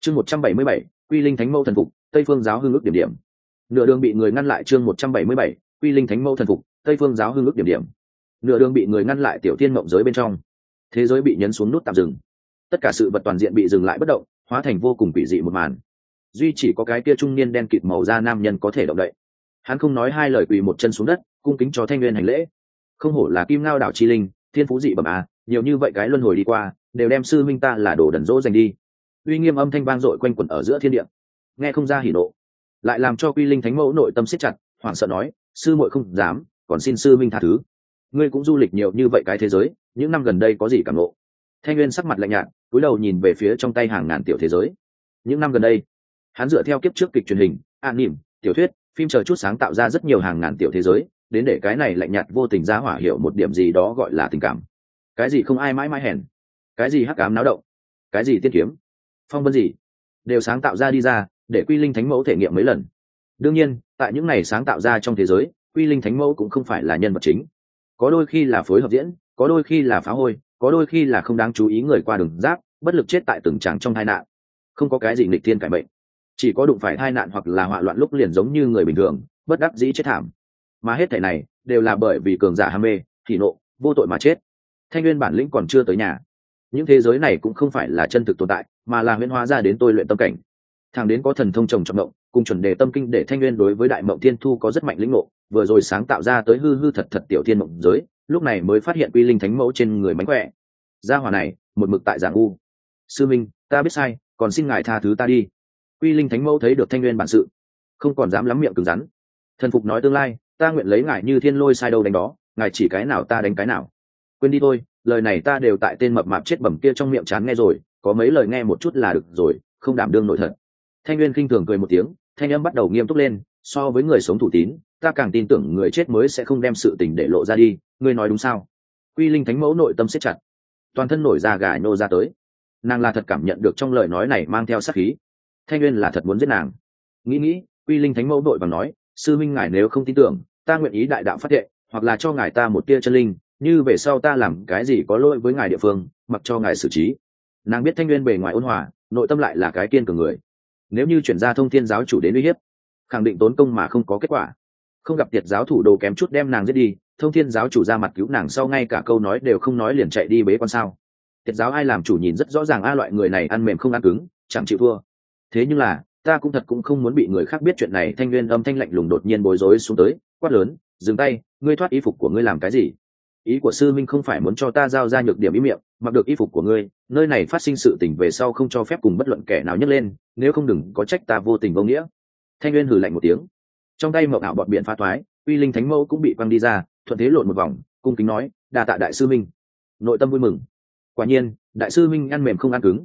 chương 177, quy linh thánh mẫu thần phục, tây phương giáo hương ước điểm điểm. Nửa đường bị người ngăn lại. chương 177, quy linh thánh mẫu thần phục, tây phương giáo hương ước điểm điểm. Nửa đường bị người ngăn lại. Tiểu thiên mộng giới bên trong, thế giới bị nhấn xuống nút tạm dừng, tất cả sự vật toàn diện bị dừng lại bất động, hóa thành vô cùng quỷ dị một màn. Duy chỉ có cái kia trung niên đen kịt màu da nam nhân có thể động đậy. Hắn không nói hai lời quỳ một chân xuống đất, cung kính cho Thanh Nguyên hành lễ. Không hổ là Kim Ngao đảo chi linh, thiên phú dị bẩm à, nhiều như vậy cái luân hồi đi qua, đều đem sư minh ta là đồ đần dỗ dành đi. Uy nghiêm âm thanh vang dội quanh quẩn ở giữa thiên địa, nghe không ra hỉ nộ, lại làm cho quy linh thánh mẫu nội tâm siết chặt, hoảng sợ nói: sư muội không dám, còn xin sư minh tha thứ. Ngươi cũng du lịch nhiều như vậy cái thế giới, những năm gần đây có gì cảm nộ? Thanh Nguyên sắc mặt lạnh nhạt, cúi đầu nhìn về phía trong tay hàng ngàn tiểu thế giới. Những năm gần đây, hắn dựa theo kiếp trước kịch truyền hình, anime, tiểu thuyết, phim chờ chút sáng tạo ra rất nhiều hàng ngàn tiểu thế giới, đến để cái này lạnh nhạt vô tình ra hỏa hiểu một điểm gì đó gọi là tình cảm. Cái gì không ai mãi mãi hèn, cái gì hắc ám náo động, cái gì tiên kiếm, phong vân gì, đều sáng tạo ra đi ra, để quy linh thánh mẫu thể nghiệm mấy lần. Đương nhiên, tại những này sáng tạo ra trong thế giới, quy linh thánh mẫu cũng không phải là nhân vật chính, có đôi khi là phối hợp diễn, có đôi khi là phá hôi, có đôi khi là không đáng chú ý người qua đường giáp, bất lực chết tại từng tràng trong tai nạn. Không có cái gì nghịch thiên cải mệnh, chỉ có đụng phải tai nạn hoặc là họa loạn lúc liền giống như người bình thường, bất đắc dĩ chết thảm. Mà hết thảy này đều là bởi vì cường giả ham mê, thì nộ, vô tội mà chết. Thanh Nguyên bản lĩnh còn chưa tới nhà, những thế giới này cũng không phải là chân thực tồn tại, mà là huyễn hóa ra đến tôi luyện tâm cảnh. Thằng đến có thần thông trồng trọng mộng, cùng chuẩn đề tâm kinh để Thanh Nguyên đối với đại mộng thiên thu có rất mạnh lĩnh ngộ, vừa rồi sáng tạo ra tới hư hư thật thật tiểu thiên mộng giới, lúc này mới phát hiện quy linh thánh mẫu trên người mánh khỏe. Gia hỏa này một mực tại giảng u. Sư minh, ta biết sai, còn xin ngài tha thứ ta đi. Quy linh thánh mẫu thấy được Thanh Nguyên bản sự, không còn dám lắm miệng cứng rắn. Thần phục nói tương lai, ta nguyện lấy ngài như thiên lôi sai đâu đánh đó, ngài chỉ cái nào ta đánh cái nào. Quên đi thôi, lời này ta đều tại tên mập mạp chết bẩm kia trong miệng chán nghe rồi, có mấy lời nghe một chút là được rồi, không đảm đương nổi thật. Thanh Nguyên khinh thường cười một tiếng, thanh âm bắt đầu nghiêm túc lên, so với người sống thủ tín, ta càng tin tưởng người chết mới sẽ không đem sự tình để lộ ra đi, ngươi nói đúng sao? Quy linh thánh mẫu nội tâm siết chặt, toàn thân nổi da gà nhô ra tới. Nàng là thật cảm nhận được trong lời nói này mang theo sát khí. Thanh Nguyên là thật muốn giết nàng. Nghĩ, Quy linh thánh mẫu đội vàng nói: sư minh ngài nếu không tin tưởng, ta nguyện ý đại đạo phát thệ, hoặc là cho ngài ta một tia chân linh, như về sau ta làm cái gì có lỗi với ngài địa phương, mặc cho ngài xử trí. Nàng biết Thanh Nguyên bề ngoài ôn hòa, nội tâm lại là cái kiên cường người. Nếu như chuyển ra thông thiên giáo chủ đến uy hiếp, khẳng định tốn công mà không có kết quả. Không gặp tiệt giáo thủ đồ kém chút đem nàng giết đi, thông thiên giáo chủ ra mặt cứu nàng sau ngay cả câu nói đều không nói liền chạy đi bế quan sao? Tiệt giáo ai làm chủ nhìn rất rõ ràng, loại người này ăn mềm không ăn cứng, chẳng chịu thua. Thế nhưng là ta cũng thật cũng không muốn bị người khác biết chuyện này. Thanh Nguyên âm thanh lạnh lùng đột nhiên bối rối xuống tới, quát lớn: dừng tay, ngươi thoát y phục của ngươi làm cái gì? Ý của sư minh không phải muốn cho ta giao ra nhược điểm ý miệng, mặc được y phục của ngươi, nơi này phát sinh sự tình về sau không cho phép cùng bất luận kẻ nào nhấc lên, nếu không đừng có trách ta vô tình vô nghĩa. Thanh Nguyên hừ lạnh một tiếng, trong tay mộng ảo bọt biển phá thoái, uy linh thánh mẫu cũng bị quăng đi ra, thuận thế lộn một vòng, cung kính nói: đa tạ đại sư minh. Nội tâm vui mừng, quả nhiên đại sư minh ăn mềm không ăn cứng.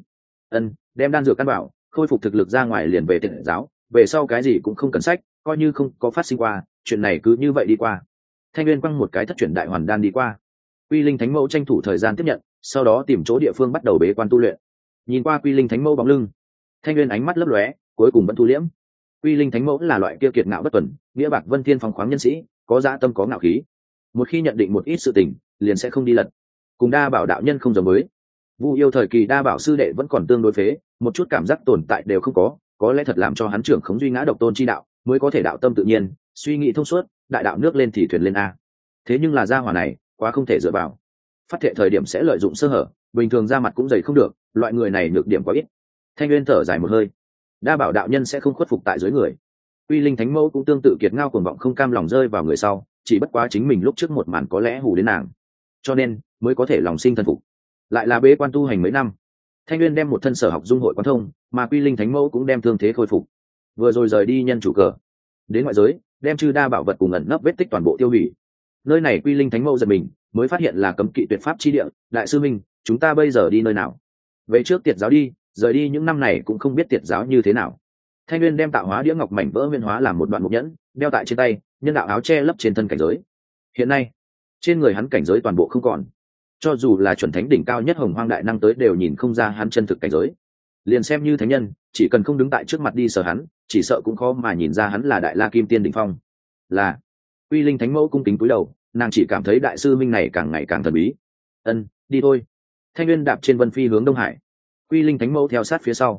Đem đan dược căn bảo khôi phục thực lực ra ngoài liền về tiệt giáo, về sau cái gì cũng không cần sách, coi như không có phát sinh qua, chuyện này cứ như vậy đi qua. Thanh Nguyên quăng một cái thất chuyển đại hoàn đan đi qua. Quy linh thánh mẫu tranh thủ thời gian tiếp nhận, sau đó tìm chỗ địa phương bắt đầu bế quan tu luyện. Nhìn qua quy linh thánh mẫu bóng lưng, Thanh Nguyên ánh mắt lấp lóe, cuối cùng vẫn thu liễm. Quy linh thánh mẫu là loại kia kiệt ngạo bất tuần, nghĩa bạc vân thiên phóng khoáng nhân sĩ, có dã tâm có ngạo khí. Một khi nhận định một ít sự tình, liền sẽ không đi lật. Cùng Đa Bảo đạo nhân không giống với. Vu yêu thời kỳ Đa Bảo sư đệ vẫn còn tương đối phế, một chút cảm giác tồn tại đều không có lẽ thật làm cho hắn trưởng khống duy ngã độc tôn chi đạo, mới có thể đạo tâm tự nhiên, suy nghĩ thông suốt, đại đạo nước lên thì thuyền lên a. Thế nhưng là gia hỏa này, quá không thể dựa vào. Phát thệ thời điểm sẽ lợi dụng sơ hở, bình thường ra mặt cũng dày không được, loại người này nhược điểm quá ít. Thanh Nguyên thở dài một hơi, Đa Bảo đạo nhân sẽ không khuất phục tại dưới người. Quy linh thánh mẫu cũng tương tự kiệt ngao cuồng vọng không cam lòng rơi vào người sau, chỉ bất quá chính mình lúc trước một màn có lẽ hù đến nàng, cho nên mới có thể lòng sinh thần phục. Lại là bế quan tu hành mấy năm, Thanh Nguyên đem một thân sở học dung hội quán thông, mà Quy linh thánh mẫu cũng đem thương thế khôi phục. Vừa rồi rời đi nhân chủ cờ, đến ngoại giới, đem chư đa bảo vật cùng ẩn nấp vết tích toàn bộ tiêu hủy. Nơi này Quy linh thánh mẫu giật mình, mới phát hiện là cấm kỵ tuyệt pháp chi địa. Đại sư minh, chúng ta bây giờ đi nơi nào? Về trước tiệt giáo đi, rời đi những năm này cũng không biết tiệt giáo như thế nào. Thanh Nguyên đem tạo hóa đĩa ngọc mảnh vỡ nguyên hóa làm một đoạn mục nhẫn, đeo tại trên tay, nhân đạo áo che lấp trên thân cảnh giới. Hiện nay, trên người hắn cảnh giới toàn bộ không còn, cho dù là chuẩn thánh đỉnh cao nhất hồng hoang đại năng tới đều nhìn không ra hắn chân thực cảnh giới. Liền xem như thánh nhân, chỉ cần không đứng tại trước mặt đi sờ hắn, chỉ sợ cũng khó mà nhìn ra hắn là đại la kim tiên đỉnh phong. Là Quy linh thánh mẫu cung kính cúi đầu, nàng chỉ cảm thấy đại sư minh này càng ngày càng thần bí. Đi thôi. Thanh Nguyên đạp trên vân phi hướng Đông Hải, Quy linh thánh mẫu theo sát phía sau.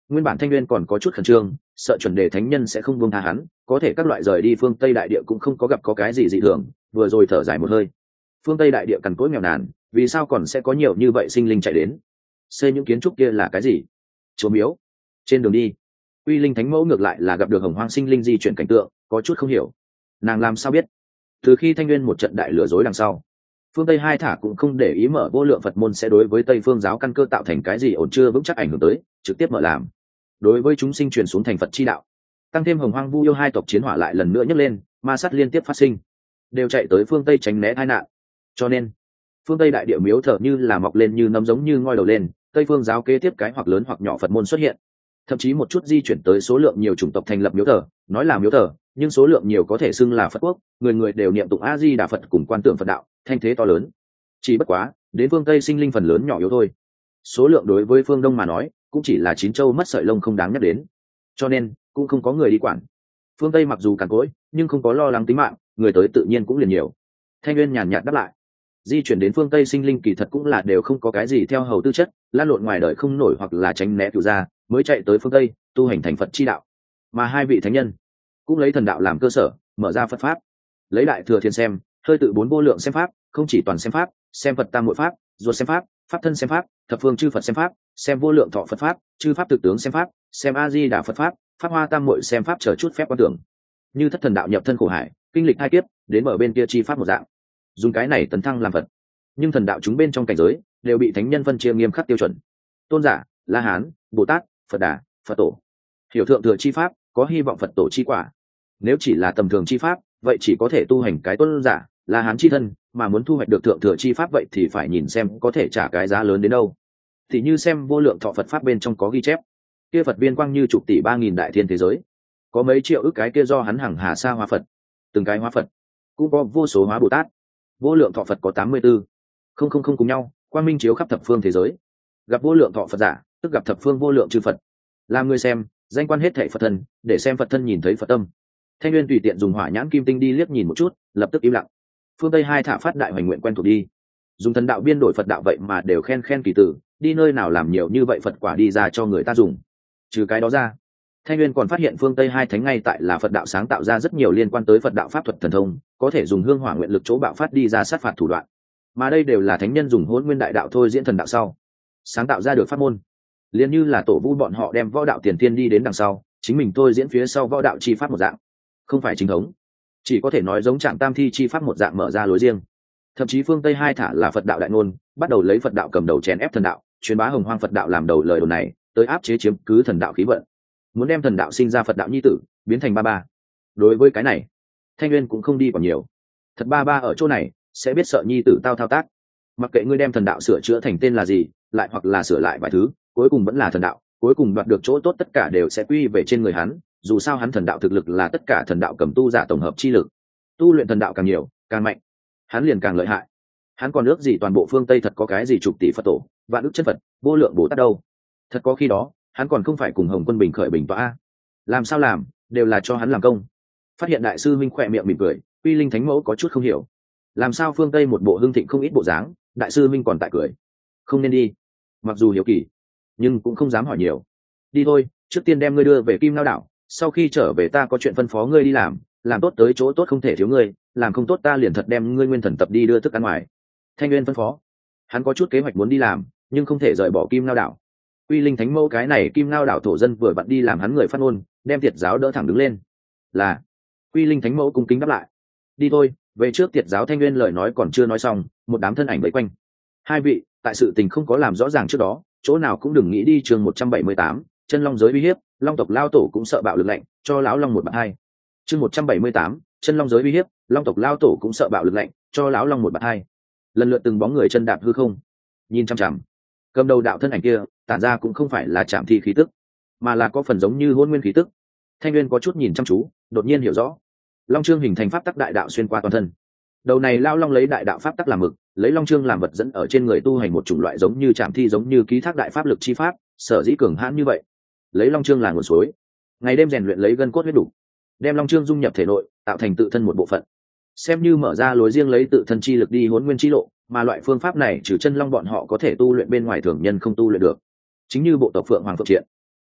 Nguyên bản Thanh Nguyên còn có chút khẩn trương, sợ chuẩn đề thánh nhân sẽ không buông tha hắn, có thể các loại rời đi phương Tây đại địa cũng không có gặp có cái gì dị thường, vừa rồi thở dài một hơi. Phương Tây đại địa cằn cỗi nghèo nàn, vì sao còn sẽ có nhiều như vậy sinh linh chạy đến? Xây những kiến trúc kia là cái gì? Chùa miếu. Trên đường đi, Uy Linh Thánh Mẫu ngược lại là gặp được Hồng Hoang sinh linh di chuyển cảnh tượng, có chút không hiểu. Nàng làm sao biết? Từ khi Thanh Nguyên một trận đại lừa dối đằng sau, phương Tây hai thả cũng không để ý mở vô lượng Phật môn sẽ đối với Tây phương giáo căn cơ tạo thành cái gì ổn chưa vững chắc ảnh hưởng tới, trực tiếp mở làm. Đối với chúng sinh truyền xuống thành Phật chi đạo, tăng thêm Hồng Hoang Vu Yêu hai tộc chiến hỏa lại lần nữa nhấc lên, ma sát liên tiếp phát sinh, đều chạy tới phương Tây tránh né tai nạn. Cho nên, phương Tây đại địa miếu thờ như là mọc lên như nấm giống như ngoi đầu lên, Tây phương giáo kế tiếp cái hoặc lớn hoặc nhỏ Phật môn xuất hiện, thậm chí một chút di chuyển tới số lượng nhiều chủng tộc thành lập miếu thờ. Nói là miếu thờ, nhưng số lượng nhiều có thể xưng là Phật quốc, người người đều niệm tụng A Di Đà Phật cùng quan tưởng Phật đạo, thanh thế to lớn. Chỉ bất quá, đến phương Tây sinh linh phần lớn nhỏ yếu thôi. Số lượng đối với phương Đông mà nói, cũng chỉ là chín châu mất sợi lông không đáng nhắc đến. Cho nên, cũng không có người đi quản. Phương Tây mặc dù cằn cỗi, nhưng không có lo lắng tính mạng, người tới tự nhiên cũng liền nhiều. Thanh Nguyên nhàn nhạt đáp lại. Di chuyển đến phương Tây sinh linh kỳ thật cũng là đều không có cái gì theo hầu tư chất, lan lộn ngoài đời không nổi hoặc là tránh né cửu gia, mới chạy tới phương Tây tu hành thành Phật chi đạo. Mà hai vị thánh nhân cũng lấy thần đạo làm cơ sở, mở ra Phật pháp. Lấy đại thừa thiên xem, hơi tự bốn vô lượng xem pháp, không chỉ toàn xem pháp, xem Phật tam muội pháp, ruột xem pháp, pháp thân xem pháp, thập phương chư Phật xem pháp, xem vô lượng thọ Phật pháp, chư pháp thực tướng xem pháp, xem A Di Đà Phật pháp, pháp hoa tam muội xem pháp, chờ chút phép quan tưởng. Như thất thần đạo nhập thân khổ hải, kinh lịch hai kiếp, đến mở bên kia chi pháp một dạng. Dùng cái này tấn thăng làm Phật. Nhưng thần đạo chúng bên trong cảnh giới đều bị thánh nhân phân chia nghiêm khắc tiêu chuẩn. Tôn giả, La Hán, Bồ Tát, Phật Đà, Phật Tổ. Hiểu thượng thừa chi pháp, có hy vọng Phật Tổ chi quả. Nếu chỉ là tầm thường chi pháp, vậy chỉ có thể tu hành cái tôn giả, La Hán chi thân, mà muốn thu hoạch được thượng thừa chi pháp vậy thì phải nhìn xem có thể trả cái giá lớn đến đâu. Thì như xem vô lượng thọ Phật pháp bên trong có ghi chép, kia Phật viên quang như chục tỷ 3000 đại thiên thế giới, có mấy triệu ức cái kia do hắn hằng hà sa hóa Phật, từng cái hóa Phật, cũng có vô số hóa Bồ Tát. Vô lượng thọ Phật có 84 không cùng nhau, quang minh chiếu khắp thập phương thế giới. Gặp vô lượng thọ Phật giả, tức gặp thập phương vô lượng chư Phật. Làm người xem, danh quan hết thảy Phật thân, để xem Phật thân nhìn thấy Phật tâm. Thanh Nguyên tùy tiện dùng hỏa nhãn kim tinh đi liếc nhìn một chút, lập tức im lặng. Phương Tây hai thả phát đại hoành nguyện quen thuộc đi, dùng thần đạo biên đổi Phật đạo vậy mà đều khen kỳ tử, đi nơi nào làm nhiều như vậy Phật quả đi ra cho người ta dùng. Trừ cái đó ra, Thanh Nguyên còn phát hiện phương Tây hai thánh ngay tại là Phật đạo sáng tạo ra rất nhiều liên quan tới Phật đạo pháp thuật thần thông, có thể dùng hương hỏa nguyện lực chỗ bạo phát đi ra sát phạt thủ đoạn. Mà đây đều là thánh nhân dùng Hỗn Nguyên đại đạo thôi diễn thần đạo sau sáng tạo ra được pháp môn. Liên như là Tổ Vu bọn họ đem võ đạo tiền tiên đi đến đằng sau, chính mình thôi diễn phía sau võ đạo chi pháp một dạng, không phải chính thống, chỉ có thể nói giống Trạm Tam Thi chi pháp một dạng mở ra lối riêng. Thậm chí phương Tây hai thả là Phật đạo đại ngôn, bắt đầu lấy Phật đạo cầm đầu chèn ép thần đạo, truyền bá hồng hoang Phật đạo làm đầu lời đồn này, tới áp chế chiếm cứ thần đạo khí vận, muốn đem thần đạo sinh ra Phật đạo nhi tử biến thành ba ba. Đối với cái này, Thanh Nguyên cũng không đi còn nhiều. Thật ba ba ở chỗ này sẽ biết sợ nhi tử tao thao tác, mặc kệ ngươi đem thần đạo sửa chữa thành tên là gì, lại hoặc là sửa lại vài thứ, cuối cùng vẫn là thần đạo, cuối cùng đoạt được chỗ tốt tất cả đều sẽ quy về trên người hắn. Dù sao hắn thần đạo thực lực là tất cả thần đạo cầm tu giả tổng hợp chi lực, tu luyện thần đạo càng nhiều càng mạnh, hắn liền càng lợi hại. Hắn còn ước gì toàn bộ phương Tây thật có cái gì chục tỷ Phật tổ, vạn ức chân Phật, vô lượng Bồ Tát đâu? Thật có khi đó, hắn còn không phải cùng Hồng Quân Bình khởi bình tọa. Làm sao làm, đều là cho hắn làm công. Phát hiện đại sư minh khỏe miệng mỉm cười, Uy Linh Thánh Mẫu có chút không hiểu, làm sao phương Tây một bộ hưng thịnh không ít bộ dáng, đại sư minh còn tại cười. Không nên đi. Mặc dù hiếu kỳ, nhưng cũng không dám hỏi nhiều. Đi thôi, trước tiên đem ngươi đưa về Kim Lao đảo, sau khi trở về ta có chuyện phân phó ngươi đi làm tốt tới chỗ tốt không thể thiếu ngươi, làm không tốt ta liền thật đem ngươi nguyên thần tập đi đưa thức ăn ngoài. Thanh Nguyên phân phó. Hắn có chút kế hoạch muốn đi làm, nhưng không thể rời bỏ Kim Lao đảo. Uy Linh Thánh Mẫu cái này Kim Lao đảo thổ dân vừa vặn đi làm hắn người phát ngôn, đem Tiệt giáo đỡ thẳng đứng lên. Là. Uy Linh Thánh Mẫu cung kính đáp lại. Đi thôi, về trước Tiệt giáo. Thanh Nguyên lời nói còn chưa nói xong, một đám thân ảnh vây quanh. Hai vị, tại sự tình không có làm rõ ràng trước đó, chỗ nào cũng đừng nghĩ đi. Chương 178, chân long giới uy hiếp, long tộc lao tổ cũng sợ bạo lực lạnh, cho lão long một bạt hai. Chương 178, chân long giới uy hiếp, long tộc lao tổ cũng sợ bạo lực lạnh, cho lão long một bạt hai. Lần lượt từng bóng người chân đạp hư không, nhìn chăm chăm. Cầm đầu đạo thân ảnh kia, tản ra cũng không phải là Trảm Thi khí tức, mà là có phần giống như Hỗn Nguyên khí tức. Thanh Nguyên có chút nhìn chăm chú, đột nhiên hiểu rõ. Long chương hình thành pháp tắc đại đạo xuyên qua toàn thân. Đầu này lao long lấy đại đạo pháp tắc làm mực, lấy long chương làm vật dẫn ở trên người tu hành một chủng loại giống như Trảm Thi, giống như ký thác đại pháp lực chi pháp, sở dĩ cường hãn như vậy. Lấy long chương là nguồn suối, ngày đêm rèn luyện lấy gân cốt huyết đủ, đem long chương dung nhập thể nội, tạo thành tự thân một bộ phận, xem như mở ra lối riêng lấy tự thân chi lực đi Hỗn Nguyên chi lộ. Mà loại phương pháp này trừ chân long bọn họ có thể tu luyện bên ngoài thường nhân không tu luyện được. Chính như bộ tộc Phượng Hoàng Phượng Triện,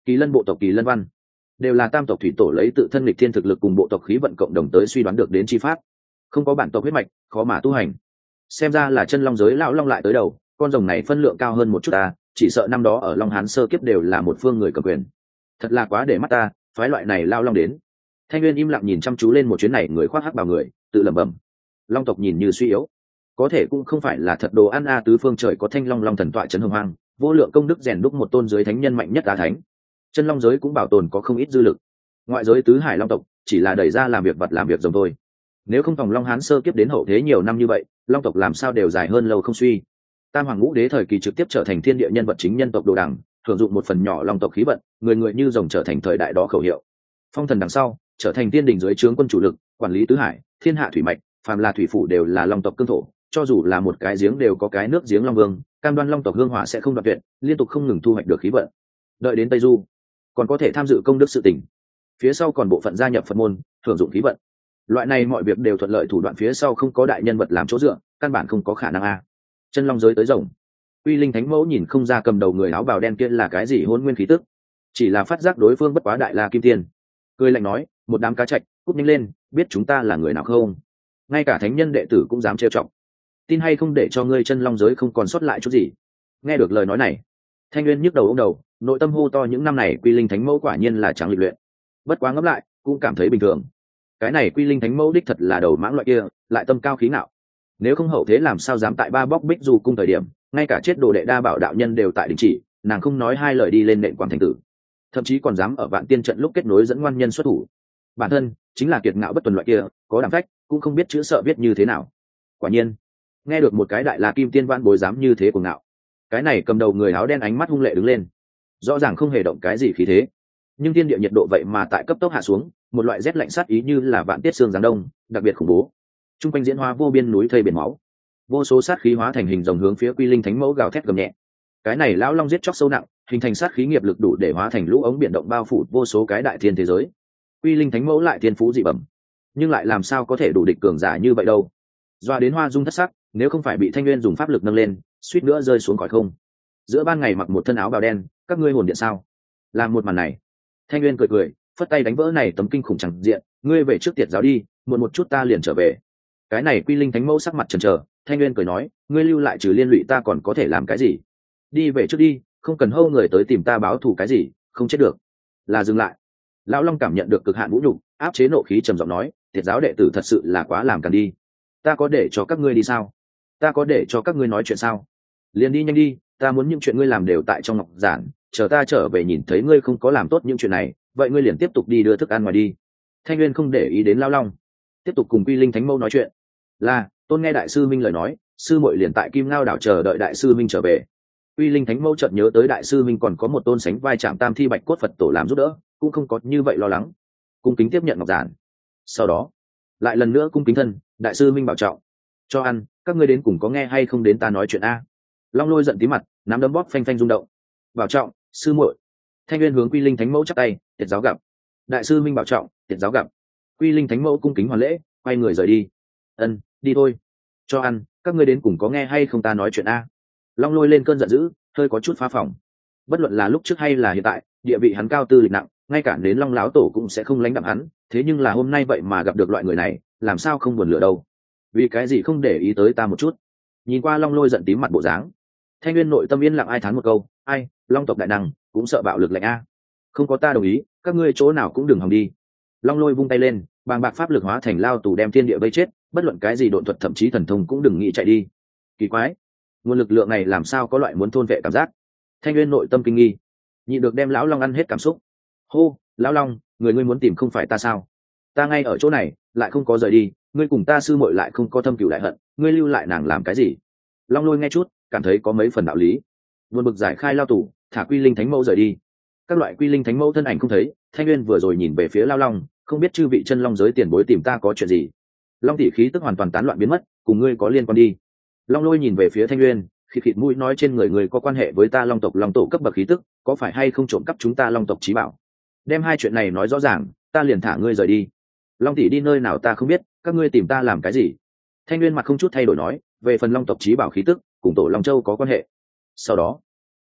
Kỳ lân bộ tộc Kỳ lân văn đều là tam tộc thủy tổ lấy tự thân lịch thiên thực lực cùng bộ tộc khí vận cộng đồng tới suy đoán được đến chi pháp, không có bản tộc huyết mạch khó mà tu hành. Xem ra là chân long giới lão long lại tới đầu, con rồng này phân lượng cao hơn một chút ta, chỉ sợ năm đó ở Long Hán sơ kiếp đều là một phương người cầm quyền. Thật là quá để mắt ta, phái loại này lao long đến. Thanh Nguyên im lặng nhìn chăm chú lên một chuyến này người khoác hắc bào người, tự lẩm bẩm. Long tộc nhìn như suy yếu, có thể cũng không phải là thật đồ ăn a, tứ phương trời có thanh long long thần tọa trấn hồng hoang, vô lượng công đức rèn đúc một tôn giới thánh nhân mạnh nhất á thánh. Chân long giới cũng bảo tồn có không ít dư lực. Ngoại giới tứ hải long tộc chỉ là đẩy ra làm việc vật làm việc rồng thôi. Nếu không phòng Long Hán sơ kiếp đến hậu thế nhiều năm như vậy, long tộc làm sao đều dài hơn lâu không suy. Tam hoàng ngũ đế thời kỳ trực tiếp trở thành thiên địa nhân vật chính nhân tộc đồ đẳng, hưởng dụng một phần nhỏ long tộc khí vận, người người như rồng trở thành thời đại đó khẩu hiệu. Phong thần đằng sau trở thành tiên đình dưới trướng quân chủ lực, quản lý tứ hải thiên hạ thủy mạch, phàm là thủy phủ đều là long tộc cương thổ, cho dù là một cái giếng đều có cái nước giếng long vương, cam đoan long tộc hương hỏa sẽ không đoạn tuyệt, liên tục không ngừng thu hoạch được khí vận. Đợi đến Tây Du còn có thể tham dự công đức sự tình, phía sau còn bộ phận gia nhập Phật môn hưởng dụng khí vận. Loại này mọi việc đều thuận lợi, thủ đoạn phía sau không có đại nhân vật làm chỗ dựa, căn bản không có khả năng a. Chân long giới tới rồng, uy linh thánh mẫu nhìn không ra cầm đầu người áo bào đen kia là cái gì hôn nguyên khí tức, chỉ là phát giác đối phương bất quá đại la kim tiên, cười lạnh nói, một đám cá trạch, cút nhanh lên, biết chúng ta là người nào không? Ngay cả thánh nhân đệ tử cũng dám trêu chọc, tin hay không để cho ngươi chân long giới không còn sót lại chút gì. Nghe được lời nói này, Thanh Nguyên nhức đầu ông đầu, nội tâm hô to, những năm này quy linh thánh mẫu quả nhiên là trắng lịch luyện. Bất quá ngẫm lại cũng cảm thấy bình thường, cái này quy linh thánh mẫu đích thật là đầu mãng loại kia, lại tâm cao khí ngạo. Nếu không hậu thế làm sao dám tại ba bóc bích du cung thời điểm, ngay cả chết đồ đệ đa bảo đạo nhân đều tại đình chỉ, nàng không nói hai lời đi lên nện quảng thành tử, thậm chí còn dám ở vạn tiên trận lúc kết nối dẫn ngoan nhân xuất thủ. Bản thân chính là kiệt ngạo bất tuần loại kia, có đảm phách cũng không biết chữ sợ viết như thế nào. Quả nhiên nghe được một cái đại la kim tiên vãn bối dám như thế của ngạo, cái này cầm đầu người áo đen ánh mắt hung lệ đứng lên, rõ ràng không hề động cái gì khí thế, nhưng thiên địa nhiệt độ vậy mà tại cấp tốc hạ xuống, một loại rét lạnh sát ý như là vạn tiết sương giáng đông, đặc biệt khủng bố. Trung quanh diễn hóa vô biên núi thây biển máu, vô số sát khí hóa thành hình rồng hướng phía quy linh thánh mẫu gào thét gầm nhẹ. Cái này lão long giết chóc sâu nặng, hình thành sát khí nghiệp lực đủ để hóa thành lũ ống biển động bao phủ vô số cái đại thiên thế giới. Quy linh thánh mẫu lại thiên phú dị bẩm, nhưng lại làm sao có thể đủ địch cường giả như vậy đâu. Doa đến hoa dung thất sắc, nếu không phải bị Thanh Nguyên dùng pháp lực nâng lên, suýt nữa rơi xuống khỏi không. Giữa ban ngày mặc một thân áo bào đen, các ngươi hồn điện sao? Làm một màn này, Thanh Nguyên cười cười, phất tay đánh vỡ này tấm kinh khủng chẳng diện, ngươi về trước tiệt giáo đi, muộn một chút ta liền trở về. Cái này quy linh thánh mẫu sắc mặt chần chờ, Thanh Nguyên cười nói, ngươi lưu lại trừ liên lụy ta còn có thể làm cái gì? Đi về trước đi, không cần hâu người tới tìm ta báo thù cái gì, không chết được. Là dừng lại. Lão Long cảm nhận được cực hạn vũ nhục, áp chế nộ khí trầm giọng nói, tiệt giáo đệ tử thật sự là quá làm càn đi. Ta có để cho các ngươi đi sao? Ta có để cho các ngươi nói chuyện sao? Liền đi nhanh đi, ta muốn những chuyện ngươi làm đều tại trong ngọc giản, chờ ta trở về nhìn thấy ngươi không có làm tốt những chuyện này, vậy ngươi liền tiếp tục đi đưa thức ăn ngoài đi. Thanh Nguyên không để ý đến Lão Long, tiếp tục cùng quy linh thánh mẫu nói chuyện. Là, tôn nghe đại sư minh lời nói, sư muội liền tại Kim Ngao đảo chờ đợi đại sư minh trở về. Quy linh thánh mẫu chợt nhớ tới đại sư minh còn có một tôn sánh vai chạm tam thi bạch cốt Phật tổ làm giúp đỡ, cũng không có như vậy lo lắng, cung kính tiếp nhận ngọc giản. Sau đó lại lần nữa cung kính thân, đại sư minh bảo trọng. Cho ăn, các ngươi đến cùng có nghe hay không đến ta nói chuyện a? Long Lôi giận tí mặt, nắm đấm bóp phanh phanh rung động. Bảo trọng, sư muội. Thanh Nguyên hướng quy linh thánh mẫu chắp tay, tiệt giáo gặp. Đại sư minh bảo trọng, tiệt giáo gặp. Quy linh thánh mẫu cung kính hoàn lễ, quay người rời đi. Ân, đi thôi. Cho ăn, các ngươi đến cùng có nghe hay không ta nói chuyện a? Long Lôi lên cơn giận dữ, hơi có chút phá phỏng. Bất luận là lúc trước hay là hiện tại, địa vị hắn cao tư lịch nặng, ngay cả đến Long Láo tổ cũng sẽ không lánh đạm hắn, thế nhưng là hôm nay vậy mà gặp được loại người này, làm sao không buồn lửa đâu? Vì cái gì không để ý tới ta một chút? Nhìn qua Long Lôi giận tím mặt bộ dáng, Thanh Nguyên nội tâm yên lặng ai thán một câu, ai, Long tộc đại năng cũng sợ bạo lực lạnh a. Không có ta đồng ý, các ngươi chỗ nào cũng đừng hòng đi. Long Lôi vung tay lên, bàng bạc pháp lực hóa thành lao tù đem thiên địa vây chết, bất luận cái gì độn thuật thậm chí thần thông cũng đừng nghĩ chạy đi. Kỳ quái, nguồn lực lượng này làm sao có loại muốn thôn vệ cảm giác? Thanh Nguyên nội tâm kinh nghi, nhịn được đem lão Long ăn hết cảm xúc. Hô, lão Long, người ngươi muốn tìm không phải ta sao? Ta ngay ở chỗ này, lại không có rời đi, ngươi cùng ta sư muội lại không có thâm cửu đại hận, ngươi lưu lại nàng làm cái gì? Long Lôi nghe chút, cảm thấy có mấy phần đạo lý, buồn bực giải khai lao tù, thả quy linh thánh mẫu rời đi. Các loại quy linh thánh mẫu thân ảnh không thấy, Thanh Nguyên vừa rồi nhìn về phía Lao Long, không biết chư vị chân long giới tiền bối tìm ta có chuyện gì? Long tỷ khí tức hoàn toàn tán loạn biến mất, cùng ngươi có liên quan đi. Long Lôi nhìn về phía Thanh Nguyên, khịt khịt mũi nói, trên người người có quan hệ với ta Long tộc Long tổ cấp bậc khí tức, có phải hay không trộm cắp chúng ta Long tộc trí bảo? Đem hai chuyện này nói rõ ràng, ta liền thả ngươi rời đi. Long tỷ đi nơi nào ta không biết, các ngươi tìm ta làm cái gì? Thanh Nguyên mặt không chút thay đổi nói, về phần Long tộc trí bảo khí tức cùng tổ Long Châu có quan hệ. Sau đó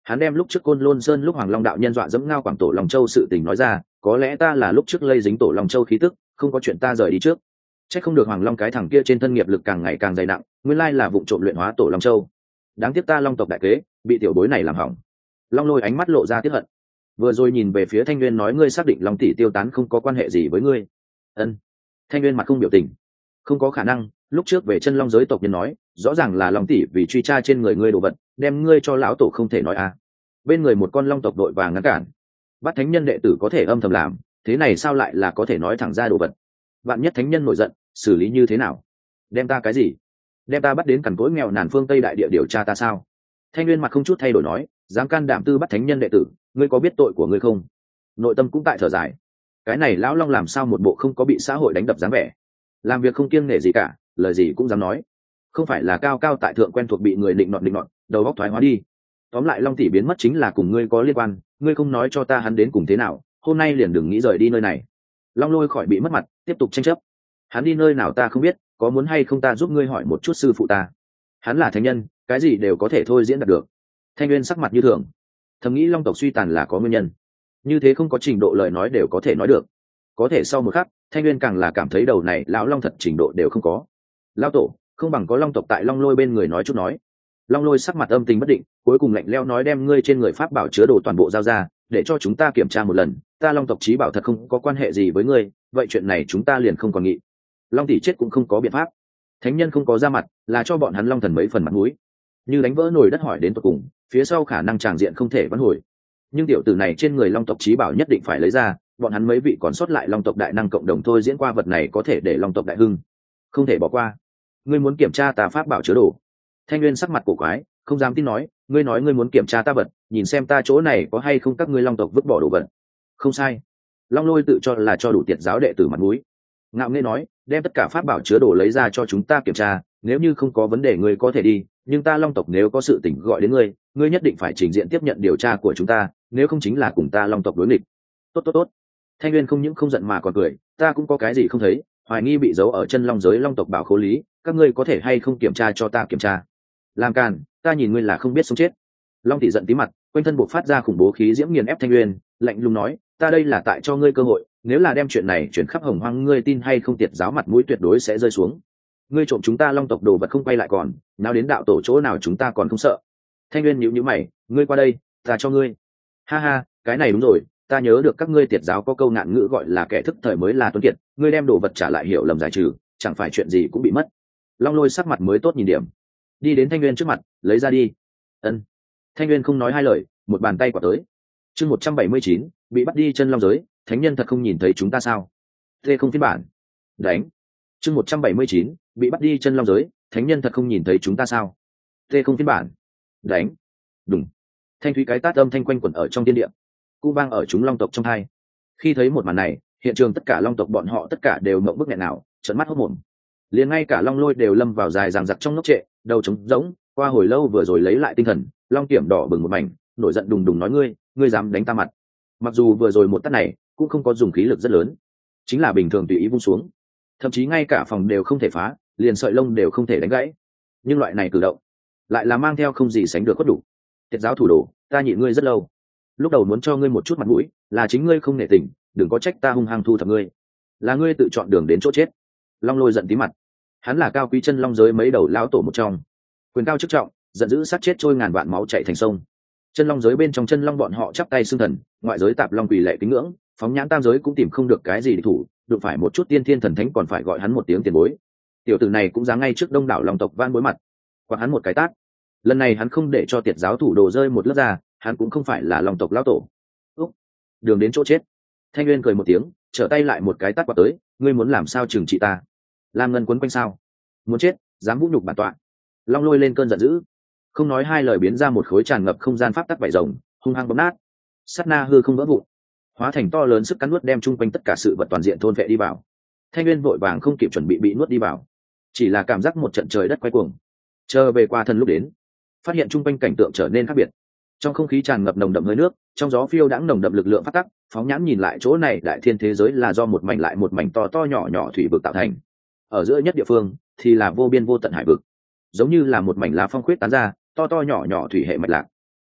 Hắn đem lúc trước Côn Lôn Sơn lúc Hoàng Long đạo nhân dọa dẫm ngao Quảng Tổ Long Châu sự tình nói ra, có lẽ ta là lúc trước lây dính Tổ Long Châu khí tức, không có chuyện ta rời đi trước. Chắc không được Hoàng Long cái thằng kia trên thân nghiệp lực càng ngày càng dày nặng, nguyên lai là vụ trộm luyện hóa Tổ Long Châu. Đáng tiếc ta Long tộc đại kế, bị tiểu bối này làm hỏng. Long Lôi ánh mắt lộ ra tiếc hận. Vừa rồi nhìn về phía Thanh Nguyên nói ngươi xác định Long tỷ tiêu tán không có quan hệ gì với ngươi. Ân. Thanh Nguyên mặt không biểu tình. Không có khả năng, lúc trước về chân Long giới tộc nhân nói, rõ ràng là Long tỷ vì truy tra trên người ngươi đồ vật, đem ngươi cho lão tổ không thể nói à. Bên người một con Long tộc đội vàng ngăn cản. Bắt thánh nhân đệ tử có thể âm thầm làm, thế này sao lại là có thể nói thẳng ra đồ vật? Vạn nhất thánh nhân nổi giận, xử lý như thế nào? Đem ta cái gì? Đem ta bắt đến cằn cỗi nghèo nàn phương Tây đại địa điều tra ta sao? Thanh Nguyên mặt không chút thay đổi nói, dám can đảm tư bắt thánh nhân đệ tử, ngươi có biết tội của ngươi không? Nội tâm cũng tại thở dài. Cái này lão Long làm sao một bộ không có bị xã hội đánh đập dáng vẻ, làm việc không kiêng nể gì cả, lời gì cũng dám nói. Không phải là cao cao tại thượng quen thuộc bị người định nọt, đầu óc thoái hóa đi. Tóm lại Long tỷ biến mất chính là cùng ngươi có liên quan, ngươi không nói cho ta hắn đến cùng thế nào, hôm nay liền đừng nghĩ rời đi nơi này. Long Lôi khỏi bị mất mặt, tiếp tục tranh chấp. Hắn đi nơi nào ta không biết, có muốn hay không ta giúp ngươi hỏi một chút sư phụ ta. Hắn là thánh nhân, cái gì đều có thể thôi diễn đạt được. Thanh Nguyên sắc mặt như thường, thầm nghĩ Long tộc suy tàn là có nguyên nhân, như thế không có trình độ lời nói đều có thể nói được. Có thể sau một khắc, Thanh Nguyên càng là cảm thấy đầu này lão Long thật trình độ đều không có. Lão tổ, không bằng có Long tộc tại Long Lôi bên người nói chút nói. Long Lôi sắc mặt âm tình bất định, cuối cùng lạnh lẽo nói đem ngươi trên người pháp bảo chứa đồ toàn bộ giao ra, để cho chúng ta kiểm tra một lần. Ta Long tộc chí bảo thật không có quan hệ gì với ngươi, vậy chuyện này chúng ta liền không còn nghị. Long tỷ chết cũng không có biện pháp. Thánh nhân không có ra mặt, là cho bọn hắn Long thần mấy phần mặt mũi. Như đánh vỡ nồi đất hỏi đến tận cùng, phía sau khả năng tràng diện không thể vãn hồi. Nhưng tiểu tử này trên người Long tộc chí bảo nhất định phải lấy ra, bọn hắn mấy vị còn sót lại Long tộc đại năng cộng đồng thôi diễn qua vật này có thể để Long tộc đại hưng, không thể bỏ qua. Ngươi muốn kiểm tra ta pháp bảo chứa đồ? Thanh Nguyên sắc mặt cổ quái, không dám tin nói, ngươi nói ngươi muốn kiểm tra ta vật, nhìn xem ta chỗ này có hay không các ngươi Long tộc vứt bỏ đồ vật. Không sai. Long Lôi tự cho là cho đủ tiệt giáo đệ tử mặt mũi, ngạo nghễ nói, đem tất cả pháp bảo chứa đồ lấy ra cho chúng ta kiểm tra, nếu như không có vấn đề ngươi có thể đi, nhưng ta Long tộc nếu có sự tình gọi đến ngươi, ngươi nhất định phải trình diện tiếp nhận điều tra của chúng ta, nếu không chính là cùng ta Long tộc đối nghịch. Tốt. Thanh Nguyên không những không giận mà còn cười, ta cũng có cái gì không thấy, hoài nghi bị giấu ở chân Long giới Long tộc bảo khố lý, các ngươi có thể hay không kiểm tra cho ta kiểm tra. Làm càn, ta nhìn ngươi là không biết sống chết. Long tỷ giận tí mặt, quanh thân buộc phát ra khủng bố khí diễm nghiền ép Thanh Nguyên, lạnh lùng nói, ta đây là tại cho ngươi cơ hội, nếu là đem chuyện này chuyển khắp Hồng Hoang ngươi tin hay không tiệt giáo mặt mũi tuyệt đối sẽ rơi xuống. Ngươi trộm chúng ta Long tộc đồ vật không quay lại còn, nào đến đạo tổ chỗ nào chúng ta còn không sợ. Thanh Nguyên nhíu mày, ngươi qua đây, ta cho ngươi. Ha ha, cái này đúng rồi, ta nhớ được các ngươi tiệt giáo có câu ngạn ngữ gọi là kẻ thức thời mới là tuấn kiệt, ngươi đem đồ vật trả lại hiểu lầm giải trừ, chẳng phải chuyện gì cũng bị mất. Long Lôi sắc mặt mới tốt nhìn điểm, đi đến Thanh Nguyên trước mặt, lấy ra đi. Ân. Thanh Nguyên không nói hai lời, một bàn tay quả tới. Chương 179, bị bắt đi chân Long giới, thánh nhân thật không nhìn thấy chúng ta sao? Tê không phiên bản. Đánh. Chương 179, bị bắt đi chân Long giới, thánh nhân thật không nhìn thấy chúng ta sao? Tê không phiên bản. Đánh. Đùng. Thanh thúy cái tát âm thanh quanh quẩn ở trong thiên địa, cũng vang ở chúng Long tộc trong hai. Khi thấy một màn này, hiện trường tất cả Long tộc bọn họ tất cả đều mộng bức nghẹn nào, trợn mắt hốt mồm. Liền ngay cả Long Lôi đều lâm vào dài dằng dặc trong ngốc trệ, đầu trống rỗng, qua hồi lâu vừa rồi lấy lại tinh thần, Long Kiểm đỏ bừng một mảnh, nổi giận đùng đùng nói ngươi dám đánh ta mặt. Mặc dù vừa rồi một tát này cũng không có dùng khí lực rất lớn, chính là bình thường tùy ý vung xuống, thậm chí ngay cả phòng đều không thể phá, liền sợi lông đều không thể đánh gãy, nhưng loại này cử động lại là mang theo không gì sánh được khuất đủ. Tiệt giáo thủ đồ, ta nhịn ngươi rất lâu, lúc đầu muốn cho ngươi một chút mặt mũi, là chính ngươi không nể tình, đừng có trách ta hung hăng thu thập ngươi, là ngươi tự chọn đường đến chỗ chết. Long Lôi giận tí mặt, hắn là cao quý chân Long giới mấy đầu lão tổ một trong, quyền cao chức trọng, giận dữ sát chết trôi ngàn vạn máu chảy thành sông. Chân Long giới bên trong chân Long bọn họ chắp tay xưng thần, ngoại giới tạp Long quỳ lệ kính ngưỡng, phóng nhãn tam giới cũng tìm không được cái gì để thủ, đụng phải một chút tiên thiên thần thánh còn phải gọi hắn một tiếng tiền bối. Tiểu tử này cũng dám ngay trước đông đảo Long tộc van bối mặt quạt hắn một cái tát. Lần này hắn không để cho tiệt giáo thủ đồ rơi một lớp ra, hắn cũng không phải là Long tộc lão tổ. Úc, đường đến chỗ chết. Thanh Nguyên cười một tiếng, trở tay lại một cái tát quạt tới, ngươi muốn làm sao trừng trị ta? Lam ngân quấn quanh sao? Muốn chết, dám vũ nhục bản tọa. Long Lôi lên cơn giận dữ, không nói hai lời biến ra một khối tràn ngập không gian pháp tắc vảy rồng, hung hăng bóp nát. Sát na hư không vỡ vụn, hóa thành to lớn sức cắn nuốt đem chung quanh tất cả sự vật toàn diện thôn vệ đi vào. Thanh Nguyên vội vàng không kịp chuẩn bị nuốt đi vào, chỉ là cảm giác một trận trời đất quay cuồng. Chờ về qua thân lúc đến, phát hiện chung quanh cảnh tượng trở nên khác biệt. Trong không khí tràn ngập nồng đậm hơi nước, trong gió phiêu đãng nồng đậm lực lượng pháp tắc, phóng nhãn nhìn lại chỗ này đại thiên thế giới là do một mảnh lại một mảnh to to nhỏ nhỏ thủy vực tạo thành. Ở giữa nhất địa phương thì là vô biên vô tận hải vực, giống như là một mảnh lá phong khuyết tán ra, to to nhỏ nhỏ thủy hệ mạch lạc.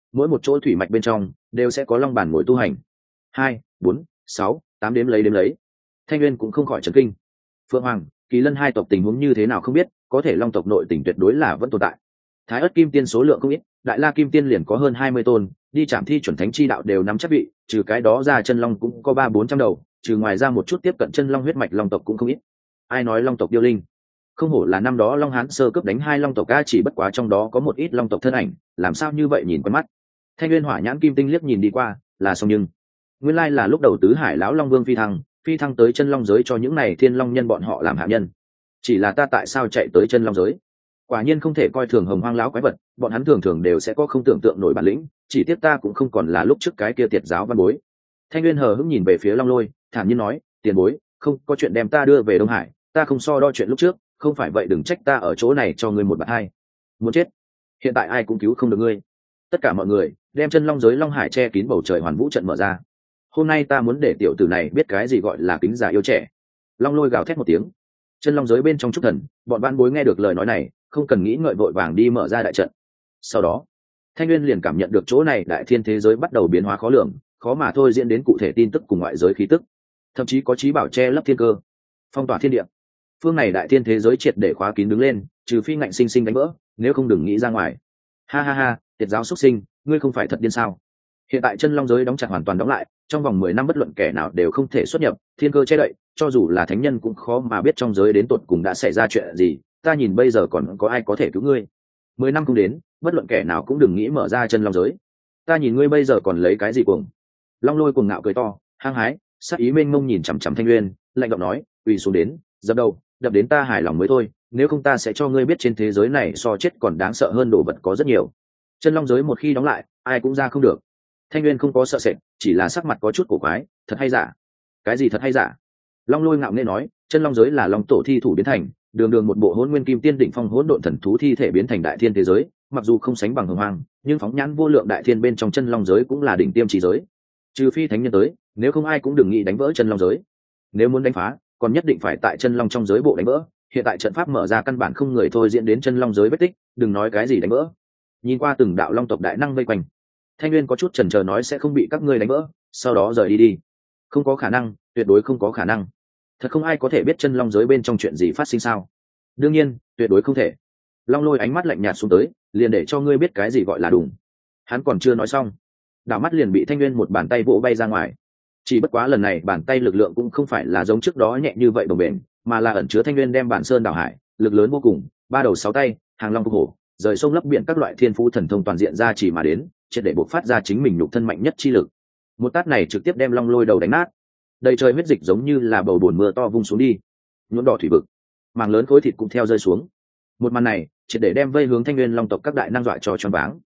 mỗi một chỗ thủy mạch bên trong đều sẽ có long bản ngồi tu hành. 2, 4, 6, 8 đếm lấy. Thanh Nguyên cũng không khỏi chấn kinh. Phượng Hoàng, Kỳ Lân hai tộc tình huống như thế nào không biết, có thể long tộc nội tình tuyệt đối là vẫn tồn tại. Thái Ức Kim Tiên số lượng không ít, Đại La Kim Tiên liền có hơn 20 tôn, đi chạm thi chuẩn thánh chi đạo đều nắm chắc vị, trừ cái đó ra chân long cũng có 300-400 đầu, trừ ngoài ra một chút tiếp cận chân long huyết mạch long tộc cũng không ít. Ai nói long tộc điêu linh? Không hổ là năm đó Long Hán sơ cấp đánh 2 long tộc a, chỉ bất quá trong đó có một ít long tộc thân ảnh, làm sao như vậy nhìn quen mắt. Thanh Nguyên Hỏa Nhãn Kim Tinh liếc nhìn đi qua, là xong nhưng nguyên lai là lúc đầu tứ hải lão long vương phi thăng tới chân long giới cho những này thiên long nhân bọn họ làm hạ nhân. Chỉ là ta tại sao chạy tới chân long giới? Quả nhiên không thể coi thường hồng hoang lão quái vật, bọn hắn thường thường đều sẽ có không tưởng tượng nổi bản lĩnh, chỉ tiếc ta cũng không còn là lúc trước cái kia tiệt giáo văn bối. Thanh Nguyên hờ hững nhìn về phía Long Lôi, thản nhiên nói, tiền bối, không có chuyện đem ta đưa về Đông Hải, ta không so đo chuyện lúc trước, không phải vậy đừng trách ta ở chỗ này cho ngươi một bạt hai. Muốn chết? Hiện tại ai cũng cứu không được ngươi. Tất cả mọi người đem chân long giới Long Hải che kín bầu trời hoàn vũ trận mở ra. Hôm nay ta muốn để tiểu tử này biết cái gì gọi là kính già yêu trẻ. Long Lôi gào thét một tiếng. Chân long giới bên trong trúc thần, bọn văn bối nghe được lời nói này, không cần nghĩ ngợi vội vàng đi mở ra đại trận. Sau đó, Thanh Nguyên liền cảm nhận được chỗ này đại thiên thế giới bắt đầu biến hóa khó lường, khó mà thôi diễn đến cụ thể tin tức cùng ngoại giới khí tức, thậm chí có trí bảo che lấp thiên cơ, phong tỏa thiên địa. Phương này đại thiên thế giới triệt để khóa kín đứng lên, trừ phi ngạnh sinh sinh đánh vỡ, nếu không đừng nghĩ ra ngoài. Ha ha ha, tiệt giáo xuất sinh, ngươi không phải thật điên sao? Hiện tại chân long giới đóng chặt hoàn toàn đóng lại, trong vòng 10 năm bất luận kẻ nào đều không thể xuất nhập, thiên cơ che đậy, cho dù là thánh nhân cũng khó mà biết trong giới đến tột cùng đã xảy ra chuyện gì, ta nhìn bây giờ còn có ai có thể cứu ngươi. 10 năm không đến, bất luận kẻ nào cũng đừng nghĩ mở ra chân long giới. Ta nhìn ngươi bây giờ còn lấy cái gì cuồng? Long Lôi cuồng ngạo cười to, hăng hái, sắc ý mênh mông nhìn chằm chằm Thanh Nguyên, lạnh giọng nói, quỳ xuống đến, dập đầu, đập đến ta hài lòng mới thôi, nếu không ta sẽ cho ngươi biết trên thế giới này so chết còn đáng sợ hơn đồ vật có rất nhiều. Chân long giới một khi đóng lại, ai cũng ra không được. Thanh Nguyên không có sợ sệt, chỉ là sắc mặt có chút cổ quái, thật hay giả? Cái gì thật hay giả? Long Lôi ngạo nghễ nói, chân long giới là long tổ thi thủ biến thành, đường đường một bộ hỗn nguyên kim tiên đỉnh phong hỗn độn thần thú thi thể biến thành đại thiên thế giới, mặc dù không sánh bằng hồng hoang, nhưng phóng nhãn vô lượng đại thiên bên trong chân long giới cũng là đỉnh tiêm trí giới. Trừ phi thánh nhân tới, nếu không ai cũng đừng nghĩ đánh vỡ chân long giới. Nếu muốn đánh phá, còn nhất định phải tại chân long trong giới bộ đánh vỡ. Hiện tại trận pháp mở ra căn bản không người thôi diễn đến chân long giới vết tích, đừng nói cái gì đánh vỡ. Nhìn qua từng đạo long tộc đại năng vây quanh, Thanh Nguyên có chút chần chờ nói sẽ không bị các ngươi đánh vỡ, sau đó rời đi đi. Không có khả năng, tuyệt đối không có khả năng. Thật không ai có thể biết chân long giới bên trong chuyện gì phát sinh sao? Đương nhiên, tuyệt đối không thể. Long Lôi ánh mắt lạnh nhạt xuống tới, liền để cho ngươi biết cái gì gọi là đùng. Hắn còn chưa nói xong, đảo mắt liền bị Thanh Nguyên một bàn tay vỗ bay ra ngoài. Chỉ bất quá lần này bàn tay lực lượng cũng không phải là giống trước đó nhẹ như vậy bồng bềnh, mà là ẩn chứa Thanh Nguyên đem bản sơn đảo hải, lực lớn vô cùng, 3 đầu 6 tay, hàng long phục hổ, rời sông lấp biển các loại thiên phú thần thông toàn diện ra chỉ mà đến, triệt để bộc phát ra chính mình nhục thân mạnh nhất chi lực. Một tát này trực tiếp đem Long Lôi đầu đánh nát, đầy trời huyết dịch giống như là bầu bùn mưa to vung xuống đi, nhuộm đỏ thủy vực, màng lớn khối thịt cũng theo rơi xuống. Một màn này triệt để đem vây hướng Thanh Nguyên long tộc các đại năng dọa cho choáng váng.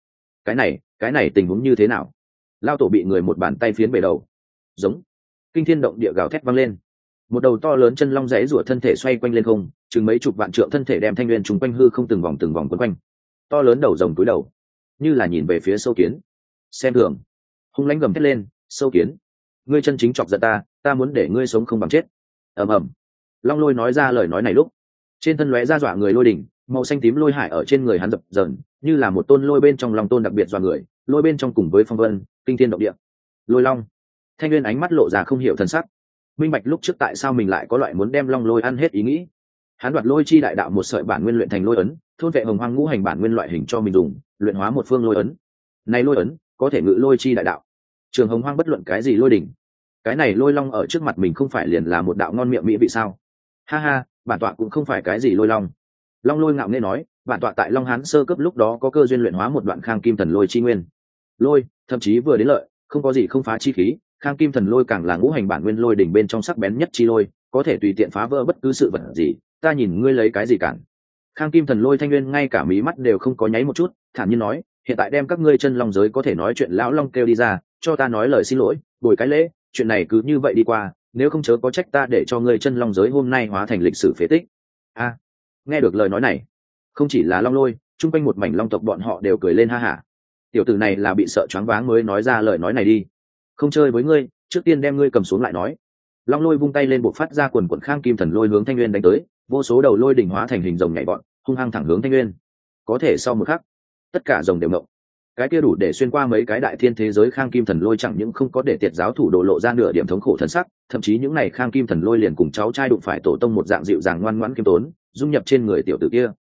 Cái này tình huống như thế nào? Lao tổ bị người một bàn tay phiến bể đầu. Giống kinh thiên động địa gào thét vang lên, một đầu to lớn chân long rẽ rủa thân thể xoay quanh lên không, chừng mấy chục vạn trượng thân thể đem Thanh Nguyên trùng quanh hư không từng vòng quấn quanh. To lớn đầu rồng túi đầu, như là nhìn về phía sâu kiến. Xem thường, hung lãnh gầm thét lên, sâu kiến, ngươi chân chính chọc giận ta, ta muốn để ngươi sống không bằng chết. Ầm ầm. Long Lôi nói ra lời nói này lúc, trên thân lóe ra dọa người lôi đỉnh, màu xanh tím lôi hải ở trên người hắn dập dờn, như là một tôn lôi bên trong lòng tôn đặc biệt dọa người, lôi bên trong cùng với phong vân, kinh thiên động địa. Lôi long. Thanh Nguyên ánh mắt lộ ra không hiểu thần sắc, minh bạch lúc trước tại sao mình lại có loại muốn đem Long Lôi ăn hết ý nghĩ. Hắn đoạt lôi chi đại đạo một sợi bản nguyên luyện thành lôi ấn, thôn vệ hồng hoang ngũ hành bản nguyên loại hình cho mình dùng, luyện hóa một phương lôi ấn. Này lôi ấn có thể ngự lôi chi đại đạo, trường hồng hoang bất luận cái gì lôi đỉnh. Cái này lôi long ở trước mặt mình không phải liền là một đạo ngon miệng mỹ vị sao? Ha ha, bản tọa cũng không phải cái gì lôi long. Long Lôi ngạo nghễ nói, bản tọa tại Long Hán sơ cấp lúc đó có cơ duyên luyện hóa một đoạn Khang Kim Thần Lôi chi nguyên. Lôi, thậm chí vừa đến lợi, không có gì không phá chi khí, Khang Kim Thần Lôi càng là ngũ hành bản nguyên lôi đỉnh bên trong sắc bén nhất chi lôi, có thể tùy tiện phá vỡ bất cứ sự vật gì, ta nhìn ngươi lấy cái gì cản. Khang Kim Thần Lôi Thanh Nguyên ngay cả mí mắt đều không có nháy một chút, thản nhiên nói, hiện tại đem các ngươi chân long giới có thể nói chuyện lão long kêu đi ra, cho ta nói lời xin lỗi, bồi cái lễ, chuyện này cứ như vậy đi qua, nếu không chớ có trách ta để cho ngươi chân long giới hôm nay hóa thành lịch sử phế tích. A, nghe được lời nói này, không chỉ là Long Lôi, chung quanh một mảnh long tộc bọn họ đều cười lên ha hả. Tiểu tử này là bị sợ choáng váng mới nói ra lời nói này đi. Không chơi với ngươi, trước tiên đem ngươi cầm xuống lại nói. Long Lôi vung tay lên buộc phát ra quần quần Khang Kim Thần Lôi hướng Thanh Nguyên đánh tới, vô số đầu lôi đỉnh hóa thành hình rồng nhảy bọn, hung hăng thẳng hướng Thanh Nguyên. Có thể sau một khắc, tất cả rồng đều ngộng. cái kia đủ để xuyên qua mấy cái đại thiên thế giới khang kim thần lôi chẳng những không có để tiệt giáo thủ đồ lộ ra nửa điểm thống khổ thân sắc, thậm chí những này khang kim thần lôi liền cùng cháu trai đụng phải tổ tông một dạng dịu dàng ngoan ngoãn kiêm tốn dung nhập trên người tiểu tử kia.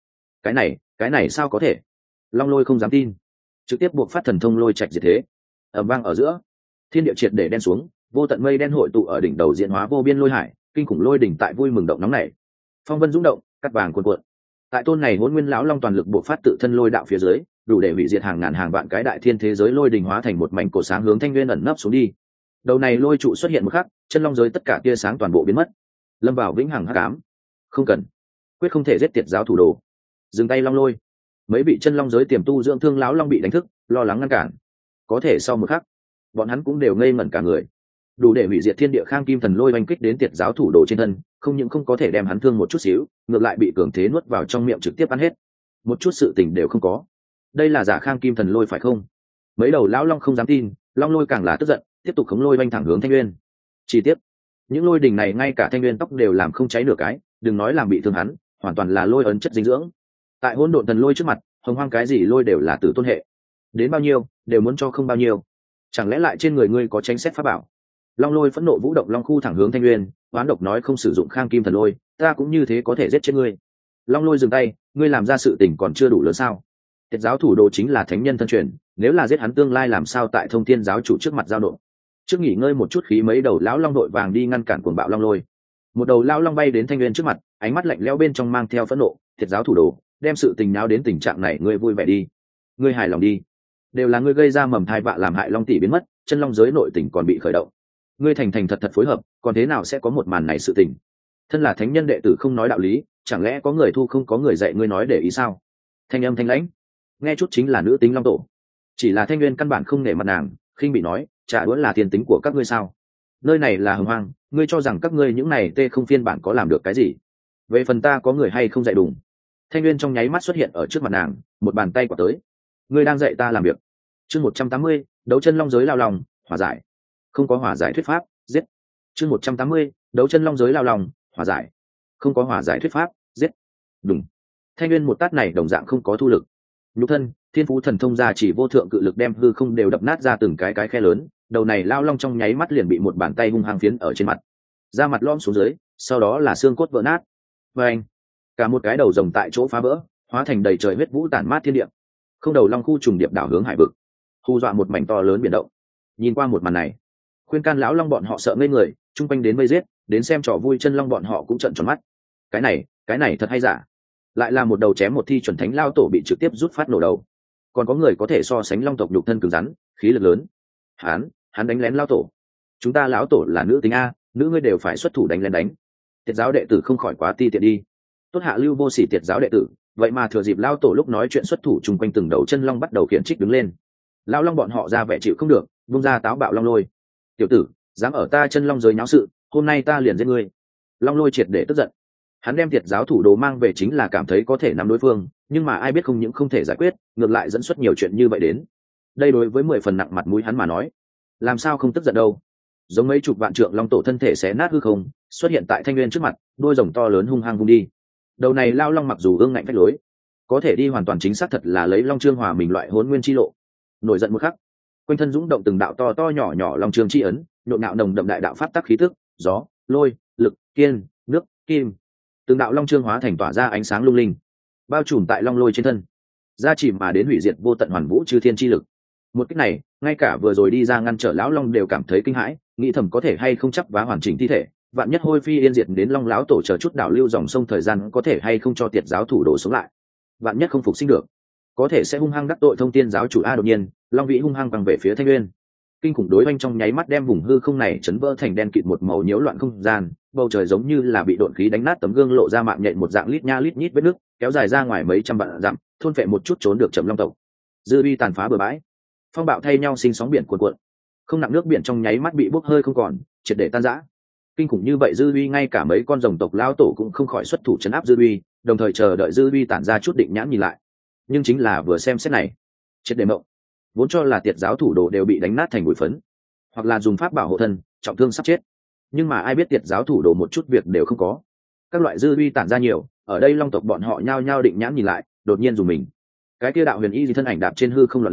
Cái này sao có thể? Long lôi không dám tin, trực tiếp buộc phát thần thông lôi trạch diệt thế. Ầm vang ở giữa, thiên địa triệt để đen xuống, vô tận mây đen hội tụ ở đỉnh đầu diễn hóa vô biên lôi hải, kinh khủng lôi đỉnh tại vui mừng động nóng này, phong vân dũng động, cắt vàng cuồn cuộn. Tại tôn này hỗn nguyên lão long toàn lực buộc phát tự thân lôi đạo phía dưới, đủ để hủy diệt hàng ngàn hàng vạn cái đại thiên thế giới lôi đình hóa thành một mảnh cổ sáng hướng thanh nguyên ẩn nấp xuống đi. Đầu này lôi trụ xuất hiện một khắc, chân long giới tất cả tia sáng toàn bộ biến mất, lâm vào vĩnh hằng hắc ám. Không cần, quyết không thể giết tiệt giáo thủ đồ. Dừng tay long lôi. Mấy vị chân long giới tiềm tu dưỡng thương lão long bị đánh thức, lo lắng ngăn cản. Có thể sau một khắc, bọn hắn cũng đều ngây ngẩn cả người. Đủ để hủy diệt thiên địa khang kim thần lôi oanh kích đến tiệt giáo thủ đồ trên thân, không những không có thể đem hắn thương một chút xíu, ngược lại bị cường thế nuốt vào trong miệng trực tiếp ăn hết, một chút sự tình đều không có. Đây là giả khang kim thần lôi phải không? Mấy đầu lão long không dám tin, long lôi càng là tức giận, tiếp tục khống lôi oanh thẳng hướng thanh nguyên. Chi tiết, những lôi đình này ngay cả thanh nguyên tóc đều làm không cháy nửa cái, đừng nói làm bị thương hắn, hoàn toàn là lôi ấn chất dinh dưỡng. Tại hỗn độn thần lôi trước mặt, hồng hoang cái gì lôi đều là tử tôn hệ, đến bao nhiêu đều muốn cho không bao nhiêu. Chẳng lẽ lại trên người ngươi có tránh xét pháp bảo? Long lôi phẫn nộ vũ động long khu thẳng hướng thanh nguyên, oán độc nói không sử dụng khang kim thần lôi, ta cũng như thế có thể giết chết ngươi. Long lôi dừng tay, ngươi làm ra sự tình còn chưa đủ lớn sao? Tiệt giáo thủ đồ chính là thánh nhân thân truyền, nếu là giết hắn tương lai làm sao tại thông thiên giáo chủ trước mặt giao nộp. Trước nghỉ ngơi một chút khí, mấy đầu lão long đội vàng đi ngăn cản cuồng bạo long lôi. Một đầu lão long bay đến thanh nguyên trước mặt, ánh mắt lạnh lẽo bên trong mang theo phẫn nộ. Tiệt giáo thủ đồ, đem sự tình náo đến tình trạng này, ngươi vui vẻ đi, ngươi hài lòng đi, đều là ngươi gây ra mầm thai vạ làm hại long tỷ biến mất, chân long giới nội tình còn bị khởi động, ngươi thành thành thật thật phối hợp, còn thế nào sẽ có một màn này sự tình? Thân là thánh nhân đệ tử không nói đạo lý, chẳng lẽ có người thu không có người dạy ngươi nói để ý sao? Thanh âm thanh lãnh, nghe chút chính là nữ tính long tổ. Chỉ là thanh nguyên căn bản không nể mặt nàng, khinh bị nói, trả đũa là thiên tính của các ngươi sao? Nơi này là hồng hoang, ngươi cho rằng các ngươi những này tê không phiên bản có làm được cái gì? Về phần ta có người hay không dạy đùng? Thanh nguyên trong nháy mắt xuất hiện ở trước mặt nàng, một bàn tay quả tới. Ngươi đang dạy ta làm việc. Chương 180, đấu chân long giới lao lòng, hòa giải. Không có hòa giải thuyết pháp, giết. Chương 180, đấu chân long giới lao lòng, hòa giải. Không có hòa giải thuyết pháp, giết. Đúng. Thanh nguyên một tát này đồng dạng không có thu lực. Nhục thân, thiên phú thần thông gia chỉ vô thượng cự lực đem hư không đều đập nát ra từng cái khe lớn, đầu này lao long trong nháy mắt liền bị một bàn tay hung hăng phiến ở trên mặt. Da mặt lõm xuống dưới, sau đó là xương cốt vỡ nát. Và anh, cả một cái đầu rồng tại chỗ phá vỡ, hóa thành đầy trời huyết vũ tản mát thiên địa. Không đầu long khu trùng điệp đảo hướng hải vực, hù dọa một mảnh to lớn biển động. Nhìn qua một màn này, khuyên can lão long bọn họ sợ ngây người, chung quanh đến vây giết, đến xem trò vui chân long bọn họ cũng trợn tròn mắt. Cái này thật hay giả? Lại là một đầu chém một thi chuẩn thánh lao tổ bị trực tiếp rút phát nổ đầu. Còn có người có thể so sánh long tộc nhục thân cứng rắn, khí lực lớn. Hắn đánh lén lao tổ. Chúng ta lão tổ là nữ tính a, nữ ngươi đều phải xuất thủ đánh lén đánh. Tiệt giáo đệ tử không khỏi quá ti tiện đi. Tốt hạ lưu vô sỉ tiệt giáo đệ tử, vậy mà thừa dịp lao tổ lúc nói chuyện xuất thủ, chung quanh từng đầu chân long bắt đầu khiển trích đứng lên. Lao long bọn họ ra vẻ chịu không được, vung ra táo bạo long lôi. Tiểu tử, dám ở ta chân long giới nháo sự, hôm nay ta liền giết ngươi. Long lôi triệt để tức giận. Hắn đem tiệt giáo thủ đồ mang về chính là cảm thấy có thể nắm đối phương, nhưng mà ai biết không những không thể giải quyết, ngược lại dẫn xuất nhiều chuyện như vậy đến. Đây đối với 10 phần nặng mặt mũi hắn mà nói, làm sao không tức giận đâu. Giống mấy chục vạn trượng long tổ thân thể xé nát hư không, xuất hiện tại thanh nguyên trước mặt, đôi rồng to lớn hung hăng vung đi. Đầu này lao long mặc dù ương ngạnh phách lối, có thể đi hoàn toàn chính xác thật là lấy long trương hòa mình loại hỗn nguyên chi lộ. Nổi giận một khắc, quanh thân dũng động từng đạo to to nhỏ nhỏ long trương chi ấn, nhộn nhạo nồng đậm đại đạo pháp tắc khí tức, gió, lôi, lực, kiên, nước, kim. Từng đạo long trương hóa thành tỏa ra ánh sáng lung linh, bao trùm tại long lôi trên thân, gia chỉ mà đến hủy diệt vô tận hoàn vũ chư thiên chi lực. Một cách này, ngay cả vừa rồi đi ra ngăn trở lão long đều cảm thấy kinh hãi, nghĩ thầm có thể hay không chấp vá hoàn chỉnh thi thể, vạn nhất hôi phi yên diệt đến long lão tổ chờ chút đảo lưu dòng sông thời gian có thể hay không cho tiệt giáo thủ đổ xuống lại, vạn nhất không phục sinh được, có thể sẽ hung hăng đắc tội thông thiên giáo chủ. Đột nhiên long vĩ hung hăng bằng về phía thanh nguyên, kinh khủng đối oanh trong nháy mắt đem vùng hư không này chấn vỡ thành đen kịt một màu nhiễu loạn không gian, bầu trời giống như là bị độn khí đánh nát, tấm gương lộ ra mạng nhện một dạng lít nha lít nhít vết nước kéo dài ra ngoài mấy trăm vạn dặm, thôn phệ một chút trốn được chậm long tộc. Dư uy tàn phá bừa bãi, phong bạo thay nhau sinh sóng biển cuộn cuộn, không nặng nước biển trong nháy mắt bị bốc hơi không còn, triệt để tan rã. Kinh khủng như vậy dư uy, ngay cả mấy con rồng tộc lao tổ cũng không khỏi xuất thủ chấn áp dư uy, đồng thời chờ đợi dư uy tản ra chút định nhãn nhìn lại. Nhưng chính là vừa xem xét này, triệt để mộng. Vốn cho là tiệt giáo thủ đồ đều bị đánh nát thành bụi phấn, hoặc là dùng pháp bảo hộ thân, trọng thương sắp chết, nhưng mà ai biết tiệt giáo thủ đồ một chút việc đều không có. Các loại dư uy tản ra nhiều, ở đây long tộc bọn họ nhao nhao định nhãn nhìn lại, đột nhiên dùng mình. Cái kia đạo huyền y gì thân ảnh đạp trên hư không loạn lưu,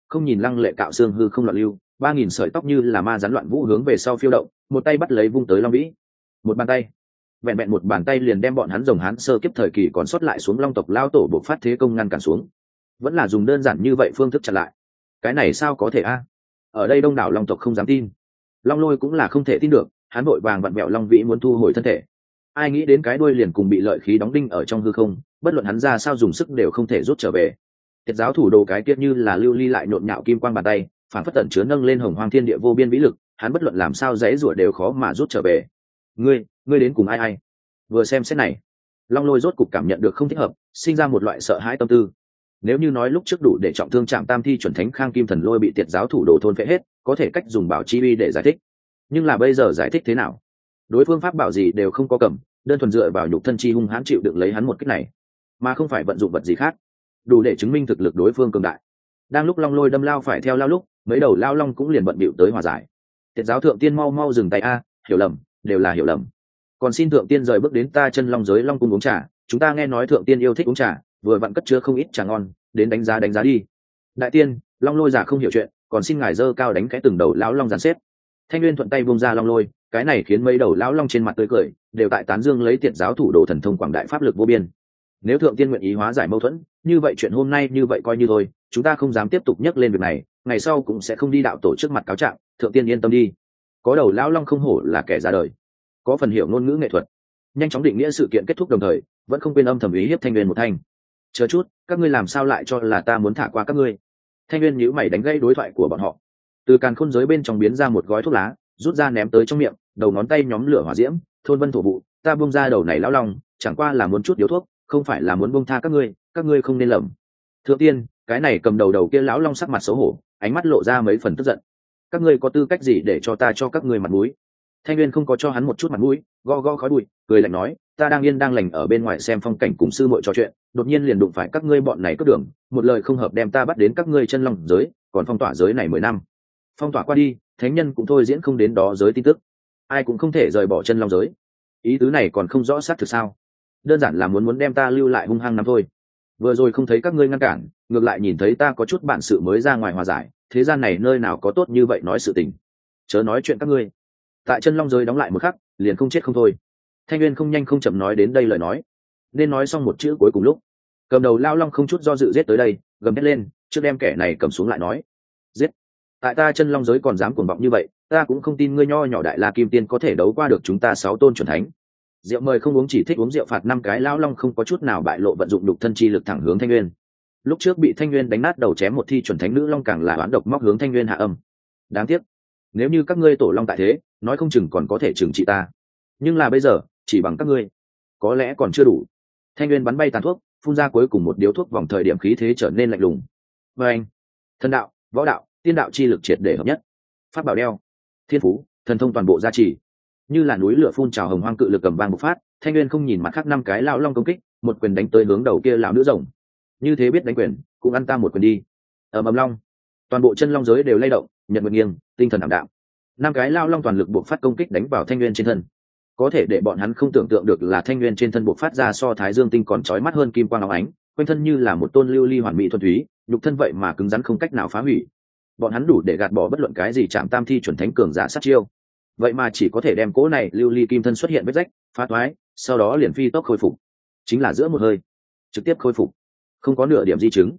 không nhìn lăng lệ cạo xương hư không loạn lưu, 3000 sợi tóc như là ma rắn loạn vũ hướng về sau phiêu động, một tay bắt lấy vung tới long vĩ. Một bàn tay, vẹn vẹn một bàn tay liền đem bọn hắn rồng hán sơ kiếp thời kỳ còn sót lại xuống long tộc lao tổ buộc phát thế công ngăn cản xuống. Vẫn là dùng đơn giản như vậy phương thức chặn lại. Cái này sao có thể a? Ở đây đông đảo long tộc không dám tin. Long Lôi cũng là không thể tin được, hắn vội vàng vặn vẹo long vĩ muốn thu hồi thân thể. Ai nghĩ đến cái đuôi liền cùng bị lợi khí đóng đinh ở trong hư không, bất luận hắn ra sao dùng sức đều không thể rút trở về. Tiệt giáo thủ đồ cái tiết như là lưu ly lại nhộn nhạo kim quang bàn tay, phản phất tận chứa nâng lên hồng hoang thiên địa vô biên vĩ lực, hắn bất luận làm sao dãy rủa đều khó mà rút trở về. Ngươi đến cùng ai? Vừa xem xét này, Long Lôi rốt cục cảm nhận được không thích hợp, sinh ra một loại sợ hãi tâm tư. Nếu như nói lúc trước đủ để trọng thương Trạm Tam Thi chuẩn thánh Khang Kim Thần Lôi bị tiệt giáo thủ đồ thôn phệ hết, có thể cách dùng bảo chi uy để giải thích. Nhưng là bây giờ giải thích thế nào? Đối phương pháp bảo gì đều không có cầm, đơn thuần dựa vào nhục thân chi hung hãn chịu đựng lấy hắn một kích này, mà không phải vận dụng vật gì khác, đủ để chứng minh thực lực đối phương cường đại. Đang lúc Long Lôi đâm lao phải theo lao lúc, mấy đầu lao long cũng liền bận bịu tới hòa giải. Tiệt giáo thượng tiên mau dừng tay a, hiểu lầm, đều là hiểu lầm. Còn xin thượng tiên rời bước đến ta chân long giới long cung uống trà, chúng ta nghe nói thượng tiên yêu thích uống trà, vừa vặn cất chứa không ít trà ngon, đến đánh giá đi. Đại tiên, Long Lôi giả không hiểu chuyện, còn xin ngài dơ cao đánh cái từng đầu lão long dàn xếp. Thanh Nguyên thuận tay buông ra Long Lôi, cái này khiến mấy đầu lão long trên mặt tươi cười, đều tại tán dương lấy tiệt giáo thủ đồ thần thông quảng đại pháp lực vô biên. Nếu thượng tiên nguyện ý hóa giải mâu thuẫn, như vậy chuyện hôm nay như vậy coi như thôi, chúng ta không dám tiếp tục nhắc lên việc này, ngày sau cũng sẽ không đi đạo tổ trước mặt cáo trạng, thượng tiên yên tâm đi. Có đầu lão long không hổ là kẻ ra đời, có phần hiểu ngôn ngữ nghệ thuật, nhanh chóng định nghĩa sự kiện kết thúc đồng thời, vẫn không quên âm thầm ý hiếp Thanh Nguyên một thanh. Chờ chút, các ngươi làm sao lại cho là ta muốn thả qua các ngươi? Thanh Nguyên nhíu mày đánh gãy đối thoại của bọn họ. Từ càn khôn giới bên trong biến ra một gói thuốc lá, rút ra ném tới trong miệng, đầu ngón tay nhóm lửa hỏa diễm, thôn vân thổ vụ, ta buông ra đầu này lão long, chẳng qua là muốn chút điếu thuốc, không phải là muốn buông tha các ngươi không nên lầm. Thượng tiên, cái này cầm đầu kia lão long sắc mặt xấu hổ, ánh mắt lộ ra mấy phần tức giận. Các ngươi có tư cách gì để cho ta cho các ngươi mặt mũi? Thanh Nguyên không có cho hắn một chút mặt mũi, go khói bụi, cười lạnh nói, ta đang yên đang lành ở bên ngoài xem phong cảnh cùng sư muội trò chuyện, đột nhiên liền đụng phải các ngươi bọn này cướp đường, một lời không hợp đem ta bắt đến các ngươi chân long giới, còn phong tỏa giới này 10 năm. Phong tỏa qua đi, thánh nhân cũng thôi diễn không đến đó giới tin tức, ai cũng không thể rời bỏ chân long giới. Ý tứ này còn không rõ xác thực sao? Đơn giản là muốn đem ta lưu lại hung hăng năm thôi. Vừa rồi không thấy các ngươi ngăn cản, ngược lại nhìn thấy ta có chút bản sự mới ra ngoài hòa giải, thế gian này nơi nào có tốt như vậy nói sự tình. Chớ nói chuyện các ngươi. Tại chân long giới đóng lại một khắc, liền không chết không thôi. Thanh Nguyên không nhanh không chậm nói đến đây lời nói, nên nói xong một chữ cuối cùng lúc, cầm đầu lao long không chút do dự giết tới đây, gầm hét lên, trước đem kẻ này cầm xuống lại nói, giết. Tại ta chân long giới còn dám cuồng vọng như vậy, ta cũng không tin ngươi nho nhỏ đại la kim tiên có thể đấu qua được chúng ta 6 tôn chuẩn thánh. Rượu mời không uống, chỉ thích uống rượu phạt 5 cái lao long không có chút nào bại lộ vận dụng đục thân chi lực thẳng hướng Thanh Nguyên. Lúc trước bị Thanh Nguyên đánh nát đầu chém một thi chuẩn thánh nữ long càng là oán độc móc hướng Thanh Nguyên hạ âm. Đáng tiếc, nếu như các ngươi tổ long tại thế, nói không chừng còn có thể trừng trị ta, nhưng là bây giờ chỉ bằng các ngươi có lẽ còn chưa đủ. Thanh Nguyên bắn bay tàn thuốc, phun ra cuối cùng một điếu thuốc, vòng thời điểm khí thế trở nên lạnh lùng. Và anh, thần đạo, võ đạo, tiên đạo chi lực triệt để hợp nhất, pháp bảo đeo, thiên phú, thần thông toàn bộ gia trì, như là núi lửa phun trào hồng hoang cự lực cầm vang một phát. Thanh Nguyên không nhìn mặt khác 5 cái lão long công kích, một quyền đánh tới hướng đầu kia lão nữ rồng. Như thế biết đánh quyền, cũng ăn ta một quyền đi. Ầm ầm long, toàn bộ chân long giới đều lay động, nhật nguyệt nghiêng, tinh thần ảm đạm. 5 cái lão long toàn lực buộc phát công kích đánh vào Thanh Nguyên trên thân. Có thể để bọn hắn không tưởng tượng được là Thanh Nguyên trên thân buộc phát ra so thái dương tinh còn chói mắt hơn kim quang óng ánh, quanh thân như là một tôn lưu ly hoàn mỹ thuần túy, nhục thân vậy mà cứng rắn không cách nào phá hủy. Bọn hắn đủ để gạt bỏ bất luận cái gì chạm tam thi chuẩn thánh cường giả sát chiêu, vậy mà chỉ có thể đem cỗ này lưu ly kim thân xuất hiện vết rách, phá toái, sau đó liền phi tốc khôi phục, chính là giữa một hơi trực tiếp khôi phục, không có nửa điểm di chứng.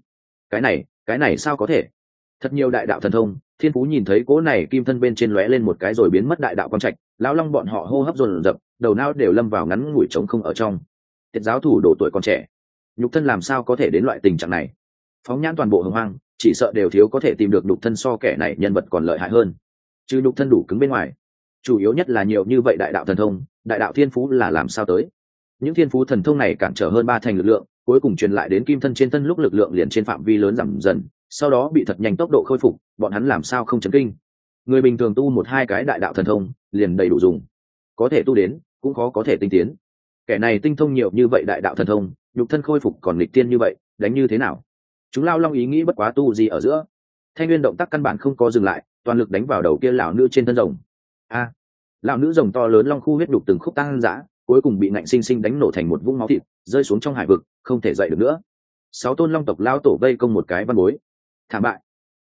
Cái này sao có thể? Thật nhiều đại đạo thần thông, thiên phú nhìn thấy cỗ này kim thân bên trên lóe lên một cái rồi biến mất đại đạo quang trạch, lão long bọn họ hô hấp dồn dập, đầu não đều lâm vào ngắn ngủi trống không ở trong. Tiệt giáo thủ độ tuổi còn trẻ, nhục thân làm sao có thể đến loại tình trạng này? Phóng nhãn toàn bộ hồng hoang, chỉ sợ đều thiếu có thể tìm được nhục thân so kẻ này nhân vật còn lợi hại hơn. Chứ nhục thân đủ cứng bên ngoài, chủ yếu nhất là nhiều như vậy đại đạo thần thông, đại đạo thiên phú là làm sao tới? Những thiên phú thần thông này cản trở hơn 3 thành lực lượng, cuối cùng truyền lại đến kim thân trên thân lúc lực lượng liền trên phạm vi lớn giảm dần, sau đó bị thật nhanh tốc độ khôi phục, bọn hắn làm sao không chấn kinh? Người bình thường tu 1-2 cái đại đạo thần thông liền đầy đủ dùng, có thể tu đến, cũng khó có thể tinh tiến. Kẻ này tinh thông nhiều như vậy đại đạo thần thông, nhục thân khôi phục còn nghịch tiên như vậy, đánh như thế nào? Chúng lao long ý nghĩ bất quá tu gì ở giữa. Thanh Nguyên động tác căn bản không có dừng lại, toàn lực đánh vào đầu kia lão nữ trên thân rồng. Lão nữ rồng to lớn long khu huyết đục từng khúc tăng dã, cuối cùng bị ngạnh sinh sinh đánh nổ thành một vũng máu thịt, rơi xuống trong hải vực, không thể dậy được nữa. 6 tôn long tộc lao tổ vây công một cái văn bối, thảm bại.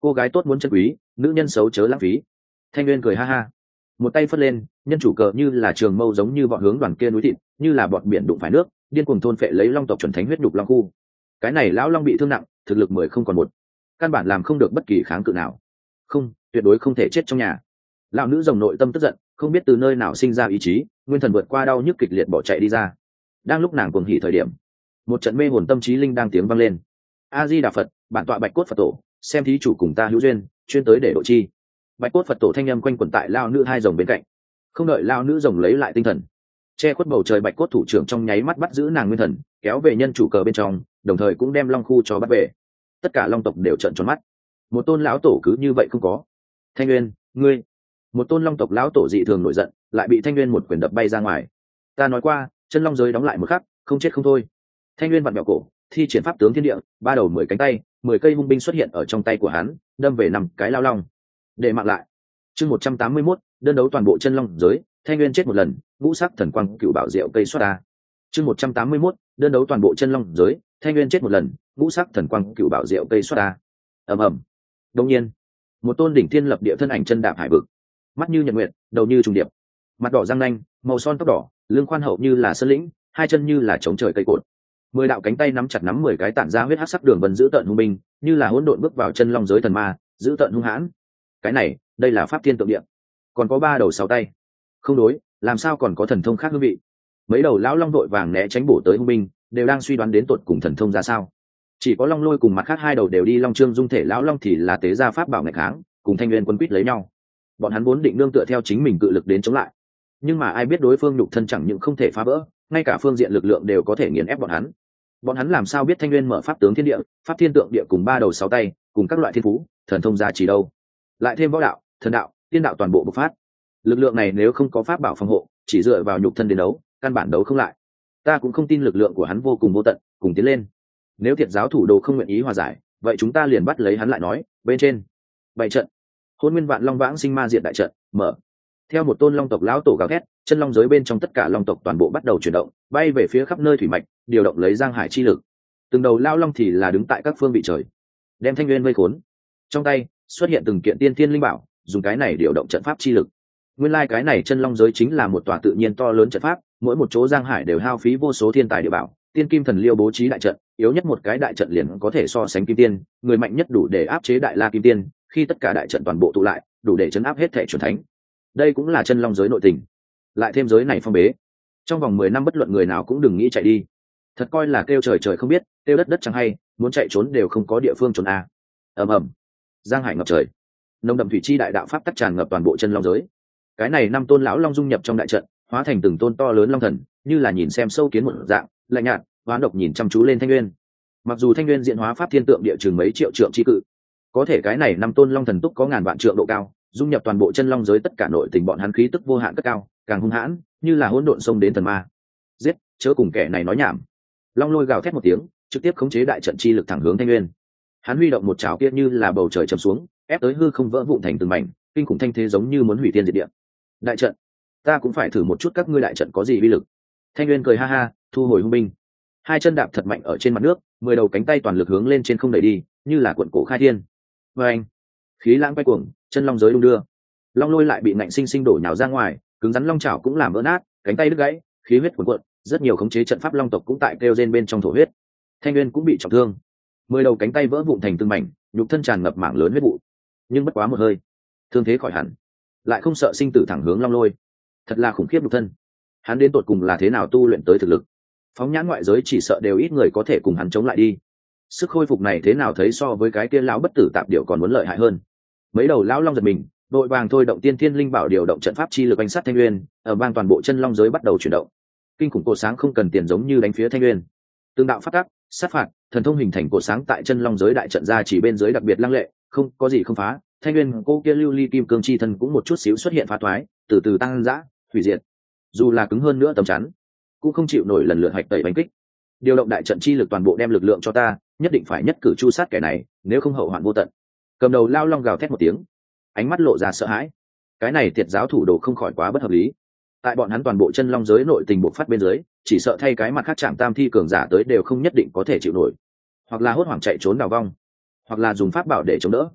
cô gái tốt muốn chân quý, nữ nhân xấu chớ lãng phí. Thanh Nguyên cười ha ha, một tay phất lên, nhân chủ cờ như là trường mâu giống như bọn hướng đoàn kia núi thịt, như là bọn biển đụng phải nước, điên cuồng thôn phệ lấy long tộc chuẩn thánh huyết đục long khu. Cái này lão long bị thương nặng, thực lực 10 không còn một, căn bản làm không được bất kỳ kháng cự nào. Không, tuyệt đối không thể chết trong nhà. Lão nữ rồng nội tâm tức giận, không biết từ nơi nào sinh ra ý chí, nguyên thần vượt qua đau nhức kịch liệt bỏ chạy đi ra. Đang lúc nàng cuồng hỉ thời điểm, một trận mê hồn tâm trí linh đang tiếng vang lên. A Di Đà Phật, bản tọa Bạch Cốt Phật Tổ, xem thí chủ cùng ta hữu duyên, chuyên tới để độ chi. Bạch Cốt Phật Tổ thanh âm quanh quẩn tại lão nữ hai rồng bên cạnh. Không đợi lão nữ rồng lấy lại tinh thần, che khuất bầu trời Bạch Cốt thủ trưởng trong nháy mắt bắt giữ nàng nguyên thần, kéo về nhân chủ cờ bên trong, đồng thời cũng đem long khu cho bắt về. Tất cả long tộc đều trợn tròn mắt. Một tôn lão tổ cứ như vậy không có. Thanh Nguyên, ngươi. Một tôn long tộc lão tổ dị thường nổi giận, lại bị Thanh Nguyên một quyền đập bay ra ngoài. Ta nói qua, chân long giới đóng lại một khắc, không chết không thôi. Thanh Nguyên vặn vẹo cổ, thi triển pháp tướng thiên địa, ba đầu 10 cánh tay, 10 cây hung binh xuất hiện ở trong tay của hắn, đâm về 5 cái lao long. Để mạng lại. Chương 181, đơn đấu toàn bộ chân long giới, Thanh Nguyên chết một lần, ngũ sắc thần quang cựu bảo diệu cây xuất ra. Chương 181, đơn đấu toàn bộ chân long giới, Thanh Nguyên chết một lần, ngũ sắc thần quang cựu bảo diệu cây xuất ra. Ầm ầm. Đột nhiên, một tôn đỉnh thiên lập địa thân ảnh chân đạp hải vực, mắt như nhật nguyệt, đầu như trùng điệp, mặt đỏ răng nanh, màu son tóc đỏ, lưng khoan hậu như là sơn lĩnh, hai chân như là chống trời cây cột. 10 đạo cánh tay nắm chặt nắm 10 cái tản ra huyết hắc sắc đường vân giữ tợn hung binh, như là hỗn độn bước vào chân long giới thần ma, giữ tợn hung hãn. Cái này, đây là pháp thiên tượng địa. Còn có 3 đầu 6 tay. Không đối, làm sao còn có thần thông khác hương vị? Mấy đầu lão long đội vàng né tránh bổ tới hung binh, đều đang suy đoán đến tột cùng thần thông ra sao. Chỉ có long lôi cùng mặt khác 2 đầu đều đi long trương dung thể lão long thì là tế gia pháp bảo nghịch kháng, cùng Thanh Nguyên quân quýt lấy nhau. Bọn hắn vốn định nương tựa theo chính mình cự lực đến chống lại, nhưng mà ai biết đối phương nhục thân chẳng những không thể phá vỡ, ngay cả phương diện lực lượng đều có thể nghiền ép bọn hắn. Bọn hắn làm sao biết Thanh Nguyên mở pháp tướng thiên địa, pháp thiên tượng địa cùng 3 đầu 6 tay, cùng các loại thiên phú, thần thông gia chỉ đâu? Lại thêm võ đạo, thần đạo, tiên đạo toàn bộ bộc phát. Lực lượng này nếu không có pháp bảo phòng hộ, chỉ dựa vào nhục thân đến đấu, căn bản đấu không lại. Ta cũng không tin lực lượng của hắn vô cùng vô tận, cùng tiến lên. Nếu Thiệt giáo thủ đồ không nguyện ý hòa giải, vậy chúng ta liền bắt lấy hắn lại nói. Bên trên, bảy trận, Hôn Nguyên Vạn Long Vãng Sinh Ma Diện đại trận mở. Theo một tôn long tộc lão tổ gào thét, chân long giới bên trong tất cả long tộc toàn bộ bắt đầu chuyển động, bay về phía khắp nơi thủy mạch, điều động lấy giang hải chi lực. Từng đầu lao long thì là đứng tại các phương vị trời, đem Thanh Nguyên vây khốn. Trong tay xuất hiện từng kiện tiên thiên linh bảo, dùng cái này điều động trận pháp chi lực. Nguyên lai cái này chân long giới chính là một tòa tự nhiên to lớn trận pháp, mỗi một chỗ giang hải đều hao phí vô số thiên tài địa bảo, tiên kim thần liêu bố trí đại trận, yếu nhất một cái đại trận liền có thể so sánh kim tiên, người mạnh nhất đủ để áp chế đại la kim tiên, khi tất cả đại trận toàn bộ tụ lại, đủ để chấn áp hết thể chuẩn thánh. Đây cũng là chân long giới nội tình. Lại thêm giới này phong bế, trong vòng 10 năm bất luận người nào cũng đừng nghĩ chạy đi. Thật coi là kêu trời trời không biết, kêu đất đất chẳng hay, muốn chạy trốn đều không có địa phương trốn a. Ầm ầm, giang hải ngập trời, nồng đậm thủy chi đại đạo pháp tắc tràn ngập toàn bộ chân long giới. Cái này 5 tôn lão long dung nhập trong đại trận, hóa thành từng tôn to lớn long thần, như là nhìn xem sâu kiến một dạng, lạnh nhạt, hoán độc nhìn chăm chú lên Thanh Nguyên. Mặc dù Thanh Nguyên diện hóa pháp thiên tượng địa chừng mấy triệu trượng chi cự, có thể cái này 5 tôn long thần túc có ngàn vạn trượng độ cao, dung nhập toàn bộ chân long giới tất cả nội tình bọn hắn khí tức vô hạn cất cao, càng hung hãn, như là hỗn độn xông đến thần ma. Giết, chớ cùng kẻ này nói nhảm. Long lôi gào thét một tiếng, trực tiếp khống chế đại trận chi lực thẳng hướng Thanh Nguyên. Hắn huy động một chảo kia như là bầu trời trầm xuống, ép tới hư không vỡ vụn thành từng mảnh, kinh khủng thanh thế giống như muốn hủy thiên diệt địa. Đại trận, ta cũng phải thử một chút các ngươi đại trận có gì uy lực. Thanh Nguyên cười ha ha, thu hồi hung binh, hai chân đạp thật mạnh ở trên mặt nước, 10 đầu cánh tay toàn lực hướng lên trên không đẩy đi, như là cuộn cổ khai thiên. Và anh, khí lãng quay cuồng, chân long giới đung đưa. Long lôi lại bị nạnh sinh sinh đổ nhào ra ngoài, cứng rắn long chảo cũng làm vỡ nát, cánh tay đứt gãy, khí huyết cuồn cuộn, rất nhiều khống chế trận pháp long tộc cũng tại kêu rên bên trong thổ huyết. Thanh Nguyên cũng bị trọng thương, 10 đầu cánh tay vỡ vụn thành từng mảnh, nhục thân tràn ngập mảng lớn huyết vụ. Nhưng bất quá một hơi, thương thế khỏi hẳn, lại không sợ sinh tử thẳng hướng long lôi. Thật là khủng khiếp nhục thân. Hắn đến tột cùng là thế nào tu luyện tới thực lực? Phóng nhãn ngoại giới chỉ sợ đều ít người có thể cùng hắn chống lại đi. Sức khôi phục này thế nào thấy so với cái kia lão bất tử tạp điểu còn muốn lợi hại hơn. Mấy đầu lão long giật mình, đội vàng thôi động tiên thiên linh bảo điều động trận pháp chi lực bánh sát Thanh Nguyên, ở bang toàn bộ chân long giới bắt đầu chuyển động. Kinh khủng cột sáng không cần tiền giống như đánh phía Thanh Nguyên. Tương đạo phát tắc, sát phạt, thần thông hình thành cột sáng tại chân long giới đại trận ra chỉ bên dưới đặc biệt lăng lệ, không có gì không phá. Thanh Nguyên cô kia lưu ly kim cương chi thân cũng một chút xíu xuất hiện phá thoái, từ từ tăng dã, hủy diệt. Dù là cứng hơn nữa tầm chắn, cũng không chịu nổi lần lượt hạch tẩy bánh kích. Điều động đại trận chi lực toàn bộ đem lực lượng cho ta, nhất định phải nhất cử chu sát kẻ này, nếu không hậu hoạn vô tận. Cầm đầu lao long gào thét một tiếng, ánh mắt lộ ra sợ hãi. Cái này Tiệt giáo thủ đồ không khỏi quá bất hợp lý. Tại bọn hắn toàn bộ chân long giới nội tình bộc phát bên dưới, chỉ sợ thay cái mặt khác chạm tam thi cường giả tới đều không nhất định có thể chịu nổi, hoặc là hốt hoảng chạy trốn đào vong, hoặc là dùng pháp bảo để chống đỡ.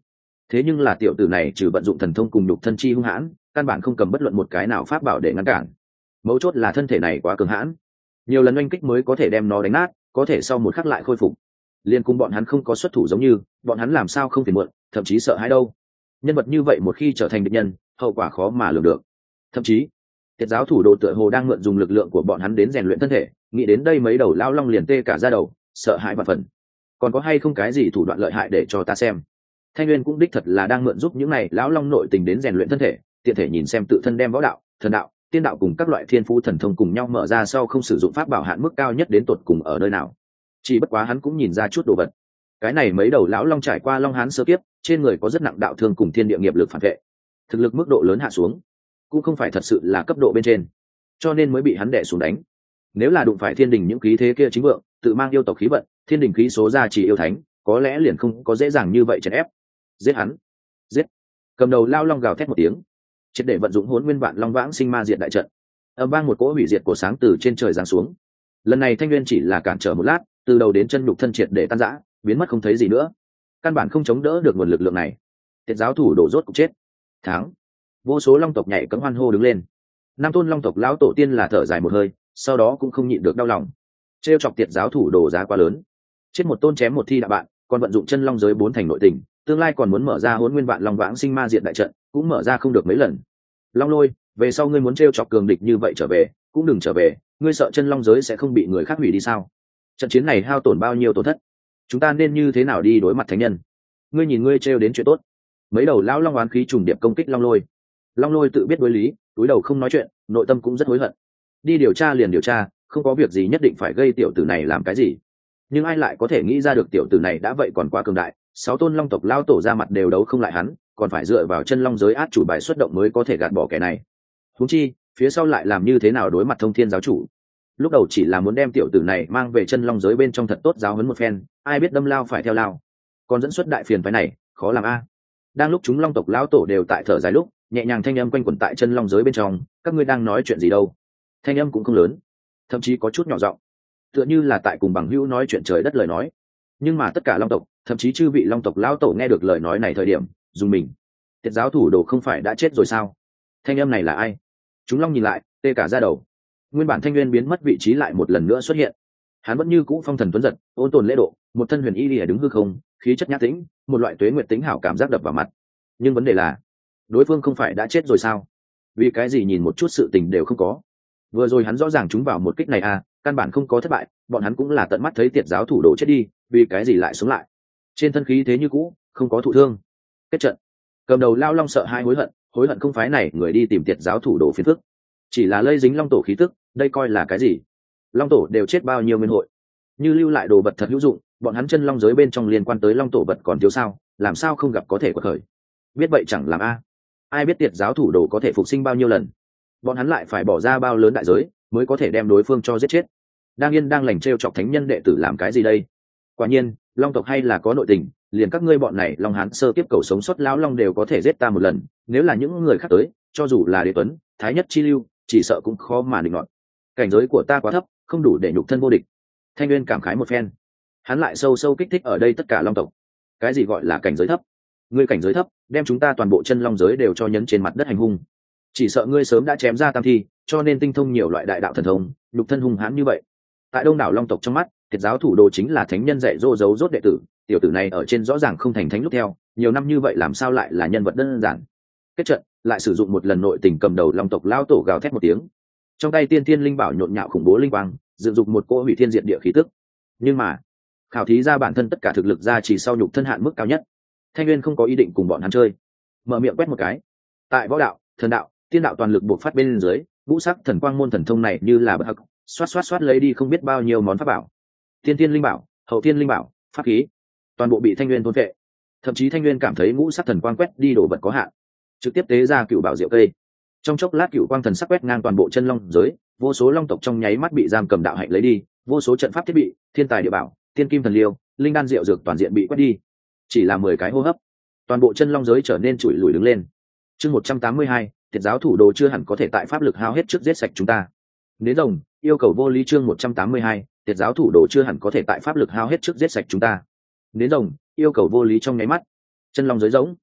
thế nhưng là tiểu tử này trừ vận dụng thần thông cùng nhục thân chi hung hãn, căn bản không cầm bất luận một cái nào pháp bảo để ngăn cản. Mấu chốt là thân thể này quá cường hãn, nhiều lần oanh kích mới có thể đem nó đánh nát, có thể sau một khắc lại khôi phục. Liên cùng bọn hắn không có xuất thủ giống như, bọn hắn làm sao không phiền muộn, thậm chí sợ hãi đâu. Nhân vật như vậy một khi trở thành địch nhân, hậu quả khó mà lường được. Thậm chí Tiệt giáo thủ đồ tựa hồ đang mượn dùng lực lượng của bọn hắn đến rèn luyện thân thể, nghĩ đến đây mấy đầu lao long liền tê cả da đầu, sợ hãi và phần. Còn có hay không cái gì thủ đoạn lợi hại để cho ta xem? Thanh Nguyên cũng đích thật là đang mượn giúp những này lão long nội tình đến rèn luyện thân thể, tiện thể nhìn xem tự thân đem võ đạo, thần đạo, tiên đạo cùng các loại thiên phú thần thông cùng nhau mở ra sau không sử dụng pháp bảo hạn mức cao nhất đến tột cùng ở nơi nào. Chỉ bất quá hắn cũng nhìn ra chút đồ vật. Cái này mấy đầu lão long trải qua long hán sơ kiếp, trên người có rất nặng đạo thương cùng thiên địa nghiệp lực phản vệ, thực lực mức độ lớn hạ xuống, cũng không phải thật sự là cấp độ bên trên, cho nên mới bị hắn đè xuống đánh. Nếu là đụng phải thiên đình những khí thế kia chính vượng, tự mang yêu tộc khí vận, thiên đình khí số ra chỉ yêu thánh, có lẽ liền không có dễ dàng như vậy chèn ép. Giết hắn, giết! Cầm đầu lao long gào thét một tiếng, triệt để vận dụng Hỗn Nguyên Vạn Long Vãng Sinh Ma Diệt đại trận, âm vang một cỗ hủy diệt của sáng từ trên trời giáng xuống. Lần này Thanh Nguyên chỉ là cản trở một lát, từ đầu đến chân nhục thân triệt để tan rã, biến mất không thấy gì nữa, căn bản không chống đỡ được nguồn lực lượng này. Tiệt giáo thủ đổ rốt cục chết. Thắng! Vô số long tộc nhảy cẫng hoan hô đứng lên. Năm tôn long tộc lão tổ tiên là thở dài một hơi, sau đó cũng không nhịn được đau lòng. Trêu chọc tiệt giáo thủ đổ giá quá lớn, chết một tôn chém một thi đạo bạn, còn vận dụng chân long giới 4 thành nội tình, tương lai còn muốn mở ra Hỗn Nguyên Vạn Long Vãng Sinh Ma Diệt đại trận, cũng mở ra không được mấy lần. Long Lôi, về sau ngươi muốn trêu chọc cường địch như vậy trở về, cũng đừng trở về, ngươi sợ chân long giới sẽ không bị người khác hủy đi sao? Trận chiến này hao tổn bao nhiêu tổn thất, chúng ta nên như thế nào đi đối mặt thánh nhân? Ngươi nhìn ngươi trêu đến chuyện tốt. Mấy đầu lão long oán khí trùng điệp công kích Long Lôi. Long Lôi tự biết đối lý, túi đầu không nói chuyện, nội tâm cũng rất hối hận. Đi điều tra liền điều tra, không có việc gì nhất định phải gây tiểu tử này làm cái gì. Nhưng ai lại có thể nghĩ ra được tiểu tử này đã vậy còn quá cường đại, 6 tôn long tộc lao tổ ra mặt đều đấu không lại hắn, còn phải dựa vào chân long giới át chủ bài xuất động mới có thể gạt bỏ kẻ này. Huống chi, phía sau lại làm như thế nào đối mặt Thông Thiên giáo chủ? Lúc đầu chỉ là muốn đem tiểu tử này mang về chân long giới bên trong thật tốt giáo huấn một phen, ai biết đâm lao phải theo lao, còn dẫn xuất đại phiền phái này, khó làm a. Đang lúc chúng long tộc lão tổ đều tại thở dài lúc, nhẹ nhàng thanh âm quanh quẩn tại chân long giới bên trong, các ngươi đang nói chuyện gì đâu? Thanh âm cũng không lớn, thậm chí có chút nhỏ giọng, tựa như là tại cùng bằng hữu nói chuyện trời đất lời nói. Nhưng mà tất cả long tộc, thậm chí chư vị long tộc lão tổ nghe được lời nói này thời điểm dùng mình. Tiệt giáo thủ đồ không phải đã chết rồi sao? Thanh âm này là ai? Chúng long nhìn lại, tê cả da đầu. Nguyên bản Thanh Nguyên biến mất vị trí lại một lần nữa xuất hiện. Hắn vẫn như cũ phong thần tuấn giật, ôn tồn lễ độ, một thân huyền y lìa đứng hư không, khí chất nhã tĩnh, một loại tuế nguyệt tính hảo cảm giác đập vào mặt. Nhưng vấn đề là, đối phương không phải đã chết rồi sao? Vì cái gì nhìn một chút sự tình đều không có? Vừa rồi hắn rõ ràng trúng vào một kích này à, căn bản không có thất bại, bọn hắn cũng là tận mắt thấy tiệt giáo thủ đồ chết đi, vì cái gì lại sống lại? Trên thân khí thế như cũ, không có thụ thương. Kết trận. Cầm đầu lao long sợ hai hối hận không phái này người đi tìm tiệt giáo thủ đồ phiền phức, chỉ là lây dính long tổ khí tức, đây coi là cái gì? Long tổ đều chết bao nhiêu nguyên hội, như lưu lại đồ vật thật hữu dụng, bọn hắn chân long giới bên trong liên quan tới long tổ vật còn thiếu sao? Làm sao không gặp có thể quật khởi? Biết vậy chẳng làm a. Ai biết tiệt giáo thủ đồ có thể phục sinh bao nhiêu lần, bọn hắn lại phải bỏ ra bao lớn đại giới mới có thể đem đối phương cho giết chết. Đang yên đang lành trêu chọc thánh nhân đệ tử làm cái gì đây? Quả nhiên long tộc hay là có nội tình, liền các ngươi bọn này long hán sơ tiếp cầu sống sót lão long đều có thể giết ta một lần, nếu là những người khác tới, cho dù là Đế Tuấn, Thái Nhất chi lưu, chỉ sợ cũng khó mà định nọt. Cảnh giới của ta quá thấp, không đủ để nhục thân vô địch. Thanh Nguyên cảm khái một phen, hắn lại sâu sâu kích thích ở đây tất cả long tộc. Cái gì gọi là cảnh giới thấp? Ngươi cảnh giới thấp, đem chúng ta toàn bộ chân long giới đều cho nhấn trên mặt đất hành hung. Chỉ sợ ngươi sớm đã chém ra tam thi, cho nên tinh thông nhiều loại đại đạo thần thông, nhục thân hung hãn như vậy. Tại đông đảo long tộc trong mắt, tiệt giáo thủ đồ chính là thánh nhân dạy dỗ giấu rốt đệ tử, tiểu tử này ở trên rõ ràng không thành thánh lúc theo, nhiều năm như vậy làm sao lại là nhân vật đơn giản? Kết trận, lại sử dụng một lần nội tình, cầm đầu long tộc lao tổ gào thét một tiếng, trong tay tiên thiên linh bảo nhộn nhạo khủng bố linh quang, dựng dục một cỗ hủy thiên diệt địa khí tức. Nhưng mà khảo thí ra bản thân tất cả thực lực ra chỉ sau nhục thân hạn mức cao nhất, Thanh Nguyên không có ý định cùng bọn hắn chơi, mở miệng quét một cái. Tại võ đạo, thần đạo, tiên đạo toàn lực buộc phát bên dưới, ngũ sắc thần quang môn thần thông này như là bậc hắc, xoát lấy đi không biết bao nhiêu món pháp bảo, tiên thiên linh bảo, hậu thiên linh bảo, pháp khí, toàn bộ bị Thanh Nguyên thôn phệ. Thậm chí Thanh Nguyên cảm thấy ngũ sắc thần quang quét đi đồ vật có hạn, trực tiếp tế ra cựu bảo diệu cây. Trong chốc lát cựu quang thần sắc quét ngang toàn bộ chân long giới, vô số long tộc trong nháy mắt bị giam cầm đạo hạnh lấy đi, vô số trận pháp thiết bị, thiên tài địa bảo, tiên kim thần liêu, linh đan diệu dược toàn diện bị quét đi. Chỉ là 10 cái hô hấp, toàn bộ chân long giới trở nên trụi lùi đứng lên. Chương 182, tiệt giáo thủ đồ chưa hẳn có thể tại pháp lực hao hết trước giết sạch chúng ta. Đến rồng, yêu cầu vô lý. Chương 182, tiệt giáo thủ đồ chưa hẳn có thể tại pháp lực hao hết trước giết sạch chúng ta. Đến rồng, yêu cầu vô lý. Trong nháy mắt, chân long giới rỗng,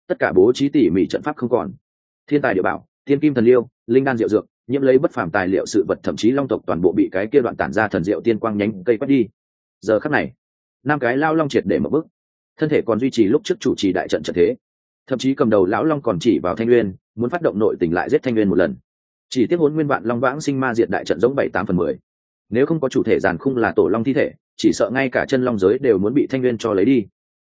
tất cả bố trí tỉ mỉ trận pháp không còn, thiên tài địa bảo, thiên kim thần liêu, linh đan diệu dược, nhiễm lấy bất phàm tài liệu sự vật, thậm chí long tộc toàn bộ bị cái kia đoạn tản ra thần diệu tiên quang nhánh cây quét đi. Giờ khắc này, năm cái lao long triệt để mở bước, thân thể còn duy trì lúc trước chủ trì đại trận trận thế, thậm chí cầm đầu lão long còn chỉ vào Thanh Nguyên, muốn phát động nội tình lại giết Thanh Nguyên một lần. Chỉ tiếc Hỗn Nguyên Vạn Long Vãng Sinh Ma Diệt đại trận giống 7/8/10. Nếu không có chủ thể giàn khung là tổ long thi thể, chỉ sợ ngay cả chân long giới đều muốn bị Thanh Nguyên cho lấy đi.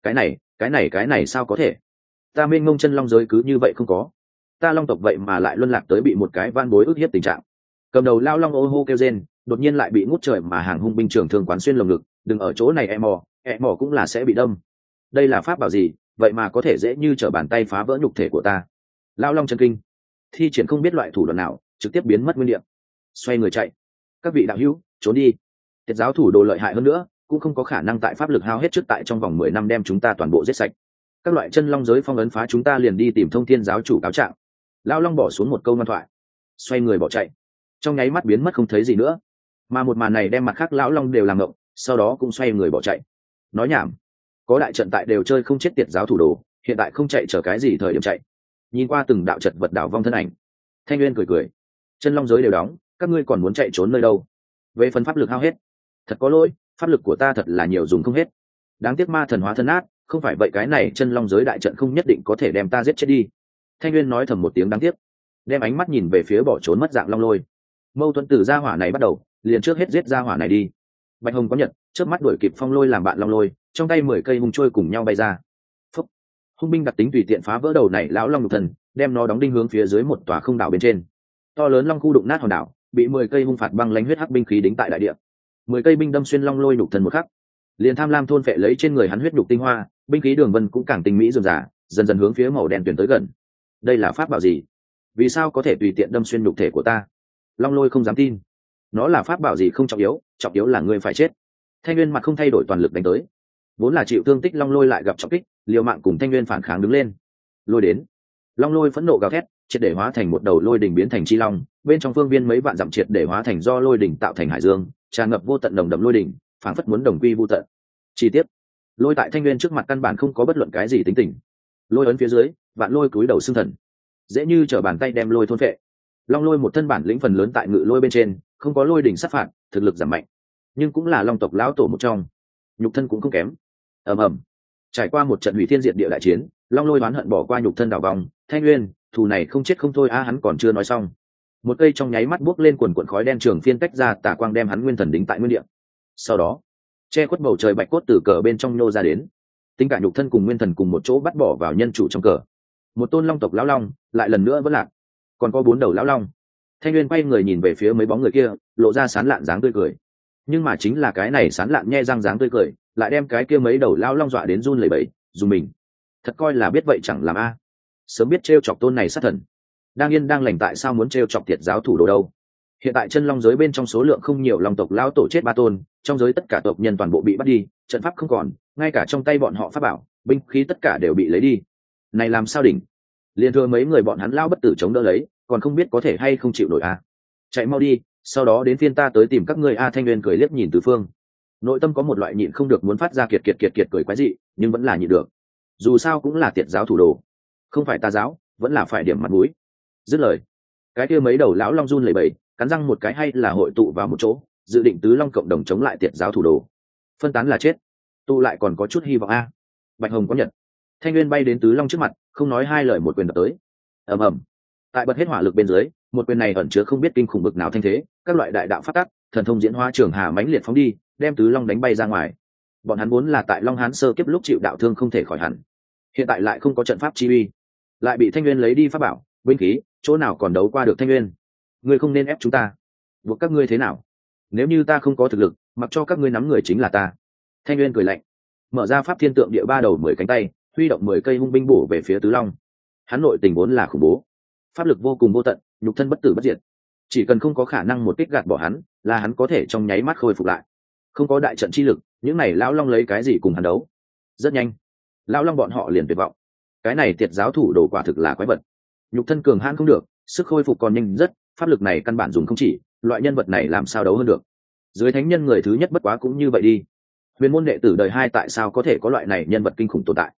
Cái này sao có thể? Ta mênh mông chân long giới cứ như vậy không có. Ta long tộc vậy mà lại luân lạc tới bị một cái van bối ức hiếp tình trạng. Cầm đầu lao long ô hô kêu rên, đột nhiên lại bị ngút trời mà hàng hung binh trưởng thường quán xuyên lồng ngực, đừng ở chỗ này e mò cũng là sẽ bị đâm. Đây là pháp bảo gì, vậy mà có thể dễ như trở bàn tay phá vỡ nhục thể của ta. Lao long chân kinh, thi triển không biết loại thủ đoạn nào, trực tiếp biến mất nguyên địa, xoay người chạy. Các vị đạo hữu, trốn đi. Tiệt giáo thủ đồ lợi hại hơn nữa, cũng không có khả năng tại pháp lực hao hết trước tại trong vòng 10 năm đem chúng ta toàn bộ giết sạch. Các loại chân long giới phong ấn phá chúng ta liền đi tìm Thông Thiên giáo chủ cáo trạng. Lao long bỏ xuống một câu ngoan thoại, xoay người bỏ chạy, trong nháy mắt biến mất không thấy gì nữa. Mà một màn này đem mặt khác lão long đều làm ngộng, sau đó cũng xoay người bỏ chạy. Nói nhảm, có đại trận tại đều chơi không chết tiệt giáo thủ đồ, hiện tại không chạy chờ cái gì thời điểm chạy. Nhìn qua từng đạo chật vật đảo vong thân ảnh, Thanh Nguyên cười cười, chân long giới đều đóng, các ngươi còn muốn chạy trốn nơi đâu? Về phần pháp lực hao hết, thật có lỗi, pháp lực của ta thật là nhiều dùng không hết. Đáng tiếc ma thần hóa thân át, không phải vậy cái này chân long giới đại trận không nhất định có thể đem ta giết chết đi. Thanh Nguyên nói thầm một tiếng đáng tiếc, đem ánh mắt nhìn về phía bỏ trốn mất dạng long lôi. Mâu thuẫn từ gia hỏa này bắt đầu, liền trước hết giết gia hỏa này đi. Bạch Hồng có nhật, chớp mắt đuổi kịp phong lôi làm bạn long lôi, trong tay 10 cây hung trôi cùng nhau bay ra. Phúc. Hung binh đặc tính tùy tiện phá vỡ đầu này lão long lục thần, đem nó đóng đinh hướng phía dưới một tòa không đảo bên trên. To lớn long khu đụng nát hòn đảo, bị 10 cây hung phạt băng lãnh huyết hắc binh khí đính tại đại địa. 10 cây binh đâm xuyên long lôi nhục thần một khắc, liền tham lam thôn phệ lấy trên người hắn huyết nhục tinh hoa, binh khí đường vân cũng càng tinh mỹ rườm rà, dần dần hướng phía màu đen tuyển tới gần. Đây là pháp bảo gì? Vì sao có thể tùy tiện đâm xuyên nhục thể của ta? Long lôi không dám tin. Nó là pháp bảo gì không trọng yếu là ngươi phải chết. Thanh Nguyên mặt không thay đổi toàn lực đánh tới. Vốn là chịu thương tích long lôi lại gặp trọng kích, liều mạng cùng Thanh Nguyên phản kháng đứng lên. Lôi đến. Long lôi phẫn nộ gào thét, triệt để hóa thành một đầu lôi đỉnh biến thành chi long, bên trong phương viên mấy vạn dặm triệt để hóa thành do lôi đỉnh tạo thành hải dương, tràn ngập vô tận đồng đậm lôi đỉnh, phảng phất muốn đồng quy vu tận. Chi tiết, lôi tại Thanh Nguyên trước mặt căn bản không có bất luận cái gì tính tình. Lôi ấn phía dưới, vạn lôi cúi đầu xương thần, dễ như trở bàn tay đem lôi thôn phệ. Long lôi một thân bản lĩnh phần lớn tại ngự lôi bên trên, không có lôi đỉnh sát phạt, thực lực giảm mạnh, nhưng cũng là long tộc lão tổ một trong, nhục thân cũng không kém. ầm ầm, trải qua một trận hủy thiên diệt địa đại chiến, long lôi oán hận bỏ qua nhục thân đảo vòng. Thanh Nguyên, thù này không chết không thôi a. Hắn còn chưa nói xong, một cây trong nháy mắt buốc lên quần quần khói đen trường phiên tách ra, tà quang đem hắn nguyên thần đính tại nguyên địa. Sau đó, che khuất bầu trời bạch cốt từ cờ bên trong nhô ra đến, tính cả nhục thân cùng nguyên thần cùng một chỗ bắt bỏ vào nhân chủ trong cờ. Một tôn long tộc lão long lại lần nữa vẫn lạc, còn có 4 đầu lão long. Thanh Nguyên quay người nhìn về phía mấy bóng người kia, lộ ra sán lạn dáng tươi cười. Nhưng mà chính là cái này sán lạn nhe răng dáng tươi cười, lại đem cái kia mấy đầu lão long dọa đến run lẩy bẩy, dùng mình. Thật coi là biết vậy chẳng làm a. Sớm biết trêu chọc tôn này sát thần, đang yên đang lành tại sao muốn trêu chọc tiệt giáo thủ đồ đâu? Hiện tại chân long giới bên trong số lượng không nhiều, long tộc lão tổ chết 3 tôn, trong giới tất cả tộc nhân toàn bộ bị bắt đi, trận pháp không còn, ngay cả trong tay bọn họ pháp bảo, binh khí tất cả đều bị lấy đi. Này làm sao đỉnh? Liên thừa mấy người bọn hắn lao bất tử chống đỡ lấy, còn không biết có thể hay không chịu nổi a. Chạy mau đi, sau đó đến phiên ta tới tìm các ngươi a. Thanh Nguyên cười liếc nhìn tứ phương, nội tâm có một loại nhịn không được muốn phát ra kiệt cười quái dị, nhưng vẫn là nhịn được. Dù sao cũng là tiệt giáo thủ đồ, không phải tà giáo, vẫn là phải điểm mặt mũi. Dứt lời, cái kia mấy đầu lão long run lẩy bẩy, cắn răng một cái hay là hội tụ vào một chỗ, dự định tứ long cộng đồng chống lại tiệt giáo thủ đồ. Phân tán là chết, tụ lại còn có chút hy vọng a. Bạch Hồng có nhật. Thanh Nguyên bay đến tứ long trước mặt, không nói hai lời một quyền đập tới. ầm ầm, tại bật hết hỏa lực bên dưới, một quyền này ẩn chứa không biết kinh khủng bực nào thanh thế, các loại đại đạo phát tắc, thần thông diễn hóa trường hà mãnh liệt phóng đi, đem tứ long đánh bay ra ngoài. Bọn hắn vốn là tại Long Hán sơ kiếp lúc chịu đạo thương không thể khỏi hẳn, hiện tại lại không có trận pháp chi uy, lại bị Thanh Nguyên lấy đi pháp bảo, binh khí, chỗ nào còn đấu qua được Thanh Nguyên? Ngươi không nên ép chúng ta, buộc các ngươi thế nào? Nếu như ta không có thực lực, mặc cho các ngươi nắm người chính là ta. Thanh Nguyên cười lạnh, mở ra pháp thiên tượng địa 3 đầu 10 cánh tay, huy động 10 cây hung binh bổ về phía tứ long. Hắn nội tình vốn là khủng bố, pháp lực vô cùng vô tận, nhục thân bất tử bất diệt, chỉ cần không có khả năng một kích gạt bỏ hắn, là hắn có thể trong nháy mắt khôi phục lại. Không có đại trận chi lực, những này lão long lấy cái gì cùng hắn đấu? Rất nhanh, lão long bọn họ liền tuyệt vọng. Cái này tiệt giáo thủ đồ quả thực là quái vật, nhục thân cường hãn không được, sức khôi phục còn nhanh rất, pháp lực này căn bản dùng không chỉ, loại nhân vật này làm sao đấu hơn được? Dưới thánh nhân người thứ nhất bất quá cũng như vậy đi. Huyền môn đệ tử đời 2 tại sao có thể có loại này nhân vật kinh khủng tồn tại?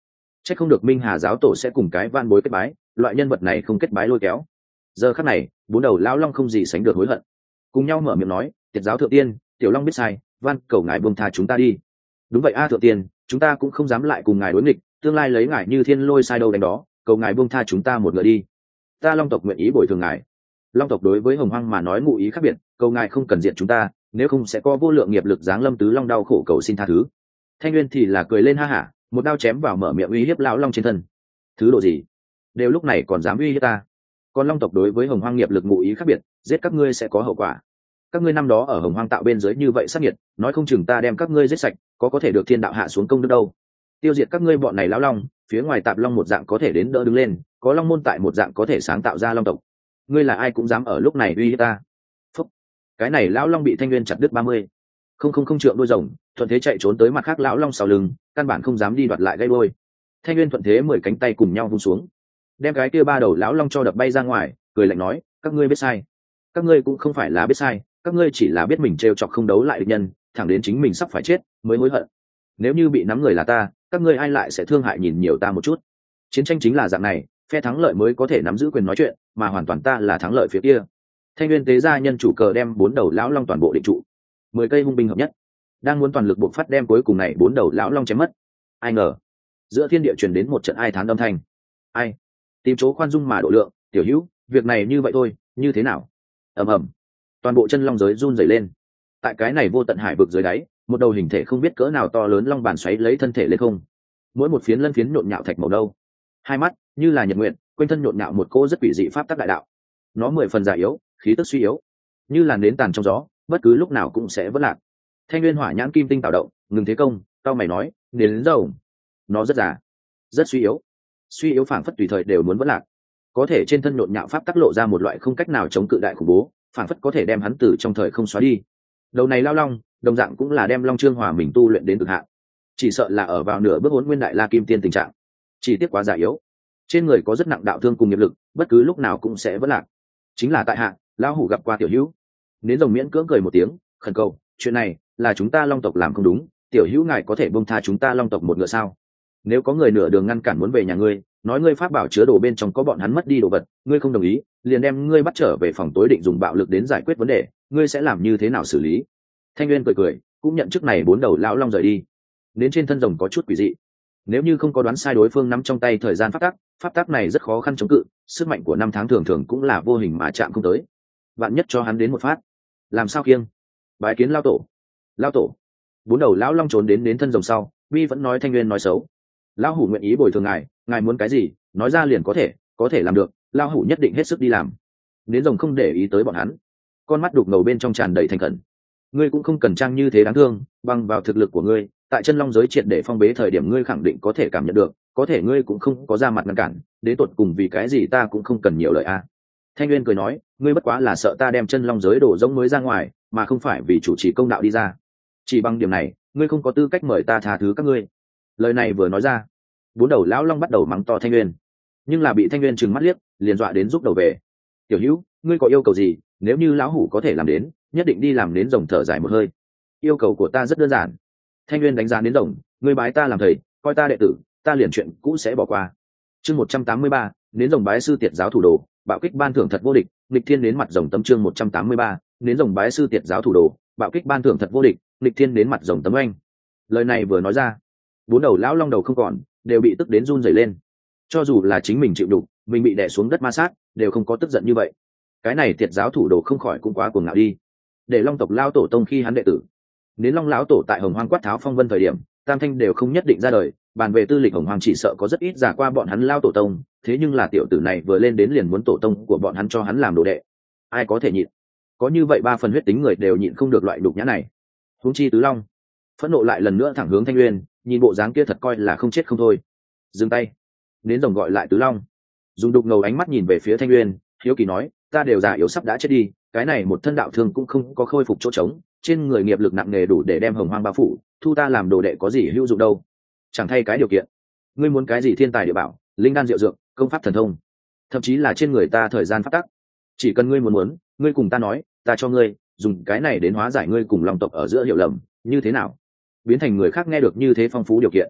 Chắc không được Minh Hà giáo tổ sẽ cùng cái van bối kết bái, loại nhân vật này không kết bái lôi kéo. Giờ khắc này, bốn đầu lão long không gì sánh được hối hận, cùng nhau mở miệng nói, tiệt giáo thượng tiên, tiểu long biết sai, van cầu ngài buông tha chúng ta đi. Đúng vậy a thượng tiên, chúng ta cũng không dám lại cùng ngài đối nghịch, tương lai lấy ngài như thiên lôi sai đâu đánh đó, cầu ngài buông tha chúng ta một người đi. Ta long tộc nguyện ý bồi thường ngài. Long tộc đối với hồng hoang mà nói ngụ ý khác biệt, cầu ngài không cần diện chúng ta, nếu không sẽ có vô lượng nghiệp lực giáng lâm tứ long đau khổ cầu xin tha thứ. Thanh Nguyên thì là cười lên ha hả, một đao chém vào mở miệng uy hiếp lão long trên thân. Thứ độ gì? Đều lúc này còn dám uy hiếp ta? Còn long tộc đối với hồng hoang nghiệp lực ngụ ý khác biệt, giết các ngươi sẽ có hậu quả. Các ngươi năm đó ở hồng hoang tạo bên dưới như vậy sát nhiệt, nói không chừng ta đem các ngươi giết sạch, có thể được thiên đạo hạ xuống công đức đâu. Tiêu diệt các ngươi bọn này lão long, phía ngoài tạp long một dạng có thể đến đỡ đứng lên, có long môn tại một dạng có thể sáng tạo ra long tộc. Ngươi là ai cũng dám ở lúc này uy hiếp ta. Phúc. Cái này lão long bị Thanh Nguyên chặt đứt 30. Không trượng đôi rồng, thuận thế chạy trốn tới mặt khác lão long sau lưng, căn bản không dám đi đoạt lại gây đôi. Thanh Nguyên thuận thế 10 cánh tay cùng nhau vung xuống, đem cái kia ba đầu lão long cho đập bay ra ngoài, cười lạnh nói, các ngươi biết sai. Các ngươi cũng không phải là biết sai, các ngươi chỉ là biết mình trêu chọc không đấu lại địch nhân, thẳng đến chính mình sắp phải chết mới hối hận. Nếu như bị nắm người là ta, các ngươi ai lại sẽ thương hại nhìn nhiều ta một chút. Chiến tranh chính là dạng này, phe thắng lợi mới có thể nắm giữ quyền nói chuyện, mà hoàn toàn ta là thắng lợi phía kia. Thanh Nguyên tế ra nhân chủ cờ đem 4 đầu lão long toàn bộ định trụ, 10 cây hung binh hợp nhất, đang muốn toàn lực buộc phát đem cuối cùng này 4 đầu lão long chém mất. Ai ngờ giữa thiên địa truyền đến một trận ai thán âm thanh. Ai tìm chỗ khoan dung mà độ lượng, tiểu hữu, việc này như vậy thôi, như thế nào? Ầm ầm, toàn bộ chân long giới run rẩy lên. Tại cái này vô tận hải vực dưới đáy, một đầu hình thể không biết cỡ nào to lớn long bàn xoáy lấy thân thể lên không, mỗi một phiến lân phiến nhộn nhạo thạch màu nâu, hai mắt như là nhật nguyện, quanh thân nhộn nhạo một cỗ rất quỷ dị pháp tắc đại đạo. Nó 10 phần già yếu, khí tức suy yếu, như là nến tàn trong gió, bất cứ lúc nào cũng sẽ vỡ lạc. Thanh Nguyên hỏa nhãn kim tinh tạo động, ngừng thế công, cao mày nói, nến dầu, nó rất già, rất suy yếu phảng phất tùy thời đều muốn vỡ lạc. Có thể trên thân nhộn nhạo pháp tắc lộ ra một loại không cách nào chống cự đại khủng bố, phảng phất có thể đem hắn từ trong thời không xóa đi. Đầu này lao long, đồng dạng cũng là đem long trương hòa mình tu luyện đến cực hạn, chỉ sợ là ở vào nửa bước Hỗn Nguyên Đại La Kim Tiên tình trạng. Chỉ tiếc quá già yếu, trên người có rất nặng đạo thương cùng nghiệp lực, bất cứ lúc nào cũng sẽ vỡ lạc. Chính là tại hạ, lão hủ gặp qua tiểu hữu. Nến rồng miễn cưỡng cười một tiếng, khẩn cầu, chuyện này là chúng ta long tộc làm không đúng, tiểu hữu ngài có thể buông tha chúng ta long tộc một ngựa sao? Nếu có người nửa đường ngăn cản muốn về nhà ngươi, nói ngươi pháp bảo chứa đồ bên trong có bọn hắn mất đi đồ vật, ngươi không đồng ý, liền đem ngươi bắt trở về phòng tối định dùng bạo lực đến giải quyết vấn đề, ngươi sẽ làm như thế nào xử lý? Thanh Nguyên cười, cũng nhận chức này 4 đầu lão long rời đi. Đến trên thân rồng có chút quỷ dị, nếu như không có đoán sai đối phương nắm trong tay thời gian pháp tắc này rất khó khăn chống cự, sức mạnh của năm tháng thường thường cũng là vô hình mà chạm không tới. Vạn nhất cho hắn đến một phát, làm sao kiêng? Bái kiến lao tổ. 4 đầu lão long trốn đến thân rồng sau, Vi vẫn nói Thanh Nguyên nói xấu. Lão hủ nguyện ý bồi thường ngài muốn cái gì, nói ra liền có thể làm được, lão hủ nhất định hết sức đi làm. Đến rồng không để ý tới bọn hắn, con mắt đục ngầu bên trong tràn đầy thành khẩn. Ngươi cũng không cần trang như thế đáng thương, bằng vào thực lực của ngươi, tại chân long giới triệt để phong bế thời điểm ngươi khẳng định có thể cảm nhận được, có thể ngươi cũng không có ra mặt ngăn cản, đến tột cùng vì cái gì ta cũng không cần nhiều lời a. Thanh Nguyên cười nói, ngươi bất quá là sợ ta đem chân long giới đổ giống mới ra ngoài, mà không phải vì chủ trì công đạo đi ra. Chỉ bằng điểm này, ngươi không có tư cách mời ta tha thứ các ngươi. Lời này vừa nói ra, 4 đầu lão long bắt đầu mắng to Thanh Nguyên, nhưng là bị Thanh Nguyên trừng mắt liếc, liền dọa đến rút đầu về. Tiểu hữu, ngươi có yêu cầu gì, nếu như lão hủ có thể làm đến, nhất định đi làm. Đến rồng thở dài một hơi, yêu cầu của ta rất đơn giản. Thanh Nguyên đánh giá đến rồng, ngươi bái ta làm thầy, coi ta đệ tử, ta liền chuyện cũ sẽ bỏ qua. Chương 183, đến rồng bái sư tiệt giáo thủ đồ, bạo kích ban thưởng thật vô địch, nghịch thiên đến mặt rồng tấm. Chương 183, đến rồng bái sư tiệt giáo thủ đồ, bạo kích ban thưởng thật vô địch, nghịch thiên đến mặt rồng tấm anh. Lời này vừa nói ra, 4 đầu lão long đầu không còn, đều bị tức đến run rẩy lên. Cho dù là chính mình chịu đục, mình bị đè xuống đất ma sát, đều không có tức giận như vậy. Cái này tiệt giáo thủ đồ không khỏi cũng quá cuồng ngạo đi. Để long tộc lao tổ tông khi hắn đệ tử, đến long lão tổ tại hồng hoang quát tháo phong vân thời điểm, tam thanh đều không nhất định ra đời, bàn về tư lịch hồng hoang chỉ sợ có rất ít giả qua bọn hắn lao tổ tông, thế nhưng là tiểu tử này vừa lên đến liền muốn tổ tông của bọn hắn cho hắn làm đồ đệ, ai có thể nhịn? Có như vậy 3 phần huyết tính người đều nhịn không được loại đục nhã này, huống chi tứ long. Phẫn nộ lại lần nữa thẳng hướng Thanh Nguyên, nhìn bộ dáng kia thật coi là không chết không thôi. Dừng tay. Đến rồng gọi lại tứ long, dùng đục ngầu ánh mắt nhìn về phía Thanh Nguyên, hiếu kỳ nói, ta đều già yếu sắp đã chết đi, cái này một thân đạo thương cũng không có khôi phục chỗ trống, trên người nghiệp lực nặng nề đủ để đem hồng hoang bao phủ, thu ta làm đồ đệ có gì hữu dụng đâu. Chẳng thay cái điều kiện, ngươi muốn cái gì thiên tài địa bảo, linh đan diệu dược, công pháp thần thông, thậm chí là trên người ta thời gian phát tắc, chỉ cần ngươi muốn, ngươi cùng ta nói, ta cho ngươi, dùng cái này đến hóa giải ngươi cùng long tộc ở giữa hiểu lầm, như thế nào? Biến thành người khác nghe được như thế phong phú điều kiện,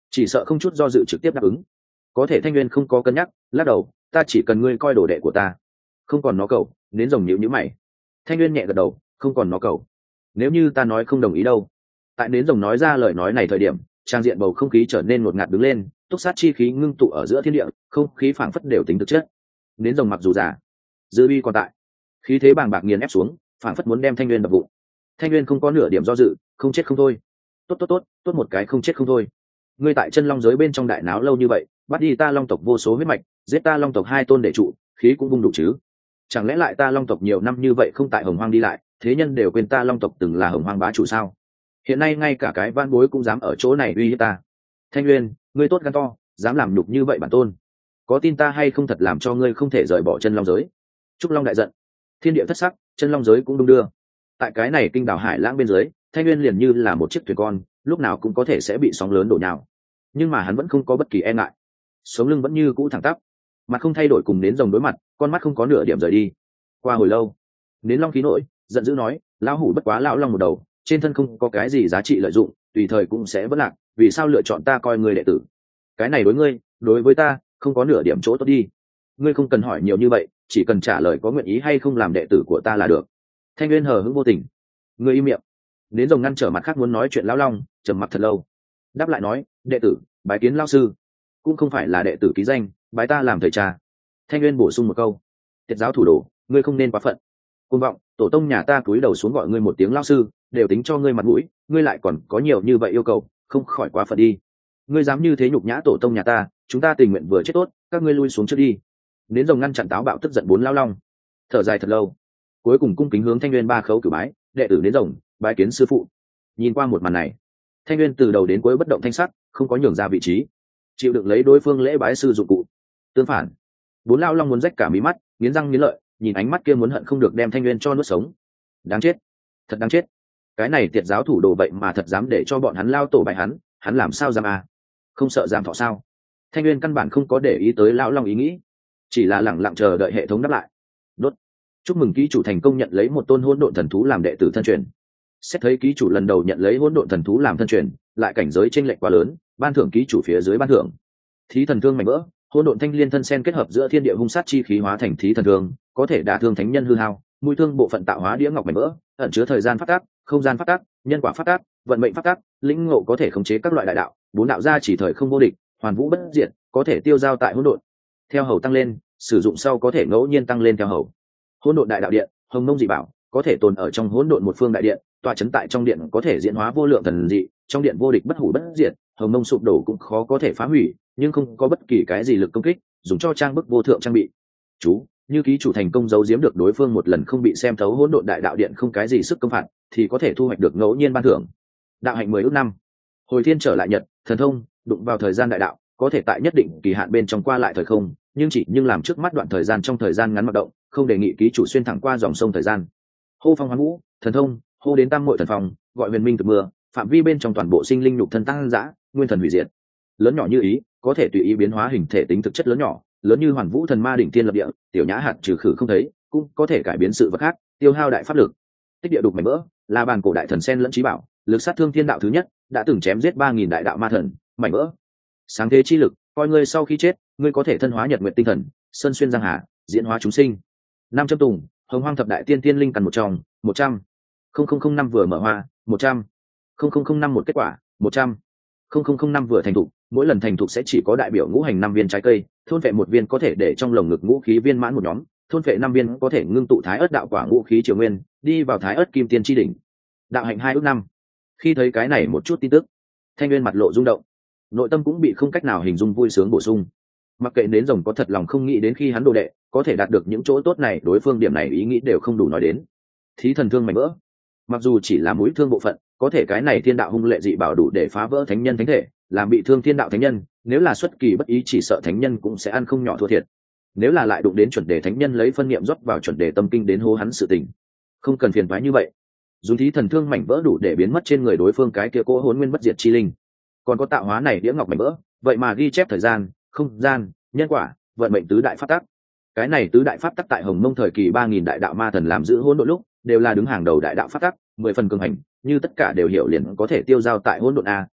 chỉ sợ không chút do dự trực tiếp đáp ứng. Có thể Thanh Nguyên không có cân nhắc, lắc đầu, ta chỉ cần ngươi coi đồ đệ của ta. Không còn nó cầu, nến rồng nhíu nhíu mày. Thanh Nguyên nhẹ gật đầu, không còn nó cầu. Nếu như ta nói không đồng ý đâu. Tại nến rồng nói ra lời nói này thời điểm, trang diện bầu không khí trở nên ngột ngạt đứng lên, túc sát chi khí ngưng tụ ở giữa thiên địa, không khí phảng phất đều tính thực chất. Nến rồng mặc dù già, dư uy còn tại, khí thế bàng bạc nghiền ép xuống, phảng phất muốn đem Thanh Nguyên đập vụn. Thanh Nguyên không có nửa điểm do dự, không chết không thôi. Tốt một cái không chết không thôi. Ngươi tại chân long giới bên trong đại náo lâu như vậy, bắt đi ta long tộc vô số huyết mạch, giết ta long tộc 2 tôn để trụ, khí cũng vung đủ chứ. Chẳng lẽ lại ta long tộc nhiều năm như vậy không tại hồng hoang đi lại, thế nhân đều quên ta long tộc từng là hồng hoang bá chủ sao? Hiện nay ngay cả cái van bối cũng dám ở chỗ này uy hiếp ta. Thanh Nguyên, ngươi tốt gan to, dám làm nhục như vậy bản tôn, có tin ta hay không thật làm cho ngươi không thể rời bỏ chân long giới. Trúc Long đại giận, thiên địa thất sắc, chân long giới cũng đung đưa. Tại cái này kinh đảo hải lãng bên dưới, Thanh Nguyên liền như là một chiếc thuyền con, lúc nào cũng có thể sẽ bị sóng lớn đổ nhào, nhưng mà hắn vẫn không có bất kỳ e ngại, sống lưng vẫn như cũ thẳng tắp, mặt không thay đổi cùng nến rồng đối mặt, con mắt không có nửa điểm rời đi. Qua hồi lâu, nến long khí nổi giận dữ nói, lão hủ bất quá lão long một đầu, trên thân không có cái gì giá trị lợi dụng, tùy thời cũng sẽ vất lạc, vì sao lựa chọn ta coi người đệ tử? Cái này đối ngươi, đối với ta không có nửa điểm chỗ tốt đi. Ngươi không cần hỏi nhiều như vậy, chỉ cần trả lời có nguyện ý hay không làm đệ tử của ta là được. Thanh Nguyên hờ hững vô tình. Ngươi im miệng. Nến rồng ngăn trở mặt khác muốn nói chuyện lão long, trầm mặc thật lâu, đáp lại nói, đệ tử bái kiến lão sư. Cũng không phải là đệ tử ký danh, bái ta làm thầy cha. Thanh Nguyên bổ sung một câu, tiệt giáo thủ đồ, ngươi không nên quá phận. Côn vọng, tổ tông nhà ta cúi đầu xuống gọi ngươi một tiếng lão sư, đều tính cho ngươi mặt mũi, ngươi lại còn có nhiều như vậy yêu cầu, không khỏi quá phận đi. Ngươi dám như thế nhục nhã tổ tông nhà ta, chúng ta tình nguyện vừa chết tốt, các ngươi lui xuống trước đi. Nến rồng ngăn chặn táo bạo tức giận 4 lão long, thở dài thật lâu, cuối cùng cung kính hướng Thanh Nguyên 3 khấu cử bái, đệ tử Nến rồng bái kiến sư phụ. Nhìn qua một màn này, Thanh Nguyên từ đầu đến cuối bất động thanh sắc, không có nhường ra vị trí, chịu đựng lấy đối phương lễ bái sư dụng cụ. Tương phản, 4 lão long muốn rách cả mí mắt, nghiến răng nghiến lợi, nhìn ánh mắt kia muốn hận không được đem Thanh Nguyên cho nuốt sống. Đáng chết, thật đáng chết. Cái này tiệt giáo thủ đồ vậy mà thật dám để cho bọn hắn lao tổ bại hắn làm sao dám à? Không sợ giảm thọ sao? Thanh Nguyên căn bản không có để ý tới lão long ý nghĩ, chỉ là lẳng lặng chờ đợi hệ thống đáp lại. Đốt. Chúc mừng ký chủ thành công nhận lấy một tôn hỗn độn thần thú làm đệ tử thân truyền. Xét thấy ký chủ lần đầu nhận lấy hỗn độn thần thú làm thân truyền, lại cảnh giới chênh lệch quá lớn, ban thưởng ký chủ phía dưới ban thưởng. Thí thần thương mảnh vỡ, hỗn độn thanh liên thân sen kết hợp giữa thiên địa hung sát chi khí hóa thành thí thần thương, có thể đả thương thánh nhân hư hao, mũi thương bộ phận tạo hóa đĩa ngọc mảnh vỡ, ẩn chứa thời gian phát tác, không gian phát tác, nhân quả phát tác, vận mệnh phát tác, lĩnh ngộ có thể khống chế các loại đại đạo, 4 đạo gia chỉ thời không vô địch, hoàn vũ bất diệt, có thể tiêu giao tại hỗn độn. Theo hầu tăng lên, sử dụng sau có thể ngẫu nhiên tăng lên theo hầu. Hỗn độn đại đạo điện, hồng mông dị bảo, có thể tồn ở trong hỗn độn một phương đại điện, tọa chấn tại trong điện có thể diễn hóa vô lượng thần dị, trong điện vô địch bất hủ bất diệt, hồng mông sụp đổ cũng khó có thể phá hủy, nhưng không có bất kỳ cái gì lực công kích, dùng cho trang bức vô thượng trang bị. Chú, như ký chủ thành công giấu giếm được đối phương một lần không bị xem thấu hỗn độn đại đạo điện không cái gì sức công phạt, thì có thể thu hoạch được ngẫu nhiên ban thưởng. Đạo hạnh 10 ước năm. Hồi thiên trở lại nhật, thần thông, đụng vào thời gian đại đạo, có thể tại nhất định kỳ hạn bên trong qua lại thời không, nhưng làm trước mắt đoạn thời gian trong thời gian ngắn hoạt động, không đề nghị ký chủ xuyên thẳng qua dòng sông thời gian. Hô phong hoán vũ, thần thông, hô đến tam muội thần phòng, gọi huyền minh từ mưa, phạm vi bên trong toàn bộ sinh linh nhục thân tăng dã, nguyên thần hủy diệt. Lớn nhỏ như ý, có thể tùy ý biến hóa hình thể tính thực chất lớn nhỏ, lớn như hoàn vũ thần ma đỉnh thiên lập địa, tiểu nhã hạt trừ khử không thấy, cũng có thể cải biến sự vật khác, tiêu hao đại pháp lực. Tích địa đục mảnh vỡ, là bàn cổ đại thần sen lẫn trí bảo, lực sát thương thiên đạo thứ nhất, đã từng chém giết 3000 đại đạo ma thần, mảnh vỡ. Sáng thế chi lực, coi ngươi sau khi chết, ngươi có thể thân hóa nhật nguyện tinh thần, sơn xuyên giang hà, diễn hóa chúng sinh. 500 tùng, hồng hoang thập đại tiên tiên linh căn một trong, 100. 0005 vừa mở hoa, 100. 0005 một kết quả, 100. 0005 vừa thành thục, mỗi lần thành thục sẽ chỉ có đại biểu ngũ hành 5 viên trái cây, thôn vệ một viên có thể để trong lồng ngực ngũ khí viên mãn một nhóm, thôn vệ 5 viên có thể ngưng tụ thái ớt đạo quả ngũ khí triều nguyên, đi vào thái ớt kim tiên chi đỉnh. Đạo hạnh 2 ước năm. Khi thấy cái này một chút tin tức, Thanh Nguyên mặt lộ rung động, nội tâm cũng bị không cách nào hình dung vui sướng bổ sung. Mặc kệ đến rồng có thật lòng không nghĩ đến khi hắn đồ đệ có thể đạt được những chỗ tốt này, đối phương điểm này ý nghĩ đều không đủ nói đến. Thí thần thương mảnh vỡ, mặc dù chỉ là mũi thương bộ phận, có thể cái này thiên đạo hung lệ dị bảo đủ để phá vỡ thánh nhân thánh thể, làm bị thương thiên đạo thánh nhân, nếu là xuất kỳ bất ý chỉ sợ thánh nhân cũng sẽ ăn không nhỏ thua thiệt. Nếu là lại đụng đến chuẩn đề thánh nhân lấy phân niệm rót vào chuẩn đề tâm kinh đến hô hắn sự tình, không cần phiền toái như vậy. Dùng thí thần thương mảnh vỡ đủ để biến mất trên người đối phương cái kia cỗ hồn nguyên bất diệt chi linh. Còn có tạo hóa này đĩa ngọc mảnh vỡ, vậy mà ghi chép thời gian, không gian, nhân quả, vận mệnh tứ đại pháp tắc. Cái này tứ đại pháp tắc tại hồng mông thời kỳ 3000 đại đạo ma thần làm giữ hỗn độn lúc, đều là đứng hàng đầu đại đạo pháp tắc, 10 phần cường hành, như tất cả đều hiểu liền có thể tiêu giao tại hỗn độn a,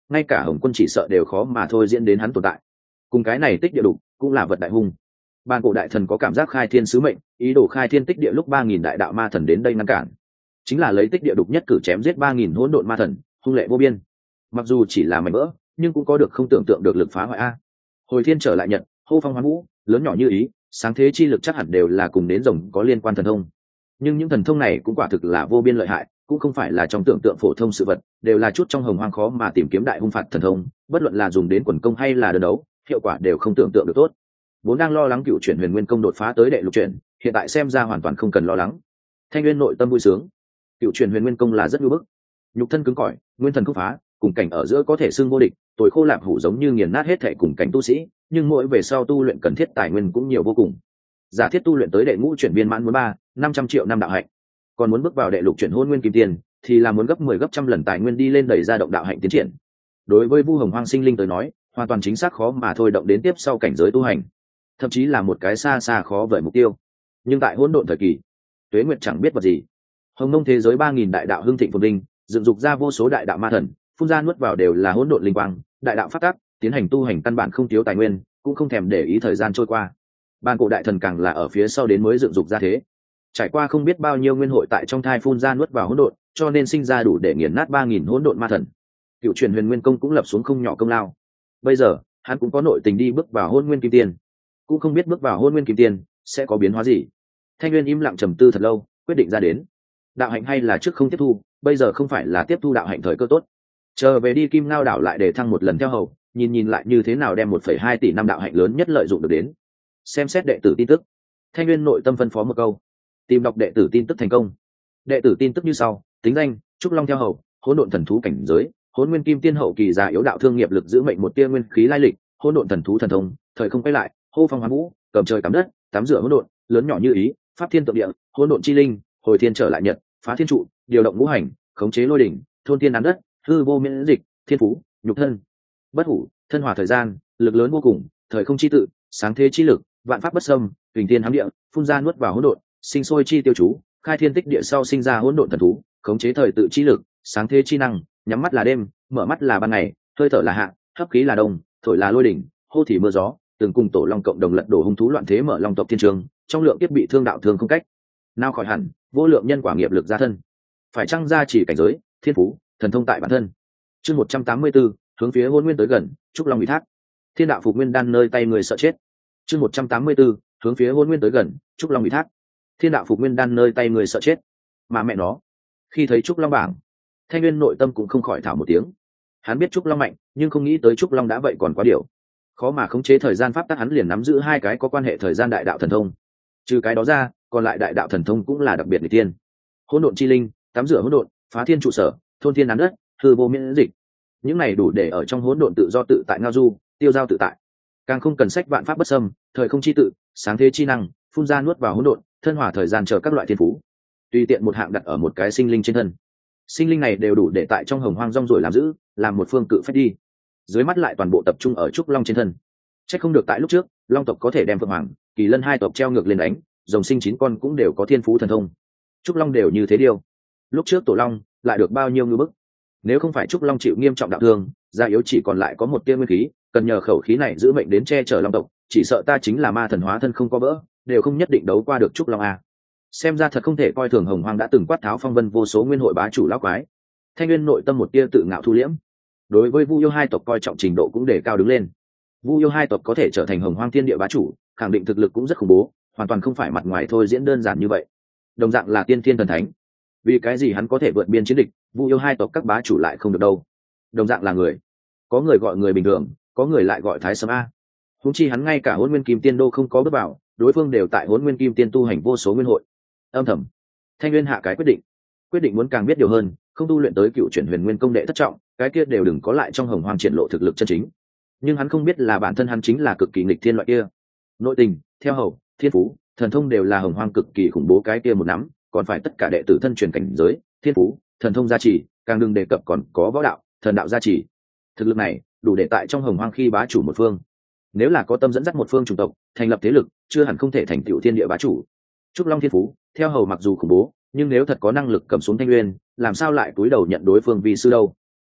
ngay cả Hồng Quân chỉ sợ đều khó mà thôi diễn đến hắn tồn tại. Cùng cái này tích địa đục cũng là vật đại hung. Bàn cổ đại thần có cảm giác khai thiên sứ mệnh, ý đồ khai thiên tích địa lúc 3000 đại đạo ma thần đến đây ngăn cản, chính là lấy tích địa đục nhất cử chém giết 3000 hỗn độn ma thần, hung lệ vô biên. Mặc dù chỉ là mảnh vỡ, nhưng cũng có được không tưởng tượng được lực phá hoại a. Hồi thiên trở lại nhật, hô phong hoán vũ, lớn nhỏ như ý, sáng thế chi lực chắc hẳn đều là cùng đến rồng có liên quan thần thông. Nhưng những thần thông này cũng quả thực là vô biên lợi hại, cũng không phải là trong tưởng tượng phổ thông sự vật, đều là chút trong hồng hoang khó mà tìm kiếm đại hung phạt thần thông, bất luận là dùng đến quần công hay là đơn đấu, hiệu quả đều không tưởng tượng được tốt. Vốn đang lo lắng cựu chuyển huyền nguyên công đột phá tới đệ lục chuyển, hiện tại xem ra hoàn toàn không cần lo lắng. Thanh Nguyên nội tâm vui sướng. Cựu chuyển huyền nguyên công là rất nhu bức, nhục thân cứng cỏi, nguyên thần không phá, cùng cảnh ở giữa có thể xưng vô địch, tuổi khô lạp hủ giống như nghiền nát hết thảy cùng cảnh tu sĩ, nhưng mỗi về sau tu luyện cần thiết tài nguyên cũng nhiều vô cùng. Giả thiết tu luyện tới đệ ngũ chuyển viên mãn muốn 500 triệu năm đạo hạnh, còn muốn bước vào đệ lục chuyển hôn nguyên kim tiền thì là muốn gấp 10 gấp trăm lần tài nguyên đi lên đẩy ra động đạo hạnh tiến triển. Đối với Vu Hồng Hoang sinh linh tới nói, hoàn toàn chính xác khó mà thôi động đến tiếp sau cảnh giới tu hành, thậm chí là một cái xa xa khó vời mục tiêu. Nhưng tại hỗn độn thời kỳ, Tuế Nguyệt chẳng biết vật gì, hồng mông thế giới 3000 đại đạo hưng thịnh phồn vinh, dựng dục ra vô số đại đạo ma thần, phun ra nuốt vào đều là hỗn độn linh quang, đại đạo phát tác, tiến hành tu hành căn bản không thiếu tài nguyên, cũng không thèm để ý thời gian trôi qua. Bàn cổ đại thần càng là ở phía sau đến mới dựng dục ra thế, trải qua không biết bao nhiêu nguyên hội tại trong thai phun ra nuốt vào hỗn độn, cho nên sinh ra đủ để nghiền nát 3000 hỗn độn ma thần. Cựu truyền huyền nguyên công cũng lập xuống không nhỏ công lao. Bây giờ hắn cũng có nội tình đi bước vào hôn nguyên kim tiên, cũng không biết bước vào hôn nguyên kim tiên sẽ có biến hóa gì. Thanh Nguyên im lặng trầm tư thật lâu, quyết định ra đến đạo hạnh hay là trước không tiếp thu, bây giờ không phải là tiếp thu đạo hạnh thời cơ tốt, chờ về đi Kim Ngao đảo lại để thăng một lần theo hầu, nhìn lại như thế nào đem 1,2 tỷ năm đạo hạnh lớn nhất lợi dụng được đến. Xem xét đệ tử tin tức, Thanh Nguyên nội tâm phân phó một câu, tìm đọc đệ tử tin tức thành công. Đệ tử tin tức như sau: tính danh Trúc Long theo hầu, hỗn độn thần thú cảnh giới, hỗn nguyên kim tiên hậu kỳ, già yếu đạo thương nghiệp lực giữ mệnh một tia nguyên khí lai lịch, hỗn độn thần thú thần thông, thời không quay lại, hô phong hoán vũ, cầm trời cắm đất, tắm rửa hỗn độn, lớn nhỏ như ý, pháp thiên tượng địa, hỗn độn chi linh, hồi thiên trở lại nhật, phá thiên trụ, điều động ngũ hành, khống chế lôi đỉnh, thôn thiên án đất, hư vô miễn dịch, thiên phú, nhục thân, bất hủ, thân hòa thời gian, lực lớn vô cùng, thời không chi tự, sáng thế chi lực, vạn pháp bất xâm, kình thiên hám địa, phun ra nuốt vào hỗn độn, sinh sôi chi tiêu chú, khai thiên tích địa sau sinh ra hỗn độn thần thú, khống chế thời tự chi lực, sáng thế chi năng, nhắm mắt là đêm, mở mắt là ban ngày, hơi thở là hạ, hấp khí là đông, thổi là lôi đỉnh, hô thì mưa gió, từng cùng tổ long cộng đồng lật đổ hung thú loạn thế, mở long tộc thiên trường, trong lượng kiếp bị thương đạo thương không cách nào khỏi hẳn, vô lượng nhân quả nghiệp lực gia thân, phải chăng gia chỉ cảnh giới, thiên phú, thần thông tại bản thân. Chương 184, hướng phía hôn nguyên tới gần, Trúc Long ủy thác. Thiên đạo phục nguyên đan nơi tay người sợ chết. Chương 184, hướng phía hôn nguyên tới gần, Trúc Long ủy thác. Thiên đạo phục nguyên đan nơi tay người sợ chết. Mà mẹ nó, khi thấy Trúc Long bảng, Thanh Nguyên nội tâm cũng không khỏi thảo một tiếng. Hắn biết Trúc Long mạnh, nhưng không nghĩ tới Trúc Long đã vậy còn quá điều. Khó mà khống chế thời gian pháp tắc, hắn liền nắm giữ hai cái có quan hệ thời gian đại đạo thần thông. Trừ cái đó ra, còn lại đại đạo thần thông cũng là đặc biệt người tiên. Hỗn độn chi linh, tắm rửa hỗn độn, phá thiên trụ sở, thôn thiên án đất, hư vô miễn dịch. Những này đủ để ở trong hỗn độn tự do tự tại ngao du, tiêu giao tự tại. Càng không cần sách vạn pháp bất xâm, thời không chi tự, sáng thế chi năng, phun ra nuốt vào hỗn độn, thân hỏa thời gian chờ các loại thiên phú. Tùy tiện một hạng đặt ở một cái sinh linh trên thân, sinh linh này đều đủ để tại trong hồng hoang rong ruổi làm giữ, làm một phương cự phách đi. Dưới mắt lại toàn bộ tập trung ở Trúc Long trên thân. Chắc không được tại lúc trước, Long tộc có thể đem Phượng Hoàng, Kỳ Lân hai tộc treo ngược lên đánh, rồng sinh 9 con cũng đều có thiên phú thần thông. Trúc Long đều như thế điều. Lúc trước Tổ Long lại được bao nhiêu ngư bức. Nếu không phải Trúc Long chịu nghiêm trọng đạo thương, gia yếu chỉ còn lại có một tia nguyên khí, cần nhờ khẩu khí này giữ mệnh đến che chở Long tộc, chỉ sợ ta chính là ma thần hóa thân không có vỡ, đều không nhất định đấu qua được Trúc Long a. Xem ra thật không thể coi thường hồng hoang đã từng quát tháo phong vân vô số nguyên hội bá chủ lão quái. Thanh Nguyên nội tâm một tia tự ngạo thu liễm. Đối với Vu yêu hai tộc coi trọng trình độ cũng đề cao đứng lên. Vu yêu hai tộc có thể trở thành hồng hoang thiên địa bá chủ, khẳng định thực lực cũng rất khủng bố, hoàn toàn không phải mặt ngoài thôi diễn đơn giản như vậy. Đồng dạng là tiên thiên thần thánh, vì cái gì hắn có thể vượt biên chiến địch, Vu yêu hai tộc các bá chủ lại không được đâu. Đồng dạng là người, có người gọi người bình thường, có người lại gọi thái sấm a. Huống chi hắn ngay cả hỗn nguyên kim tiên đô không có bước vào, đối phương đều tại hỗn nguyên kim tiên tu hành vô số nguyên hội. Âm thầm, Thanh Nguyên hạ cái quyết định muốn càng biết điều hơn, không tu luyện tới cựu chuyển huyền nguyên công đệ thất trọng, cái kia đều đừng có lại trong hồng hoang triển lộ thực lực chân chính. Nhưng hắn không biết là bản thân hắn chính là cực kỳ nghịch thiên loại kia. Nội tình, theo hầu, thiên phú, thần thông đều là hồng hoang cực kỳ khủng bố cái kia một nắm, còn phải tất cả đệ tử thân truyền cảnh giới, thiên phú, thần thông gia trì, càng đừng đề cập còn có võ đạo, thần đạo gia trì. Thực lực này đủ để tại trong hồng hoang khi bá chủ một phương. Nếu là có tâm dẫn dắt một phương chủng tộc, thành lập thế lực, chưa hẳn không thể thành tựu thiên địa bá chủ. Trúc Long thiên phú, theo hầu mặc dù khủng bố, nhưng nếu thật có năng lực cầm xuống Thanh Nguyên, làm sao lại cúi đầu nhận đối phương vì sư đâu?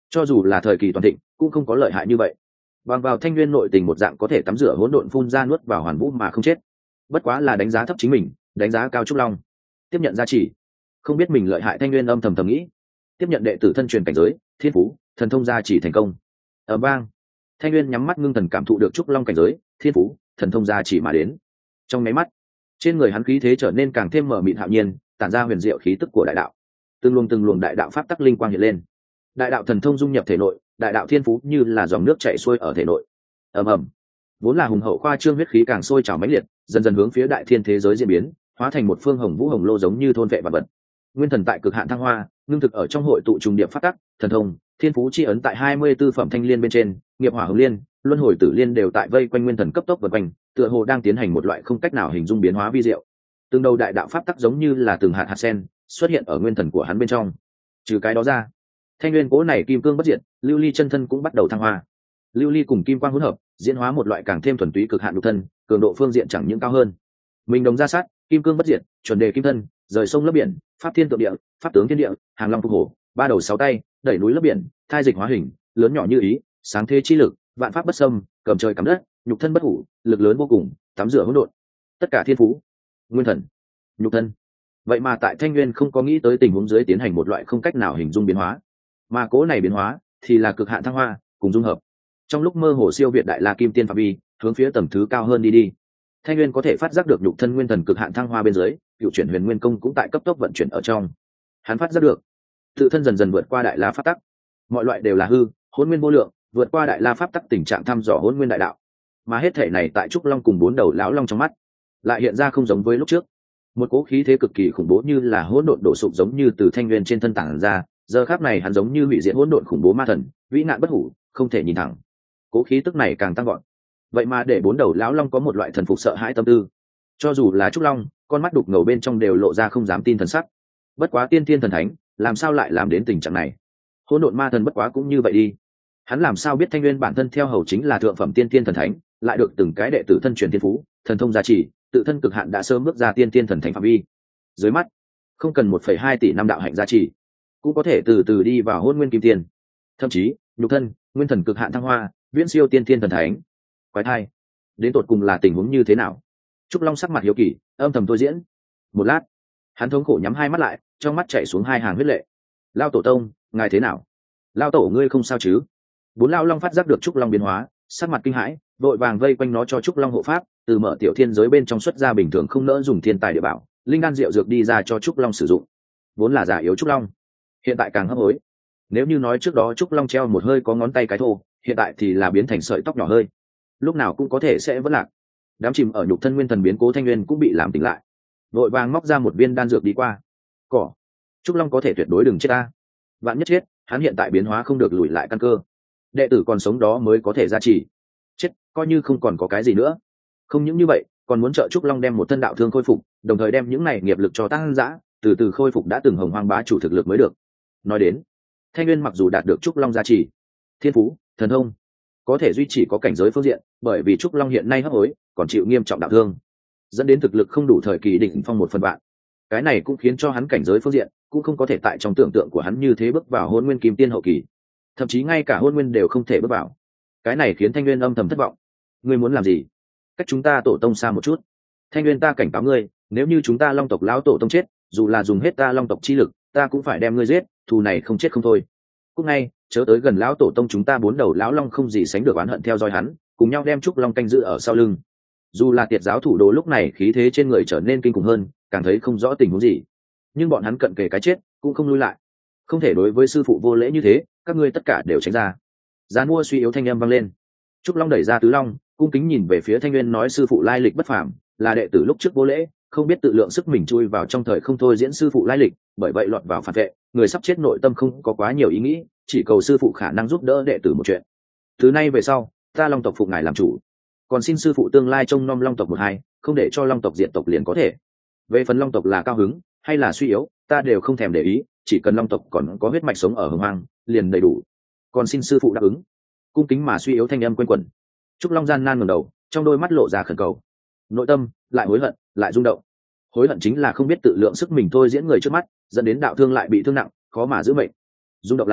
cho dù là thời kỳ toàn thịnh cũng không có lợi hại như vậy. Bằng vào thanh nguyên nội tình một dạng có thể tắm rửa hỗn độn phun ra nuốt vào hoàn vũ mà không chết, bất quá là đánh giá thấp chính mình, đánh giá cao trúc long. Tiếp nhận gia trì, không biết mình lợi hại thanh nguyên âm thầm thầm nghĩ. Tiếp nhận đệ tử thân truyền cảnh giới, thiên phú, thần thông gia trì thành công. Ở bang, thanh nguyên nhắm mắt ngưng thần cảm thụ được trúc long cảnh giới, thiên phú, thần thông gia trì mà đến. Trong máy mắt, trên người hắn khí thế trở nên càng thêm mở mịn hạo nhiên, tản ra huyền diệu khí tức của đại đạo. Từng luồng đại đạo pháp tắc linh quang hiện lên. Đại đạo thần thông dung nhập thể nội, đại đạo thiên phú như là dòng nước chảy xuôi ở thể nội. Ầm ầm, vốn là hùng hậu khoa trương huyết khí càng sôi trào mãnh liệt, dần dần hướng phía đại thiên thế giới diễn biến, hóa thành một phương hồng vũ hồng lô giống như thôn vệ vạn vật. Nguyên thần tại cực hạn thăng hoa, ngưng thực ở trong hội tụ trùng điệp pháp tắc, thần thông, thiên phú chi ấn tại 24 phẩm thanh liên bên trên, nghiệp hỏa hồng liên, luân hồi tử liên đều tại vây quanh nguyên thần cấp tốc vần quanh, tựa hồ đang tiến hành một loại không cách nào hình dung biến hóa vi diệu. Từng đầu đại đạo pháp tắc giống như là từng hạt sen xuất hiện ở nguyên thần của hắn bên trong. Trừ cái đó ra, thanh nguyên cố này kim cương bất diệt, lưu ly chân thân cũng bắt đầu thăng hoa. Lưu ly cùng kim quang hỗn hợp, diễn hóa một loại càng thêm thuần túy cực hạn nhục thân, cường độ phương diện chẳng những cao hơn. Mình đồng ra sát, kim cương bất diệt, chuẩn đề kim thân, rời sông lấp biển, pháp thiên tượng địa, pháp tướng thiên địa, hàng long phục hổ, ba đầu sáu tay, đẩy núi lấp biển, thai dịch hóa hình, lớn nhỏ như ý, sáng thế chi lực, vạn pháp bất xâm, cầm trời cắm đất, nhục thân bất hủ, lực lớn vô cùng, tắm rửa hỗn độn. Tất cả thiên phú, nguyên thần, nhục thân. Vậy mà tại thanh nguyên không có nghĩ tới tình huống dưới tiến hành một loại không cách nào hình dung biến hóa, mà cố này biến hóa thì là cực hạn thăng hoa cùng dung hợp. Trong lúc mơ hồ siêu việt đại la kim tiên phạm vi, hướng phía tầm thứ cao hơn đi. Thanh nguyên có thể phát giác được nhục thân nguyên thần cực hạn thăng hoa bên dưới, cựu chuyển huyền nguyên công cũng tại cấp tốc vận chuyển ở trong. Hắn phát giác được tự thân dần dần vượt qua đại la pháp tắc, mọi loại đều là hư, hỗn nguyên vô lượng, vượt qua đại la pháp tắc tình trạng thăm dò hỗn nguyên đại đạo. Mà hết thể này tại trúc long cùng bốn đầu lão long trong mắt lại hiện ra không giống với lúc trước. Một cỗ khí thế cực kỳ khủng bố như là hỗn độn đổ sụp giống như từ thanh nguyên trên thân tản ra, giờ khắc này hắn giống như hủy diệt hỗn độn khủng bố ma thần, vĩ nạn bất hủ, không thể nhìn thẳng. Cố khí tức này càng tăng gọn, vậy mà để bốn đầu lão long có một loại thần phục sợ hãi tâm tư. Cho dù là trúc long, con mắt đục ngầu bên trong đều lộ ra không dám tin thần sắc. Bất quá tiên thiên thần thánh, làm sao lại làm đến tình trạng này? Hỗn độn ma thần bất quá cũng như vậy đi. Hắn làm sao biết thanh nguyên bản thân theo hầu chính là thượng phẩm tiên thiên thần thánh, lại được từng cái đệ tử thân truyền thiên phú, thần thông gia trì, tự thân cực hạn đã sớm bước ra tiên thiên thần thánh phạm vi. Dưới mắt, không cần 1,2 tỷ năm đạo hạnh gia trì, cũng có thể từ từ đi vào hôn nguyên kim tiên. Thậm chí, nhục thân, nguyên thần cực hạn thăng hoa, viễn siêu tiên thiên thần thánh. Quái thai, đến tột cùng là tình huống như thế nào? Trúc Long sắc mặt hiếu kỳ, âm thầm thôi diễn. Một lát, hắn thống khổ nhắm hai mắt lại, trong mắt chảy xuống hai hàng huyết lệ. Lao tổ tông, ngài thế nào? Lao tổ ngươi không sao chứ? Bốn lao long phát giác được Trúc Long biến hóa, sắc mặt kinh hãi, vội vàng vây quanh nó cho Trúc Long hộ pháp, từ mở tiểu thiên giới bên trong xuất ra bình thường không nỡ dùng thiên tài địa bảo, linh đan rượu dược đi ra cho Trúc Long sử dụng. Vốn là giả yếu Trúc Long, hiện tại càng hấp hối. Nếu như nói trước đó Trúc Long treo một hơi có ngón tay cái thô, hiện tại thì là biến thành sợi tóc nhỏ hơi, lúc nào cũng có thể sẽ vỡ lạc. Đám chìm ở nhục thân nguyên thần biến cố thanh nguyên cũng bị làm tỉnh lại, vội vàng móc ra một viên đan dược đi qua. Cỏ, Trúc Long có thể tuyệt đối đừng chết ta, vạn nhất chết, hắn hiện tại biến hóa không được lùi lại căn cơ, đệ tử còn sống đó mới có thể gia trì. Chết coi như không còn có cái gì nữa. Không những như vậy, còn muốn trợ Trúc Long đem một thân đạo thương khôi phục, đồng thời đem những này nghiệp lực cho tăng dã, từ từ khôi phục đã từng hồng hoang bá chủ thực lực mới được. Nói đến, thanh nguyên mặc dù đạt được Trúc Long gia trì, thiên phú, thần thông, có thể duy trì có cảnh giới phương diện, bởi vì Trúc Long hiện nay hấp hối, còn chịu nghiêm trọng đạo thương, dẫn đến thực lực không đủ thời kỳ đỉnh phong 1/3. Cái này cũng khiến cho hắn cảnh giới phương diện cũng không có thể tại trong tưởng tượng của hắn như thế bước vào hôn nguyên kim tiên hậu kỳ, thậm chí ngay cả hôn nguyên đều không thể bước vào. Cái này khiến thanh nguyên âm thầm thất vọng. Ngươi muốn làm gì? Cách chúng ta tổ tông xa một chút. Thanh nguyên, ta cảnh cáo ngươi, nếu như chúng ta long tộc lão tổ tông chết, dù là dùng hết ta long tộc chi lực, ta cũng phải đem ngươi giết, thù này không chết không thôi. Cúc ngay, chớ tới gần lão tổ tông chúng ta, bốn đầu lão long không gì sánh được oán hận theo dõi hắn, cùng nhau đem Trúc Long canh giữ ở sau lưng. Dù là tiệt giáo thủ đồ lúc này khí thế trên người trở nên kinh khủng hơn, càng thấy không rõ tình huống gì, nhưng bọn hắn cận kề cái chết cũng không lui lại. Không thể đối với sư phụ vô lễ như thế, các ngươi tất cả đều tránh ra. Gián mua suy yếu thanh âm vang lên. Trúc Long đẩy ra tứ long, cung kính nhìn về phía thanh nguyên, nói sư phụ lai lịch bất phàm, là đệ tử lúc trước vô lễ, không biết tự lượng sức mình chui vào trong thời không thôi diễn sư phụ lai lịch, bởi vậy lọt vào phản vệ. Người sắp chết nội tâm không có quá nhiều ý nghĩ, chỉ cầu sư phụ khả năng giúp đỡ đệ tử một chuyện. Từ nay về sau, ta long tộc phụ ngài làm chủ, còn xin sư phụ tương lai trông nom long tộc 1-2, không để cho long tộc diệt tộc liền có thể. Về phần long tộc là cao hứng hay là suy yếu, ta đều không thèm để ý, chỉ cần long tộc còn có huyết mạch sống ở hồng hoang liền đầy đủ. Còn xin sư phụ đáp ứng. Cung kính mà suy yếu thanh âm quanh quẩn. Trúc Long gian nan ngẩng đầu, trong đôi mắt lộ ra khẩn cầu. Nội tâm lại hối hận, lại rung động. Hối hận chính là không biết tự lượng sức mình thôi diễn người trước mắt, dẫn đến đạo thương lại bị thương nặng, khó mà giữ mệnh. Rung động là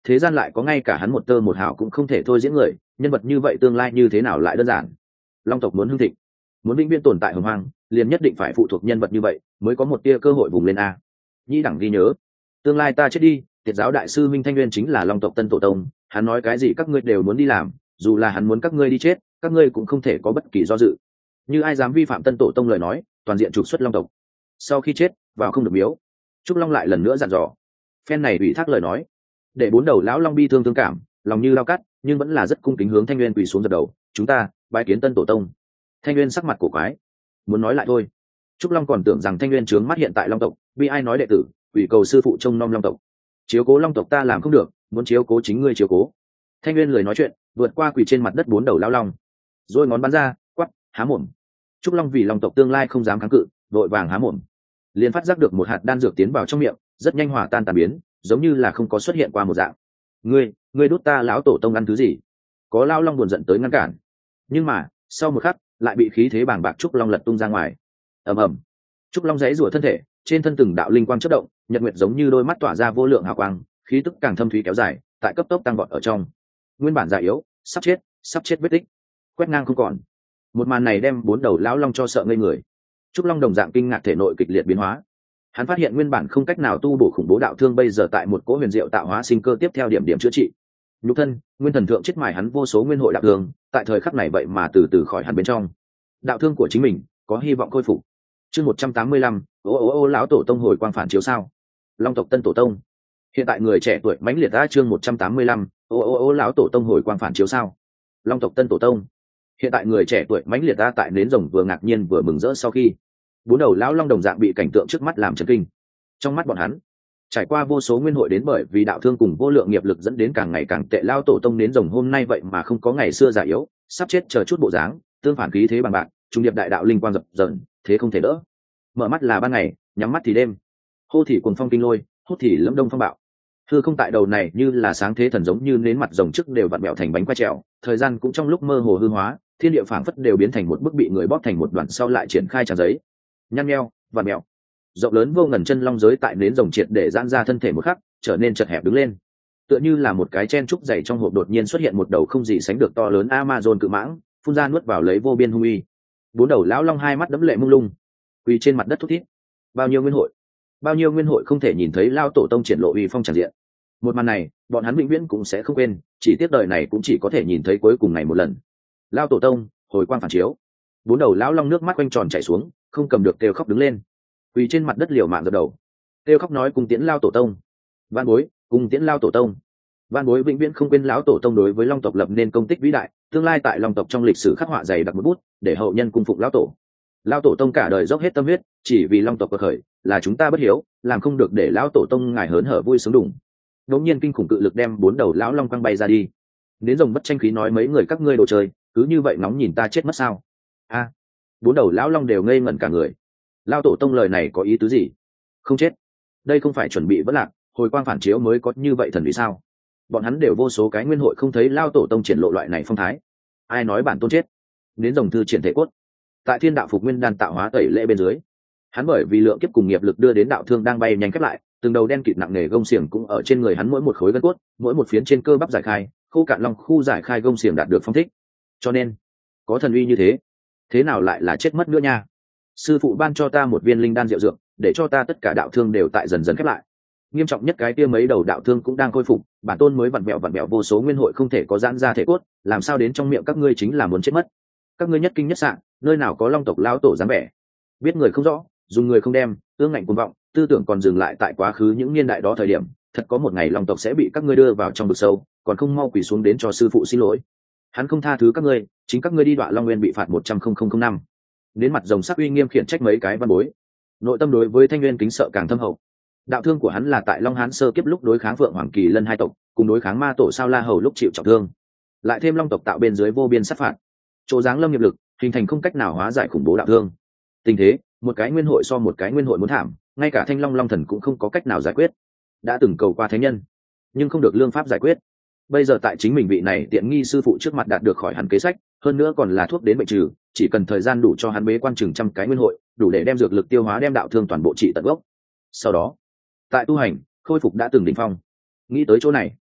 thế gian lại có ngay cả hắn một tơ một hào cũng không thể thôi diễn người, nhân vật như vậy tương lai như thế nào lại đơn giản. Long tộc muốn hưng thịnh, muốn vĩnh viễn tồn tại hồng hoang, liền nhất định phải phụ thuộc nhân vật như vậy mới có một tia cơ hội vùng lên a. Nhi đẳng ghi nhớ, tương lai ta chết đi, Tiệt giáo đại sư Minh Thanh Nguyên chính là Long tộc tân tổ tông, hắn nói cái gì các ngươi đều muốn đi làm, dù là hắn muốn các ngươi đi chết, các ngươi cũng không thể có bất kỳ do dự. Như ai dám vi phạm tân tổ tông lời nói, toàn diện trục xuất Long tộc. Sau khi chết, vào không được miếu. Trúc Long lại lần nữa dặn dò. Phen này ủy thác lời nói, để bốn đầu lão long bi thương thương cảm, lòng như lao cắt, nhưng vẫn là rất cung kính hướng Thanh Nguyên quỳ xuống dập đầu, chúng ta bái kiến tân tổ tông. Thanh Nguyên sắc mặt cổ quái, muốn nói lại thôi. Trúc Long còn tưởng rằng Thanh Nguyên trướng mắt hiện tại Long tộc, vì ai nói đệ tử, ủy cầu sư phụ trông nom Long tộc. Chiếu cố Long tộc ta làm không được, muốn chiếu cố chính ngươi chiếu cố. Thanh Nguyên lời nói chuyện, vượt qua quỳ trên mặt đất bốn đầu lão long, rồi ngón bắn ra, quắp, há mồm. Trúc Long vì Long tộc tương lai không dám kháng cự, vội vàng há mồm. Liền phát giác được một hạt đan dược tiến vào trong miệng, rất nhanh hòa tan tàn biến, giống như là không có xuất hiện qua một dạng. Ngươi đút ta lão tổ tông ăn thứ gì? Có lão long buồn giận tới ngăn cản, nhưng mà sau một khắc lại bị khí thế bàng bạc Trúc Long lật tung ra ngoài. Ầm ầm. Trúc Long giãy rủa thân thể, trên thân từng đạo linh quang chớp động, nhật nguyệt giống như đôi mắt tỏa ra vô lượng hào quang, khí tức càng thâm thúy kéo dài, tại cấp tốc tăng vọt ở trong. Nguyên bản già yếu, sắp chết vết tích, quét ngang không còn. Một màn này đem bốn đầu lão long cho sợ ngây người. Trúc Long đồng dạng kinh ngạc thể nội kịch liệt biến hóa. Hắn phát hiện nguyên bản không cách nào tu bổ khủng bố đạo thương bây giờ tại một cỗ huyền diệu tạo hóa sinh cơ tiếp theo điểm chữa trị. Nhục thân, nguyên thần thượng chết mài hắn vô số nguyên hội đạo thương, tại thời khắc này vậy mà từ từ khỏi hẳn bên trong. Đạo thương của chính mình có hy vọng khôi phục. Chương 185, ô lão tổ tông hồi quang phản chiếu sao? Long tộc tân tổ tông. Hiện tại người trẻ tuổi mãnh liệt ta chương 185, ô lão tổ tông hồi quang phản chiếu sao? Long tộc tân tổ tông. Hiện tại người trẻ tuổi mãnh liệt ta tại nến rồng vừa ngạc nhiên vừa mừng rỡ sau khi bốn đầu lão long đồng dạng bị cảnh tượng trước mắt làm chấn kinh. Trong mắt bọn hắn, trải qua vô số nguyên hội đến bởi vì đạo thương cùng vô lượng nghiệp lực dẫn đến càng ngày càng tệ lao tổ tông nến rồng hôm nay vậy mà không có ngày xưa già yếu, sắp chết chờ chút bộ dáng, tương phản khí thế bằng bạc, trung điệp đại đạo linh quang dập dờn, thế không thể đỡ. Mở mắt là ban ngày, nhắm mắt thì đêm. Hô thì cuồng phong kinh lôi, hốt thì lẫm đông phong bạo. Hư không tại đầu này như là sáng thế thần giống như nến mặt rồng trước đều vặn bẹo thành bánh quay trèo, thời gian cũng trong lúc mơ hồ hư hóa, thiên địa phảng phất đều biến thành một bức bị người bóp thành một đoạn sau lại triển khai trang giấy. Nhăn nheo, vặn bẹo. Rộng lớn vô ngần chân long giới tại nến rồng triệt để giãn ra thân thể một khắc, trở nên chật hẹp đứng lên. Tựa như là một cái chen trúc dày trong hộp đột nhiên xuất hiện một đầu không gì sánh được to lớn Amazon cự mãng, phun ra nuốt vào lấy vô biên hung uy. Bốn đầu lão long hai mắt đẫm lệ mông lung, quỳ trên mặt đất thút thít. Bao nhiêu nguyên hội không thể nhìn thấy lao tổ tông triển lộ uy phong tràn diện. Một màn này, bọn hắn vĩnh viễn cũng sẽ không quên, chỉ tiếc đời này cũng chỉ có thể nhìn thấy cuối cùng này một lần. Lao tổ tông, hồi quang phản chiếu. Bốn đầu lão long nước mắt quanh tròn chảy xuống, không cầm được kêu khóc đứng lên. Quỳ trên mặt đất liều mạng dập đầu, kêu khóc nói cùng tiễn lao tổ tông. Van bối, cùng tiễn lao tổ tông. Van bối vĩnh viễn không quên lão tổ tông đối với long tộc lập nên công tích vĩ đại, tương lai tại long tộc trong lịch sử khắc họa dày đặc một bút, để hậu nhân cung phụng lão tổ. Lão tổ tông cả đời dốc hết tâm huyết, chỉ vì long tộc cuộc khởi, là chúng ta bất hiếu, làm không được để lão tổ tông ngài hớn hở vui sướng đủng. Đột nhiên kinh khủng cự lực đem bốn đầu lão long quăng bay ra đi. Đến rồng bất tranh khí nói mấy người các ngươi đồ chơi, cứ như vậy nóng nhìn ta chết mất sao? A, bốn đầu lão long đều ngây ngẩn cả người. Lão tổ tông lời này có ý tứ gì? Không chết, đây không phải chuẩn bị vỡ lạc, hồi quang phản chiếu mới có như vậy thần vì sao? Bọn hắn đều vô số cái nguyên hội không thấy lão tổ tông triển lộ loại này phong thái. Ai nói bản tôn chết? Đến rồng thư triển thể cốt. Tại thiên đạo phục nguyên đan tạo hóa tẩy lễ bên dưới, hắn bởi vì lượng kiếp cùng nghiệp lực đưa đến đạo thương đang bay nhanh khép lại, từng đầu đen kịt nặng nề gông xiềng cũng ở trên người hắn mỗi một khối gân cốt, mỗi một phiến trên cơ bắp giải khai, khô cạn long khu giải khai gông xiềng đạt được phong thích. Cho nên, có thần uy như thế nào lại là chết mất nữa nha? Sư phụ ban cho ta một viên linh đan diệu dược, để cho ta tất cả đạo thương đều tại dần dần khép lại. Nghiêm trọng nhất cái kia mấy đầu đạo thương cũng đang khôi phục, bản tôn mới vặn vẹo vô số nguyên hội không thể có giãn ra thể cốt, làm sao đến trong miệng các ngươi chính là muốn chết mất? Các ngươi nhất kinh nhất sạn, nơi nào có long tộc lão tổ dáng vẻ? Biết người không rõ, dùng người không đem, ương ngạnh cuồng vọng, tư tưởng còn dừng lại tại quá khứ những niên đại đó thời điểm, thật có một ngày long tộc sẽ bị các ngươi đưa vào trong vực sâu, còn không mau quỳ xuống đến cho sư phụ xin lỗi. Hắn không tha thứ các ngươi, chính các ngươi đi đọa long nguyên bị phạt 100,000 năm. Đến mặt rồng sắc uy nghiêm khiển trách mấy cái văn bối. Nội tâm đối với Thanh Nguyên kính sợ càng thâm hậu. Đạo thương của hắn là tại Long Hán sơ kiếp lúc đối kháng Phượng Hoàng Kỳ Lân hai tộc, cùng đối kháng Ma Tổ Sao La Hầu lúc chịu trọng thương. Lại thêm long tộc tạo bên dưới vô biên sát phạt, chỗ dáng lâm nghiệp lực, hình thành không cách nào hóa giải khủng bố đạo thương. Tình thế, một cái nguyên hội so một cái nguyên hội muốn thảm, ngay cả Thanh Long Long Thần cũng không có cách nào giải quyết. Đã từng cầu qua thánh nhân, nhưng không được lương pháp giải quyết. Bây giờ tại chính mình vị này tiện nghi sư phụ trước mặt đạt được khỏi hẳn kế sách, hơn nữa còn là thuốc đến bệnh trừ, chỉ cần thời gian đủ cho hắn bế quan chừng trăm cái nguyên hội, đủ để đem dược lực tiêu hóa đem đạo thương toàn bộ trị tận gốc. Sau đó, tại tu hành, khôi phục đã từng đỉnh phong. Nghĩ tới chỗ này,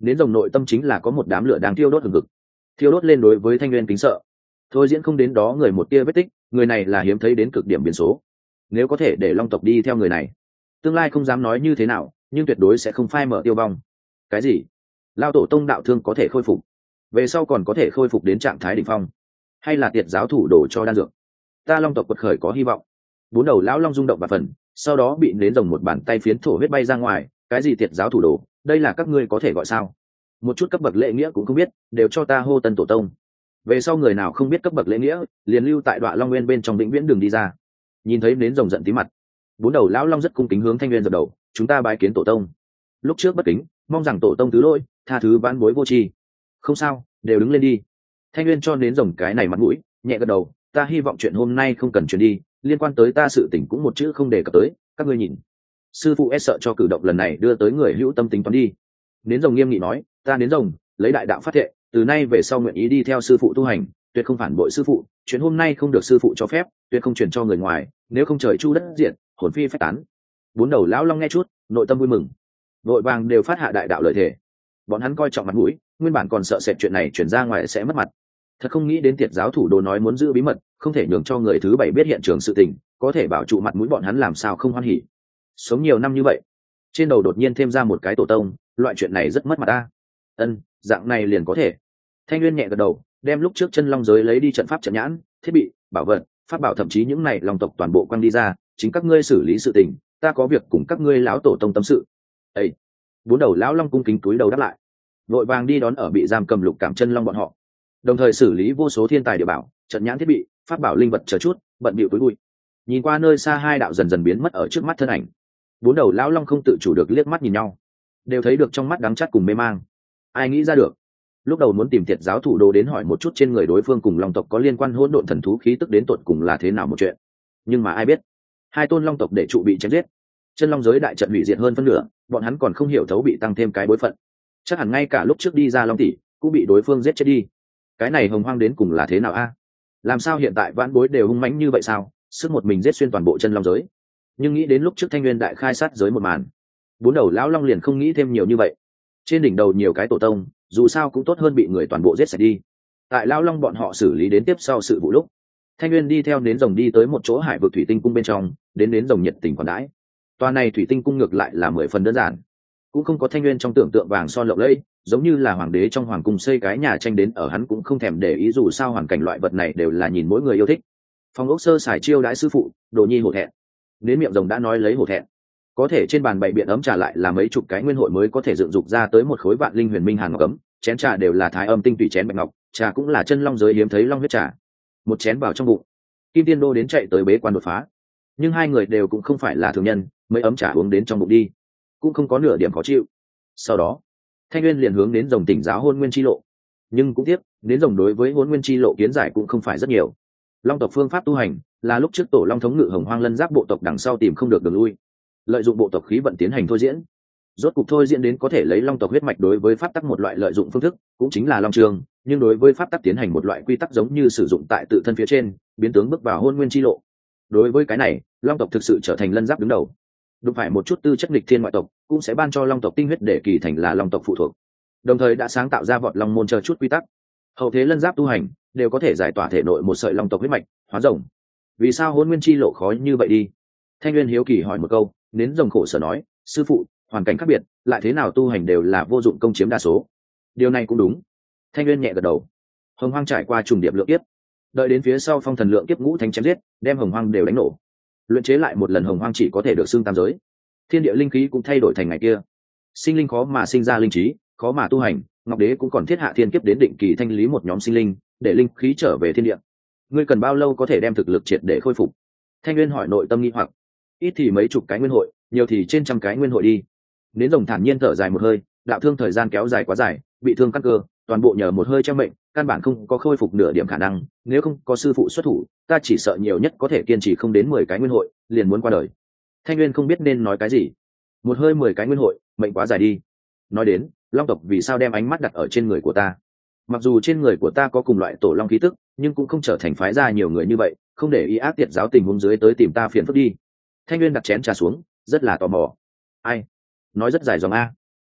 Nến rồng nội tâm chính là có một đám lửa đang thiêu đốt hừng hực, thiêu đốt lên đối với Thanh Nguyên kính sợ. Thôi diễn không đến đó người một tia vết tích, người này là hiếm thấy đến cực điểm biến số. Nếu có thể để long tộc đi theo người này, tương lai không dám nói như thế nào, nhưng tuyệt đối sẽ không phai mở tiêu vong. Cái gì? Lao tổ tông đạo thương có thể khôi phục, về sau còn có thể khôi phục đến trạng thái đỉnh phong, hay là tiệt giáo thủ đổ cho đan dược? Ta long tộc quật khởi có hy vọng. Bốn đầu lão long rung động và phần, sau đó bị nến rồng một bàn tay phiến thổ huyết bay ra ngoài. Cái gì tiệt giáo thủ đồ, đây là các ngươi có thể gọi sao? Một chút cấp bậc lễ nghĩa cũng không biết, đều cho ta hô tân tổ tông. Về sau người nào không biết cấp bậc lễ nghĩa, liền lưu tại Đoạ Long Nguyên bên trong vĩnh viễn đường đi ra. Nhìn thấy nến rồng giận tí mặt, bốn đầu lão long rất cung kính hướng Thanh Nguyên dập đầu, chúng ta bái kiến tổ tông. Lúc trước bất kính, mong rằng tổ tông thứ lỗi, tha thứ vãn bối vô tri. Không sao, đều đứng lên đi. Thanh Nguyên cho nến rồng cái này mặt mũi, nhẹ gật đầu, ta hy vọng chuyện hôm nay không cần chuyển đi, liên quan tới ta sự tình cũng một chữ không đề cập tới, các ngươi nhìn. Sư phụ e sợ cho cử động lần này đưa tới người hữu tâm tính toán đi. Nến rồng nghiêm nghị nói, ta nến rồng lấy đại đạo phát thệ, từ nay về sau nguyện ý đi theo sư phụ tu hành, tuyệt không phản bội sư phụ, chuyện hôm nay không được sư phụ cho phép, tuyệt không truyền cho người ngoài, nếu không trời chu đất diệt, hồn phi phách tán. Bốn đầu lão long nghe chút, nội tâm vui mừng, vội vàng đều phát hạ đại đạo lời thề. Bọn hắn coi trọng mặt mũi, nguyên bản còn sợ sệt chuyện này truyền ra ngoài sẽ mất mặt, thật không nghĩ đến tiệt giáo thủ đồ nói muốn giữ bí mật, không thể nhường cho người thứ bảy biết hiện trường sự tình, có thể bảo trụ mặt mũi bọn hắn làm sao không hoan hỉ. Sống nhiều năm như vậy, trên đầu đột nhiên thêm ra một cái tổ tông, loại chuyện này rất mất mặt ta. Dạng này liền có thể. Thanh Nguyên nhẹ gật đầu, đem lúc trước chân long giới lấy đi trận pháp trận nhãn, thiết bị, bảo vật, pháp bảo thậm chí những này long tộc toàn bộ quăng đi ra, chính các ngươi xử lý sự tình, ta có việc cùng các ngươi lão tổ tông tâm sự. Ê! Bốn đầu lão long cung kính túi đầu đáp lại, vội vàng đi đón ở bị giam cầm Lục Cảm chân long bọn họ, đồng thời xử lý vô số thiên tài địa bảo, trận nhãn thiết bị, pháp bảo linh vật chờ chút, bận bịu túi bụi. Nhìn qua nơi xa hai đạo dần dần biến mất ở trước mắt thân ảnh, bốn đầu lão long không tự chủ được liếc mắt nhìn nhau, đều thấy được trong mắt đắng chát cùng mê mang. Ai nghĩ ra được, lúc đầu muốn tìm tiệt giáo thủ đồ đến hỏi một chút trên người đối phương cùng long tộc có liên quan hỗn độn thần thú khí tức đến tột cùng là thế nào một chuyện, nhưng mà ai biết hai tôn long tộc để trụ bị chém giết, chân long giới đại trận hủy diệt hơn phân nửa, bọn hắn còn không hiểu thấu bị tăng thêm cái bối phận, chắc hẳn ngay cả lúc trước đi ra long tỷ cũng bị đối phương giết chết đi. Cái này hồng hoang đến cùng là thế nào a? Làm sao hiện tại vãn bối đều hung mãnh như vậy sao, sức một mình giết xuyên toàn bộ chân long giới? Nhưng nghĩ đến lúc trước Thanh Nguyên đại khai sát giới một màn, bốn đầu lão long liền không nghĩ thêm nhiều như vậy. Trên đỉnh đầu nhiều cái tổ tông, dù sao cũng tốt hơn bị người toàn bộ giết sạch đi. Tại lão long bọn họ xử lý đến tiếp sau sự vụ lúc, Thanh Nguyên đi theo nến rồng đi tới một chỗ hải vực thủy tinh cung bên trong, đến nến rồng nhiệt tình quản đãi. Toa này thủy tinh cung ngược lại là 10 phần đơn giản, cũng không có Thanh Nguyên trong tưởng tượng vàng son lộng lẫy, giống như là hoàng đế trong hoàng cung xây cái nhà tranh đến ở, hắn cũng không thèm để ý, dù sao hoàn cảnh loại vật này đều là nhìn mỗi người yêu thích. Phòng ốc sơ sài chiêu đãi sư phụ, đồ nhi hổ thẹn. Đến miệng rồng đã nói lấy hổ thẹn, có thể trên bàn bày biện ấm trà lại là mấy chục cái nguyên hội mới có thể dựng dục ra tới một khối vạn linh huyền minh hàn ngọc ấm, chén trà đều là thái âm tinh tùy chén bạch ngọc, trà cũng là chân long giới hiếm thấy long huyết trà. Một chén vào trong bụng, Kim Tiên Đô đến chạy tới bế quan đột phá, nhưng hai người đều cũng không phải là thường nhân, mấy ấm trà uống đến trong bụng đi, cũng không có nửa điểm khó chịu. Sau đó Thanh Nguyên liền hướng đến rồng tỉnh giáo hôn nguyên chi lộ, nhưng cũng tiếc đến rồng đối với hôn nguyên chi lộ kiến giải cũng không phải rất nhiều. Long tộc phương pháp tu hành là lúc trước tổ long thống ngự hồng hoang lân giáp bộ tộc đằng sau tìm không được đường lui, lợi dụng bộ tộc khí vận tiến hành thôi diễn, rốt cục thôi diễn đến có thể lấy long tộc huyết mạch đối với pháp tắc một loại lợi dụng phương thức, cũng chính là long trường, nhưng đối với pháp tắc tiến hành một loại quy tắc giống như sử dụng tại tự thân phía trên, biến tướng bước vào hôn nguyên chi lộ. Đối với cái này, long tộc thực sự trở thành lân giáp đứng đầu. Đúng phải một chút tư chất nghịch thiên ngoại tộc cũng sẽ ban cho long tộc tinh huyết để kỳ thành là long tộc phụ thuộc, đồng thời đã sáng tạo ra vọt long môn chờ chút quy tắc. Hậu thế lân giáp tu hành đều có thể giải tỏa thể nội một sợi long tộc huyết mạch, hóa rồng. Vì sao hôn nguyên chi lộ khó như vậy đi? Thanh Nguyên hiếu kỳ hỏi một câu, nến rồng khổ sở nói, sư phụ, hoàn cảnh khác biệt, lại thế nào tu hành đều là vô dụng công chiếm đa số. Điều này cũng đúng. Thanh Nguyên nhẹ gật đầu. Hồng hoang trải qua trùng điệp lượng kiếp, đợi đến phía sau phong thần lượng kiếp ngũ thánh chém giết, đem hồng hoang đều đánh nổ, luyện chế lại một lần hồng hoang chỉ có thể được xưng tam giới. Thiên địa linh khí cũng thay đổi thành ngày kia, sinh linh khó mà sinh ra linh trí, khó mà tu hành. Ngọc Đế cũng còn thiết hạ thiên kiếp đến định kỳ thanh lý một nhóm sinh linh, để linh khí trở về thiên địa. Ngươi cần bao lâu có thể đem thực lực triệt để khôi phục? Thanh Nguyên hỏi nội tâm nghi hoặc. Ít thì mấy chục cái nguyên hội, nhiều thì trên trăm cái nguyên hội đi. Nến rồng thản nhiên thở dài một hơi, đạo thương thời gian kéo dài quá dài, bị thương căn cơ, toàn bộ nhờ một hơi treo mệnh, căn bản không có khôi phục nửa điểm khả năng. Nếu không có sư phụ xuất thủ, ta chỉ sợ nhiều nhất có thể kiên trì không đến 10 cái nguyên hội, liền muốn qua đời. Thanh Nguyên không biết nên nói cái gì. Một hơi 10 cái nguyên hội, mệnh quá dài đi. Nói đến, long tộc vì sao đem ánh mắt đặt ở trên người của ta? Mặc dù trên người của ta có cùng loại tổ long khí tức, nhưng cũng không trở thành phái ra nhiều người như vậy, không để ý ác tiệt giáo tình huống dưới tới tìm ta phiền phức đi. Thanh Nguyên đặt chén trà xuống, rất là tò mò. Ai? Nói rất dài dòng a.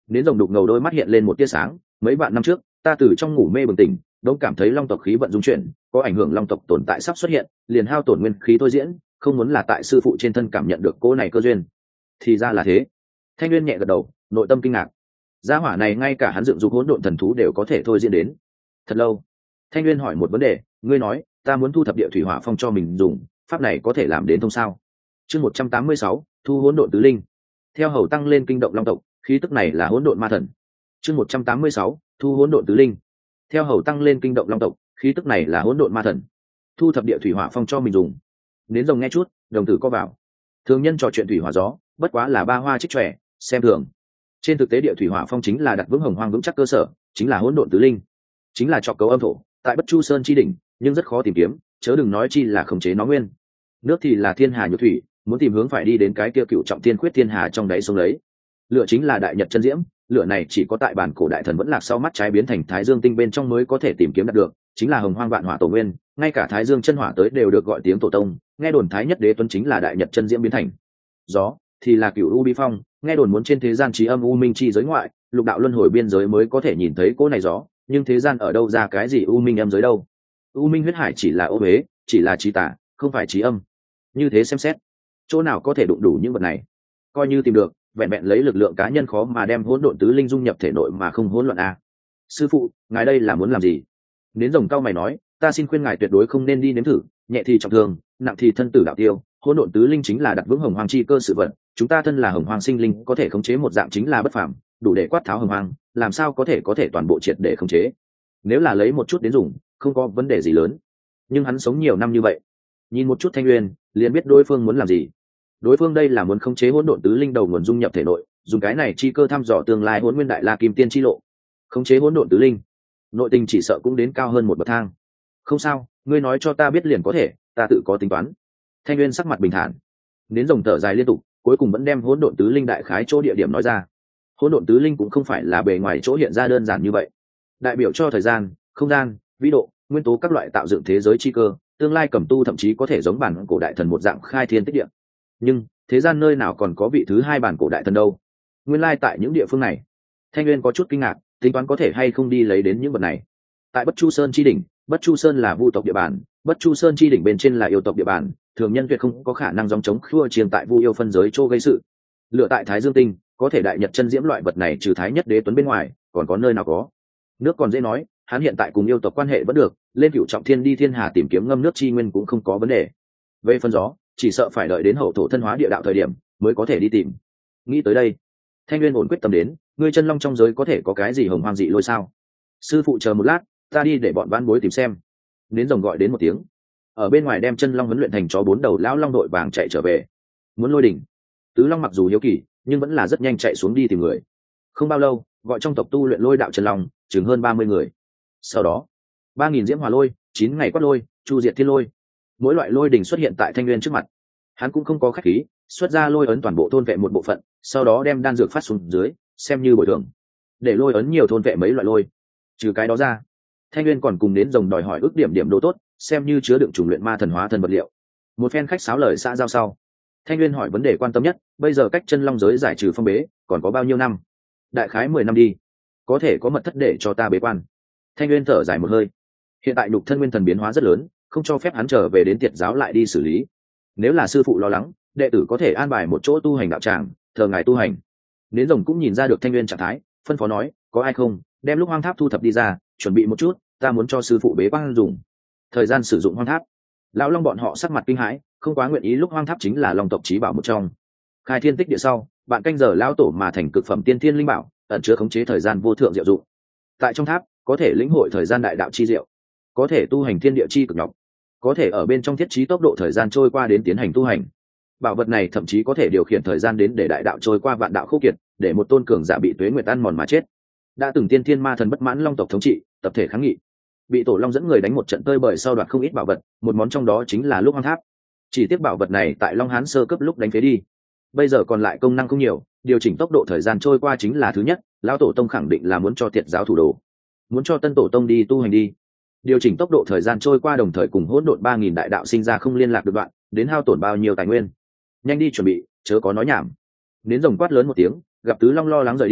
Nến rồng đục ngầu đôi mắt hiện lên một tia sáng. Mấy vạn năm trước ta từ trong ngủ mê bừng tỉnh, đống cảm thấy long tộc khí vận dung chuyển, có ảnh hưởng long tộc tồn tại sắp xuất hiện, liền hao tổn nguyên khí tôi diễn, không muốn là tại sư phụ trên thân cảm nhận được cô này cơ duyên. Thì ra là thế. Thanh Nguyên nhẹ gật đầu, nội tâm kinh ngạc. Gia hỏa này ngay cả hắn dựng dục hỗn độn thần thú đều có thể thôi diễn đến. Thật lâu, Thanh Nguyên hỏi một vấn đề, ngươi nói ta muốn thu thập địa thủy hỏa phong cho mình dùng, pháp này có thể làm đến thông sao? Chương 186, thu hỗn độn tứ linh. Theo hầu tăng lên kinh động long tộc, khí tức này là hỗn độn ma thần. Chương 186, thu hỗn độn tứ linh. Theo hầu tăng lên kinh động long tộc, khí tức này là hỗn độn ma thần. Thu thập địa thủy hỏa phong cho mình dùng. Nến rồng nghe chút, đồng tử co vào. Thường nhân trò chuyện thủy hỏa gió, bất quá là ba hoa trích tròe, xem thường. Trên thực tế địa thủy hỏa phong chính là đặt vững hồng hoang vững chắc cơ sở, chính là hỗn độn tứ linh, chính là trọc cấu âm thổ, tại Bất Chu Sơn chi đỉnh, nhưng rất khó tìm kiếm, chớ đừng nói chi là khống chế nó nguyên. Nước thì là thiên hà nhược thủy, muốn tìm hướng phải đi đến cái kia cựu trọng thiên khuyết thiên hà trong đáy sông lấy. Lửa chính là đại nhật chân diễm, lửa này chỉ có tại bản cổ đại thần vẫn lạc sau mắt trái biến thành thái dương tinh bên trong mới có thể tìm kiếm đạt được, chính là hồng hoang vạn hỏa tổ nguyên, ngay cả thái dương chân hỏa tới đều được gọi tiếng tổ tông, nghe đồn thái nhất đế tuấn chính là đại nhật chân diễm biến thành. Gió thì là cựu u bi phong, nghe đồn muốn trên thế gian trí âm u minh chi giới ngoại, lục đạo luân hồi biên giới mới có thể nhìn thấy cỗ này gió, nhưng thế gian ở đâu ra cái gì u minh âm giới đâu? U minh huyết hải chỉ là ô huế, chỉ là trí tả, không phải trí âm. Như thế xem xét, chỗ nào có thể đụng đủ những vật này? Coi như tìm được, vẹn vẹn lấy lực lượng cá nhân khó mà đem hỗn độn tứ linh dung nhập thể nội mà không hỗn loạn a. Sư phụ, ngài đây là muốn làm gì? Nến rồng cao mày nói, ta xin khuyên ngài tuyệt đối không nên đi nếm thử, nhẹ thì trọng thương, nặng thì thân tử đạo tiêu. Hỗn độn tứ linh chính là đặt vững hồng hoang chi cơ sự vật, chúng ta thân là hồng hoang sinh linh có thể khống chế một dạng chính là bất phàm, đủ để quát tháo hồng hoang, làm sao có thể toàn bộ triệt để khống chế? Nếu là lấy một chút đến dùng, không có vấn đề gì lớn. Nhưng hắn sống nhiều năm như vậy, nhìn một chút Thanh Nguyên, liền biết đối phương muốn làm gì. Đối phương đây là muốn khống chế hỗn độn tứ linh đầu nguồn dung nhập thể nội, dùng cái này chi cơ thăm dò tương lai hỗn nguyên đại la kim tiên chi lộ. Khống chế hỗn độn tứ linh, nội tình chỉ sợ cũng đến cao hơn một bậc thang. Không sao, ngươi nói cho ta biết liền có thể, ta tự có tính toán. Thanh Nguyên sắc mặt bình thản, đến rồng thở dài liên tục, cuối cùng vẫn đem hỗn độn tứ linh đại khái chỗ địa điểm nói ra. Hỗn độn tứ linh cũng không phải là bề ngoài chỗ hiện ra đơn giản như vậy, đại biểu cho thời gian, không gian, vĩ độ, nguyên tố các loại tạo dựng thế giới chi cơ, tương lai Cẩm Tu thậm chí có thể giống bản cổ đại thần một dạng khai thiên tích địa. Nhưng thế gian nơi nào còn có vị thứ hai bản cổ đại thần đâu? Nguyên lai tại những địa phương này. Thanh Nguyên có chút kinh ngạc, tính toán có thể hay không đi lấy đến những vật này. Tại Bất Chu Sơn chi đỉnh, Bất Chu Sơn là vu tộc địa bàn, Bất Chu Sơn chi đỉnh bên trên là yêu tộc địa bàn, thường nhân tuyệt không có khả năng dòng chống khua chiêng tại vu yêu phân giới chỗ gây sự. Lựa tại Thái Dương Tinh, có thể đại nhật chân diễm loại vật này trừ Thái Nhất Đế Tuấn bên ngoài, còn có nơi nào có? Nước còn dễ nói, hắn hiện tại cùng yêu tộc quan hệ vẫn được, lên cửu trọng thiên đi thiên hà tìm kiếm ngâm nước chi nguyên cũng không có vấn đề. Về phân gió, chỉ sợ phải đợi đến hậu thổ thân hóa địa đạo thời điểm mới có thể đi tìm. Nghĩ tới đây, Thanh Nguyên ổn quyết tâm đến, ngươi chân long trong giới có thể có cái gì hồng hoang dị lôi sao? Sư phụ chờ một lát, ta đi để bọn văn bối tìm xem. Đến rồng gọi đến một tiếng, ở bên ngoài đem chân long huấn luyện thành chó bốn đầu lão long đội vàng chạy trở về. Muốn lôi đỉnh, tứ long mặc dù hiếu kỳ, nhưng vẫn là rất nhanh chạy xuống đi tìm người. Không bao lâu, gọi trong tộc tu luyện lôi đạo chân long, chừng hơn 30 người. Sau đó, 3000 diễm hỏa lôi, 9 ngày quát lôi, chu diệt thiên lôi. Mỗi loại lôi đỉnh xuất hiện tại Thanh Nguyên trước mặt. Hắn cũng không có khách khí, xuất ra lôi ấn toàn bộ thôn vệ một bộ phận, sau đó đem đan dược phát xuống dưới, xem như bồi thường. Để lôi ấn nhiều thôn vệ mấy loại lôi. Trừ cái đó ra, Thanh Nguyên còn cùng đến rồng đòi hỏi ước điểm điểm đồ tốt, xem như chứa đựng trùng luyện ma thần hóa thần vật liệu. Một phen khách sáo lời xã giao sau, Thanh Nguyên hỏi vấn đề quan tâm nhất, bây giờ cách chân long giới giải trừ phong bế, còn có bao nhiêu năm? Đại khái 10 năm đi. Có thể có mật thất để cho ta bế quan. Thanh Nguyên thở dài một hơi. Hiện tại nhục thân nguyên thần biến hóa rất lớn, không cho phép hắn trở về đến tiệt giáo lại đi xử lý. Nếu là sư phụ lo lắng, đệ tử có thể an bài một chỗ tu hành đạo tràng, thờ ngài tu hành. Nến rồng cũng nhìn ra được Thanh Nguyên trạng thái, phân phó nói, có ai không, đem lúc hoang tháp thu thập đi ra, chuẩn bị một chút, ta muốn cho sư phụ bế quan dùng. Thời gian sử dụng hoang tháp, lão long bọn họ sắc mặt kinh hãi, không quá nguyện ý lúc hoang tháp chính là long tộc chí bảo một trong. Khai thiên tích địa sau, bạn canh giờ lão tổ mà thành cực phẩm tiên thiên linh bảo, ẩn chứa khống chế thời gian vô thượng diệu dụng. Tại trong tháp, có thể lĩnh hội thời gian đại đạo chi diệu, có thể tu hành thiên địa chi cực nhọc, có thể ở bên trong thiết trí tốc độ thời gian trôi qua đến tiến hành tu hành. Bảo vật này thậm chí có thể điều khiển thời gian đến để đại đạo trôi qua vạn đạo khô kiệt, để một tôn cường giả bị tuế nguyệt ăn mòn mà chết. Đã từng tiên thiên ma thần bất mãn long tộc thống trị, tập thể kháng nghị, bị tổ long dẫn người đánh một trận tơi bời sau đoạt không ít bảo vật, một món trong đó chính là lúc hoang tháp. Chỉ tiếc bảo vật này tại Long Hán sơ cấp lúc đánh phế đi, bây giờ còn lại công năng không nhiều, điều chỉnh tốc độ thời gian trôi qua chính là thứ nhất. Lão tổ tông khẳng định là muốn cho tiệt giáo thủ đồ, muốn cho tân tổ tông đi tu hành đi. Điều chỉnh tốc độ thời gian trôi qua đồng thời cùng hỗn độn 3000 đại đạo sinh ra không liên lạc được đoạn, đến hao tổn bao nhiêu tài nguyên. Nhanh đi chuẩn bị, chớ có nói nhảm. Nến rồng quát lớn một tiếng, gặp tứ long lo lắng rời đi,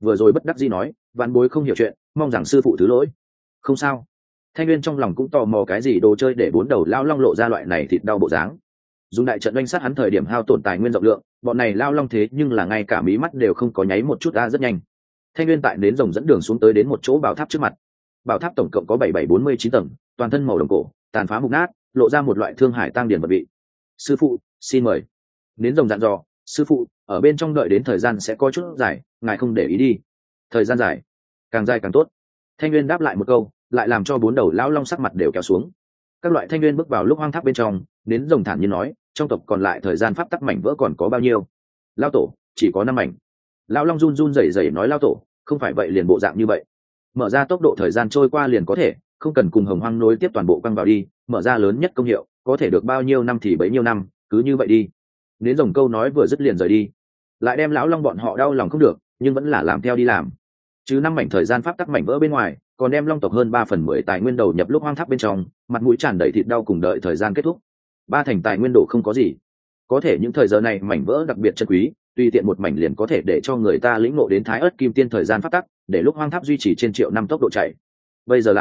vừa rồi bất đắc dĩ nói, vạn bối không hiểu chuyện, mong rằng sư phụ thứ lỗi. Không sao. Thanh Nguyên trong lòng cũng tò mò cái gì đồ chơi để bốn đầu lao long lộ ra loại này thịt đau bộ dáng. Dùng đại trận oanh sát hắn thời điểm hao tổn tài nguyên rộng lượng, bọn này lao long thế nhưng là ngay cả mí mắt đều không có nháy một chút ra rất nhanh. Thanh Nguyên tại nến rồng dẫn đường xuống tới đến một chỗ bảo tháp trước mặt. Bảo tháp tổng cộng có 7749 tầng, toàn thân màu đồng cổ, tàn phá mục nát, lộ ra một loại thương hải tăng điển vật vị. Sư phụ, xin mời. Nến rồng dặn dò, sư phụ, ở bên trong đợi đến thời gian sẽ có chút dài, ngài không để ý đi. Thời gian dài, càng dài càng tốt. Thanh Nguyên đáp lại một câu, lại làm cho bốn đầu lão long sắc mặt đều kéo xuống. Các loại Thanh Nguyên bước vào lúc hoang tháp bên trong, nến rồng thản nhiên nói, trong tộc còn lại thời gian pháp tắc mảnh vỡ còn có bao nhiêu? Lão tổ, chỉ có 5 mảnh. Lão long run run rẩy rẩy nói, lão tổ, không phải vậy liền bộ dạng như vậy. Mở ra tốc độ thời gian trôi qua liền có thể, không cần cùng hồng hoang nối tiếp toàn bộ quăng vào đi, mở ra lớn nhất công hiệu, có thể được bao nhiêu năm thì bấy nhiêu năm, cứ như vậy đi. Nến rồng câu nói vừa dứt liền rời đi, lại đem lão long bọn họ đau lòng không được, nhưng vẫn là làm theo đi làm. Chứ 5 mảnh thời gian pháp tắc mảnh vỡ bên ngoài, còn đem long tộc hơn 3/10 tài nguyên đầu nhập lúc hoang tháp bên trong, mặt mũi tràn đầy thịt đau cùng đợi thời gian kết thúc. 3 thành tài nguyên độ không có gì, có thể những thời giờ này mảnh vỡ đặc biệt chân quý, tùy tiện một mảnh liền có thể để cho người ta lĩnh ngộ đến thái ớt kim tiên thời gian pháp tắc, để lúc hoang tháp duy trì trên triệu năm tốc độ chạy. Bây giờ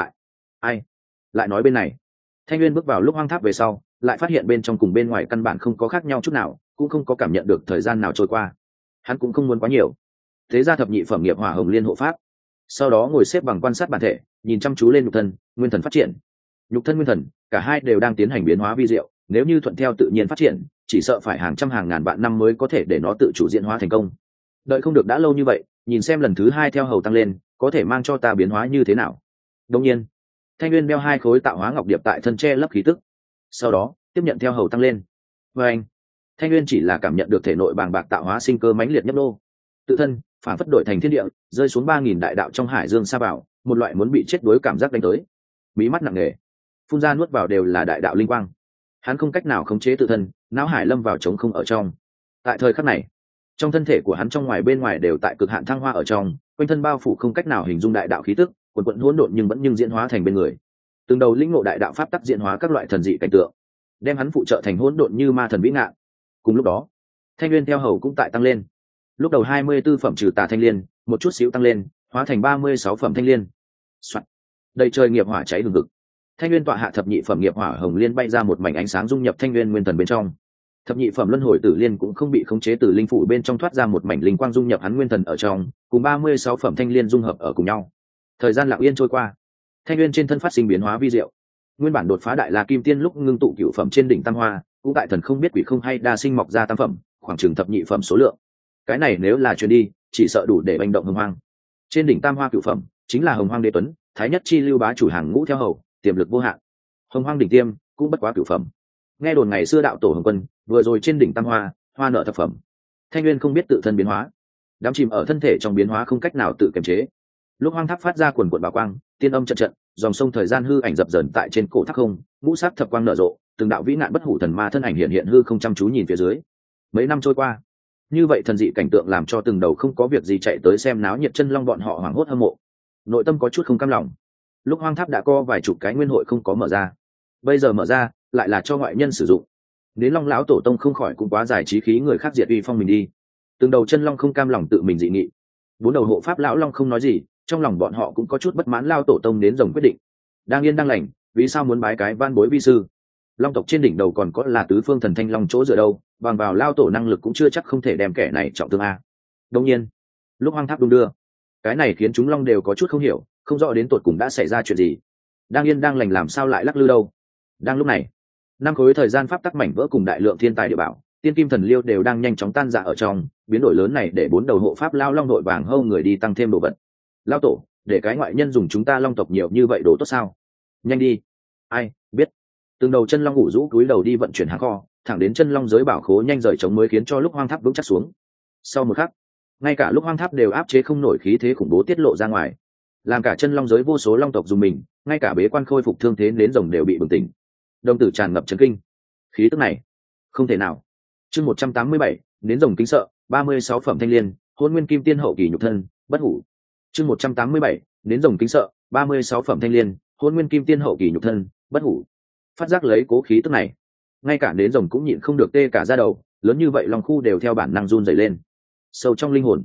lại nói bên này. Thanh Nguyên bước vào lúc hoang tháp về sau, lại phát hiện bên trong cùng bên ngoài căn bản không có khác nhau chút nào, cũng không có cảm nhận được thời gian nào trôi qua. Hắn cũng không muốn quá nhiều, thế ra thập nhị phẩm nghiệp hỏa hồng liên hộ pháp, sau đó ngồi xếp bằng quan sát bản thể, nhìn chăm chú lên nhục thân, nguyên thần phát triển. Nhục thân nguyên thần, cả hai đều đang tiến hành biến hóa vi diệu, nếu như thuận theo tự nhiên phát triển, chỉ sợ phải hàng trăm hàng ngàn vạn năm mới có thể để nó tự chủ diễn hóa thành công. Đợi không được đã lâu như vậy, nhìn xem lần thứ 2 theo hầu tăng lên, có thể mang cho ta biến hóa như thế nào. Đương nhiên, Thanh Nguyên đeo 2 khối tạo hóa ngọc điệp tại thân che lấp khí tức, sau đó tiếp nhận theo hầu tăng lên. Và anh, Thanh Nguyên chỉ là cảm nhận được thể nội bàng bạc tạo hóa sinh cơ mãnh liệt nhấp nô, tự thân phản phất đổi thành thiên địa, rơi xuống 3000 đại đạo trong hải dương sa bảo, một loại muốn bị chết đuối cảm giác đánh tới. Mí mắt nặng nề, phun ra nuốt vào đều là đại đạo linh quang. Hắn không cách nào khống chế tự thân, não hải lâm vào trống không ở trong. Tại thời khắc này, trong thân thể của hắn trong ngoài bên ngoài đều tại cực hạn thăng hoa ở trong, quanh thân bao phủ không cách nào hình dung đại đạo khí tức, quần quần hỗn độn nhưng vẫn diễn hóa thành bên người. Từng đầu lĩnh ngộ đại đạo pháp tắc diễn hóa các loại thần dị cảnh tượng, đem hắn phụ trợ thành hỗn độn như ma thần vĩ ngạn. Cùng lúc đó, Thanh Nguyên theo hầu cũng tại tăng lên. Lúc đầu 24 phẩm trừ tà thanh liên, một chút xíu tăng lên, hóa thành 36 phẩm thanh liên. Soạn. Đầy trời nghiệp hỏa cháy hừng hực. Thanh Nguyên tọa hạ thập nhị phẩm nghiệp hỏa hồng liên bay ra một mảnh ánh sáng dung nhập Thanh Nguyên nguyên thần bên trong. Thập nhị phẩm luân hồi tử liên cũng không bị khống chế từ linh phủ bên trong thoát ra một mảnh linh quang dung nhập hắn nguyên thần ở trong, cùng 36 phẩm thanh liên dung hợp ở cùng nhau. Thời gian lặng yên trôi qua, Thanh Nguyên trên thân phát sinh biến hóa vi diệu. Nguyên bản đột phá đại la kim tiên lúc ngưng tụ cửu phẩm trên đỉnh tam hoa, cũng tại thần không biết quỷ không hay đa sinh mọc ra tam phẩm, khoảng chừng thập nhị phẩm số lượng. Cái này nếu là truyền đi, chỉ sợ đủ để hành động hồng hoang. Trên đỉnh tam hoa cửu phẩm, chính là hồng hoang đế tuấn, thái nhất chi lưu bá chủ hàng ngũ theo hầu, tiềm lực vô hạn. Hồng hoang đỉnh tiêm cũng bất quá cửu phẩm. Nghe đồn ngày xưa đạo tổ hồng quân vừa rồi trên đỉnh tam hoa, hoa nợ thập phẩm. Thanh Nguyên không biết tự thân biến hóa, đắm chìm ở thân thể trong biến hóa không cách nào tự kiềm chế. Lúc hoang tháp phát ra quần quần bảo quang, tiên âm trận trận, dòng sông thời gian hư ảnh dập dờn tại trên cổ tháp không, ngũ sắc thập quang nở rộ, từng đạo vĩ nạn bất hủ thần ma thân ảnh hiện hư không chăm chú nhìn phía dưới. Mấy năm trôi qua, như vậy thần dị cảnh tượng làm cho từng đầu không có việc gì chạy tới xem náo nhiệt chân long bọn họ hoảng hốt hâm mộ, nội tâm có chút không cam lòng. Lúc hoang tháp đã có vài chục cái nguyên hội không có mở ra, bây giờ mở ra lại là cho ngoại nhân sử dụng. Đến long lão tổ tông không khỏi cũng quá giải trí khí người khác diệt uy phong mình đi. Từng đầu chân long không cam lòng tự mình dị nghị. 4 đầu hộ pháp lão long không nói gì, trong lòng bọn họ cũng có chút bất mãn lao tổ tông đến rồng quyết định. Đang yên đang lành, vì sao muốn bái cái van bối vi sư? Long tộc trên đỉnh đầu còn có là tứ phương thần thanh long chỗ dựa đâu, bằng vào lao tổ năng lực cũng chưa chắc không thể đem kẻ này trọng thương a. Đương nhiên, lúc hoang tháp đung đưa, cái này khiến chúng long đều có chút không hiểu, không rõ đến tột cùng đã xảy ra chuyện gì. Đang yên đang lành làm sao lại lắc lư đâu? Đang lúc này, 5 khối thời gian pháp tắc mảnh vỡ cùng đại lượng thiên tài địa bảo, tiên kim thần liêu đều đang nhanh chóng tan rã ở trong. Biến đổi lớn này để 4 đầu hộ pháp lao long đội vàng hâu người đi tăng thêm đồ vật. Lao tổ, để cái ngoại nhân dùng chúng ta long tộc nhiều như vậy đồ tốt sao? Nhanh đi. Ai biết? Từng đầu chân long ngủ rũ cúi đầu đi vận chuyển hàng kho, thẳng đến chân long giới bảo khố nhanh rời chống mới khiến cho lúc hoang tháp vững chắc xuống. Sau một khắc, ngay cả lúc hoang tháp đều áp chế không nổi khí thế khủng bố tiết lộ ra ngoài, làm cả chân long giới vô số long tộc dùng mình, ngay cả bế quan khôi phục thương thế đến rồng đều bị bừng tỉnh. Đồng tử tràn ngập chấn kinh. Khí tức này, không thể nào. Chương 187, đến rồng kính sợ, 36 phẩm thanh liên, hôn nguyên kim tiên hậu kỳ nhục thân, bất hủ. Chương 187, đến rồng kính sợ, 36 phẩm thanh liên, hôn nguyên kim tiên hậu kỳ nhục thân, bất hủ. Phát giác lấy cố khí tức này, ngay cả đến rồng cũng nhịn không được tê cả da đầu, lớn như vậy long khu đều theo bản năng run rẩy lên. Sâu trong linh hồn,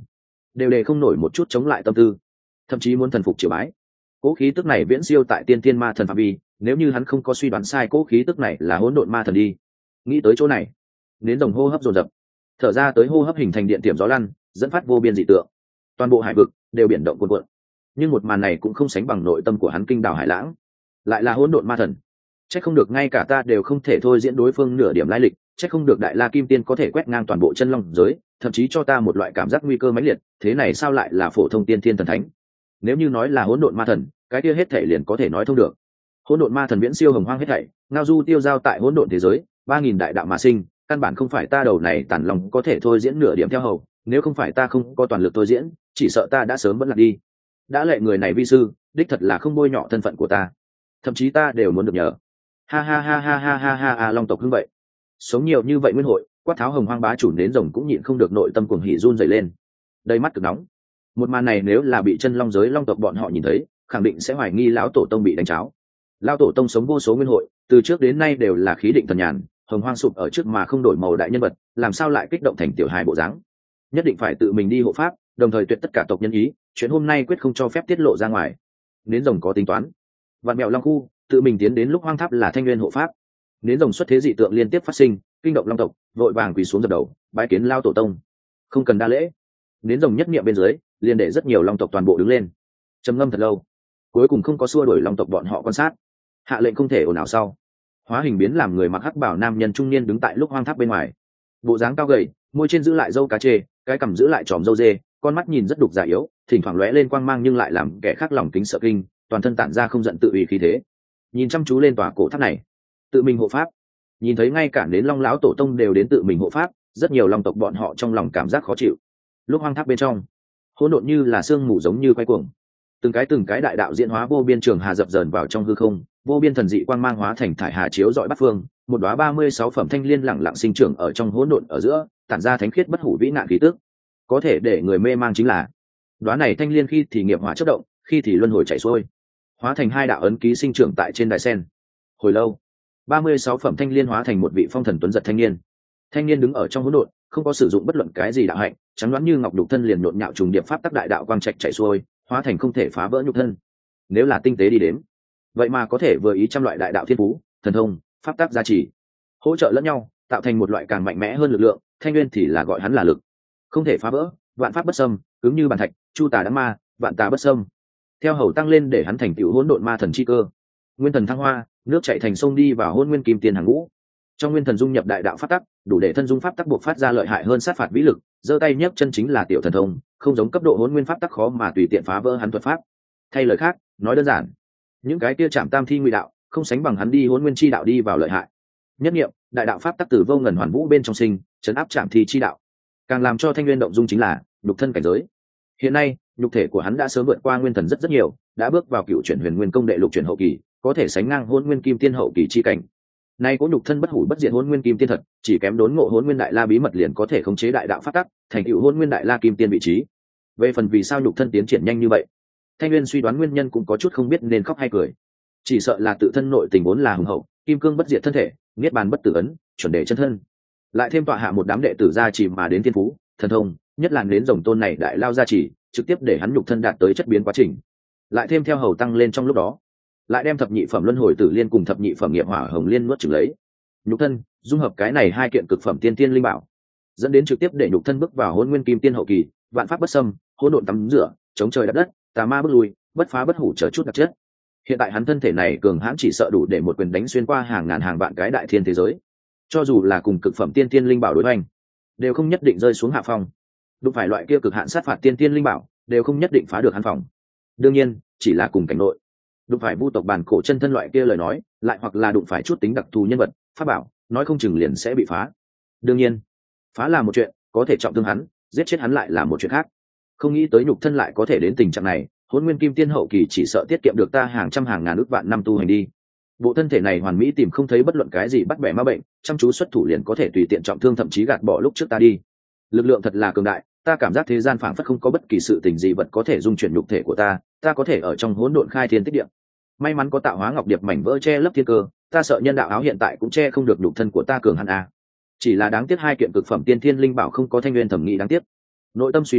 đều đề không nổi một chút chống lại tâm tư, thậm chí muốn thần phục triều bái. Cỗ khí tức này viễn siêu tại tiên thiên ma thần phạm vi, nếu như hắn không có suy đoán sai, cỗ khí tức này là hỗn độn ma thần đi. Nghĩ tới chỗ này, nến rồng hô hấp dồn dập, thở ra tới hô hấp hình thành điện tiềm gió lăn, dẫn phát vô biên dị tượng. Toàn bộ hải vực đều biển động cuồn cuộn. Nhưng một màn này cũng không sánh bằng nội tâm của hắn kinh đảo hải lãng. Lại là hỗn độn ma thần. Chắc không được ngay cả ta đều không thể thôi diễn đối phương nửa điểm lai lịch, chắc không được Đại La Kim Tiên có thể quét ngang toàn bộ chân long giới, thậm chí cho ta một loại cảm giác nguy cơ mãnh liệt, thế này sao lại là phổ thông tiên thiên thần thánh? Nếu như nói là hỗn độn ma thần, cái kia hết thảy liền có thể nói thông được. Hỗn độn ma thần viễn siêu hồng hoang hết thảy, ngao du tiêu giao tại hỗn độn thế giới, 3000 đại đạo mà sinh, căn bản không phải ta đầu này tàn lòng có thể thôi diễn nửa điểm theo hầu, nếu không phải ta không có toàn lực thôi diễn, chỉ sợ ta đã sớm vẫn lạc đi. Đã lệ người này vi sư, đích thật là không bôi nhọ thân phận của ta, thậm chí ta đều muốn được nhờ. Ha ha ha ha ha ha ha ha, long tộc hưng vậy, sống nhiều như vậy nguyên hội, quát tháo hồng hoang bá chủ nến rồng cũng nhịn không được nội tâm cuồng hỉ run rẩy lên, đầy mắt cực nóng. Một màn này nếu là bị chân long giới long tộc bọn họ nhìn thấy, khẳng định sẽ hoài nghi lão tổ tông bị đánh cháo. Lão tổ tông sống vô số nguyên hội, từ trước đến nay đều là khí định thần nhàn, hồng hoang sụp ở trước mà không đổi màu đại nhân vật, làm sao lại kích động thành tiểu hài bộ dáng? Nhất định phải tự mình đi hộ pháp, đồng thời tuyệt tất cả tộc nhân ý, chuyện hôm nay quyết không cho phép tiết lộ ra ngoài. Nến rồng có tính toán. Vạn mèo long khu tự mình tiến đến lúc hoang tháp là thanh nguyên hộ pháp. Nến rồng xuất thế dị tượng liên tiếp phát sinh, kinh động long tộc, vội vàng quỳ xuống dập đầu, bái kiến lao tổ tông. Không cần đa lễ. Nến rồng nhất niệm bên dưới, liền để rất nhiều long tộc toàn bộ đứng lên, trầm ngâm thật lâu, cuối cùng không có xua đuổi long tộc bọn họ quan sát, hạ lệnh không thể ồn ào sau, hóa hình biến làm người mặc hắc bảo nam nhân trung niên đứng tại lúc hoang tháp bên ngoài, bộ dáng cao gầy, môi trên giữ lại râu cá chê, cái cằm giữ lại tròm râu dê, con mắt nhìn rất đục già yếu, thỉnh thoảng lóe lên quang mang nhưng lại làm kẻ khác lòng kính sợ kinh, toàn thân tản ra không giận tự ủy khí thế, nhìn chăm chú lên tòa cổ tháp này, tự mình hộ pháp. Nhìn thấy ngay cả đến long lão tổ tông đều đến tự mình hộ pháp, rất nhiều long tộc bọn họ trong lòng cảm giác khó chịu. Lúc hoang tháp bên trong, hỗn độn như là sương mù giống như quay cuồng, từng cái đại đạo diễn hóa vô biên trường hà dập dờn vào trong hư không, vô biên thần dị quang mang hóa thành thải hà chiếu dọi bát phương, một đóa 36 phẩm thanh liên lẳng lặng sinh trưởng ở trong hỗn độn ở giữa, tản ra thánh khiết bất hủ vĩ nạn khí tức. Có thể để người mê mang chính là, đóa này thanh liên khi thì nghiệp hỏa chớp động, khi thì luân hồi chảy xuôi, hóa thành hai đạo ấn ký sinh trưởng tại trên đài sen. Hồi lâu, 36 phẩm thanh liên hóa thành một vị phong thần tuấn giật thanh niên. Thanh niên đứng ở trong hỗn độn, không có sử dụng bất luận cái gì đạo hạnh, trắng đoán như ngọc nhục thân liền nhộn nhạo trùng điệp pháp tắc đại đạo quang trạch chảy xuôi, hóa thành không thể phá vỡ nhục thân. Nếu là tinh tế đi đến, vậy mà có thể vừa ý trăm loại đại đạo thiên phú, thần thông, pháp tắc gia trì, hỗ trợ lẫn nhau, tạo thành một loại càng mạnh mẽ hơn lực lượng. Thanh nguyên thì là gọi hắn là lực, không thể phá vỡ, vạn pháp bất xâm, cứng như bàn thạch, chu tà đám ma, vạn tà bất xâm. Theo hầu tăng lên để hắn thành tựu hỗn độn ma thần chi cơ, nguyên thần thăng hoa, nước chảy thành sông đi vào hôn nguyên kim tiền hàng ngũ. Trong nguyên thần dung nhập đại đạo pháp tắc, đủ để thân dung pháp tắc buộc phát ra lợi hại hơn sát phạt vĩ lực, giơ tay nhấc chân chính là tiểu thần thông, không giống cấp độ hỗn nguyên pháp tắc khó mà tùy tiện phá vỡ hắn thuật pháp. Thay lời khác, nói đơn giản, những cái kia chạm tam thi ngụy đạo, không sánh bằng hắn đi hỗn nguyên chi đạo đi vào lợi hại. Nhất niệm, đại đạo pháp tắc từ vô ngần hoàn vũ bên trong sinh, chấn áp chạm thi chi đạo. Càng làm cho thanh nguyên động dung chính là nhục thân cảnh giới. Hiện nay, nhục thể của hắn đã sớm vượt qua nguyên thần rất nhiều, đã bước vào cựu chuyển huyền nguyên công đệ lục chuyển hậu kỳ, có thể sánh ngang hỗn nguyên kim tiên hậu kỳ chi cảnh. Nay có nhục thân bất hủ bất diệt hỗn nguyên kim tiên thật, chỉ kém đốn ngộ hỗn nguyên đại la bí mật liền có thể khống chế đại đạo pháp tắc, thành tựu hỗn nguyên đại la kim tiên vị trí. Về phần vì sao nhục thân tiến triển nhanh như vậy, Thanh Nguyên suy đoán nguyên nhân cũng có chút không biết nên khóc hay cười. Chỉ sợ là tự thân nội tình vốn là hùng hậu, kim cương bất diệt thân thể, niết bàn bất tử ấn, chuẩn đề chân thân. Lại thêm tọa hạ một đám đệ tử gia trì mà đến thiên phú, thần thông, nhất là đến rồng tôn này đại lao gia trì, trực tiếp để hắn nhục thân đạt tới chất biến quá trình. Lại thêm theo hầu tăng lên trong lúc đó, lại đem thập nhị phẩm luân hồi tử liên cùng thập nhị phẩm nghiệp hỏa hồng liên nuốt chửng lấy. Nhục thân dung hợp cái này hai kiện cực phẩm tiên tiên linh bảo, dẫn đến trực tiếp để nhục thân bước vào hỗn nguyên kim tiên hậu kỳ, vạn pháp bất xâm, hỗn độn tắm rửa, chống trời đạp đất, tà ma bước lui, bất phá bất hủ chờ chút đặc chất. Hiện tại hắn thân thể này cường hãn chỉ sợ đủ để một quyền đánh xuyên qua hàng ngàn hàng vạn cái đại thiên thế giới. Cho dù là cùng cực phẩm tiên tiên linh bảo đối hoành, đều không nhất định rơi xuống hạ phong. Đụng phải loại kia cực hạn sát phạt tiên tiên linh bảo, đều không nhất định phá được hắn phòng. Đương nhiên, chỉ là cùng cảnh nội. Đụng phải vu tộc bản cổ chân thân loại kia lời nói, lại hoặc là đụng phải chút tính đặc thù nhân vật, pháp bảo, nói không chừng liền sẽ bị phá. Đương nhiên, phá là một chuyện, có thể trọng thương hắn, giết chết hắn lại là một chuyện khác. Không nghĩ tới nhục thân lại có thể đến tình trạng này, hỗn nguyên kim tiên hậu kỳ chỉ sợ tiết kiệm được ta hàng trăm hàng ngàn ước vạn năm tu hành đi. Bộ thân thể này hoàn mỹ tìm không thấy bất luận cái gì bắt bẻ ma bệnh, chăm chú xuất thủ liền có thể tùy tiện trọng thương, thậm chí gạt bỏ lúc trước ta đi. Lực lượng thật là cường đại, ta cảm giác thế gian phảng phất không có bất kỳ sự tình gì vật có thể dung chuyển nhục thể của ta có thể ở trong hỗn độn khai thiên tích địa. May mắn có tạo hóa ngọc điệp mảnh vỡ che lấp thiên cơ, ta sợ nhân đạo áo hiện tại cũng che không được nhục thân của ta cường hẳn a. Chỉ là đáng tiếc hai kiện cực phẩm tiên thiên linh bảo không có Thanh Nguyên thẩm nghĩ đáng tiếc. Nội tâm suy đoán,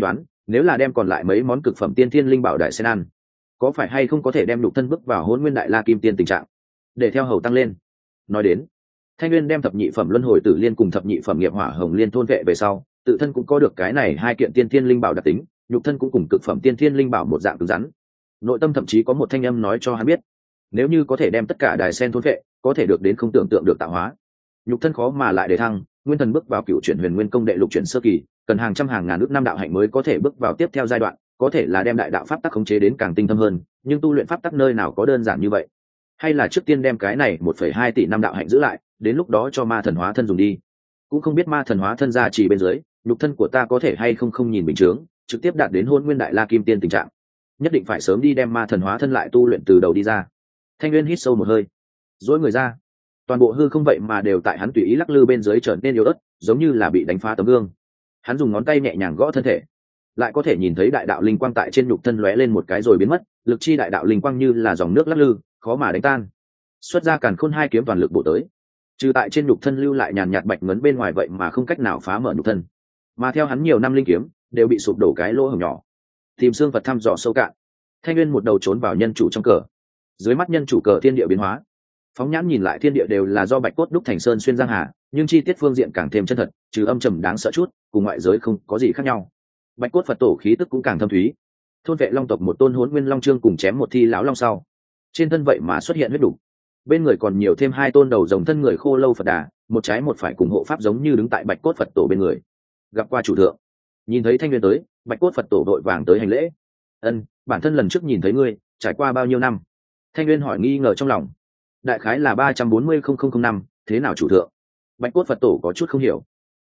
nếu là đem còn lại mấy món cực phẩm tiên thiên linh bảo đại sen ăn, có phải hay không có thể đem nhục thân bước vào hôn nguyên đại la kim tiên tình trạng, để theo hầu tăng lên. Nói đến, Thanh Nguyên đem thập nhị phẩm luân hồi tử liên cùng thập nhị phẩm nghiệp hỏa hồng liên thôn vệ về sau, tự thân cũng có được cái này hai kiện tiên thiên linh bảo đặc tính, nhục thân cũng cùng cực phẩm tiên thiên linh bảo một dạng cứng rắn. Nội tâm thậm chí có một thanh âm nói cho hắn biết, nếu như có thể đem tất cả đài sen thôn vệ, có thể được đến không tưởng tượng được tạo hóa. Nhục thân khó mà lại để thăng, nguyên thần bước vào cựu chuyển huyền nguyên công đệ lục chuyển sơ kỳ, cần hàng trăm hàng ngàn ước năm đạo hạnh mới có thể bước vào tiếp theo giai đoạn, có thể là đem đại đạo pháp tắc khống chế đến càng tinh thâm hơn, nhưng tu luyện pháp tắc nơi nào có đơn giản như vậy. Hay là trước tiên đem cái này 1,2 tỷ năm đạo hạnh giữ lại, đến lúc đó cho ma thần hóa thân dùng đi. Cũng không biết ma thần hóa thân ra chỉ bên dưới, nhục thân của ta có thể hay không không nhìn bình thường, trực tiếp đạt đến hôn nguyên đại la kim tiên tình trạng. Nhất định phải sớm đi đem ma thần hóa thân lại tu luyện từ đầu đi ra. Thanh Nguyên hít sâu một hơi, duỗi người ra, toàn bộ hư không vậy mà đều tại hắn tùy ý lắc lư bên dưới trở nên yếu ớt, giống như là bị đánh phá tấm gương. Hắn dùng ngón tay nhẹ nhàng gõ thân thể, lại có thể nhìn thấy đại đạo linh quang tại trên nhục thân lóe lên một cái rồi biến mất, lực chi đại đạo linh quang như là dòng nước lắc lư, khó mà đánh tan. Xuất ra càn khôn hai kiếm toàn lực bổ tới, trừ tại trên nhục thân lưu lại nhàn nhạt bạch ngấn bên ngoài vậy mà không cách nào phá mở nhục thân. Mà theo hắn nhiều năm linh kiếm đều bị sụp đổ cái lỗ hổng nhỏ. Tìm xương Phật thăm dò sâu cạn, Thanh Nguyên một đầu trốn vào nhân chủ trong cờ. Dưới mắt nhân chủ cờ thiên địa biến hóa, phóng nhãn nhìn lại thiên địa đều là do bạch cốt đúc thành sơn xuyên giang hà, nhưng chi tiết phương diện càng thêm chân thật, trừ âm trầm đáng sợ chút, cùng ngoại giới không có gì khác nhau. Bạch cốt Phật tổ khí tức cũng càng thâm thúy. Thôn vệ long tộc một tôn hỗn nguyên long trương cùng chém một thi lão long sau, trên thân vậy mà xuất hiện huyết đủ. Bên người còn nhiều thêm hai tôn đầu rồng thân người khô lâu Phật đà, một trái một phải cùng hộ pháp giống như đứng tại bạch cốt Phật tổ bên người. Gặp qua chủ thượng. Nhìn thấy Thanh Nguyên tới, bạch cốt Phật tổ đội vàng tới hành lễ. Ân, bản thân lần trước nhìn thấy ngươi, trải qua bao nhiêu năm? Thanh Nguyên hỏi nghi ngờ trong lòng. Đại khái là 340,000 năm, thế nào chủ thượng? Bạch cốt Phật tổ có chút không hiểu.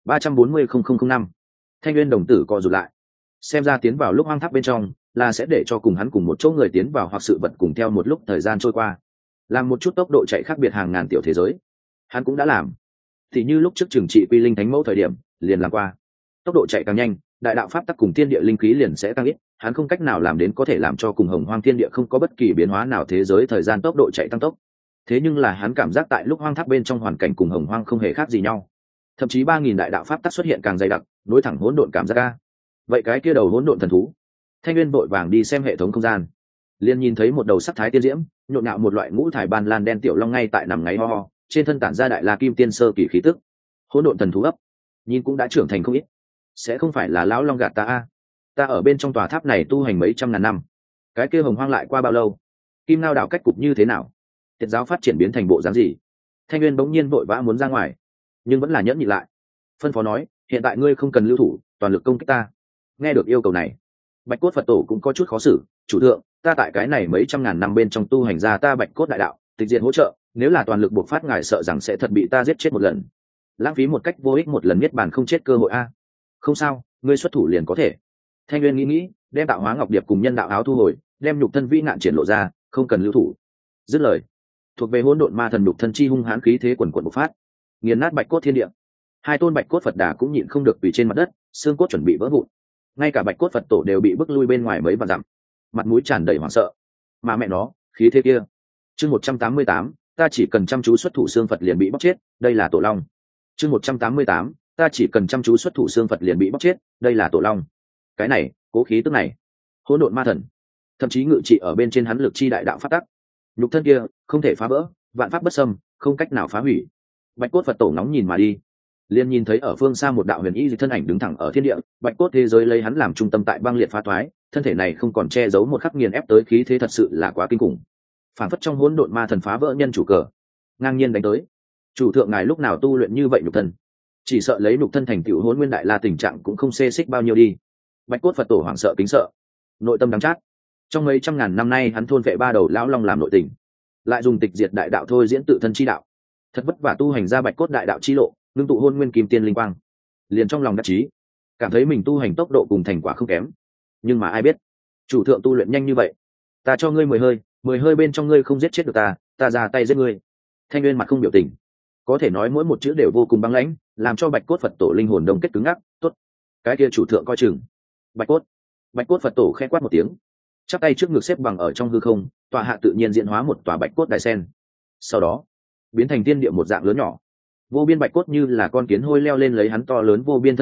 340,000 năm. Thanh Nguyên đồng tử co rụt lại. Xem ra tiến vào lúc hoang tháp bên trong là sẽ để cho cùng hắn cùng một chỗ người tiến vào hoặc sự vật cùng theo một lúc thời gian trôi qua, làm một chút tốc độ chạy khác biệt hàng ngàn tiểu thế giới. Hắn cũng đã làm, thì như lúc trước trừng trị Quy Linh Thánh Mẫu thời điểm liền làm qua. Tốc độ chạy càng nhanh, đại đạo pháp tắc cùng thiên địa linh khí liền sẽ tăng ít, hắn không cách nào làm đến có thể làm cho cùng hồng hoang thiên địa không có bất kỳ biến hóa nào thế giới thời gian tốc độ chạy tăng tốc. Thế nhưng là hắn cảm giác tại lúc hoang tháp bên trong hoàn cảnh cùng hồng hoang không hề khác gì nhau, thậm chí 3.000 đại đạo pháp tắc xuất hiện càng dày đặc, nối thẳng hỗn độn cảm giác ca. Vậy cái kia đầu hỗn độn thần thú? Thanh Nguyên vội vàng đi xem hệ thống không gian, liền nhìn thấy một đầu sắc thái tiên diễm, nhộn nhạo một loại ngũ thải ban lan đen tiểu long ngay tại nằm ngáy ho ho, trên thân tản ra đại la kim tiên sơ kỳ khí tức. Hỗn độn thần thú ấp, nhìn cũng đã trưởng thành không ít. Sẽ không phải là lão long gạt ta a? Ta ở bên trong tòa tháp này tu hành mấy trăm ngàn năm, cái kia hồng hoang lại qua bao lâu? Kim Ngao đảo cách cục như thế nào? Tiệt giáo phát triển biến thành bộ dáng gì? Thanh Nguyên bỗng nhiên vội vã muốn ra ngoài, nhưng vẫn là nhẫn nhịn lại. Phân phó nói, hiện tại ngươi không cần lưu thủ, toàn lực công kích ta. Nghe được yêu cầu này, bạch cốt Phật tổ cũng có chút khó xử. Chủ thượng, ta tại cái này mấy trăm ngàn năm bên trong tu hành ra ta bạch cốt đại đạo, tịch diệt hỗ trợ, nếu là toàn lực buộc phát ngài sợ rằng sẽ thật bị ta giết chết một lần, lãng phí một cách vô ích một lần niết bàn không chết cơ hội a. Không sao, ngươi xuất thủ liền có thể. Thanh Nguyên nghĩ, đem tạo hóa ngọc điệp cùng nhân đạo áo thu hồi, đem nhục thân vĩ ngạn triển lộ ra, không cần lưu thủ. Dứt lời, thuộc về hỗn độn ma thần nhục thân chi hung hãn khí thế quần quần bộc phát, nghiền nát bạch cốt thiên địa. Hai tôn bạch cốt Phật đà cũng nhịn không được tùy trên mặt đất, xương cốt chuẩn bị vỡ vụn. Ngay cả bạch cốt Phật tổ đều bị bức lui bên ngoài mấy vạn dặm, mặt mũi tràn đầy hoảng sợ. Mà mẹ nó, khí thế kia. Chương 188, ta chỉ cần chăm chú xuất thủ xương Phật liền bị bóc chết, đây là tổ long. Chương 188, ta chỉ cần chăm chú xuất thủ xương Phật liền bị bóc chết, đây là tổ long. Cái này, cố khí tức này, hỗn độn ma thần, thậm chí ngự trị ở bên trên hắn lực chi đại đạo pháp tắc. Nhục thân kia không thể phá vỡ, vạn pháp bất xâm, không cách nào phá hủy. Bạch cốt Phật tổ nóng nhìn mà đi, liền nhìn thấy ở phương xa một đạo huyền y thân ảnh đứng thẳng ở thiên địa, bạch cốt thế giới lấy hắn làm trung tâm tại băng liệt phá toái, thân thể này không còn che giấu một khắc nghiền ép tới khí thế thật sự là quá kinh khủng. Phản phất trong hỗn độn ma thần phá vỡ nhân chủ cờ, ngang nhiên đánh tới. Chủ thượng ngài lúc nào tu luyện như vậy nhục thân? Chỉ sợ lấy nhục thân thành tựu hỗn nguyên đại la tình trạng cũng không xê xích bao nhiêu đi. Bạch cốt Phật tổ hoảng sợ kính sợ, nội tâm đắng chát. Trong mấy trăm ngàn năm nay hắn thôn vệ ba đầu lão long làm nội tình, lại dùng tịch diệt đại đạo thôi diễn tự thân chi đạo, thật vất vả tu hành ra bạch cốt đại đạo chi lộ, ngưng tụ hôn nguyên kim tiên linh quang, liền trong lòng đắc chí, cảm thấy mình tu hành tốc độ cùng thành quả không kém. Nhưng mà ai biết, chủ thượng tu luyện nhanh như vậy, ta cho ngươi 10 hơi bên trong ngươi không giết chết được ta ra tay giết ngươi. Thanh Nguyên mặt không biểu tình, có thể nói mỗi một chữ đều vô cùng băng lãnh, làm cho bạch cốt Phật tổ linh hồn đông kết cứng ngắc. Tốt, cái kia chủ thượng coi chừng. Bạch cốt Phật tổ khẽ quát một tiếng, chắp tay trước ngực xếp bằng ở trong hư không, tọa hạ tự nhiên diễn hóa một tòa bạch cốt đại sen, sau đó biến thành tiên địa một dạng lớn nhỏ. Vô biên bạch cốt như là con kiến hôi leo lên lấy hắn to lớn vô biên thân thể,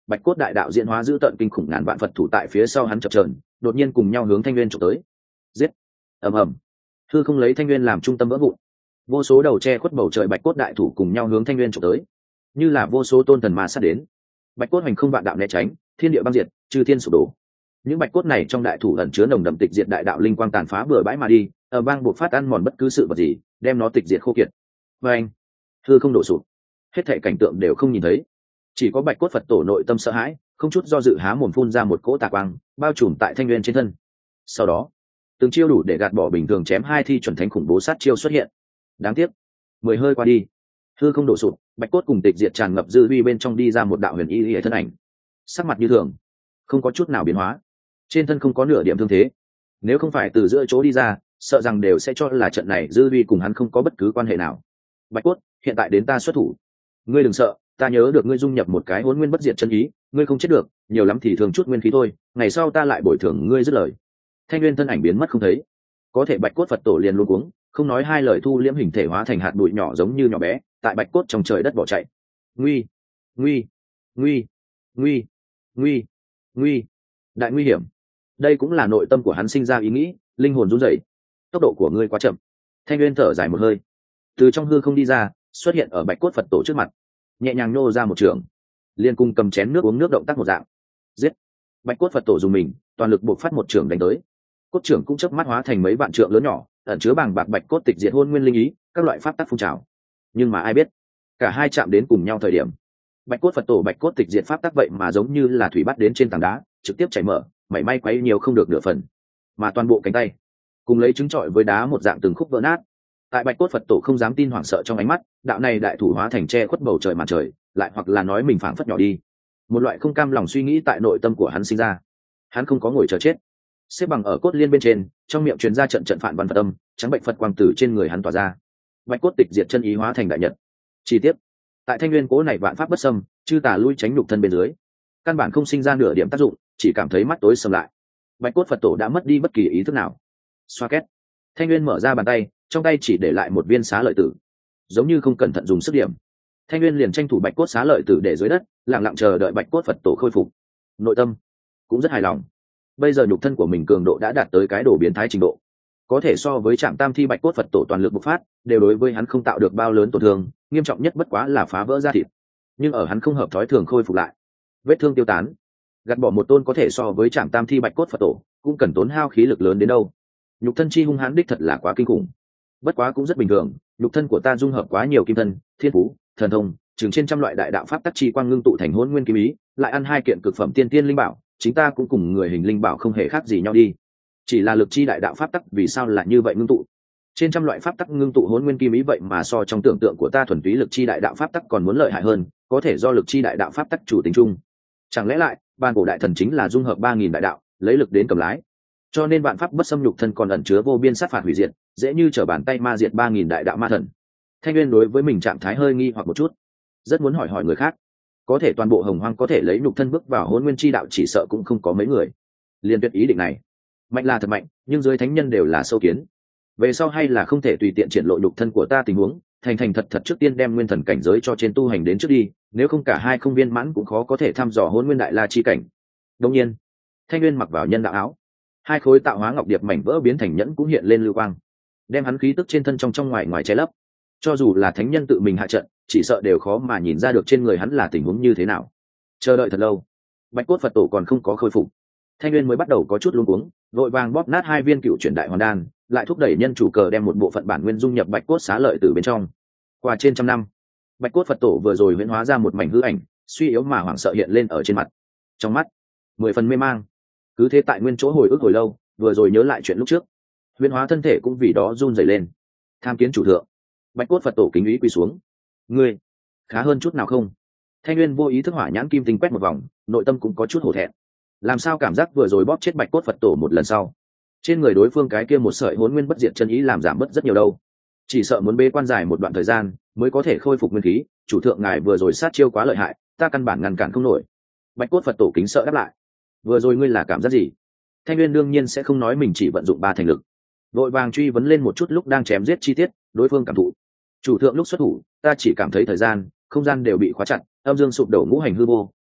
bạch cốt đại đạo diễn hóa giữ tận kinh khủng ngàn vạn Phật thủ tại phía sau hắn chập chờn, đột nhiên cùng nhau hướng Thanh Nguyên chụp tới. Giết! Ầm ầm. Hư không lấy Thanh Nguyên làm trung tâm vỡ vụn. Vô số đầu che khuất bầu trời bạch cốt đại thủ cùng nhau hướng Thanh Nguyên chụp tới, như là vô số tôn thần ma sát đến. Bạch cốt hành không vạn đạo né tránh, thiên địa băng diệt, chư thiên sụp đổ. Những bạch cốt này trong đại thủ ẩn chứa nồng đậm tịch diệt đại đạo linh quang tàn phá bừa bãi mà đi, ở bang buộc phát ăn mòn bất cứ sự vật gì, đem nó tịch diệt khô kiệt. Và anh, hư không đổ sụp, hết thảy cảnh tượng đều không nhìn thấy, chỉ có bạch cốt Phật tổ nội tâm sợ hãi, không chút do dự há mồm phun ra một cỗ tà quang, bao trùm tại Thanh Nguyên trên thân. Sau đó, từng chiêu đủ để gạt bỏ bình thường chém hai thi chuẩn thánh khủng bố sát chiêu xuất hiện. Đáng tiếc, 10 hơi qua đi, hư không đổ sụp, bạch cốt cùng tịch diệt tràn ngập dư uy bên trong đi ra một đạo huyền y thân ảnh, sắc mặt như thường, không có chút nào biến hóa, trên thân không có nửa điểm thương thế. Nếu không phải từ giữa chỗ đi ra, sợ rằng đều sẽ cho là trận này dư uy cùng hắn không có bất cứ quan hệ nào. Bạch cốt, hiện tại đến ta xuất thủ. Ngươi đừng sợ, ta nhớ được ngươi dung nhập một cái hỗn nguyên bất diệt chân ý, ngươi không chết được, nhiều lắm thì thường chút nguyên khí thôi, ngày sau ta lại bồi thường ngươi dứt lời. Thanh Nguyên thân ảnh biến mất không thấy, có thể bạch cốt Phật tổ liền luôn cuống, không nói hai lời thu liễm hình thể hóa thành hạt bụi nhỏ giống như nhỏ bé, tại bạch cốt trong trời đất bỏ chạy. Nguy, nguy, nguy, nguy, nguy, nguy, đại nguy hiểm. Đây cũng là nội tâm của hắn sinh ra ý nghĩ, linh hồn run rẩy. Tốc độ của ngươi quá chậm. Thanh Nguyên thở dài một hơi, từ trong hư không đi ra, xuất hiện ở bạch cốt Phật tổ trước mặt, nhẹ nhàng nô ra một trường, liên cung cầm chén nước uống nước động tác một dạng. Giết! Bạch cốt Phật tổ dùng mình, toàn lực buộc phát một trường đánh tới. Cốt trưởng cũng chớp mắt hóa thành mấy vạn trượng lớn nhỏ, ẩn chứa bàng bạc bạch cốt tịch diệt hôn nguyên linh ý, các loại pháp tắc phun trào. Nhưng mà ai biết, cả hai chạm đến cùng nhau thời điểm, bạch cốt Phật tổ bạch cốt tịch diệt pháp tắc vậy mà giống như là thủy bắt đến trên tảng đá, trực tiếp chảy mở, mảy may quấy nhiều không được nửa phần, mà toàn bộ cánh tay cùng lấy trứng trọi với đá một dạng từng khúc vỡ nát. Tại bạch cốt Phật tổ không dám tin hoảng sợ trong ánh mắt, đạo này đại thủ hóa thành che khuất bầu trời màn trời, lại hoặc là nói mình phảng phất nhỏ đi. Một loại không cam lòng suy nghĩ tại nội tâm của hắn sinh ra. Hắn không có ngồi chờ chết, xếp bằng ở cốt liên bên trên, trong miệng truyền ra trận trận phản văn Phật âm, trắng bệnh Phật quang tử trên người hắn tỏa ra. Bạch cốt tịch diệt chân ý hóa thành đại nhật. Chi tiết, tại Thanh Nguyên cố này vạn pháp bất xâm, chư tà lui tránh nhục thân bên dưới, căn bản không sinh ra nửa điểm tác dụng, chỉ cảm thấy mắt tối sầm lại. Bạch cốt Phật tổ đã mất đi bất kỳ ý thức nào. Xoa két, Thanh Nguyên mở ra bàn tay, trong tay chỉ để lại một viên xá lợi tử, giống như không cẩn thận dùng sức điểm. Thanh Nguyên liền tranh thủ bạch cốt xá lợi tử để dưới đất, lặng lặng chờ đợi bạch cốt Phật tổ khôi phục. Nội tâm cũng rất hài lòng, bây giờ nhục thân của mình cường độ đã đạt tới cái độ biến thái trình độ, có thể so với Trạm Tam Thi bạch cốt Phật tổ toàn lực bộc phát, đều đối với hắn không tạo được bao lớn tổn thương, nghiêm trọng nhất bất quá là phá vỡ da thịt. Nhưng ở hắn không hợp thói thường khôi phục lại, vết thương tiêu tán, gạt bỏ một tôn có thể so với Trạm Tam Thi bạch cốt Phật tổ, cũng cần tốn hao khí lực lớn đến đâu. Nhục thân chi hung hãn đích thật là quá kinh khủng. Bất quá cũng rất bình thường, nhục thân của ta dung hợp quá nhiều kim thân, thiên phú, thần thông, chừng trên trăm loại đại đạo pháp tắc chi quang ngưng tụ thành hỗn nguyên kim ý, lại ăn hai kiện cực phẩm tiên tiên linh bảo, chính ta cũng cùng người hình linh bảo không hề khác gì nhau đi. Chỉ là lực chi đại đạo pháp tắc vì sao lại như vậy ngưng tụ? Trên trăm loại pháp tắc ngưng tụ hỗn nguyên kim ý vậy mà so trong tưởng tượng của ta thuần túy lực chi đại đạo pháp tắc còn muốn lợi hại hơn, có thể do lực chi đại đạo pháp tắc chủ tính chung. Chẳng lẽ lại, ban cổ đại thần chính là dung hợp 3000 đại đạo, lấy lực đến cầm lái. Cho nên vạn pháp bất xâm nhục thân còn ẩn chứa vô biên sát phạt hủy diệt, dễ như trở bàn tay ma diệt 3000 đại đạo ma thần. Thanh Nguyên đối với mình trạng thái hơi nghi hoặc một chút, rất muốn hỏi hỏi người khác, có thể toàn bộ hồng hoang có thể lấy nhục thân bước vào hỗn nguyên chi đạo chỉ sợ cũng không có mấy người. Liên tuyệt ý định này, mạnh là thật mạnh, nhưng dưới thánh nhân đều là sâu kiến. Về sau hay là không thể tùy tiện triển lộ nhục thân của ta tình huống, thành thật trước tiên đem nguyên thần cảnh giới cho trên tu hành đến trước đi, nếu không cả hai không viên mãn cũng khó có thể thăm dò hỗn nguyên đại la chi cảnh. Đương nhiên, Thanh Nguyên mặc vào nhân đạo áo, hai khối tạo hóa ngọc điệp mảnh vỡ biến thành nhẫn cũng hiện lên lưu quang, đem hắn khí tức trên thân trong ngoài che lấp. Cho dù là thánh nhân tự mình hạ trận, chỉ sợ đều khó mà nhìn ra được trên người hắn là tình huống như thế nào. Chờ đợi thật lâu, bạch cốt Phật tổ còn không có khôi phục, Thanh Nguyên mới bắt đầu có chút luống cuống, vội vàng bóp nát hai viên cựu chuyển đại hoàn đan, lại thúc đẩy nhân chủ cờ đem một bộ phận bản nguyên dung nhập bạch cốt xá lợi từ bên trong. Qua trên trăm năm, bạch cốt Phật tổ vừa rồi huyễn hóa ra một mảnh hư ảnh, suy yếu mà hoảng sợ hiện lên ở trên mặt, trong mắt 10 phần mê mang. Cứ thế tại nguyên chỗ hồi ức hồi lâu, vừa rồi nhớ lại chuyện lúc trước, huyễn hóa thân thể cũng vì đó run rẩy lên. Tham kiến chủ thượng. Bạch cốt Phật tổ kính ý quỳ xuống. Ngươi khá hơn chút nào không? Thanh Nguyên vô ý thức hỏa nhãn kim tinh quét một vòng, nội tâm cũng có chút hổ thẹn. Làm sao cảm giác vừa rồi bóp chết bạch cốt Phật tổ một lần sau, trên người đối phương cái kia một sợi hỗn nguyên bất diệt chân ý làm giảm bớt rất nhiều đâu. Chỉ sợ muốn bế quan dài một đoạn thời gian mới có thể khôi phục nguyên khí. Chủ thượng ngài vừa rồi sát chiêu quá lợi hại, ta căn bản ngăn cản không nổi. Bạch cốt Phật tổ kính sợ đáp lại. Vừa rồi ngươi là cảm giác gì? Thanh Nguyên đương nhiên sẽ không nói mình chỉ vận dụng 3 thành lực, vội vàng truy vấn lên một chút lúc đang chém giết chi tiết đối phương cảm thụ. Chủ thượng lúc xuất thủ, ta chỉ cảm thấy thời gian, không gian đều bị khóa chặt, âm dương sụp đổ ngũ hành hư vô,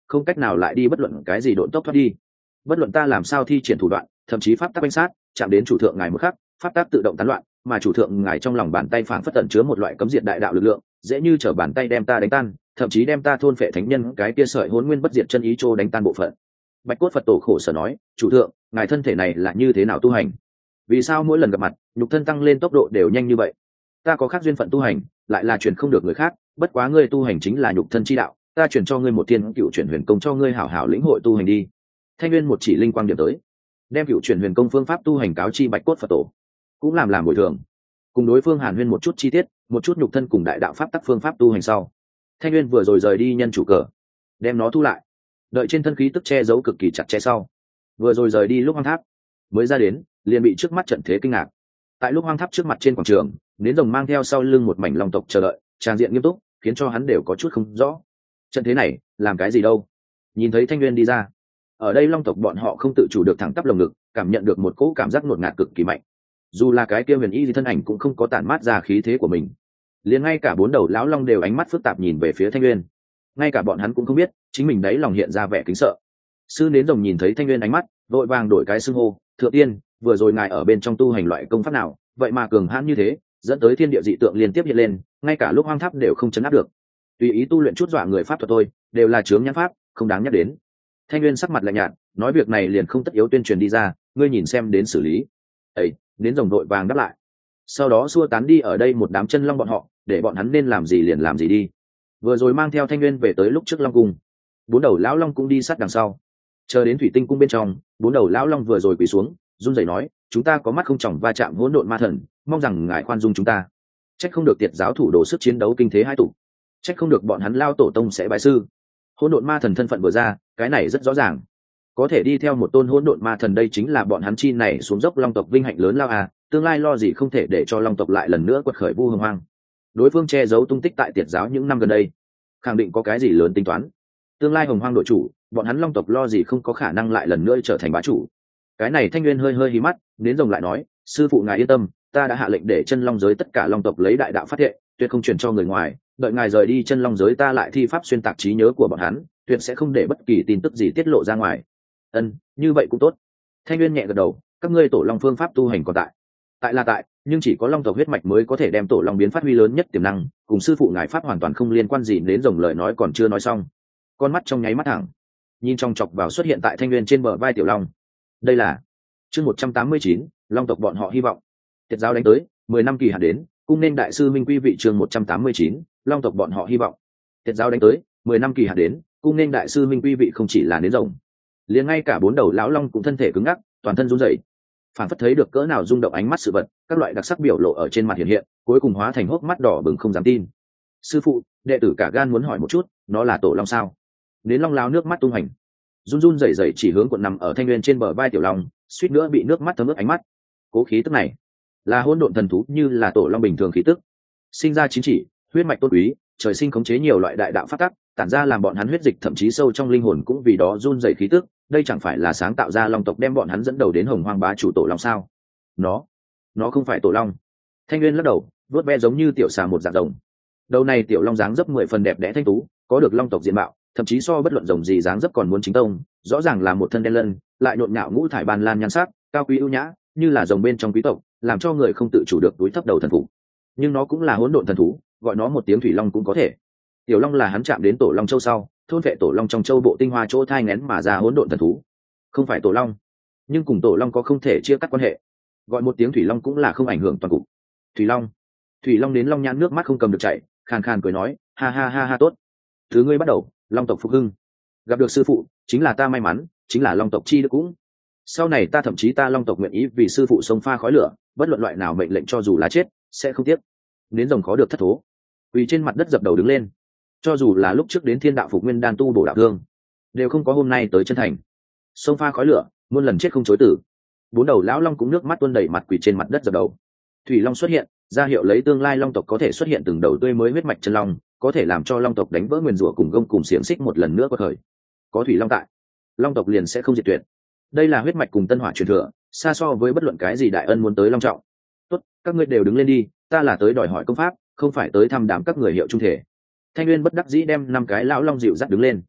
không cách nào lại đi bất luận cái gì độn tốc thoát đi. Bất luận ta làm sao thi triển thủ đoạn, thậm chí pháp tắc bánh sát chạm đến chủ thượng ngài một khắc, pháp tắc tự động tán loạn, mà chủ thượng ngài trong lòng bàn tay phảng phất tẩn chứa một loại cấm diệt đại đạo lực lượng, dễ như trở bàn tay đem ta đánh tan, thậm chí đem ta thôn phệ thánh nhân cái kia sợi hỗn nguyên bất diệt chân ý trô đánh tan bộ phận. Bạch cốt Phật tổ khổ sở nói, chủ thượng, ngài thân thể này là như thế nào tu hành? Vì sao mỗi lần gặp mặt, nhục thân tăng lên tốc độ đều nhanh như vậy? Ta có khác duyên phận tu hành, lại là truyền không được người khác, bất quá ngươi tu hành chính là nhục thân chi đạo, ta truyền cho ngươi một thiên cựu chuyển huyền công cho ngươi hảo hảo lĩnh hội tu hành đi. Thanh Nguyên một chỉ linh quang điểm tới, đem cựu chuyển huyền công phương pháp tu hành cáo chi Bạch cốt Phật tổ, cũng làm bồi thường, cùng đối phương hàn huyên một chút chi tiết, một chút nhục thân cùng đại đạo pháp tắc phương pháp tu hành sau, Thanh Nguyên vừa rồi rời đi nhân chủ cờ, đem nó thu lại, đợi trên thân khí tức che giấu cực kỳ chặt chẽ sau, vừa rồi rời đi lúc hoang tháp mới ra đến, liền bị trước mắt trận thế kinh ngạc. Tại lúc hoang tháp trước mặt trên quảng trường, nến rồng mang theo sau lưng một mảnh long tộc chờ đợi, tràng diện nghiêm túc, khiến cho hắn đều có chút không rõ. Trận thế này làm cái gì đâu? Nhìn thấy Thanh Nguyên đi ra, ở đây long tộc bọn họ không tự chủ được thẳng tắp lồng ngực, cảm nhận được một cỗ cảm giác ngột ngạt cực kỳ mạnh. Dù là cái kia huyền y gì thân ảnh cũng không có tản mát ra khí thế của mình, liền ngay cả bốn đầu lão long đều ánh mắt phức tạp nhìn về phía Thanh Nguyên. Ngay cả bọn hắn cũng không biết chính mình đấy lòng hiện ra vẻ kính sợ. Sư nến rồng nhìn thấy Thanh Nguyên ánh mắt, vội vàng đổi cái xưng hô, thượng tiên, vừa rồi ngài ở bên trong tu hành loại công pháp nào, vậy mà cường hãn như thế, dẫn tới thiên địa dị tượng liên tiếp hiện lên, ngay cả lúc hoang tháp đều không chấn áp được. Tùy ý tu luyện chút dọa người pháp thuật thôi, đều là chướng nhãn pháp, không đáng nhắc đến. Thanh Nguyên sắc mặt lạnh nhạt, nói việc này liền không tất yếu tuyên truyền đi ra, ngươi nhìn xem đến xử lý. Ấy, đến rồng đội vàng đáp lại. Sau đó xua tán đi ở đây một đám chân long bọn họ, để bọn hắn nên làm gì liền làm gì đi. Vừa rồi mang theo Thanh Nguyên về tới lúc trước long cung, bốn đầu lão long cũng đi sát đằng sau. Chờ đến thủy tinh cung bên trong, bốn đầu lão long vừa rồi quỳ xuống, run rẩy nói, chúng ta có mắt không tròng va chạm hỗn độn ma thần, mong rằng ngài khoan dung chúng ta. Trách không được tiệt giáo thủ đồ sức chiến đấu kinh thế hai tụ, trách không được bọn hắn lao tổ tông sẽ bái sư. Hỗn độn ma thần thân phận vừa ra, cái này rất rõ ràng, có thể đi theo một tôn hỗn độn ma thần, đây chính là bọn hắn chi này xuống dốc long tộc vinh hạnh lớn lao à, tương lai lo gì không thể để cho long tộc lại lần nữa quật khởi vu hồng hoang. Đối phương che giấu tung tích tại tiệt giáo những năm gần đây, khẳng định có cái gì lớn tính toán. Tương lai hồng hoang đội chủ, bọn hắn long tộc lo gì không có khả năng lại lần nữa trở thành bá chủ. Cái này Thanh Nguyên hơi hơi hí mắt, đến rồng lại nói, sư phụ ngài yên tâm, ta đã hạ lệnh để chân long giới tất cả long tộc lấy đại đạo phát thệ, tuyệt không truyền cho người ngoài, đợi ngài rời đi chân long giới ta lại thi pháp xuyên tạc trí nhớ của bọn hắn, tuyệt sẽ không để bất kỳ tin tức gì tiết lộ ra ngoài. Như vậy cũng tốt. Thanh Nguyên nhẹ gật đầu, các ngươi tổ long phương pháp tu hành còn tại là tại, nhưng chỉ có long tộc huyết mạch mới có thể đem tổ long biến phát huy lớn nhất tiềm năng, cùng sư phụ ngài pháp hoàn toàn không liên quan gì. Đến rồng lời nói còn chưa nói xong, con mắt trong nháy mắt thẳng nhìn trong chọc vào xuất hiện tại Thanh Nguyên trên bờ vai tiểu long. Đây là chương 189, long tộc bọn họ hy vọng. Tiệt giáo đánh tới, 10 năm kỳ hạn đến, cung nên đại sư minh quy vị. chương 189, long tộc bọn họ hy vọng. Tiệt giáo đánh tới, 10 năm kỳ hạn đến, cung nên đại sư minh quy vị. Không chỉ là đến rồng, liền ngay cả bốn đầu lão long cũng thân thể cứng ngắc, toàn thân run rẩy, phản phất thấy được cỡ nào rung động ánh mắt sự vật, các loại đặc sắc biểu lộ ở trên mặt hiện hiện, cuối cùng hóa thành hốc mắt đỏ bừng không dám tin. Sư phụ, đệ tử cả gan muốn hỏi một chút, nó là tổ long sao? Đến long lao nước mắt tung hành, run run rẩy rẩy chỉ hướng cuộn nằm ở Thanh Nguyên trên bờ vai tiểu long, suýt nữa bị nước mắt thấm ướt ánh mắt. Cố khí tức này là hỗn độn thần thú, như là tổ long bình thường khí tức, sinh ra chính chỉ, huyết mạch tôn quý, trời sinh khống chế nhiều loại đại đạo pháp tắc, tản ra làm bọn hắn huyết dịch thậm chí sâu trong linh hồn cũng vì đó run rẩy khí tức. Đây chẳng phải là sáng tạo ra long tộc đem bọn hắn dẫn đầu đến hồng hoang bá chủ tổ long sao? Nó không phải tổ long. Thanh Nguyên lắc đầu, vuốt ve giống như tiểu xà một dạng rồng. Đầu này tiểu long dáng dấp 10 phần đẹp đẽ thanh tú, có được long tộc diện mạo, thậm chí so bất luận rồng gì dáng dấp còn muốn chính tông. Rõ ràng là một thân đen lân, lại nhộn nhạo ngũ thải ban lan nhan sắc, cao quý ưu nhã, như là rồng bên trong quý tộc, làm cho người không tự chủ được túi thấp đầu thần phục. Nhưng nó cũng là hỗn độn thần thú, gọi nó một tiếng thủy long cũng có thể. Tiểu long là hắn chạm đến tổ long châu sau, thôn vệ tổ long trong châu bộ tinh hoa chỗ thai nghén mà ra hỗn độn thần thú, không phải tổ long, nhưng cùng tổ long có không thể chia cắt quan hệ. Gọi một tiếng thủy long cũng là không ảnh hưởng toàn cục. Thủy long đến long nhãn nước mắt không cầm được chảy, khàn khàn cười nói, ha ha ha ha, tốt, thứ ngươi bắt đầu, long tộc phục hưng, gặp được sư phụ chính là ta may mắn, chính là long tộc chi đức cũng. Sau này ta thậm chí ta long tộc nguyện ý vì sư phụ sông pha khói lửa, bất luận loại nào mệnh lệnh cho dù là chết sẽ không tiếc. Đến rồng khó được thất thố, vì trên mặt đất dập đầu đứng lên. Cho dù là lúc trước đến thiên đạo phục nguyên đan tu bổ đạo thương, đều không có hôm nay tới chân thành. Sông pha khói lửa, muôn lần chết không chối tử. Bốn đầu lão long cũng nước mắt tuôn đầy mặt quỳ trên mặt đất dập đầu. Thủy long xuất hiện, ra hiệu lấy tương lai long tộc có thể xuất hiện từng đầu tươi mới huyết mạch chân long, có thể làm cho long tộc đánh vỡ nguyền rủa cùng gông cùng xiềng xích một lần nữa quật khởi. Có thủy long tại, long tộc liền sẽ không diệt tuyệt. Đây là huyết mạch cùng tân hỏa truyền thừa, xa so với bất luận cái gì đại ân muốn tới long trọng. Tốt, các ngươi đều đứng lên đi, ta là tới đòi hỏi công pháp, không phải tới thăm đám các người hiệu trung thể. Thanh Nguyên bất đắc dĩ đem 5 cái lão long dịu dắt đứng lên.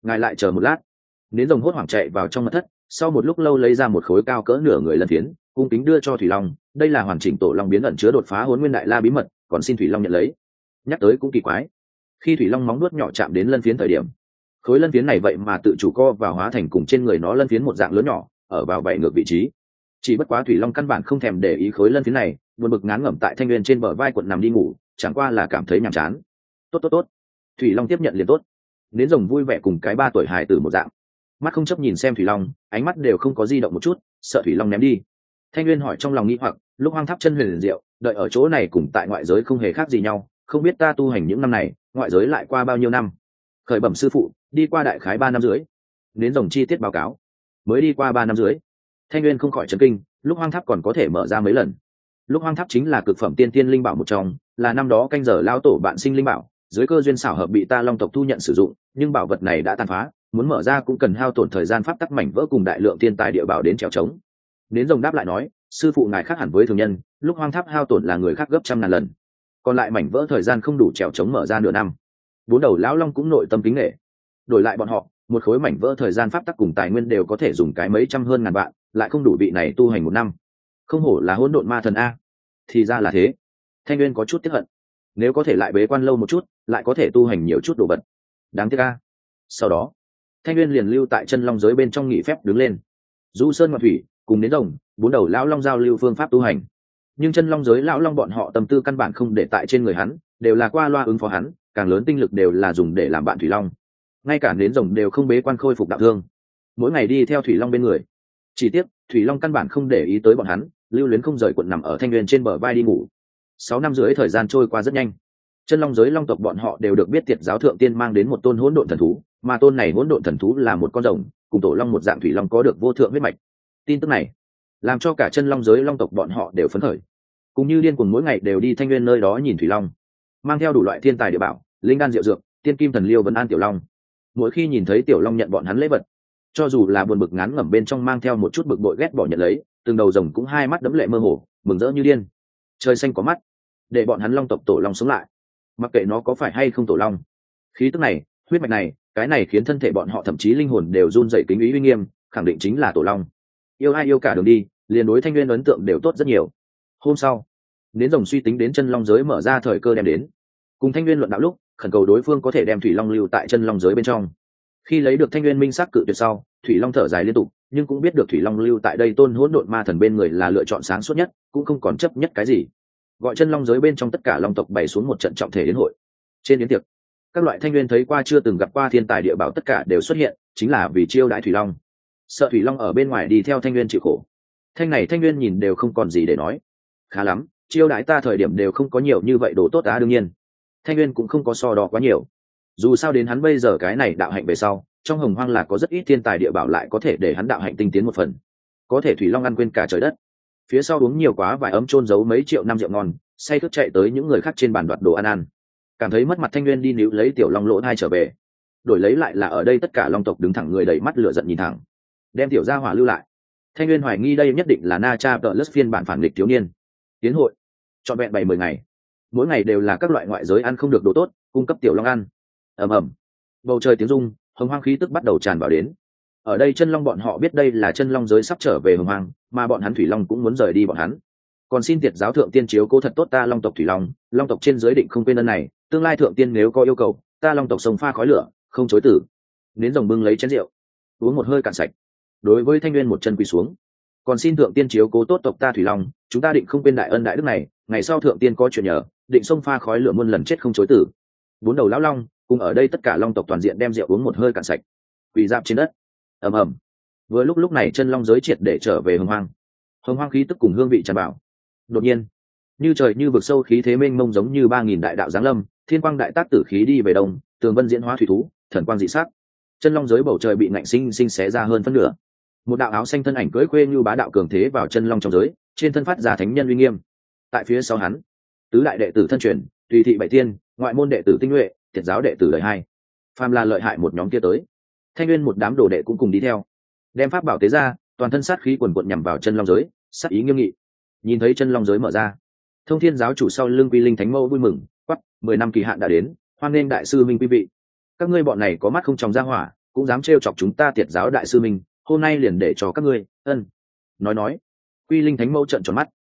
ngài lại chờ một lát. Nến rồng hốt hoảng chạy vào trong mật thất, sau một lúc lâu lấy ra một khối cao cỡ nửa người lân phiến, cung kính đưa cho Thủy Long. Đây là hoàn chỉnh tổ long biến ẩn chứa đột phá Hỗn Nguyên Đại La bí mật, còn xin Thủy Long nhận lấy. Nhắc tới cũng kỳ quái, khi Thủy Long móng nuốt nhỏ chạm đến lân phiến thời điểm, khối lân phiến này vậy mà tự chủ co và hóa thành cùng trên người nó lân phiến một dạng lớn nhỏ, ở vào bảy ngược vị trí. Chỉ bất quá Thủy Long căn bản không thèm để ý khối lân phiến này, buồn bực ngán ngẩm tại Thanh Nguyên trên bờ vai quận nằm đi ngủ, chẳng qua là cảm thấy nhàm chán. Tốt, Thủy Long tiếp nhận liền tốt. Nến rồng vui vẻ cùng cái 3 tuổi hài tử một dạng, mắt không chấp nhìn xem Thủy Long, ánh mắt đều không có di động một chút, sợ Thủy Long ném đi. Thanh Nguyên hỏi trong lòng nghĩ hoặc, lúc Hoang Tháp chân huyền liền diệu, đợi ở chỗ này cùng tại ngoại giới không hề khác gì nhau, không biết ta tu hành những năm này, ngoại giới lại qua bao nhiêu năm. Khởi bẩm sư phụ, đi qua đại khái 3 năm dưới. Nến rồng chi tiết báo cáo, mới đi qua 3 năm dưới. Thanh Nguyên không khỏi chấn kinh, lúc Hoang Tháp còn có thể mở ra mấy lần. Lúc Hoang Tháp chính là cực phẩm tiên tiên linh bảo một trong, là năm đó canh giờ lao tổ bạn sinh linh bảo, dưới cơ duyên xảo hợp bị ta Long tộc thu nhận sử dụng, nhưng bảo vật này đã tàn phá, muốn mở ra cũng cần hao tổn thời gian pháp tắc mảnh vỡ cùng đại lượng thiên tài địa bảo đến trèo trống. Nến rồng đáp lại nói, sư phụ ngài khác hẳn với thường nhân, lúc Hoang Tháp hao tổn là người khác gấp trăm ngàn lần, còn lại mảnh vỡ thời gian không đủ trèo trống mở ra nửa năm. 4 đầu lão long cũng nội tâm kính nể, đổi lại bọn họ, một khối mảnh vỡ thời gian pháp tắc cùng tài nguyên đều có thể dùng cái mấy trăm hơn ngàn vạn, lại không đủ vị này tu hành 1 năm. Không hổ là hỗn độn ma thần a. Thì ra là thế. Thanh Nguyên có chút tiếc hận, nếu có thể lại bế quan lâu một chút, lại có thể tu hành nhiều chút đồ vật. Đáng tiếc a. Sau đó, Thanh Nguyên liền lưu tại chân long giới bên trong nghỉ phép đứng lên. Du sơn ngoại thủy, cùng đến rồng, 4 đầu lão long giao lưu phương pháp tu hành. Nhưng chân long giới lão long bọn họ tâm tư căn bản không để tại trên người hắn, đều là qua loa ứng phó hắn, càng lớn tinh lực đều là dùng để làm bạn Thủy Long. Ngay cả đến rồng đều không bế quan khôi phục đạo thương, mỗi ngày đi theo Thủy Long bên người. Chỉ tiếc, Thủy Long căn bản không để ý tới bọn hắn, lưu luyến không rời quận nằm ở Thanh Nguyên trên bờ vai đi ngủ. 6 năm dưới thời gian trôi qua rất nhanh. Chân long giới long tộc bọn họ đều được biết Tiệt giáo thượng tiên mang đến một tôn hỗn độn thần thú, mà tôn này hỗn độn thần thú là một con rồng, cùng tổ long một dạng thủy long có được vô thượng huyết mạch. Tin tức này làm cho cả chân long giới long tộc bọn họ đều phấn khởi, cũng như điên cuồng mỗi ngày đều đi Thanh Nguyên nơi đó nhìn thủy long, mang theo đủ loại thiên tài địa bảo, linh đan diệu dược, tiên kim thần liêu vấn an tiểu long. Mỗi khi nhìn thấy tiểu long nhận bọn hắn lễ vật, cho dù là buồn bực ngán ngẩm bên trong mang theo một chút bực bội ghét bỏ nhận lấy, từng đầu rồng cũng hai mắt đẫm lệ mơ hồ, mừng rỡ như điên. Trời xanh có mắt, để bọn hắn long tộc tổ long sống lại, mặc kệ nó có phải hay không tổ long. Khí tức này, huyết mạch này, cái này khiến thân thể bọn họ thậm chí linh hồn đều run rẩy kính ý uy nghiêm, khẳng định chính là tổ long. Yêu ai yêu cả đường đi, liền đối Thanh Nguyên ấn tượng đều tốt rất nhiều. Hôm sau, đến rồng suy tính đến chân long giới mở ra thời cơ đem đến, cùng Thanh Nguyên luận đạo lúc, khẩn cầu đối phương có thể đem thủy long lưu tại chân long giới bên trong. Khi lấy được Thanh Nguyên minh xác cự tuyệt sau, thủy long thở dài liên tục, nhưng cũng biết được thủy long lưu tại đây tôn hỗn độn ma thần bên người là lựa chọn sáng suốt nhất, cũng không còn chấp nhất cái gì. Gọi chân long giới bên trong tất cả long tộc bày xuống một trận trọng thể đến hội. Trên yến tiệc, các loại Thanh Nguyên thấy qua chưa từng gặp qua thiên tài địa bảo tất cả đều xuất hiện, chính là vì chiêu đãi thủy long. Sợ thủy long ở bên ngoài đi theo Thanh Nguyên chịu khổ. Thanh Nguyên nhìn đều không còn gì để nói. Khá lắm, chiêu đãi ta thời điểm đều không có nhiều như vậy đồ tốt á. Đương nhiên Thanh Nguyên cũng không có so đo quá nhiều, dù sao đến hắn bây giờ cái này đạo hạnh về sau, trong hồng hoang là có rất ít thiên tài địa bảo lại có thể để hắn đạo hạnh tinh tiến một phần. Có thể thủy long ăn quên cả trời đất, phía sau uống nhiều quá vài ấm chôn giấu mấy triệu năm rượu ngon, say thức chạy tới những người khác trên bàn đoạt đồ ăn. Cảm thấy mất mặt, Thanh Nguyên đi níu lấy tiểu long lỗ hai trở về, đổi lấy lại là ở đây tất cả long tộc đứng thẳng người đầy mắt lửa giận nhìn thẳng, đem tiểu gia hỏa lưu lại. Thanh Nguyên hoài nghi đây nhất định là Na Cha Plus phiên bản phản nghịch thiếu niên. Tiến hội trọn vẹn 7-10 ngày, mỗi ngày đều là các loại ngoại giới ăn không được đồ tốt, cung cấp tiểu long ăn. Ầm ầm, bầu trời tiếng rung, hồng hoang khí tức bắt đầu tràn vào đến. Ở đây chân long bọn họ biết đây là chân long giới sắp trở về hồng hoang, mà bọn hắn thủy long cũng muốn rời đi bọn hắn. Còn xin Tiệt giáo thượng tiên chiếu cố thật tốt ta long tộc thủy long, long tộc trên giới định không quên ơn này, tương lai thượng tiên nếu có yêu cầu, ta long tộc sông pha khói lửa, không chối từ. Nến rồng bưng lấy chén rượu, uống một hơi cạn sạch. Đối với Thanh Nguyên một chân quỳ xuống, còn xin thượng tiên chiếu cố tốt tộc ta thủy long, chúng ta định không quên đại ân đại đức này, ngày sau thượng tiên có chuyện nhờ, định sông pha khói lửa muôn lần chết không chối từ. 4 đầu lão long cùng ở đây tất cả long tộc toàn diện đem rượu uống một hơi cạn sạch, quỳ dạp trên đất. Ầm ầm, vừa lúc này chân long giới triệt để trở về hồng hoang. Hồng hoang khí tức cùng hương vị tràn bảo. Đột nhiên, như trời như vực sâu khí thế mênh mông giống như 3000 đại đạo giáng lâm, thiên quang đại tác tử khí đi về đông, tường vân diễn hóa thủy thú, thần quang dị sắc. Chân long giới bầu trời bị ngạnh sinh sinh xé ra hơn phân nửa. Một đạo áo xanh thân ảnh cưỡi khuê như bá đạo cường thế vào chân long trong giới, trên thân phát ra thánh nhân uy nghiêm. Tại phía sau hắn, tứ đại đệ tử thân truyền, tùy thị bảy tiên, ngoại môn đệ tử tinh nhuệ, Tiệt giáo đệ tử đời 2, phàm là lợi hại một nhóm kia tới. Thanh Nguyên một đám đồ đệ cũng cùng đi theo, đem pháp bảo tế ra, toàn thân sát khí quần quật nhằm vào chân long giới, sát ý nghiêm nghị. Nhìn thấy chân long giới mở ra, Thông Thiên giáo chủ sau lưng Quy Linh Thánh Mẫu vui mừng quát: 10 năm kỳ hạn đã đến, hoan nghênh đại sư minh quý vị. Các ngươi bọn này có mắt không tròng ra hỏa, cũng dám trêu chọc chúng ta Tiệt giáo đại sư minh, hôm nay liền để cho các ngươi nói. Quy Linh Thánh Mẫu trợn tròn mắt.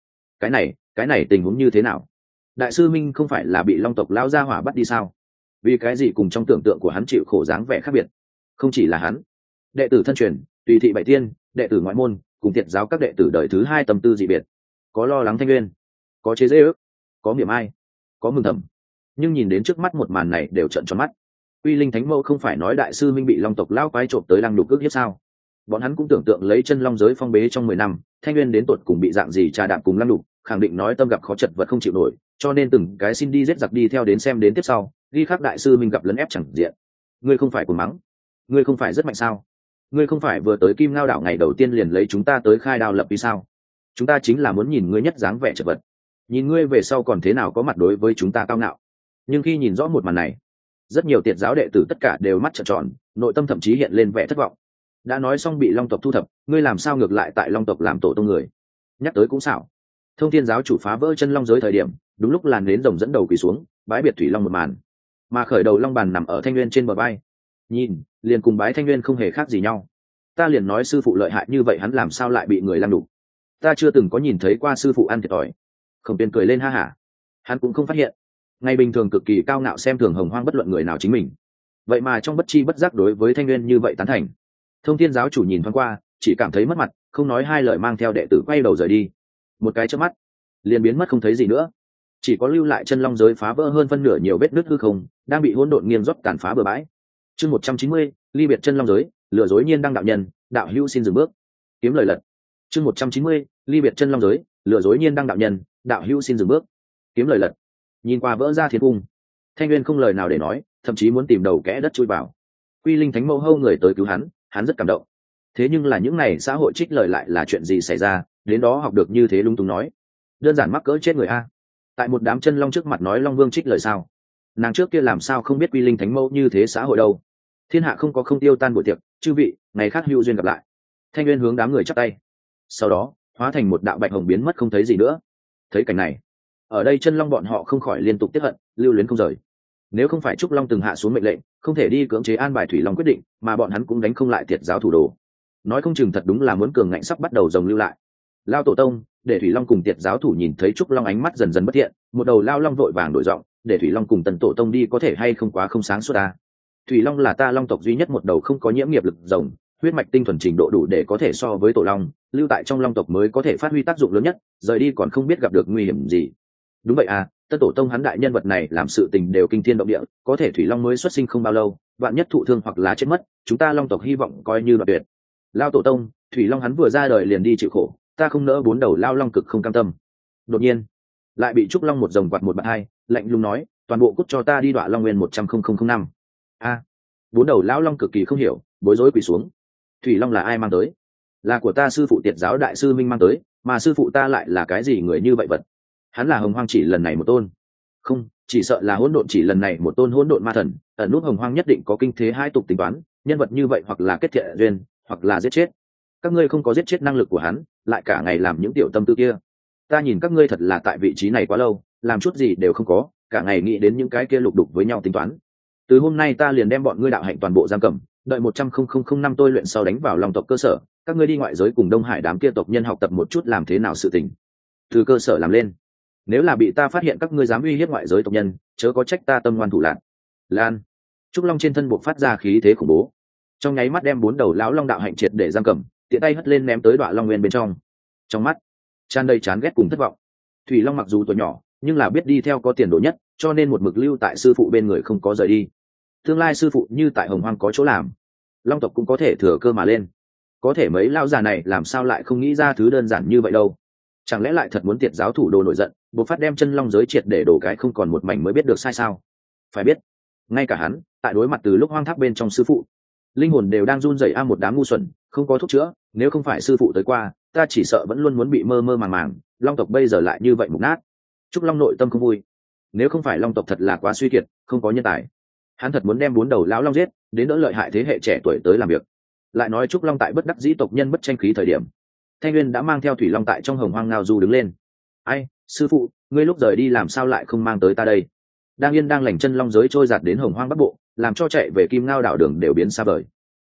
Cái này tình huống như thế nào? Đại sư minh không phải là bị Long tộc lão gia hỏa bắt đi sao? Vì cái gì cùng trong tưởng tượng của hắn chịu khổ dáng vẻ khác biệt? Không chỉ là hắn, đệ tử thân truyền, tùy thị bảy tiên, đệ tử ngoại môn, cùng Tiệt giáo các đệ tử đời thứ hai tâm tư dị biệt, có lo lắng Thanh Nguyên, có chế giễu, có miệng ai, có mừng thầm, nhưng nhìn đến trước mắt một màn này đều trợn tròn mắt. Quy Linh Thánh Mẫu không phải nói đại sư minh bị Long tộc lão quái trộm tới lăng đục ước hiếp sao? Bọn hắn cũng tưởng tượng lấy chân long giới phong bế trong 10 năm, Thanh Nguyên đến tột cùng bị dạng gì trà đạp cùng lăng đục, khẳng định nói tâm gặp khó chật vật không chịu nổi, cho nên từng cái xin đi giết giặc đi theo đến xem đến tiếp sau, ghi khắc đại sư minh gặp lấn ép chẳng diện. Ngươi không phải cuồng mắng, ngươi không phải rất mạnh sao? Ngươi không phải vừa tới Kim Ngao đảo ngày đầu tiên liền lấy chúng ta tới khai đao lập vì sao? Chúng ta chính là muốn nhìn ngươi nhất dáng vẻ chật vật, nhìn ngươi về sau còn thế nào có mặt đối với chúng ta cao ngạo. Nhưng khi nhìn rõ một màn này, rất nhiều Tiệt giáo đệ tử tất cả đều mắt trợn tròn, nội tâm thậm chí hiện lên vẻ thất vọng. Đã nói xong bị Long tộc thu thập, ngươi làm sao ngược lại tại Long tộc làm tổ tông người? Nhắc tới cũng xảo. Thông Thiên giáo chủ phá vỡ chân long giới thời điểm, đúng lúc làn nến rồng dẫn đầu quỳ xuống, bái biệt thủy long một màn. Mà khởi đầu long bàn nằm ở Thanh Nguyên trên bờ vai. Nhìn, liền cùng bái Thanh Nguyên không hề khác gì nhau. Ta liền nói sư phụ lợi hại như vậy hắn làm sao lại bị người lăng đục? Ta chưa từng có nhìn thấy qua sư phụ ăn thiệt thòi. Khổng Tuyên cười lên ha hả. Hắn cũng không phát hiện, ngày bình thường cực kỳ cao ngạo xem thường hồng hoang bất luận người nào chính mình, vậy mà trong bất chi bất giác đối với Thanh Nguyên như vậy tán thành. Thông Thiên giáo chủ nhìn thoáng qua, chỉ cảm thấy mất mặt, không nói hai lời mang theo đệ tử quay đầu rời đi. Một cái chớp mắt, liền biến mất không thấy gì nữa, chỉ có lưu lại chân long giới phá vỡ hơn phân nửa nhiều vết nứt hư không, đang bị hỗn độn nghiêng rót tàn phá bừa bãi. Chương 190, ly biệt chân long giới, lừa dối nhiên đăng đạo nhân, đạo hữu xin dừng bước. Kiếm lời lật. Chương 190, ly biệt chân long giới, lừa dối nhiên đăng đạo nhân, đạo hữu xin dừng bước. Kiếm lời lật. Nhìn qua vỡ ra thiên cung, Thanh Nguyên không lời nào để nói, thậm chí muốn tìm đầu kẽ đất chui vào. Quy Linh Thánh Mẫu hâu người tới cứu hắn rất cảm động. Thế nhưng là những này xã hội trích lời lại là chuyện gì xảy ra, đến đó học được như thế lung tung nói. Đơn giản mắc cỡ chết người a. Tại một đám chân long trước mặt nói Long Vương trích lời sao? Nàng trước kia làm sao không biết Quy Linh Thánh Mẫu như thế xã hội đâu. Thiên hạ không có không tiêu tan buổi tiệc, chư vị, ngày khác hữu duyên gặp lại. Thanh Nguyên hướng đám người chắp tay. Sau đó, hóa thành một đạo bạch hồng biến mất không thấy gì nữa. Thấy cảnh này, ở đây chân long bọn họ không khỏi liên tục tiếc hận, lưu luyến không rời. Nếu không phải Trúc Long từng hạ xuống mệnh lệnh, không thể đi cưỡng chế an bài Thủy Long quyết định, mà bọn hắn cũng đánh không lại Tiệt giáo thủ đồ. Nói không chừng thật đúng là muốn cường ngạnh sắp bắt đầu rồng lưu lại. Lao tổ tông, để Thủy Long cùng Tiệt giáo thủ nhìn thấy Trúc Long ánh mắt dần dần bất thiện, một đầu lao long vội vàng đổi giọng, để Thủy Long cùng Tần tổ tông đi có thể hay không quá không sáng suốt ta. Thủy Long là ta Long tộc duy nhất một đầu không có nhiễm nghiệp lực rồng, huyết mạch tinh thuần trình độ đủ để có thể so với tổ long, lưu tại trong Long tộc mới có thể phát huy tác dụng lớn nhất, rời đi còn không biết gặp được nguy hiểm gì. Đúng vậy à, Tân tổ tông hắn đại nhân vật này làm sự tình đều kinh thiên động địa, có thể Thủy Long mới xuất sinh không bao lâu, vạn nhất thụ thương hoặc là chết mất, chúng ta Long tộc hy vọng coi như đoạn tuyệt. Lao tổ tông, Thủy Long hắn vừa ra đời liền đi chịu khổ, ta không nỡ bốn đầu lao long cực không cam tâm. Đột nhiên, lại bị Trúc Long một rồng quạt một bạt hai, lạnh lùng nói, toàn bộ cút cho ta đi Đoạ Long Nguyên 100,005. A, bốn đầu lao long cực kỳ không hiểu, bối rối quỳ xuống. Thủy Long là ai mang tới? Là của ta sư phụ Tiệt giáo đại sư Minh mang tới, mà sư phụ ta lại là cái gì người như vậy vật? Hắn là Hồng Hoang chỉ lần này một tôn, không, chỉ sợ là hỗn độn chỉ lần này một tôn hỗn độn ma thần, ẩn nút Hồng Hoang nhất định có kinh thế hai tục tính toán, nhân vật như vậy hoặc là kết thiện duyên, hoặc là giết chết. Các ngươi không có giết chết năng lực của hắn, lại cả ngày làm những tiểu tâm tư kia. Ta nhìn các ngươi thật là tại vị trí này quá lâu, làm chút gì đều không có, cả ngày nghĩ đến những cái kia lục đục với nhau tính toán. Từ hôm nay ta liền đem bọn ngươi đạo hạnh toàn bộ giam cầm, đợi 100,005 tôi luyện sau đánh vào Long tộc cơ sở, các ngươi đi ngoại giới cùng Đông Hải đám kia tộc nhân học tập một chút làm thế nào sự tình. Từ cơ sở làm lên. Nếu là bị ta phát hiện các ngươi dám uy hiếp ngoại giới tộc nhân, chớ có trách ta tâm ngoan thủ lạn. Lan. Trúc Long trên thân buộc phát ra khí thế khủng bố, trong nháy mắt đem bốn đầu lão long đạo hạnh triệt để giam cầm, tiện tay hất lên ném tới Đoạ Long Nguyên bên trong. Trong mắt tràn đầy chán ghét cùng thất vọng. Thủy Long mặc dù tuổi nhỏ, nhưng là biết đi theo có tiền đồ nhất, cho nên một mực lưu tại sư phụ bên người không có rời đi. Tương lai sư phụ như tại Hồng Hoang có chỗ làm, Long tộc cũng có thể thừa cơ mà lên. Có thể mấy lão già này làm sao lại không nghĩ ra thứ đơn giản như vậy đâu? Chẳng lẽ lại thật muốn Tiệt giáo thủ đồ nổi giận, buộc phát đem chân long giới triệt để đổ cái không còn một mảnh mới biết được sai sao? Phải biết, ngay cả hắn tại đối mặt từ lúc hoang tháp bên trong sư phụ, linh hồn đều đang run rẩy một đám ngu xuẩn, không có thuốc chữa, nếu không phải sư phụ tới qua, ta chỉ sợ vẫn luôn muốn bị mơ mơ màng màng. Long tộc bây giờ lại như vậy mục nát. Trúc Long nội tâm không vui, nếu không phải Long tộc thật là quá suy kiệt, không có nhân tài, hắn thật muốn đem bốn đầu lão long giết, đến đỡ lợi hại thế hệ trẻ tuổi tới làm việc. Lại nói Trúc Long tại bất đắc dĩ tộc nhân bất tranh khí thời điểm, Thanh Nguyên đã mang theo Thủy Long tại trong Hồng Hoang ngao du đứng lên. Ai, sư phụ, ngươi lúc rời đi làm sao lại không mang tới ta đây? Đang yên đang lành chân long giới trôi giạt đến Hồng Hoang Bắc Bộ, làm cho chạy về Kim Ngao đảo đường đều biến xa vời.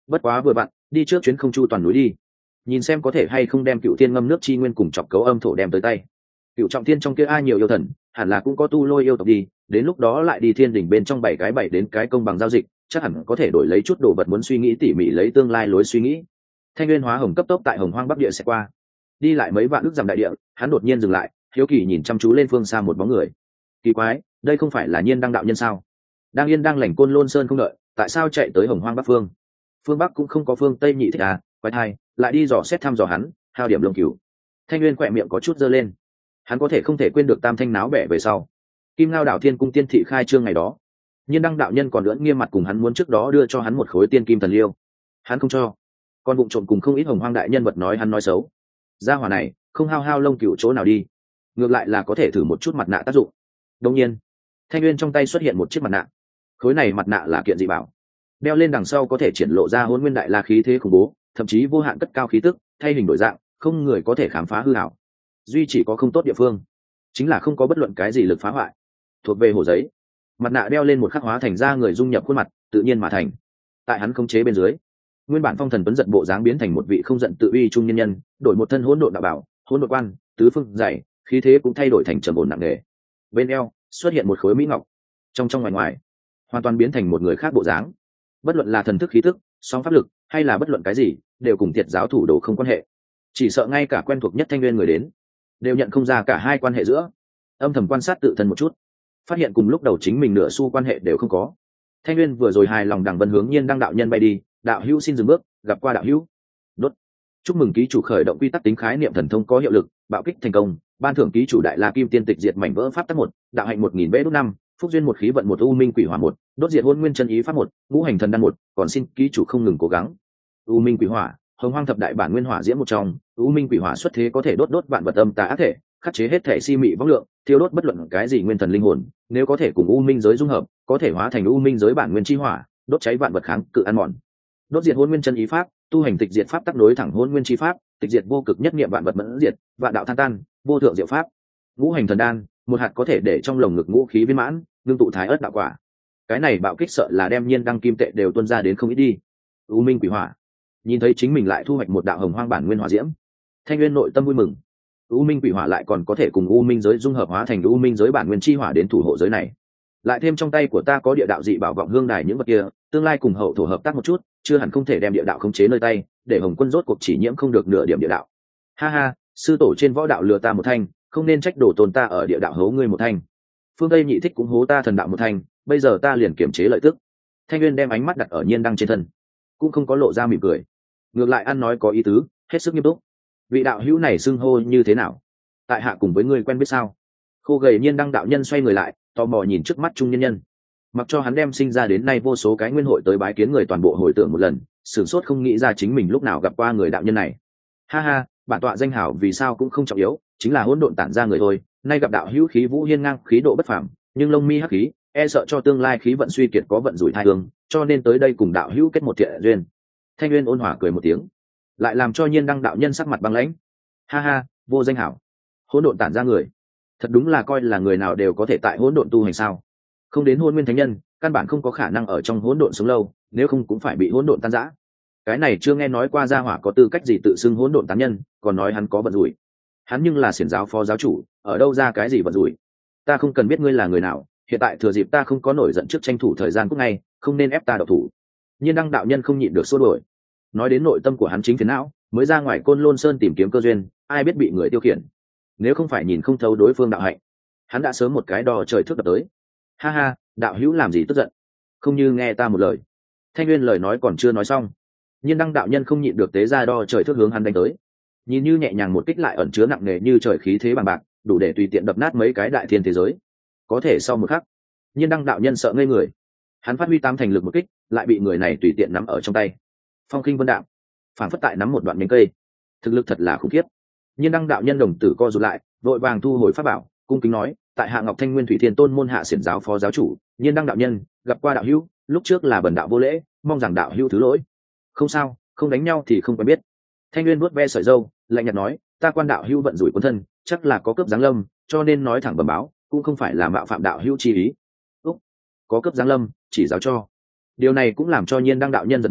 bất quá vừa bạn đi trước chuyến không chu toàn núi đi, nhìn xem có thể hay không đem cựu thiên ngâm nước chi nguyên cùng chọc cấu âm thổ đem tới tay. Cựu trọng thiên trong kia ai nhiều yêu thần, hẳn là cũng có tu lôi yêu tộc đi, đến lúc đó lại đi thiên đỉnh bên trong bảy đến cái công bằng giao dịch, chắc hẳn có thể đổi lấy chút đồ vật. Muốn suy nghĩ tỉ mỉ lấy tương lai lối suy nghĩ. Thanh nguyên hóa hồng cấp tốc tại hồng hoang bắc địa sẽ qua, đi lại mấy vạn ước dặm đại địa, hắn đột nhiên dừng lại, hiếu kỳ nhìn chăm chú lên phương xa một bóng người. Kỳ quái, đây không phải là Nhiên Đăng đạo nhân sao? Đang yên đang lành Côn Lôn Sơn không đợi, tại sao chạy tới hồng hoang bắc phương? Phương bắc cũng không có phương tây nhị thích à? Quái thai lại đi dò xét thăm dò hắn, hao điểm lông cừu. Thanh nguyên khỏe miệng có chút dơ lên, hắn có thể không thể quên được tam thanh náo bẻ về sau Kim Ngao đảo thiên cung tiên thị khai trương ngày đó, Nhiên Đăng đạo nhân còn lưỡng nghiêm mặt cùng hắn muốn trước đó đưa cho hắn một khối tiên kim thần liêu, hắn không cho, còn vụng trộm cùng không ít hồng hoang đại nhân vật nói hắn nói xấu. Gia hỏa này không hao lông cừu chỗ nào đi, ngược lại là có thể thử một chút mặt nạ tác dụng. Đương nhiên, Thanh nguyên trong tay xuất hiện một chiếc mặt nạ, khối này mặt nạ là kiện dị bảo, đeo lên đằng sau có thể triển lộ ra hôn nguyên đại la khí thế khủng bố, thậm chí vô hạn cất cao khí tức, thay hình đổi dạng, không người có thể khám phá hư hảo. Duy chỉ có không tốt địa phương chính là không có bất luận cái gì lực phá hoại. Thuộc về hồ giấy, mặt nạ đeo lên một khắc hóa thành ra người dung nhập khuôn mặt, tự nhiên mà thành. Tại hắn khống chế bên dưới, nguyên bản phong thần tuấn giận bộ dáng biến thành một vị không giận tự uy trung nhân nhân, đổi một thân hỗn độn đạo bảo, hỗn độn quan, tứ phương dày, khí thế cũng thay đổi thành trầm ổn nặng nề. Bên eo xuất hiện một khối mỹ ngọc, trong ngoài ngoài hoàn toàn biến thành một người khác bộ dáng. Bất luận là thần thức khí tức, song pháp lực, hay là bất luận cái gì, đều cùng Tiệt giáo thủ đồ không quan hệ. Chỉ sợ ngay cả quen thuộc nhất Thanh nguyên người đến đều nhận không ra cả hai quan hệ giữa. Âm thầm quan sát tự thân một chút, phát hiện cùng lúc đầu chính mình nửa xu quan hệ đều không có. Thanh nguyên vừa rồi hài lòng đằng vân hướng Nhiên Đăng đạo nhân bay đi. Đạo hữu xin dừng bước, gặp qua đạo hữu. Đốt. Chúc mừng ký chủ khởi động quy tắc tính khái niệm thần thông có hiệu lực, bạo kích thành công, ban thưởng ký chủ đại la kim tiên tịch diệt mảnh vỡ pháp tắc 1, đạo hạnh 1000 vẽ đốt 5, phúc duyên một khí vận 1, u minh quỷ hỏa 1, đốt diệt hôn nguyên chân ý pháp 1, ngũ hành thần đan 1, còn xin ký chủ không ngừng cố gắng. U minh quỷ hỏa, hồng hoang thập đại bản nguyên hỏa diễm một trong, u minh quỷ hỏa xuất thế có thể đốt vạn vật âm tà ác thể, khắc chế hết thể si mị vong lượng, thiêu đốt bất luận cái gì nguyên thần linh hồn, nếu có thể cùng u minh giới dung hợp, có thể hóa thành u minh giới bản nguyên chi hỏa, đốt cháy vạn vật kháng cự ăn mòn. Đốt diệt hôn nguyên chân ý pháp, tu hành tịch diệt pháp tắc nối thẳng hôn nguyên chi pháp, tịch diệt vô cực nhất niệm vạn vật mẫn diệt, vạn đạo than tan, vô thượng diệu pháp. Ngũ hành thần đan, một hạt có thể để trong lồng ngực ngũ khí viên mãn, ngưng tụ thái ớt đạo quả. Cái này bạo kích sợ là đem Nhiên Đăng kim tệ đều tuôn ra đến không ít đi. U minh quỷ hỏa, nhìn thấy chính mình lại thu hoạch một đạo hồng hoang bản nguyên hỏa diễm, Thanh nguyên nội tâm vui mừng. U minh quỷ hỏa lại còn có thể cùng u minh giới dung hợp hóa thành u minh giới bản nguyên chi hỏa đến thủ hộ giới này. Lại thêm trong tay của ta có địa đạo dị bảo vọng hương đài những vật kia, tương lai cùng hậu thổ hợp tác một chút, chưa hẳn không thể đem địa đạo khống chế nơi tay, để Hồng Quân rốt cuộc chỉ nhiễm không được nửa điểm địa đạo. Ha ha, sư tổ trên võ đạo lừa ta một thanh, không nên trách đồ tôn ta ở địa đạo hố ngươi một thanh. Phương Tây nhị thích cũng hố ta thần đạo một thanh, bây giờ ta liền kiểm chế lợi tức. Thanh nguyên đem ánh mắt đặt ở Nhiên Đăng trên thân, cũng không có lộ ra mỉm cười, ngược lại ăn nói có ý tứ, hết sức nghiêm túc. Vị đạo hữu này xưng hô như thế nào? Tại hạ cùng với ngươi quen biết sao? Khô gầy Nhiên Đăng đạo nhân xoay người lại, tò mò nhìn trước mắt trung nhân nhân. Mặc cho hắn đem sinh ra đến nay vô số cái nguyên hội tới bái kiến người toàn bộ hồi tưởng một lần, sửng sốt không nghĩ ra chính mình lúc nào gặp qua người đạo nhân này. Ha ha, bản tọa danh hảo vì sao cũng không trọng yếu, chính là hỗn độn tản ra người thôi. Nay gặp đạo hữu khí vũ hiên ngang, khí độ bất phàm, nhưng lông mi hắc khí, e sợ cho tương lai khí vận suy kiệt có vận rủi thai hương, cho nên tới đây cùng đạo hữu kết một thiện duyên. Thanh nguyên ôn hòa cười một tiếng, lại làm cho Nhiên Đăng đạo nhân sắc mặt băng lãnh. Ha ha, vô danh hảo, hỗn độn tản ra người, thật đúng là coi là người nào đều có thể tại hỗn độn tu hành sao? Không đến hôn nguyên thánh nhân, căn bản không có khả năng ở trong hỗn độn sống lâu, nếu không cũng phải bị hỗn độn tan rã. Cái này chưa nghe nói qua gia hỏa có tư cách gì tự xưng hỗn độn tán nhân, còn nói hắn có vận rủi. Hắn nhưng là xiển giáo phó giáo chủ, ở đâu ra cái gì vận rủi? Ta không cần biết ngươi là người nào, hiện tại thừa dịp ta không có nổi giận trước tranh thủ thời gian cúc ngay, không nên ép ta độc thủ. Nhiên Đăng đạo nhân không nhịn được xô đuổi. Nói đến nội tâm của hắn chính phiền não, mới ra ngoài Côn Lôn Sơn tìm kiếm cơ duyên, ai biết bị người tiêu khiển. Nếu không phải nhìn không thấu đối phương đạo hạnh, hắn đã sớm một cái đo trời thước đập tới. Ha ha, đạo hữu làm gì tức giận? Không như nghe ta một lời. Thanh nguyên lời nói còn chưa nói xong, Nhiên Đăng đạo nhân không nhịn được tế ra đo trời thước hướng hắn đánh tới. Nhìn như nhẹ nhàng một kích lại ẩn chứa nặng nề như trời khí thế bằng bạc, đủ để tùy tiện đập nát mấy cái đại thiên thế giới. Có thể sau một khắc, Nhiên Đăng đạo nhân sợ ngây người. Hắn phát huy tám thành lực một kích, lại bị người này tùy tiện nắm ở trong tay. Phong khinh vân đạm, phản phất tại nắm một đoạn nhánh cây. Thực lực thật là khủng khiếp. Nhiên Đăng đạo nhân đồng tử co rụt lại, vội vàng thu hồi pháp bảo, cung kính nói, tại hạ Ngọc Thanh Nguyên Thủy Thiên Tôn môn hạ xiển giáo phó giáo chủ, Nhiên Đăng đạo nhân, gặp qua đạo hữu, lúc trước là bần đạo vô lễ, mong rằng đạo hữu thứ lỗi. Không sao, không đánh nhau thì không quen biết. Thanh Nguyên vuốt ve sợi râu, lạnh nhạt nói, ta quan đạo hữu vận rủi quân thân, chắc là có cướp giáng lâm, cho nên nói thẳng bẩm báo, cũng không phải là mạo phạm đạo hữu chi ý. Úc, có cướp giáng lâm, chỉ giáo cho. Điều này cũng làm cho Nhiên Đăng đạo nhân giật mình,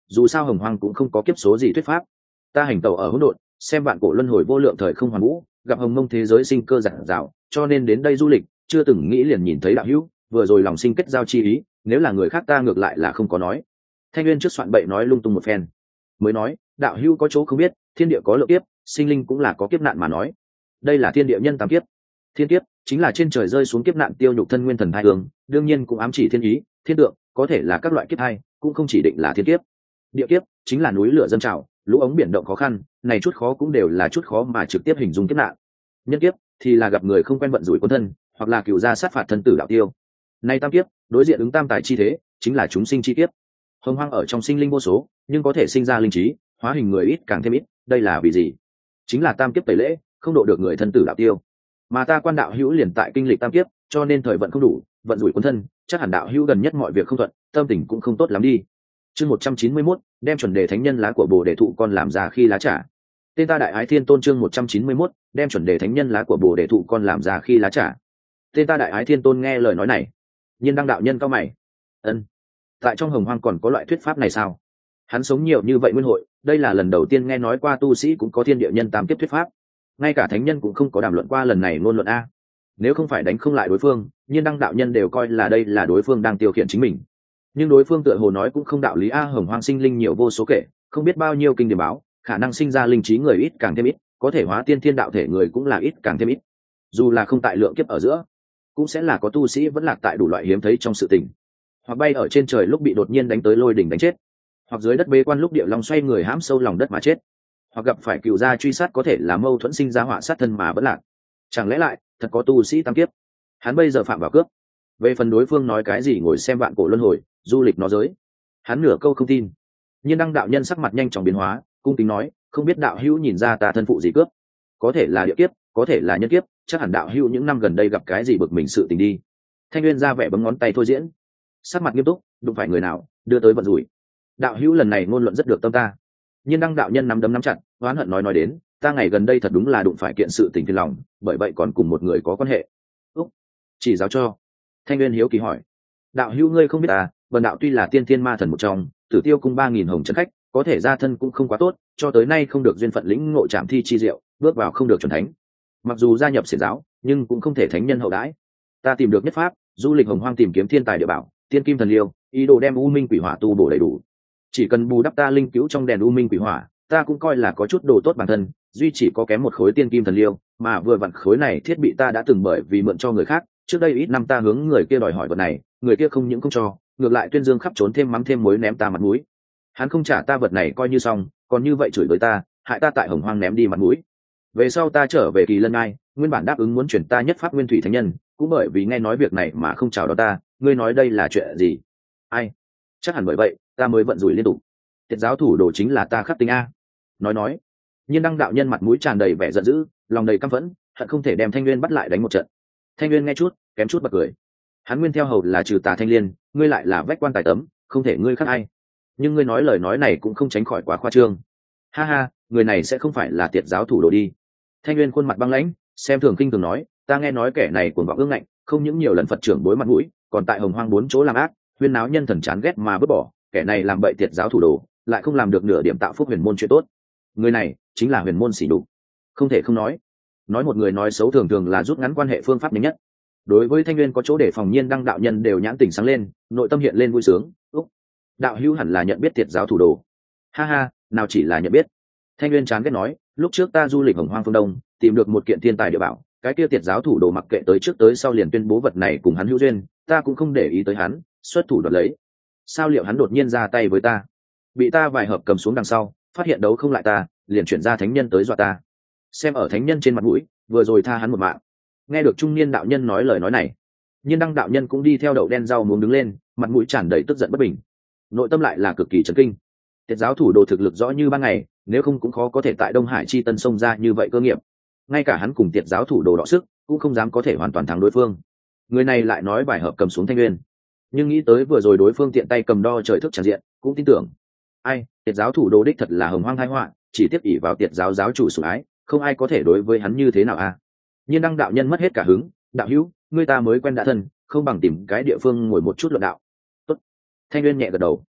dù sao hồng hoang cũng không có kiếp số gì thuyết pháp. Ta hành tẩu ở hỗn độn, xem vạn cổ luân hồi vô lượng thời không hoàn vũ, gặp hồng mông thế giới sinh cơ giản dạo, cho nên đến đây du lịch, chưa từng nghĩ liền nhìn thấy đạo hữu, vừa rồi lòng sinh kết giao chi ý, nếu là người khác ta ngược lại là không có nói. Thanh Nguyên trước soạn bậy nói lung tung một phen, mới nói đạo hữu có chỗ không biết, thiên địa có lượng kiếp, sinh linh cũng là có kiếp nạn mà nói. Đây là thiên địa nhân tam kiếp. Thiên kiếp chính là trên trời rơi xuống kiếp nạn tiêu nhục thân nguyên thần thai hương, đương nhiên cũng ám chỉ thiên ý, thiên tượng, có thể là các loại kiếp hai, cũng không chỉ định là thiên kiếp. Địa kiếp chính là núi lửa dâng trào, lũ ống biển động khó khăn, này chút khó cũng đều là chút khó mà trực tiếp hình dung kiếp nạn. Nhân kiếp thì là gặp người không quen vận rủi quân thân, hoặc là cựu gia sát phạt thân tử đạo tiêu. Nay tam kiếp đối diện ứng tam tài chi thế, chính là chúng sinh chi kiếp. Hồng hoang ở trong sinh linh vô số, nhưng có thể sinh ra linh trí, hóa hình người ít càng thêm ít, đây là vì gì? Chính là tam kiếp tẩy lễ, không độ được người thân tử đạo tiêu. Mà ta quan đạo hữu liền tại kinh lịch tam kiếp, cho nên thời vận không đủ, vận rủi quân thân, chắc hẳn đạo hữu gần nhất mọi việc không thuận, tâm tình cũng không tốt lắm đi. Chương 191, đem chuẩn đề thánh nhân lá của Bồ Đề thụ con làm ra khi lá trà. Tên ta đại ái thiên tôn chương 191, đem chuẩn đề thánh nhân lá của Bồ Đề thụ con làm ra khi lá trà. Tên ta đại ái thiên tôn nghe lời nói này, nhiên đăng đạo nhân cao mày. Ân, tại trong hồng hoang còn có loại thuyết pháp này sao? Hắn sống nhiều như vậy nguyên hội, đây là lần đầu tiên nghe nói qua tu sĩ cũng có thiên địa nhân tam kiếp thuyết pháp. Ngay cả thánh nhân cũng không có đàm luận qua lần này ngôn luận a. Nếu không phải đánh không lại đối phương, nhiên đăng đạo nhân đều coi là đây là đối phương đang tiêu khiển chính mình. Nhưng đối phương tựa hồ nói cũng không đạo lý a, hồng hoang sinh linh nhiều vô số kể, không biết bao nhiêu kinh điển báo, khả năng sinh ra linh trí người ít càng thêm ít, có thể hóa tiên thiên đạo thể người cũng là ít càng thêm ít. Dù là không tại lượng kiếp ở giữa, cũng sẽ là có tu sĩ vẫn lạc tại đủ loại hiếm thấy trong sự tình, hoặc bay ở trên trời lúc bị đột nhiên đánh tới lôi đỉnh đánh chết, hoặc dưới đất bế quan lúc địa long xoay người hãm sâu lòng đất mà chết, hoặc gặp phải cựu gia truy sát có thể là mâu thuẫn sinh ra họa sát thân mà vẫn lạc. Chẳng lẽ lại thật có tu sĩ tam kiếp? Hắn bây giờ phạm vào cướp. Về phần đối phương nói cái gì ngồi xem vạn cổ luân hồi, du lịch nó giới, hắn nửa câu không tin. Nhưng đăng đạo nhân sắc mặt nhanh chóng biến hóa, cung kính nói, không biết đạo hữu nhìn ra ta thân phụ gì cướp? Có thể là địa kiếp, có thể là nhân kiếp, chắc hẳn đạo hữu những năm gần đây gặp cái gì bực mình sự tình đi. Thanh Nguyên ra vẻ bấm ngón tay thôi diễn, sắc mặt nghiêm túc, đụng phải người nào đưa tới vận rủi. Đạo hữu lần này ngôn luận rất được tâm ta. Nhưng đăng đạo nhân nắm đấm nắm chặt, oán hận nói đến, ta ngày gần đây thật đúng là đụng phải kiện sự tình phiền lòng, bởi vậy còn cùng một người có quan hệ. Úc, chỉ giáo cho. Thanh Nguyên hiếu kỳ hỏi, đạo hữu ngươi không biết à, vần đạo tuy là tiên thiên ma thần một trong, Tử Tiêu cung 3000 hồng trấn khách, có thể gia thân cũng không quá tốt, cho tới nay không được duyên phận lĩnh ngộ trảm thi chi diệu, bước vào không được chuẩn thánh. Mặc dù gia nhập xiển giáo, nhưng cũng không thể thánh nhân hậu đãi. Ta tìm được nhất pháp, du lịch hồng hoang tìm kiếm thiên tài địa bảo, tiên kim thần liêu, ý đồ đem u minh quỷ hỏa tu bổ đầy đủ. Chỉ cần bù đắp ta linh cứu trong đèn u minh quỷ hỏa, ta cũng coi là có chút đồ tốt bản thân, duy chỉ có kém một khối tiên kim thần liêu, mà vừa vặn khối này thiết bị ta đã từng bởi vì mượn cho người khác, trước đây ít năm ta hướng người kia đòi hỏi vật này, người kia không những không cho, ngược lại tuyên dương khắp trốn thêm mắm thêm muối ném ta mặt mũi. Hắn không trả ta vật này coi như xong, còn như vậy chửi với ta, hại ta tại hồng hoang ném đi mặt mũi. Về sau ta trở về Kỳ Lân Ngai, nguyên bản đáp ứng muốn chuyển ta nhất pháp nguyên thủy thánh nhân, cũng bởi vì nghe nói việc này mà không chào đón ta, ngươi nói đây là chuyện gì? Ai? Chắc hẳn bởi vậy ta mới vận rủi liên tục. Tiệt giáo thủ đồ chính là ta khắc tinh a. Nói nhiên đăng đạo nhân mặt mũi tràn đầy vẻ giận dữ, lòng đầy căm phẫn, hận không thể đem Thanh Nguyên bắt lại đánh một trận. Thanh Nguyên nghe chút kém chút bật cười. Hắn nguyên theo hầu là trừ tà thanh liên, ngươi lại là vách quan tài tấm, không thể ngươi khác ai. Nhưng ngươi nói lời nói này cũng không tránh khỏi quá khoa trương. Ha ha, người này sẽ không phải là tiệt giáo thủ đồ đi. Thanh Nguyên khuôn mặt băng lãnh, xem thường kinh thường nói, ta nghe nói kẻ này cuồng vọng ương ngạnh, không những nhiều lần Phật trưởng bối mặt mũi, còn tại hồng hoang 4 chỗ làm ác, huyên náo nhân thần chán ghét mà vứt bỏ, kẻ này làm bậy tiệt giáo thủ đồ, lại không làm được nửa điểm tạo phúc huyền môn chuyện tốt. Người này chính là huyền môn sỉ nhục, không thể không nói một người nói xấu thường thường là rút ngắn quan hệ phương pháp nhanh nhất. Đối với Thanh Nguyên có chỗ để phòng, nhiên đăng đạo nhân đều nhãn tỉnh sáng lên, nội tâm hiện lên vui sướng. Úc, đạo hữu hẳn là nhận biết tiệt giáo thủ đồ. Ha ha, nào chỉ là nhận biết. Thanh Nguyên chán ghét nói, lúc trước ta du lịch hồng hoang phương đông, tìm được một kiện thiên tài địa bảo, cái kia tiệt giáo thủ đồ mặc kệ tới trước tới sau liền tuyên bố vật này cùng hắn hữu duyên, ta cũng không để ý tới hắn, xuất thủ đoạt lấy. Sao liệu hắn đột nhiên ra tay với ta, bị ta vài hợp cầm xuống đằng sau, phát hiện đấu không lại ta, liền chuyển ra thánh nhân tới dọa ta. Xem ở thánh nhân trên mặt mũi, vừa rồi tha hắn một mạng. Nghe được trung niên đạo nhân nói lời nói này, nhiên đăng đạo nhân cũng đi theo đậu đen rau muống đứng lên, mặt mũi tràn đầy tức giận bất bình, nội tâm lại là cực kỳ chấn kinh. Tiệt giáo thủ đồ thực lực rõ như ban ngày, nếu không cũng khó có thể tại Đông Hải chi tân sông ra như vậy cơ nghiệp. Ngay cả hắn cùng tiệt giáo thủ đồ đọ sức, cũng không dám có thể hoàn toàn thắng đối phương. Người này lại nói bài hợp cầm xuống Thanh Nguyên, nhưng nghĩ tới vừa rồi đối phương tiện tay cầm đo trời thức tràn diện, cũng tin tưởng. Ai, tiệt giáo thủ đồ đích thật là hồng hoang tai họa, chỉ tiếp ỷ vào tiệt giáo giáo chủ sủng ái, không ai có thể đối với hắn như thế nào a. Nhiên đăng đạo nhân mất hết cả hứng, đạo hữu, ngươi ta mới quen đã thân, không bằng tìm cái địa phương ngồi một chút luận đạo. Tốt. Thanh Nguyên nhẹ gật đầu.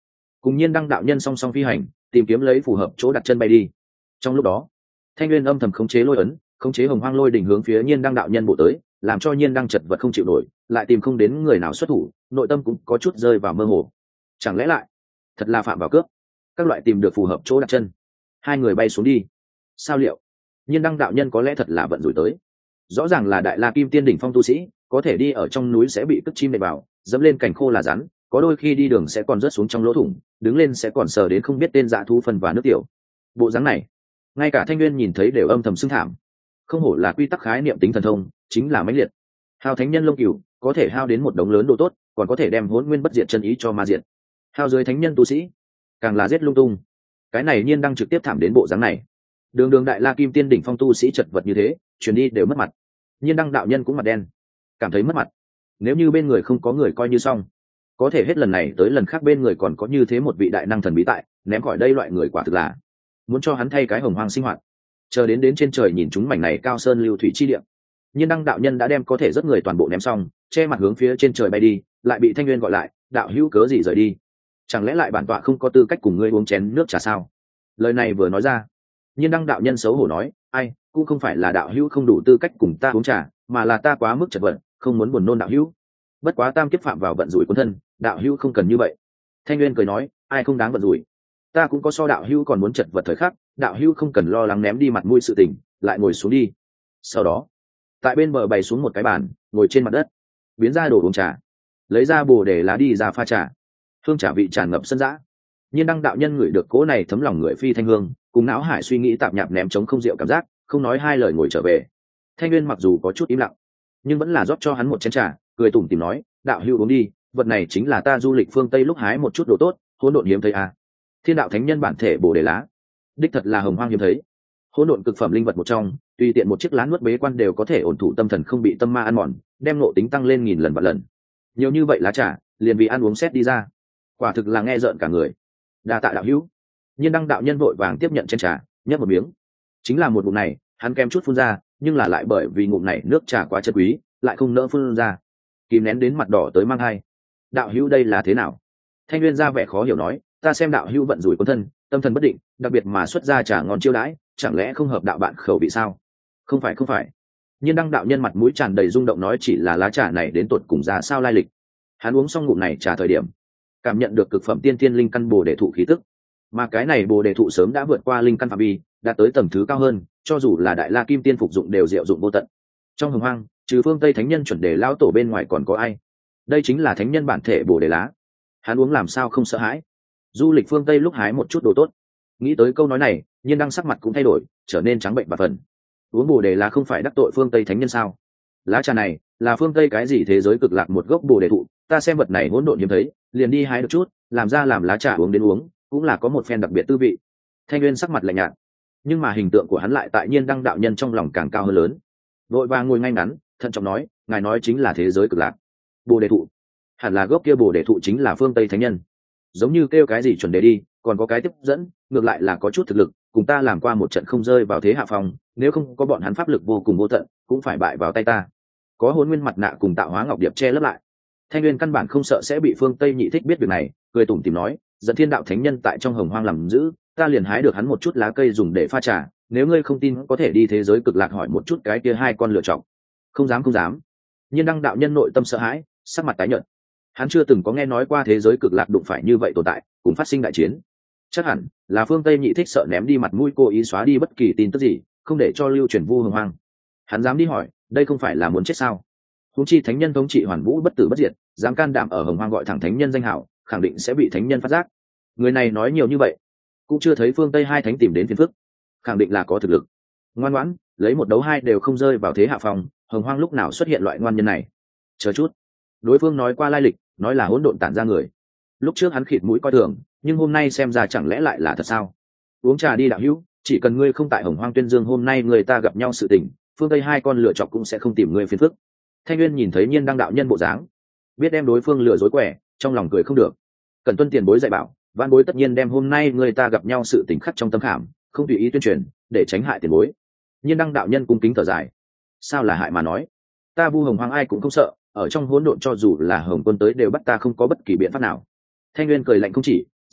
cùng nhiên đăng đạo nhân song song phi hành, tìm kiếm lấy phù hợp chỗ đặt chân bay đi. Trong lúc đó, Thanh Nguyên âm thầm khống chế lôi ấn, khống chế hồng hoang lôi đỉnh hướng phía nhiên đăng đạo nhân bộ tới, làm cho nhiên đăng chật vật không chịu nổi, lại tìm không đến người nào xuất thủ, nội tâm cũng có chút rơi vào mơ hồ. Chẳng lẽ lại thật là phạm vào cướp? Các loại tìm được phù hợp chỗ đặt chân, hai người bay xuống đi. Sao liệu nhiên đăng đạo nhân có lẽ thật là vận rủi tới? Rõ ràng là đại la kim tiên đỉnh phong tu sĩ, có thể đi ở trong núi sẽ bị cất chim đè vào, dẫm lên cành khô là rắn, có đôi khi đi đường sẽ còn rớt xuống trong lỗ thủng, đứng lên sẽ còn sờ đến không biết tên dã thú phần và nước tiểu. Bộ dáng này, ngay cả Thanh Nguyên nhìn thấy đều âm thầm xưng thảm. Không hổ là quy tắc khái niệm tính thần thông, chính là mãnh liệt. Hao thánh nhân lông cừu, có thể hao đến một đống lớn đồ tốt, còn có thể đem hỗn nguyên bất diệt chân ý cho ma diệt. Hao dưới thánh nhân tu sĩ, càng là giết lung tung. Cái này nhiên đang trực tiếp thảm đến bộ dáng này. Đường đường đại la kim tiên đỉnh phong tu sĩ chật vật như thế, truyền đi đều mất mặt. Nhiên đăng đạo nhân cũng mặt đen, cảm thấy mất mặt. Nếu như bên người không có người coi như xong, có thể hết lần này tới lần khác bên người còn có như thế một vị đại năng thần bí tại, ném khỏi đây loại người quả thực là muốn cho hắn thay cái hồng hoang sinh hoạt. Chờ đến trên trời nhìn chúng mảnh này cao sơn lưu thủy chi địa, nhiên đăng đạo nhân đã đem có thể rất người toàn bộ ném xong, che mặt hướng phía trên trời bay đi, lại bị Thanh Nguyên gọi lại, đạo hữu cớ gì rời đi? Chẳng lẽ lại bản tọa không có tư cách cùng ngươi uống chén nước trà sao? Lời này vừa nói ra, nhiên đăng đạo nhân xấu hổ nói, ai, cũng không phải là đạo hữu không đủ tư cách cùng ta uống trà, mà là ta quá mức chật vật, không muốn buồn nôn đạo hữu. Bất quá tam kiếp phạm vào vận rủi quân thân, đạo hữu không cần như vậy. Thanh Nguyên cười nói, ai không đáng vận rủi, ta cũng có so đạo hữu còn muốn chật vật thời khắc, đạo hữu không cần lo lắng ném đi mặt mũi sự tình, lại ngồi xuống đi. Sau đó, tại bên bờ bày xuống một cái bàn, ngồi trên mặt đất, biến ra đồ uống trà, lấy ra bồ để lá đi ra pha trà, hương trà vị tràn ngập sân dã. Nhiên đăng đạo nhân ngửi được cỗ này thấm lòng người phi thanh hương, cùng não hải suy nghĩ tạp nhạp ném trống không rượu cảm giác, không nói hai lời ngồi trở về. Thanh Nguyên mặc dù có chút im lặng, nhưng vẫn là rót cho hắn một chén trà, cười tủm tỉm nói, đạo hữu uống đi, vật này chính là ta du lịch phương Tây lúc hái một chút đồ tốt, hỗn độn hiếm thấy à. Thiên đạo thánh nhân bản thể bồ đề lá, đích thật là hồng hoang hiếm thấy, hỗn độn cực phẩm linh vật một trong, tùy tiện một chiếc lá nuốt bế quan đều có thể ổn thủ tâm thần không bị tâm ma ăn mòn, đem nộ tính tăng lên nghìn lần vạn lần. Nhiều như vậy lá trà, liền vì ăn uống xét đi ra, quả thực là nghe rợn cả người. Đa tạ đạo hữu. Nhiên đăng đạo nhân vội vàng tiếp nhận chén trà, nhấp một miếng. Chính là một ngụm này, hắn kem chút phun ra, nhưng là lại bởi vì ngụm này nước trà quá chân quý, lại không nỡ phun ra, kìm nén đến mặt đỏ tới mang hai. Đạo hữu đây là thế nào? Thanh Nguyên ra vẻ khó hiểu nói, ta xem đạo hữu vận rủi quân thân, tâm thần bất định, đặc biệt mà xuất ra trà ngon chiêu đãi, chẳng lẽ không hợp đạo bạn khẩu vị sao? Không phải. Nhiên đăng đạo nhân mặt mũi tràn đầy rung động nói, chỉ là lá trà này đến tột cùng ra sao lai lịch. Hắn uống xong ngụm này trà thời điểm, cảm nhận được cực phẩm tiên thiên linh căn bồ đề thụ khí tức, mà cái này bồ đề thụ sớm đã vượt qua linh căn phạm vi, đạt tới tầng thứ cao hơn, cho dù là đại la kim tiên phục dụng đều diệu dụng vô tận. Trong hồng hoang, trừ phương Tây thánh nhân chuẩn đề lão tổ bên ngoài còn có ai? Đây chính là thánh nhân bản thể bồ đề lá. Hắn uống làm sao không sợ hãi? Du lịch phương Tây lúc hái một chút đồ tốt. Nghĩ tới câu nói này, Nhiên đăng sắc mặt cũng thay đổi, trở nên trắng bệnh và phần. Uống bồ đề lá không phải đắc tội phương Tây thánh nhân sao? Lá trà này là phương Tây cái gì thế giới cực lạc một gốc bồ đề thụ, ta xem vật này hỗn độn hiếm thấy, liền đi hái được chút, làm ra làm lá trà uống đến uống, cũng là có một phen đặc biệt tư vị. Thanh Nguyên sắc mặt lạnh nhạt, nhưng mà hình tượng của hắn lại tại Nhiên đăng đạo nhân trong lòng càng cao hơn lớn. Vội vàng ngồi ngay ngắn, thận trọng nói, ngài nói chính là thế giới cực lạc bồ đề thụ, hẳn là gốc kia bồ đề thụ chính là phương Tây thánh nhân. Giống như kêu cái gì chuẩn đề đi, còn có cái tiếp dẫn, ngược lại là có chút thực lực, cùng ta làm qua một trận không rơi vào thế hạ phòng, nếu không có bọn hắn pháp lực vô cùng vô tận, cũng phải bại vào tay ta. Có hồn nguyên mặt nạ cùng tạo hóa ngọc điệp che lấp lại. Thanh Nguyên căn bản không sợ sẽ bị phương Tây nhị thích biết việc này, cười tủm tỉm nói, dẫn thiên đạo thánh nhân tại trong hồng hoang làm giữ, ta liền hái được hắn một chút lá cây dùng để pha trà, nếu ngươi không tin có thể đi thế giới cực lạc hỏi một chút cái kia hai con lựa chọn. Không dám. Nhiên đăng đạo nhân nội tâm sợ hãi, sắc mặt tái nhợt. Hắn chưa từng có nghe nói qua thế giới cực lạc đụng phải như vậy tồn tại, cùng phát sinh đại chiến. Chắc hẳn là phương Tây nhị thích sợ ném đi mặt mũi, cố ý xóa đi bất kỳ tin tức gì, không để cho lưu truyền vu hồng hoang. Hắn dám đi hỏi, đây không phải là muốn chết sao? Huống chi thánh nhân thống trị hoàn vũ bất tử bất diệt, dám can đảm ở hồng hoang gọi thẳng thánh nhân danh hảo, khẳng định sẽ bị thánh nhân phát giác. Người này nói nhiều như vậy, cũng chưa thấy phương Tây hai thánh tìm đến phiền phức, khẳng định là có thực lực. Ngoan ngoãn, lấy một đấu hai đều không rơi vào thế hạ phòng, hồng hoang lúc nào xuất hiện loại ngoan nhân này? Chờ chút, đối phương nói qua lai lịch, nói là hỗn độn tản ra người. Lúc trước hắn khịt mũi coi thường, nhưng hôm nay xem ra chẳng lẽ lại là thật sao? Uống trà đi đạo hữu, chỉ cần ngươi không tại hồng hoang tuyên dương hôm nay người ta gặp nhau sự tình, phương Tây hai con lựa chọc cũng sẽ không tìm ngươi phiền phức. Thanh Nguyên nhìn thấy Nhiên đăng đạo nhân bộ dáng, biết đem đối phương lừa dối quẻ, trong lòng cười không được. Cần tuân tiền bối dạy bảo, văn bối tất nhiên đem hôm nay người ta gặp nhau sự tình khắc trong tâm khảm, không tùy ý tuyên truyền, để tránh hại tiền bối. Nhiên đăng đạo nhân cung kính thở dài, sao là hại mà nói, ta vu hồng hoang ai cũng không sợ, ở trong hỗn độn cho dù là hồng quân tới đều bắt ta không có bất kỳ biện pháp nào. Thanh Nguyên cười lạnh không chỉ,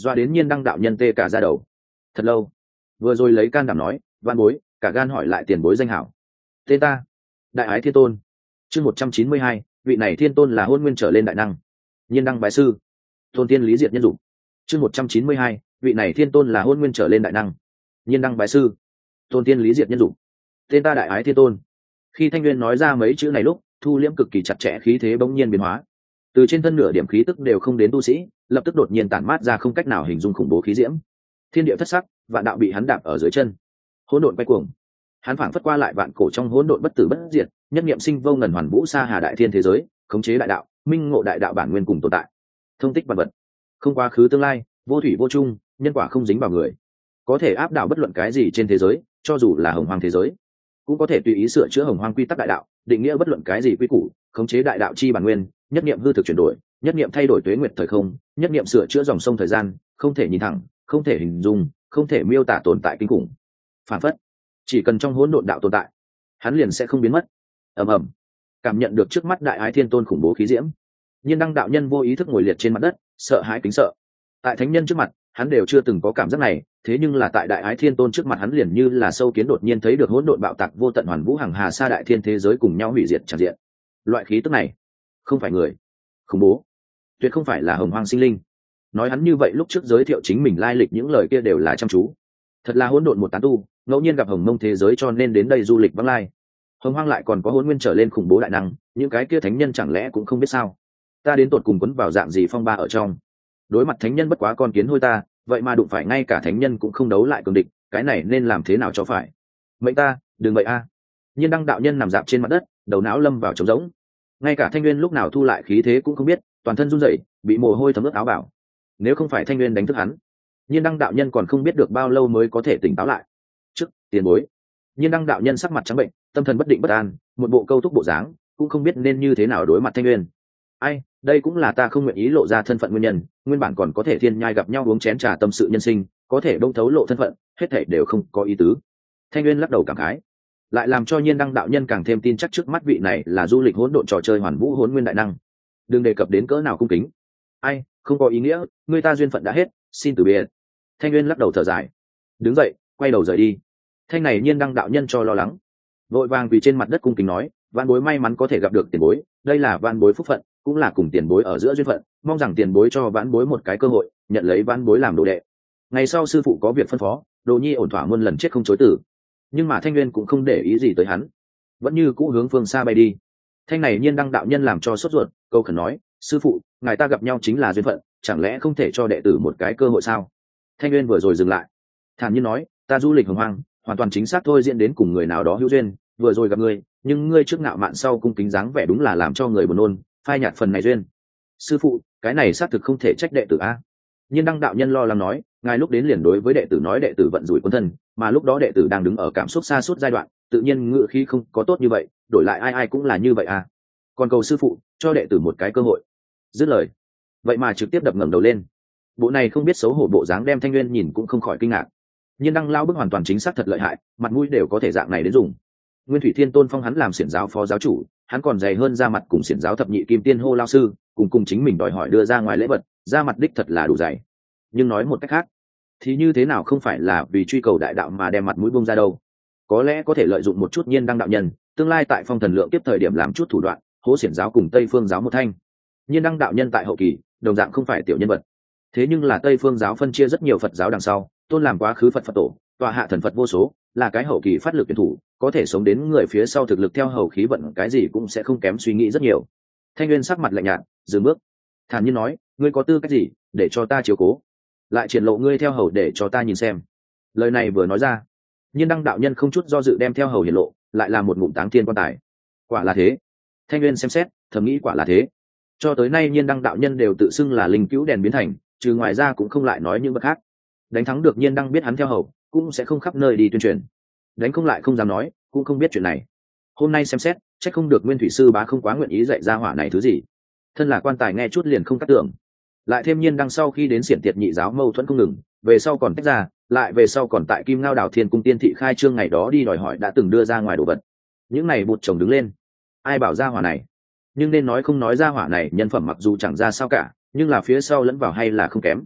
doa đến nhiên đăng đạo nhân tê cả ra đầu. Thật lâu vừa rồi lấy can đảm nói, văn bối cả gan hỏi lại tiền bối danh hảo. Tên ta Đại Ái Thiên Tôn. Chương 192, vị này thiên tôn là hôn nguyên trở lên đại năng. Nhiên đăng bái sư. Tôn tiên lý diệt nhân dục. Chương 192, vị này thiên tôn là hôn nguyên trở lên đại năng. Nhiên đăng bái sư. Tôn tiên lý diệt nhân dục. Tên ta Đại Ái Thiên Tôn. Khi Thanh Nguyên nói ra mấy chữ này lúc, thu liễm cực kỳ chặt chẽ khí thế bỗng nhiên biến hóa. Từ trên thân nửa điểm khí tức đều không đến tu sĩ, lập tức đột nhiên tản mát ra không cách nào hình dung khủng bố khí diễm. Thiên địa thất sắc, vạn đạo bị hắn đạp ở dưới chân. Hỗn độn quay cuồng. Hắn phảng phất qua lại vạn cổ trong hỗn độn bất tử bất diệt, nhất niệm sinh vô ngần hoàn vũ sa hà đại thiên thế giới, khống chế đại đạo, minh ngộ đại đạo bản nguyên cùng tồn tại. Thông tích vật vật, không quá khứ tương lai, vô thủy vô chung, nhân quả không dính vào người, có thể áp đảo bất luận cái gì trên thế giới, cho dù là hồng hoang thế giới, cũng có thể tùy ý sửa chữa hồng hoang quy tắc đại đạo, định nghĩa bất luận cái gì quy củ, khống chế đại đạo chi bản nguyên, nhất niệm hư thực chuyển đổi, nhất niệm thay đổi tuế nguyệt thời không, nhất niệm sửa chữa dòng sông thời gian, không thể nhìn thẳng, không thể hình dung, không thể miêu tả tồn tại kinh khủng. Phản phất chỉ cần trong hỗn độn đạo tồn tại, hắn liền sẽ không biến mất. Ầm ầm, cảm nhận được trước mắt Đại Ái Thiên Tôn khủng bố khí diễm, nhiên đăng đạo nhân vô ý thức ngồi liệt trên mặt đất, sợ hãi kính sợ. Tại thánh nhân trước mặt hắn đều chưa từng có cảm giác này, thế nhưng là tại Đại Ái Thiên Tôn trước mặt hắn liền như là sâu kiến đột nhiên thấy được hỗn độn bạo tạc vô tận hoàn vũ hằng hà sa đại thiên thế giới cùng nhau hủy diệt tràn diện. Loại khí tức này không phải người, khủng bố, tuyệt không phải là hồng hoang sinh linh. Nói hắn như vậy lúc trước giới thiệu chính mình lai lịch những lời kia đều là chăm chú. Thật là hỗn độn một tán tu, ngẫu nhiên gặp hồng mông thế giới cho nên đến đây du lịch vắng lai. Hồng hoang lại còn có hỗn nguyên trở lên khủng bố đại năng, những cái kia thánh nhân chẳng lẽ cũng không biết sao? Ta đến tột cùng quấn vào dạng gì phong ba ở trong? Đối mặt thánh nhân bất quá con kiến hôi ta, vậy mà đụng phải ngay cả thánh nhân cũng không đấu lại cường địch, cái này nên làm thế nào cho phải? Mệnh ta đừng vậy a. Nhiên đăng đạo nhân nằm dạp trên mặt đất, đầu não lâm vào trống rỗng. Ngay cả Thanh Nguyên lúc nào thu lại khí thế cũng không biết, toàn thân run rẩy, bị mồ hôi thấm ướt áo bảo. Nếu không phải Thanh Nguyên đánh thức hắn, nhiên đăng đạo nhân còn không biết được bao lâu mới có thể tỉnh táo lại. Trước tiền bối, nhiên đăng đạo nhân sắc mặt trắng bệnh, tâm thần bất định bất an, một bộ câu thúc bộ dáng, cũng không biết nên như thế nào đối mặt Thanh Nguyên. Ai, đây cũng là ta không nguyện ý lộ ra thân phận nguyên nhân, nguyên bản còn có thể thiên nhai gặp nhau uống chén trà tâm sự nhân sinh, có thể đông thấu lộ thân phận, hết thảy đều không có ý tứ. Thanh Nguyên lắc đầu cảm khái, lại làm cho nhiên đăng đạo nhân càng thêm tin chắc trước mắt vị này là du lịch hỗn độn trò chơi hoàn vũ hỗn nguyên đại năng. Đừng đề cập đến cỡ nào cung kính. Ai, không có ý nghĩa, người ta duyên phận đã hết, xin từ biệt. Thanh Nguyên lắc đầu thở dài, đứng dậy quay đầu rời đi. Thanh này nhiên đăng đạo nhân cho lo lắng, vội vàng vì trên mặt đất cung kính nói, vạn bối may mắn có thể gặp được tiền bối, đây là vạn bối phúc phận, cũng là cùng tiền bối ở giữa duyên phận, mong rằng tiền bối cho vãn bối một cái cơ hội, nhận lấy vãn bối làm đồ đệ. Ngày sau sư phụ có việc phân phó, đồ nhi ổn thỏa muôn lần chết không chối từ. Nhưng mà Thanh Nguyên cũng không để ý gì tới hắn, vẫn như cũ hướng phương xa bay đi. Thanh này nhiên đăng đạo nhân làm cho sốt ruột, câu khẩn nói, sư phụ, ngài ta gặp nhau chính là duyên phận, chẳng lẽ không thể cho đệ tử một cái cơ hội sao? Thanh Nguyên vừa rồi dừng lại, thản nhiên nói, ta du lịch hồng hoang, hoàn toàn chính xác thôi diễn đến cùng người nào đó hữu duyên, vừa rồi gặp ngươi, nhưng ngươi trước ngạo mạn sau cung kính dáng vẻ đúng là làm cho người buồn nôn, phai nhạt phần này duyên. Sư phụ, cái này xác thực không thể trách đệ tử a. Nhiên đăng đạo nhân lo lắng nói, ngài lúc đến liền đối với đệ tử nói đệ tử vận rủi quân thân, mà lúc đó đệ tử đang đứng ở cảm xúc xa suốt giai đoạn, tự nhiên ngự khí không có tốt như vậy, đổi lại ai ai cũng là như vậy a. Còn cầu sư phụ cho đệ tử một cái cơ hội. Dứt lời, vậy mà trực tiếp đập ngẩng đầu lên. Bộ này không biết xấu hổ bộ dáng đem Thanh Nguyên nhìn cũng không khỏi kinh ngạc. Nhiên đăng lao bức hoàn toàn chính xác thật lợi hại, mặt mũi đều có thể dạng này đến dùng. Nguyên Thủy Thiên Tôn phong hắn làm xiển giáo phó giáo chủ, hắn còn dày hơn ra mặt cùng xiển giáo thập nhị kim tiên hô lao sư, cùng chính mình đòi hỏi đưa ra ngoài lễ vật, ra mặt đích thật là đủ dày. Nhưng nói một cách khác, thì như thế nào không phải là vì truy cầu đại đạo mà đem mặt mũi bông ra đâu? Có lẽ có thể lợi dụng một chút nhiên đăng đạo nhân, tương lai tại phong thần lượng tiếp thời điểm làm chút thủ đoạn, hố xiển giáo cùng Tây Phương giáo một thanh. Nhiên đăng đạo nhân tại hậu kỳ, đồng dạng không phải tiểu nhân vật. Thế nhưng là Tây Phương giáo phân chia rất nhiều Phật giáo đằng sau, tôn làm quá khứ Phật tổ, tọa hạ thần Phật vô số, là cái hậu kỳ phát lực tuyển thủ, có thể sống đến người phía sau thực lực theo hầu khí vận cái gì cũng sẽ không kém suy nghĩ rất nhiều. Thanh Nguyên sắc mặt lạnh nhạt, dừng bước, thản nhiên nói, ngươi có tư cách gì để cho ta chiếu cố, lại triển lộ ngươi theo hầu để cho ta nhìn xem? Lời này vừa nói ra, nhiên đăng đạo nhân không chút do dự đem theo hầu hiển lộ, lại là một ngụm táng thiên quan tài. Quả là thế. Thanh Nguyên xem xét, thầm nghĩ quả là thế. Cho tới nay nhiên đăng đạo nhân đều tự xưng là linh cứu đèn biến thành, trừ ngoài ra cũng không lại nói những bậc khác. Đánh thắng được nhiên đăng biết hắn theo hầu, cũng sẽ không khắp nơi đi tuyên truyền. Đánh không lại không dám nói, cũng không biết chuyện này. Hôm nay xem xét, chắc không được Nguyên Thủy sư bá không quá nguyện ý dạy ra hỏa này thứ gì. Thân là quan tài nghe chút liền không cắt tưởng. Lại thêm nhiên đăng sau khi đến xiển tiệt nhị giáo mâu thuẫn không ngừng, về sau còn tách ra, lại về sau còn tại Kim Ngao Đảo Thiên Cung tiên thị khai trương ngày đó đi đòi hỏi đã từng đưa ra ngoài đồ vật. Những này bụt chồng đứng lên, ai bảo ra hỏa này? Nhưng nên nói không nói ra hỏa này nhân phẩm mặc dù chẳng ra sao cả, nhưng là phía sau lẫn vào hay là không kém.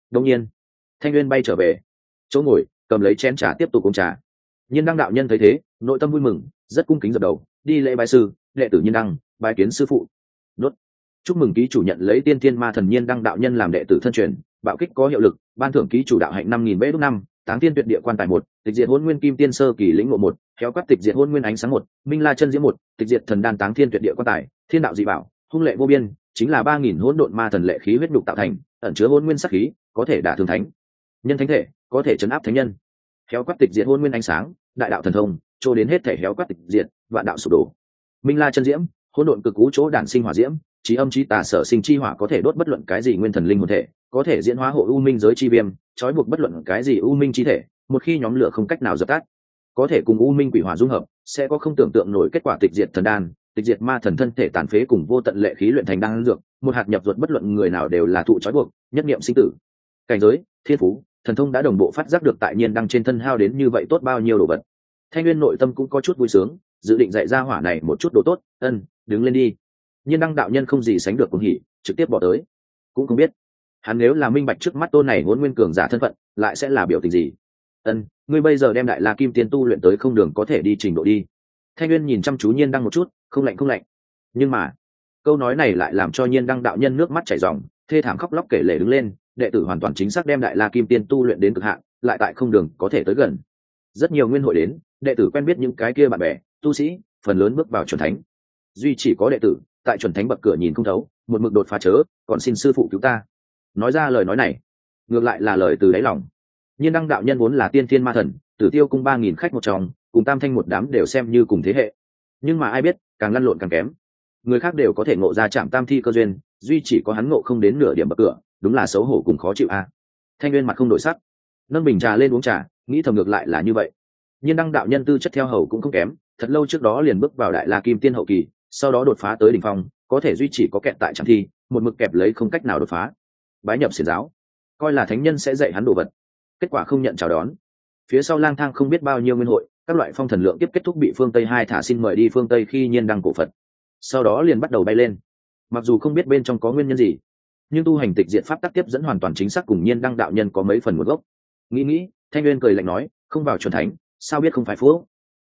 đông nhiên Thanh Nguyên bay trở về chỗ ngồi, cầm lấy chén trà tiếp tục uống trà. Nhiên Đăng đạo nhân thấy thế, nội tâm vui mừng, rất cung kính dập đầu, đi lễ bái sư, đệ tử Nhiên Đăng bái kiến sư phụ. Đốt. Chúc mừng ký chủ nhận lấy tiên thiên ma thần Nhiên Đăng đạo nhân làm đệ tử thân truyền, bạo kích có hiệu lực, ban thưởng ký chủ đạo hạnh 5000 bế đúc 5, táng thiên tuyệt địa quan tài 1, tịch diệt hỗn nguyên kim tiên sơ kỳ lĩnh ngộ 1, khéo quát tịch diệt hỗn nguyên ánh sáng 1, minh la chân diễm 1, tịch diệt thần đan táng thiên tuyệt địa quan tài, thiên đạo dị bảo, hung lệ vô biên, chính là 3000 hỗn độn ma thần lệ khí huyết nhục tạo thành, ẩn chứa hỗn nguyên sát khí, có thể đả thương thánh nhân thánh thể, có thể chấn áp thánh nhân. Khéo quát tịch diệt hỗn nguyên ánh sáng, đại đạo thần thông, cho đến hết thể khéo quát tịch diệt, vạn đạo sụp đổ. Minh la chân diễm, hỗn độn cực cú chỗ đản sinh hỏa diễm, chí âm chí tà sở sinh chi hỏa có thể đốt bất luận cái gì nguyên thần linh hồn thể, có thể diễn hóa hộ u minh giới chi viêm, trói buộc bất luận cái gì u minh chi thể, một khi nhóm lửa không cách nào dập tắt, có thể cùng u minh quỷ hỏa dung hợp, sẽ có không tưởng tượng nổi kết quả tịch diệt thần đan, tịch diệt ma thần thân thể tàn phế cùng vô tận lệ khí luyện thành đan dược, một hạt nhập ruột bất luận người nào đều là thụ trói buộc, nhất niệm sinh tử. Cảnh giới, thiên phú, thần thông đã đồng bộ phát giác được tại Nhiên Đăng trên thân hao đến như vậy tốt bao nhiêu đồ vật. Thanh Nguyên nội tâm cũng có chút vui sướng, dự định dạy ra hỏa này một chút đồ tốt. Đứng lên đi. Nhiên Đăng đạo nhân không gì sánh được cuồng hỉ, trực tiếp bỏ tới. Cũng không biết hắn nếu là minh bạch trước mắt tôn này hỗn nguyên cường giả thân phận, lại sẽ là biểu tình gì. Ngươi bây giờ đem đại la kim tiên tu luyện tới không đường có thể đi trình độ đi. Thanh Nguyên nhìn chăm chú Nhiên Đăng một chút, không lạnh. Nhưng mà câu nói này lại làm cho Nhiên Đăng đạo nhân nước mắt chảy ròng, thê thảm khóc lóc kể lể đứng lên. Đệ tử hoàn toàn chính xác đem đại la kim tiên tu luyện đến cực hạn, lại tại không đường có thể tới gần. Rất nhiều nguyên hội đến, đệ tử quen biết những cái kia bạn bè tu sĩ, phần lớn bước vào chuẩn thánh, duy chỉ có đệ tử tại chuẩn thánh bậc cửa nhìn không thấu, một mực đột phá chớ, còn xin sư phụ cứu ta. Nói ra lời nói này ngược lại là lời từ đáy lòng. Nhiên Đăng đạo nhân vốn là tiên thiên ma thần, Tử Tiêu cung 3000 khách một trong, cùng Tam Thanh một đám đều xem như cùng thế hệ, nhưng mà ai biết càng lăn lộn càng kém. Người khác đều có thể ngộ ra chạm tam thi cơ duyên, duy chỉ có hắn ngộ không đến nửa điểm bậc cửa, đúng là xấu hổ cùng khó chịu a. Thanh Nguyên mặt không đổi sắc, nâng bình trà lên uống trà, nghĩ thầm ngược lại là như vậy. Nhiên Đăng đạo nhân tư chất theo hầu cũng không kém, thật lâu trước đó liền bước vào đại la kim tiên hậu kỳ, sau đó đột phá tới đỉnh phong, có thể duy chỉ có kẹt tại trạm thi, một mực kẹp lấy không cách nào đột phá. Bái nhập xiển giáo, coi là thánh nhân sẽ dạy hắn đồ vật, kết quả không nhận chào đón. Phía sau lang thang không biết bao nhiêu nguyên hội, các loại phong thần lượng tiếp kết thúc bị phương Tây hai thả xin mời đi phương Tây khi Nhiên Đăng cổ Phật, sau đó liền bắt đầu bay lên. Mặc dù không biết bên trong có nguyên nhân gì, nhưng tu hành tịch diệt pháp tắc tiếp dẫn hoàn toàn chính xác cùng Nhiên Đăng đạo nhân có mấy phần nguồn gốc. Nghĩ, Thanh Nguyên cười lạnh nói, không vào chuẩn thánh, sao biết không phải phúc?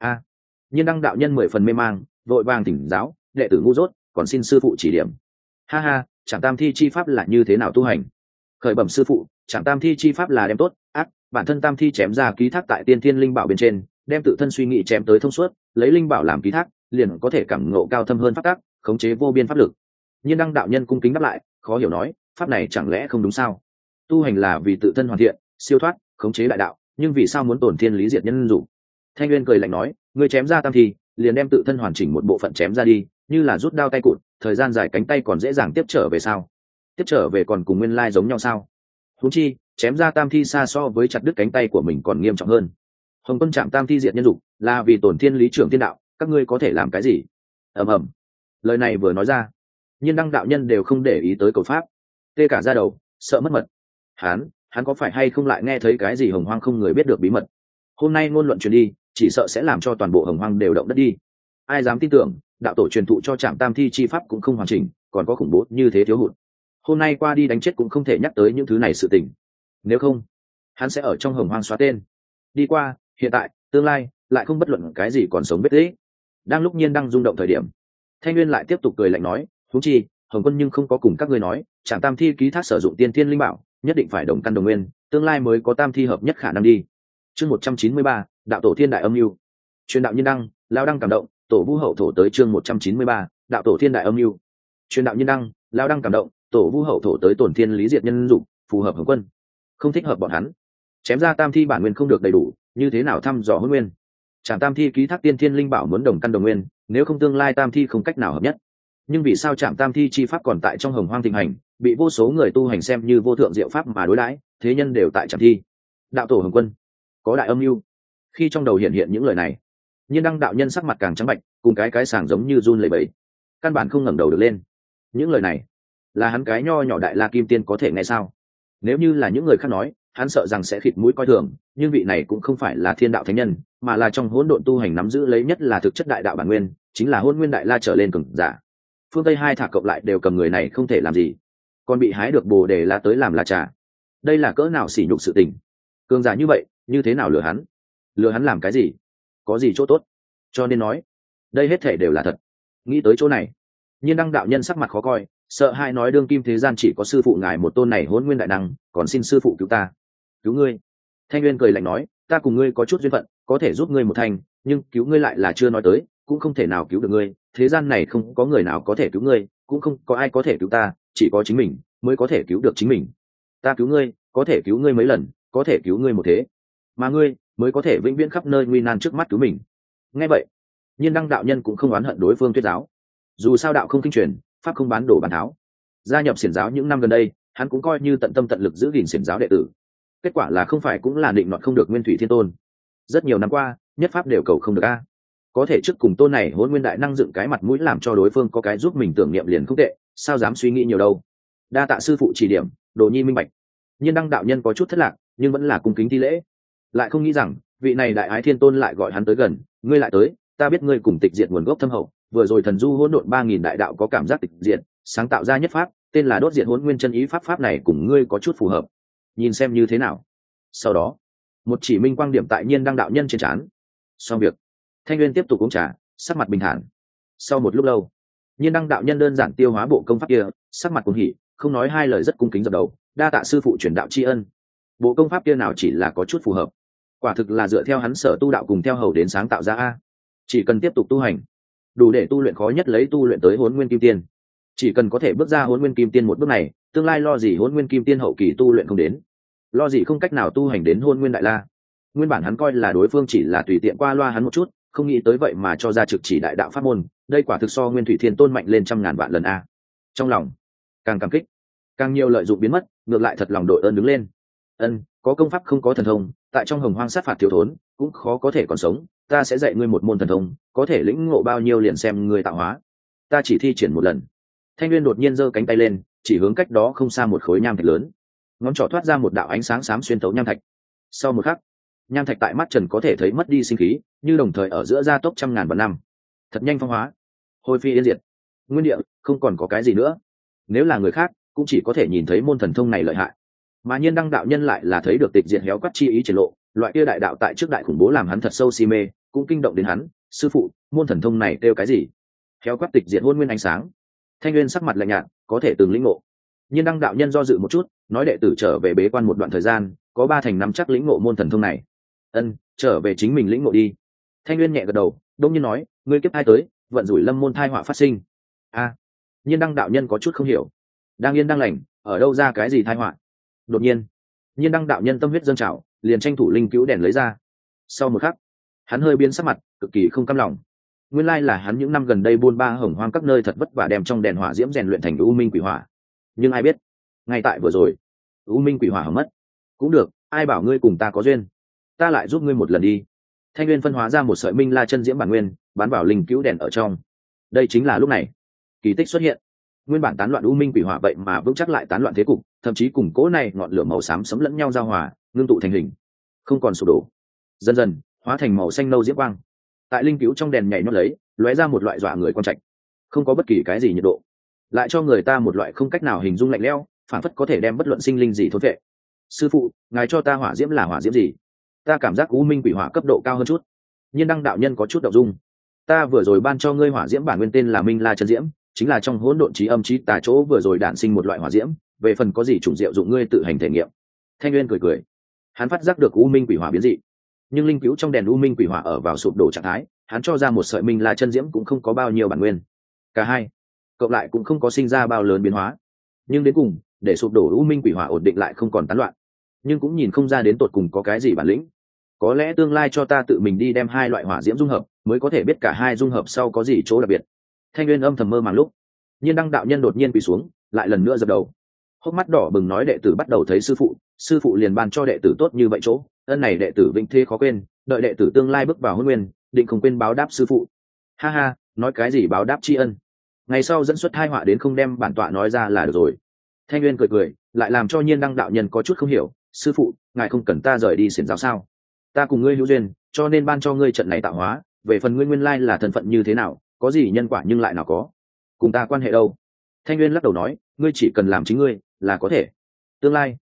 Nhiên Đăng đạo nhân 10 phần mê mang, vội vàng thỉnh giáo, đệ tử ngu dốt, còn xin sư phụ chỉ điểm. Ha, Trảm Tam thi chi pháp là như thế nào tu hành? Khởi bẩm sư phụ, Trảm Tam thi chi pháp là đem tốt, ác, bản thân tam thi chém ra ký thác tại tiên thiên linh bảo bên trên, đem tự thân suy nghĩ chém tới thông suốt, lấy linh bảo làm ký thác, liền có thể cảm ngộ cao thâm hơn pháp tắc, khống chế vô biên pháp lực. Nhiên Đăng đạo nhân cung kính đáp lại, khó hiểu nói, pháp này chẳng lẽ không đúng sao? Tu hành là vì tự thân hoàn thiện, siêu thoát, khống chế đại đạo, nhưng vì sao muốn tổn thiên lý diệt nhân dụng? Thanh Nguyên cười lạnh nói, người chém ra tam thi, liền đem tự thân hoàn chỉnh một bộ phận chém ra đi, như là rút đao tay cụt, thời gian dài cánh tay còn dễ dàng tiếp trở về sao? Tiếp trở về còn cùng nguyên lai giống nhau sao? Huống chi, chém ra tam thi xa so với chặt đứt cánh tay của mình còn nghiêm trọng hơn. Hồng Quân Trạm Tam thi diệt nhân dục, là vì tổn thiên lý trưởng thiên đạo, các ngươi có thể làm cái gì? Ầm. Lời này vừa nói ra, Nhiên Đăng đạo nhân đều không để ý tới cầu pháp, tê cả da đầu, sợ mất mật. Hắn có phải hay không lại nghe thấy cái gì hồng hoang không người biết được bí mật? Hôm nay ngôn luận truyền đi, chỉ sợ sẽ làm cho toàn bộ hồng hoang đều động đất đi. Ai dám tin tưởng, đạo tổ truyền thụ cho Trạm Tam thi chi pháp cũng không hoàn chỉnh, còn có khủng bố như thế thiếu hụt. Hôm nay qua đi đánh chết cũng không thể nhắc tới những thứ này sự tình. Nếu không, hắn sẽ ở trong hồng hoang xóa tên. Đi qua, hiện tại, tương lai, lại không bất luận cái gì còn sống biết thế. Đang lúc Nhiên Đăng rung động thời điểm, Thanh Nguyên lại tiếp tục cười lạnh nói, huống chi, Hồng Quân nhưng không có cùng các ngươi nói, Trạm Tam thi ký thác sử dụng tiên thiên linh bảo, nhất định phải đồng căn đồng nguyên, tương lai mới có tam thi hợp nhất khả năng đi. Chương 193, đạo tổ thiên đại âm mưu. Truyền đạo Nhiên Đăng, lao đăng cảm động, tổ vu hậu thổ tới chương 193, đạo tổ thiên đại âm mưu. Truyền đạo Nhiên Đăng, lao đăng cảm động, tổ vu hậu thổ tới tổn thiên lý diệt nhân dục, phù hợp Hồng Quân, không thích hợp bọn hắn. Chém ra tam thi bản nguyên không được đầy đủ, như thế nào thăm dò hôn nguyên? Trảm tam thi ký thác tiên thiên linh bảo muốn đồng căn đồng nguyên, nếu không tương lai tam thi không cách nào hợp nhất. Nhưng vì sao Trảm tam thi chi pháp còn tại trong hồng hoang thịnh hành, bị vô số người tu hành xem như vô thượng diệu pháp mà đối đãi, thế nhân đều tại Trảm thi. Đạo tổ Hồng Quân có đại âm mưu. Khi trong đầu hiện những lời này, Nhiên Đăng đạo nhân sắc mặt càng trắng bệch, cùng cái sàng giống như run lẩy bẩy, căn bản không ngẩng đầu được lên. Những lời này là hắn cái nho nhỏ đại la kim tiên có thể nghe sao? Nếu như là những người khác nói, hắn sợ rằng sẽ khịt mũi coi thường, nhưng vị này cũng không phải là thiên đạo thánh nhân, mà là trong hỗn độn tu hành nắm giữ lấy nhất là thực chất đại đạo bản nguyên, chính là hôn nguyên đại la trở lên cường giả. Phương Tây hai thả cộng lại đều cầm người này không thể làm gì, còn bị hái được bồ đề la tới làm la trà. đây là cỡ nào sỉ nhục sự tình. Cường giả như vậy như thế nào lừa hắn làm cái gì, có gì chỗ tốt? Cho nên nói đây hết thể đều là thật. Nghĩ tới chỗ này, Nhiên Đăng đạo nhân sắc mặt khó coi, sợ hai nói đương kim thế gian chỉ có sư phụ ngài một tôn này hôn nguyên đại năng, còn xin sư phụ cứu ta, cứu ngươi. Thanh Nguyên cười lạnh nói, ta cùng ngươi có chút duyên phận, có thể giúp ngươi một thành, nhưng cứu ngươi lại là chưa nói tới, cũng không thể nào cứu được ngươi. Thế gian này không có người nào có thể cứu ngươi, cũng không có ai có thể cứu ta, chỉ có chính mình mới có thể cứu được chính mình. Ta cứu ngươi, có thể cứu ngươi mấy lần, có thể cứu ngươi một thế, mà ngươi mới có thể vĩnh viễn khắp nơi nguy nan trước mắt cứu mình. Nghe vậy, Nhiên Đăng đạo nhân cũng không oán hận đối phương thuyết giáo. Dù sao đạo không kinh truyền, pháp không bán đổ bán tháo. Gia nhập xiển giáo những năm gần đây, hắn cũng coi như tận tâm tận lực giữ gìn xiển giáo đệ tử. Kết quả là không phải cũng là định nọt không được Nguyên Thủy Thiên Tôn. Rất nhiều năm qua, nhất pháp đều cầu không được a. Có thể trước cùng tôn này Hỗn Nguyên đại năng dựng cái mặt mũi làm cho đối phương có cái giúp mình tưởng niệm liền không tệ, sao dám suy nghĩ nhiều đâu. Đa tạ sư phụ chỉ điểm, Đồ Nhi minh bạch. Nhiên Đăng đạo nhân có chút thất lạc, nhưng vẫn là cung kính thi lễ. Lại không nghĩ rằng, vị này đại ái thiên tôn lại gọi hắn tới gần, ngươi lại tới, ta biết ngươi cùng tịch diệt nguồn gốc thâm hậu, vừa rồi thần du hỗn độn 3000 đại đạo có cảm giác tịch diệt, sáng tạo ra nhất pháp, tên là đốt diệt hỗn nguyên chân ý pháp này cùng ngươi có chút phù hợp. Nhìn xem như thế nào. Sau đó, một chỉ minh quang điểm tại Nhiên Đăng đạo nhân trên trán. Xong việc, Thanh Nguyên tiếp tục uống trà, sắc mặt bình thản. Sau một lúc lâu, Nhiên Đăng đạo nhân đơn giản tiêu hóa bộ công pháp kia, sắc mặt cuồng hỉ, không nói hai lời rất cung kính dập đầu, đa tạ sư phụ truyền đạo tri ân. Bộ công pháp kia nào chỉ là có chút phù hợp, quả thực là dựa theo hắn sở tu đạo cùng theo hầu đến sáng tạo ra a. Chỉ cần tiếp tục tu hành, đủ để tu luyện khó nhất lấy tu luyện tới Hỗn Nguyên Kim Tiên. Chỉ cần có thể bước ra Hỗn Nguyên Kim Tiên một bước này, tương lai lo gì Hỗn Nguyên Kim Tiên hậu kỳ tu luyện không đến, lo gì không cách nào tu hành đến Hỗn Nguyên Đại La. Nguyên bản hắn coi là đối phương chỉ là tùy tiện qua loa hắn một chút, không nghĩ tới vậy mà cho ra trực chỉ đại đạo pháp môn, đây quả thực so Nguyên Thủy Thiên Tôn mạnh lên trăm ngàn vạn lần a. Trong lòng càng cảm kích, càng nhiều lợi dụng biến mất, ngược lại thật lòng đội ơn đứng lên. Có công pháp không có thần thông, tại trong hồng hoang sát phạt thiếu thốn, cũng khó có thể còn sống. Ta sẽ dạy ngươi một môn thần thông, có thể lĩnh ngộ bao nhiêu liền xem ngươi tạo hóa. Ta chỉ thi triển một lần. Thanh Nguyên đột nhiên giơ cánh tay lên, chỉ hướng cách đó không xa một khối nham thạch lớn, ngón trỏ thoát ra một đạo ánh sáng xám xuyên thấu nham thạch. Sau một khắc, nham thạch tại mắt trần có thể thấy mất đi sinh khí, như đồng thời ở giữa gia tốc trăm ngàn vạn năm, thật nhanh phong hóa, hồi phi yên diệt. Nguyên địa không còn có cái gì nữa. Nếu là người khác, cũng chỉ có thể nhìn thấy môn thần thông này lợi hại, mà Nhiên Đăng đạo nhân lại là thấy được tịch diệt héo quắt chi ý triển lộ, loại kia đại đạo tại trước đại khủng bố làm hắn thật sâu si mê, cũng kinh động đến hắn. Sư phụ, môn thần thông này kêu cái gì? Héo quắt tịch diệt hôn nguyên ánh sáng. Thanh Nguyên sắc mặt lạnh nhạt, có thể từng lĩnh ngộ. Nhiên Đăng đạo nhân do dự một chút, nói đệ tử trở về bế quan một đoạn thời gian, có 3 thành 5 chắc lĩnh ngộ môn thần thông này. Trở về chính mình lĩnh ngộ đi. Thanh Nguyên nhẹ gật đầu, đông nhiên nói, ngươi kiếp hai tới, vận rủi lâm môn thai họa phát sinh. Nhiên Đăng đạo nhân có chút không hiểu, đang yên đang lành, ở đâu ra cái gì thai họa? Đột nhiên, Nhiên Đăng đạo nhân tâm huyết dâng trào, liền tranh thủ linh cứu đèn lấy ra. Sau một khắc, hắn hơi biến sắc mặt, cực kỳ không cam lòng. Nguyên lai là hắn những năm gần đây buôn ba hồng hoang các nơi thật vất vả đem trong đèn hỏa diễm rèn luyện thành u minh quỷ hỏa. Nhưng ai biết, ngay tại vừa rồi, u minh quỷ hỏa hỏng mất. Cũng được, ai bảo ngươi cùng ta có duyên, ta lại giúp ngươi một lần đi. Thanh Nguyên phân hóa ra một sợi minh la chân diễm bản nguyên, bám vào linh cứu đèn ở trong. Đây chính là lúc này, kỳ tích xuất hiện. Nguyên bản tán loạn u minh quỷ hỏa vậy mà vững chắc lại tán loạn thế cục, thậm chí cùng cỗ này ngọn lửa màu xám sẫm lẫn nhau giao hòa, ngưng tụ thành hình, không còn sụp đổ, dần dần hóa thành màu xanh nâu diễm quang. Tại linh cứu trong đèn nhảy nhót lấy, lóe ra một loại dọa người quang trạch, không có bất kỳ cái gì nhiệt độ, lại cho người ta một loại không cách nào hình dung lạnh lẽo, phản phất có thể đem bất luận sinh linh gì thôn vệ. Sư phụ, ngài cho ta hỏa diễm là hỏa diễm gì? Ta cảm giác u minh quỷ hỏa cấp độ cao hơn chút. Nhiên Đăng đạo nhân có chút động dung. Ta vừa rồi ban cho ngươi hỏa diễm bản nguyên tên là minh la chân diễm, chính là trong hỗn độn trí âm trí tà chỗ vừa rồi đản sinh một loại hỏa diễm, về phần có gì chủng diệu dụng ngươi tự hành thể nghiệm. Thanh Nguyên cười cười, hắn phát giác được u minh quỷ hỏa biến dị, nhưng linh cứu trong đèn u minh quỷ hỏa ở vào sụp đổ trạng thái, hắn cho ra một sợi minh la chân diễm cũng không có bao nhiêu bản nguyên, cả hai cộng lại cũng không có sinh ra bao lớn biến hóa. Nhưng đến cùng, để sụp đổ u minh quỷ hỏa ổn định lại không còn tán loạn, nhưng cũng nhìn không ra đến tột cùng có cái gì bản lĩnh. Có lẽ tương lai cho ta tự mình đi đem hai loại hỏa diễm dung hợp, mới có thể biết cả hai dung hợp sau có gì chỗ đặc biệt. Thanh Nguyên âm thầm mơ màng lúc, Nhiên Đăng đạo nhân đột nhiên quỳ xuống, lại lần nữa dập đầu, hốc mắt đỏ bừng nói đệ tử bắt đầu thấy sư phụ liền ban cho đệ tử tốt như vậy chỗ, ân này đệ tử vĩnh thế khó quên, đợi đệ tử tương lai bước vào hôn nguyên, định không quên báo đáp sư phụ. Ha ha, nói cái gì báo đáp tri ân, ngày sau dẫn xuất hai họa đến không đem bản tọa nói ra là được rồi. Thanh Nguyên cười cười, lại làm cho Nhiên Đăng đạo nhân có chút không hiểu, sư phụ, ngài không cần ta rời đi xiển giáo sao? Ta cùng ngươi hữu duyên, cho nên ban cho ngươi trận này tạo hóa, về phần ngươi nguyên lai là thân phận như thế nào, có gì nhân quả nhưng lại nào có, cùng ta quan hệ đâu. Thanh Nguyên lắc đầu nói, ngươi chỉ cần làm chính ngươi là có thể, tương lai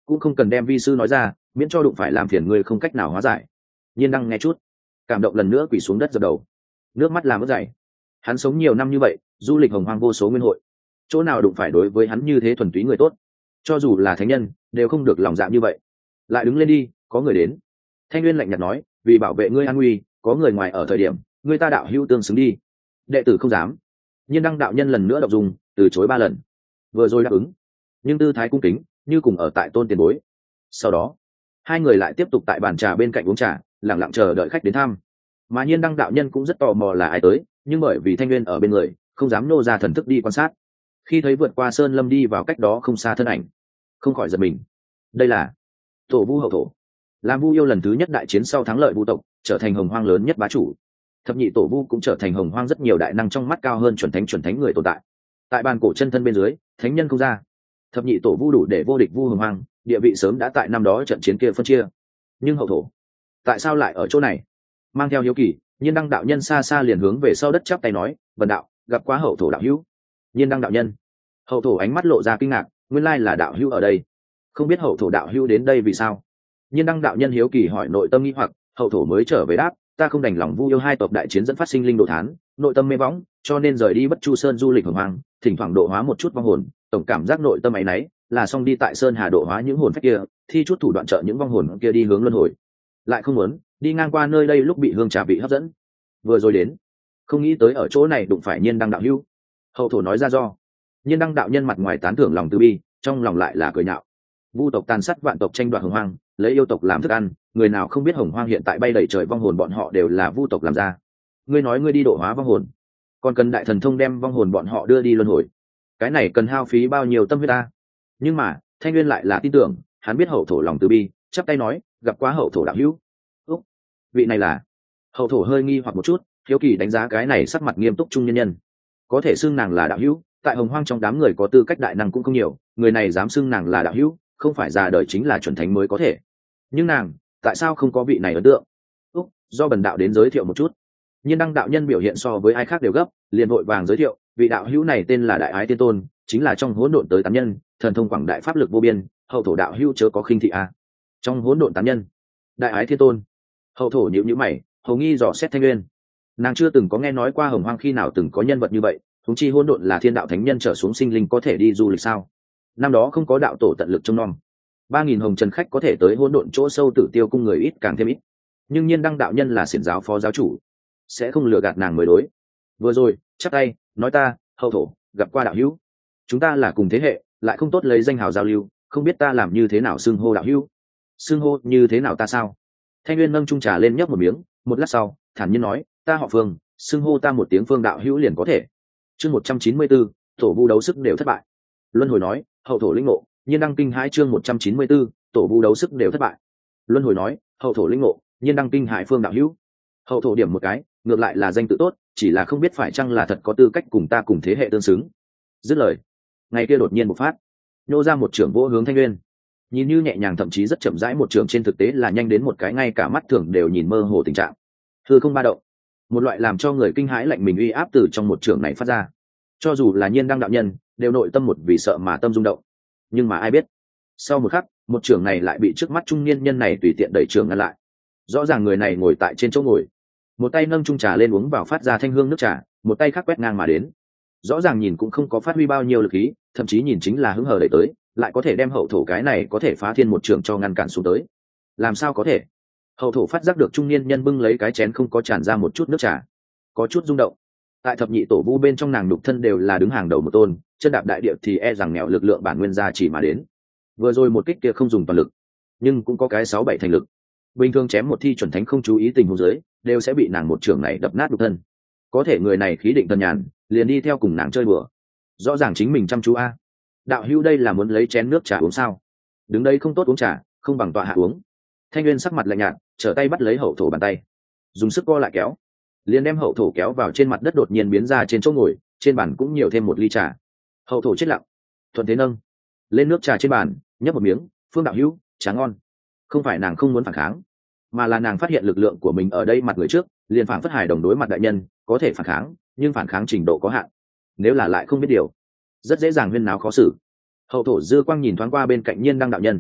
cũng không cần đem vi sư nói ra, miễn cho đụng phải làm phiền ngươi không cách nào hóa giải. Nhiên Đăng nghe chút cảm động lần nữa quỳ xuống đất dập đầu, nước mắt làm ướt dày. Hắn sống nhiều năm như vậy, du lịch hồng hoang vô số nguyên hội, chỗ nào đụng phải đối với hắn như thế thuần túy người tốt, cho dù là thánh nhân đều không được lòng dạ như vậy. Lại đứng lên đi, có người đến. Thanh Nguyên lạnh nhạt nói, vì bảo vệ ngươi an nguy, có người ngoài ở thời điểm ngươi ta đạo hữu tương xứng đi. Đệ tử không dám. Nhiên Đăng đạo nhân lần nữa đọc dùng, từ chối 3 lần, vừa rồi đáp ứng, nhưng tư thái cung kính như cùng ở tại tôn tiền bối. Sau đó hai người lại tiếp tục tại bàn trà bên cạnh uống trà, lặng lặng chờ đợi khách đến thăm. Mà Nhiên Đăng đạo nhân cũng rất tò mò là ai tới, nhưng bởi vì Thanh Nguyên ở bên người, không dám nô ra thần thức đi quan sát. Khi thấy vượt qua sơn lâm đi vào cách đó không xa thân ảnh, không khỏi giật mình. Đây là Tổ Vu Hậu Thổ, làm Vu yêu lần thứ nhất đại chiến sau thắng lợi Vu tộc, trở thành hồng hoang lớn nhất bá chủ. Thập nhị Tổ Vu cũng trở thành hồng hoang rất nhiều đại năng trong mắt cao hơn chuẩn thánh người tồn tại. Tại bàn cổ chân thân bên dưới, thánh nhân không ra. Thập nhị Tổ Vu đủ để vô địch Vu hồng hoang, địa vị sớm đã tại năm đó trận chiến kia phân chia. Nhưng Hậu Thổ tại sao lại ở chỗ này? Mang theo hiếu kỳ, Nhiên Đăng đạo nhân xa xa liền hướng về sau đất chắp tay nói, vần đạo gặp quá Hậu Thổ đạo hữu. Nhiên Đăng đạo nhân. Hậu Thổ ánh mắt lộ ra kinh ngạc, nguyên lai là đạo hữu ở đây, không biết Hậu Thổ đạo hữu đến đây vì sao? Nhiên Đăng đạo nhân hiếu kỳ hỏi nội tâm nghi hoặc. Hậu Thổ mới trở về đáp, ta không đành lòng Vu yêu hai tộc đại chiến dẫn phát sinh linh đồ thán, nội tâm mê võng, cho nên rời đi Bất Chu Sơn du lịch hồng hoang, thỉnh thoảng độ hóa một chút vong hồn, tổng cảm giác nội tâm ấy nấy là xong đi tại Sơn Hà độ hóa những hồn phách kia, thi chút thủ đoạn trợ những vong hồn kia đi hướng luân hồi. Lại không muốn đi ngang qua nơi đây lúc bị hương trà vị hấp dẫn, vừa rồi đến, không nghĩ tới ở chỗ này đụng phải Nhiên Đăng đạo hữu. Hậu Thổ nói ra do. Nhiên Đăng đạo nhân mặt ngoài tán thưởng lòng từ bi, trong lòng lại là cười nhạo. Vu tộc tàn sát vạn tộc tranh đoạt hồng hoang, lấy yêu tộc làm thức ăn, người nào không biết hồng hoang hiện tại bay đầy trời vong hồn bọn họ đều là Vu tộc làm ra. Ngươi nói ngươi đi độ hóa vong hồn, còn cần đại thần thông đem vong hồn bọn họ đưa đi luân hồi, cái này cần hao phí bao nhiêu tâm huyết ta? Nhưng mà Thanh Nguyên lại là tin tưởng, hắn biết Hậu Thổ lòng từ bi, chắp tay nói, gặp quá Hậu Thổ đạo hữu. Úc, vị này là? Hậu Thổ hơi nghi hoặc một chút, hiếu kỳ đánh giá cái này sắc mặt nghiêm túc trung nhân nhân. Có thể xưng nàng là đạo hữu, tại hồng hoang trong đám người có tư cách đại năng cũng không nhiều, người này dám xưng nàng là đạo hữu, không phải già đời chính là chuẩn thánh mới có thể. Nhưng nàng tại sao không có vị này ấn tượng? Úc, do bần đạo đến giới thiệu một chút. Nhiên Đăng đạo nhân biểu hiện so với ai khác đều gấp, liền vội vàng giới thiệu, vị đạo hữu này tên là Đại Ái Tiên Tôn, chính là trong hỗn độn tới tán nhân, thần thông quảng đại pháp lực vô biên, Hậu Thổ đạo hữu chớ có khinh thị a. Trong hỗn độn tán nhân, Đại Ái Tiên Tôn. Hậu Thổ nhíu nhíu mày, hầu nghi dò xét Thanh Nguyên. Nàng chưa từng có nghe nói qua hồng hoang khi nào từng có nhân vật như vậy, huống chi hỗn độn là thiên đạo thánh nhân trở xuống sinh linh có thể đi du lịch sao? Năm đó không có đạo tổ tận lực trông nom, 3000 hồng trần khách có thể tới hỗn độn chỗ sâu Tử Tiêu cung người ít càng thêm ít. Nhưng Nhiên Đăng đạo nhân là xiển giáo phó giáo chủ, sẽ không lừa gạt nàng mới đối. Vừa rồi chắp tay nói, ta Hậu Thổ gặp qua đạo hữu, chúng ta là cùng thế hệ, lại không tốt lấy danh hào giao lưu, không biết ta làm như thế nào xưng hô đạo hữu? Xưng hô như thế nào ta sao? Thanh Nguyên nâng chung trà lên nhấp một miếng, một lát sau thản nhiên nói, ta họ Phương, xưng hô ta một tiếng Phương đạo hữu liền có thể. Chương 194, Tổ Vu đấu sức đều thất bại. Luân hồi nói, Hậu Thổ linh ngộ. Nhiên Đăng kinh hãi. Chương 194, Tổ Vu đấu sức đều thất bại. Luân hồi nói, Hậu Thổ linh ngộ. Nhiên Đăng kinh hãi Phương đạo hữu. Hậu Thổ điểm một cái, ngược lại là danh tự tốt, chỉ là không biết phải chăng là thật có tư cách cùng ta cùng thế hệ tương xứng. Dứt lời, ngày kia đột nhiên bộc phát, nhô ra một trưởng vỗ hướng Thanh Nguyên. Nhìn như nhẹ nhàng, thậm chí rất chậm rãi một trưởng, trên thực tế là nhanh đến một cái ngay cả mắt thường đều nhìn mơ hồ tình trạng. Hư không ba động, một loại làm cho người kinh hãi lạnh mình uy áp từ trong một trưởng này phát ra. Cho dù là Nhiên Đăng đạo nhân đều nội tâm một vì sợ mà tâm rung động. Nhưng mà ai biết, sau một khắc, một trưởng này lại bị trước mắt trung niên nhân này tùy tiện đẩy trưởng ngăn lại. Rõ ràng người này ngồi tại trên chỗ ngồi, một tay nâng chung trà lên uống vào phát ra thanh hương nước trà, một tay khác quét ngang mà đến. Rõ ràng nhìn cũng không có phát huy bao nhiêu lực khí, thậm chí nhìn chính là hứng hờ đẩy tới, lại có thể đem Hậu Thổ cái này có thể phá thiên một trường cho ngăn cản xuống tới. Làm sao có thể? Hậu Thổ phát giác được trung niên nhân bưng lấy cái chén không có tràn ra một chút nước trà, có chút rung động. Tại thập nhị Tổ Vu bên trong nàng đục thân đều là đứng hàng đầu một tôn, chân đạp đại địa thì e rằng nghèo lực lượng bản nguyên gia chỉ mà đến. Vừa rồi một kích kia không dùng toàn lực, nhưng cũng có cái 6-7 thành lực. Bình thường chém một thi chuẩn thánh không chú ý tình huống dưới, đều sẽ bị nàng một trường này đập nát đục thân. Có thể người này khí định thần nhàn, liền đi theo cùng nàng chơi bừa. Rõ ràng chính mình chăm chú a. Đạo hữu đây là muốn lấy chén nước trà uống sao? Đứng đây không tốt uống trà, không bằng tọa hạ uống. Thanh Nguyên sắc mặt lạnh nhạt, trở tay bắt lấy Hậu Thổ bàn tay, dùng sức co lại kéo, liền đem Hậu Thổ kéo vào trên mặt đất, đột nhiên biến ra trên chỗ ngồi, trên bàn cũng nhiều thêm một ly trà. Hậu Thổ chết lặng, thuận thế nâng lên nước trà trên bàn, nhấp một miếng, Phương đạo hữu, trà ngon. Không phải nàng không muốn phản kháng, mà là nàng phát hiện lực lượng của mình ở đây mặt người trước, liền phản phất hài đồng đối mặt đại nhân, có thể phản kháng, nhưng phản kháng trình độ có hạn. Nếu là lại không biết điều, rất dễ dàng huyên náo khó xử. Hậu Thổ dư quang nhìn thoáng qua bên cạnh Nhiên Đăng đạo nhân,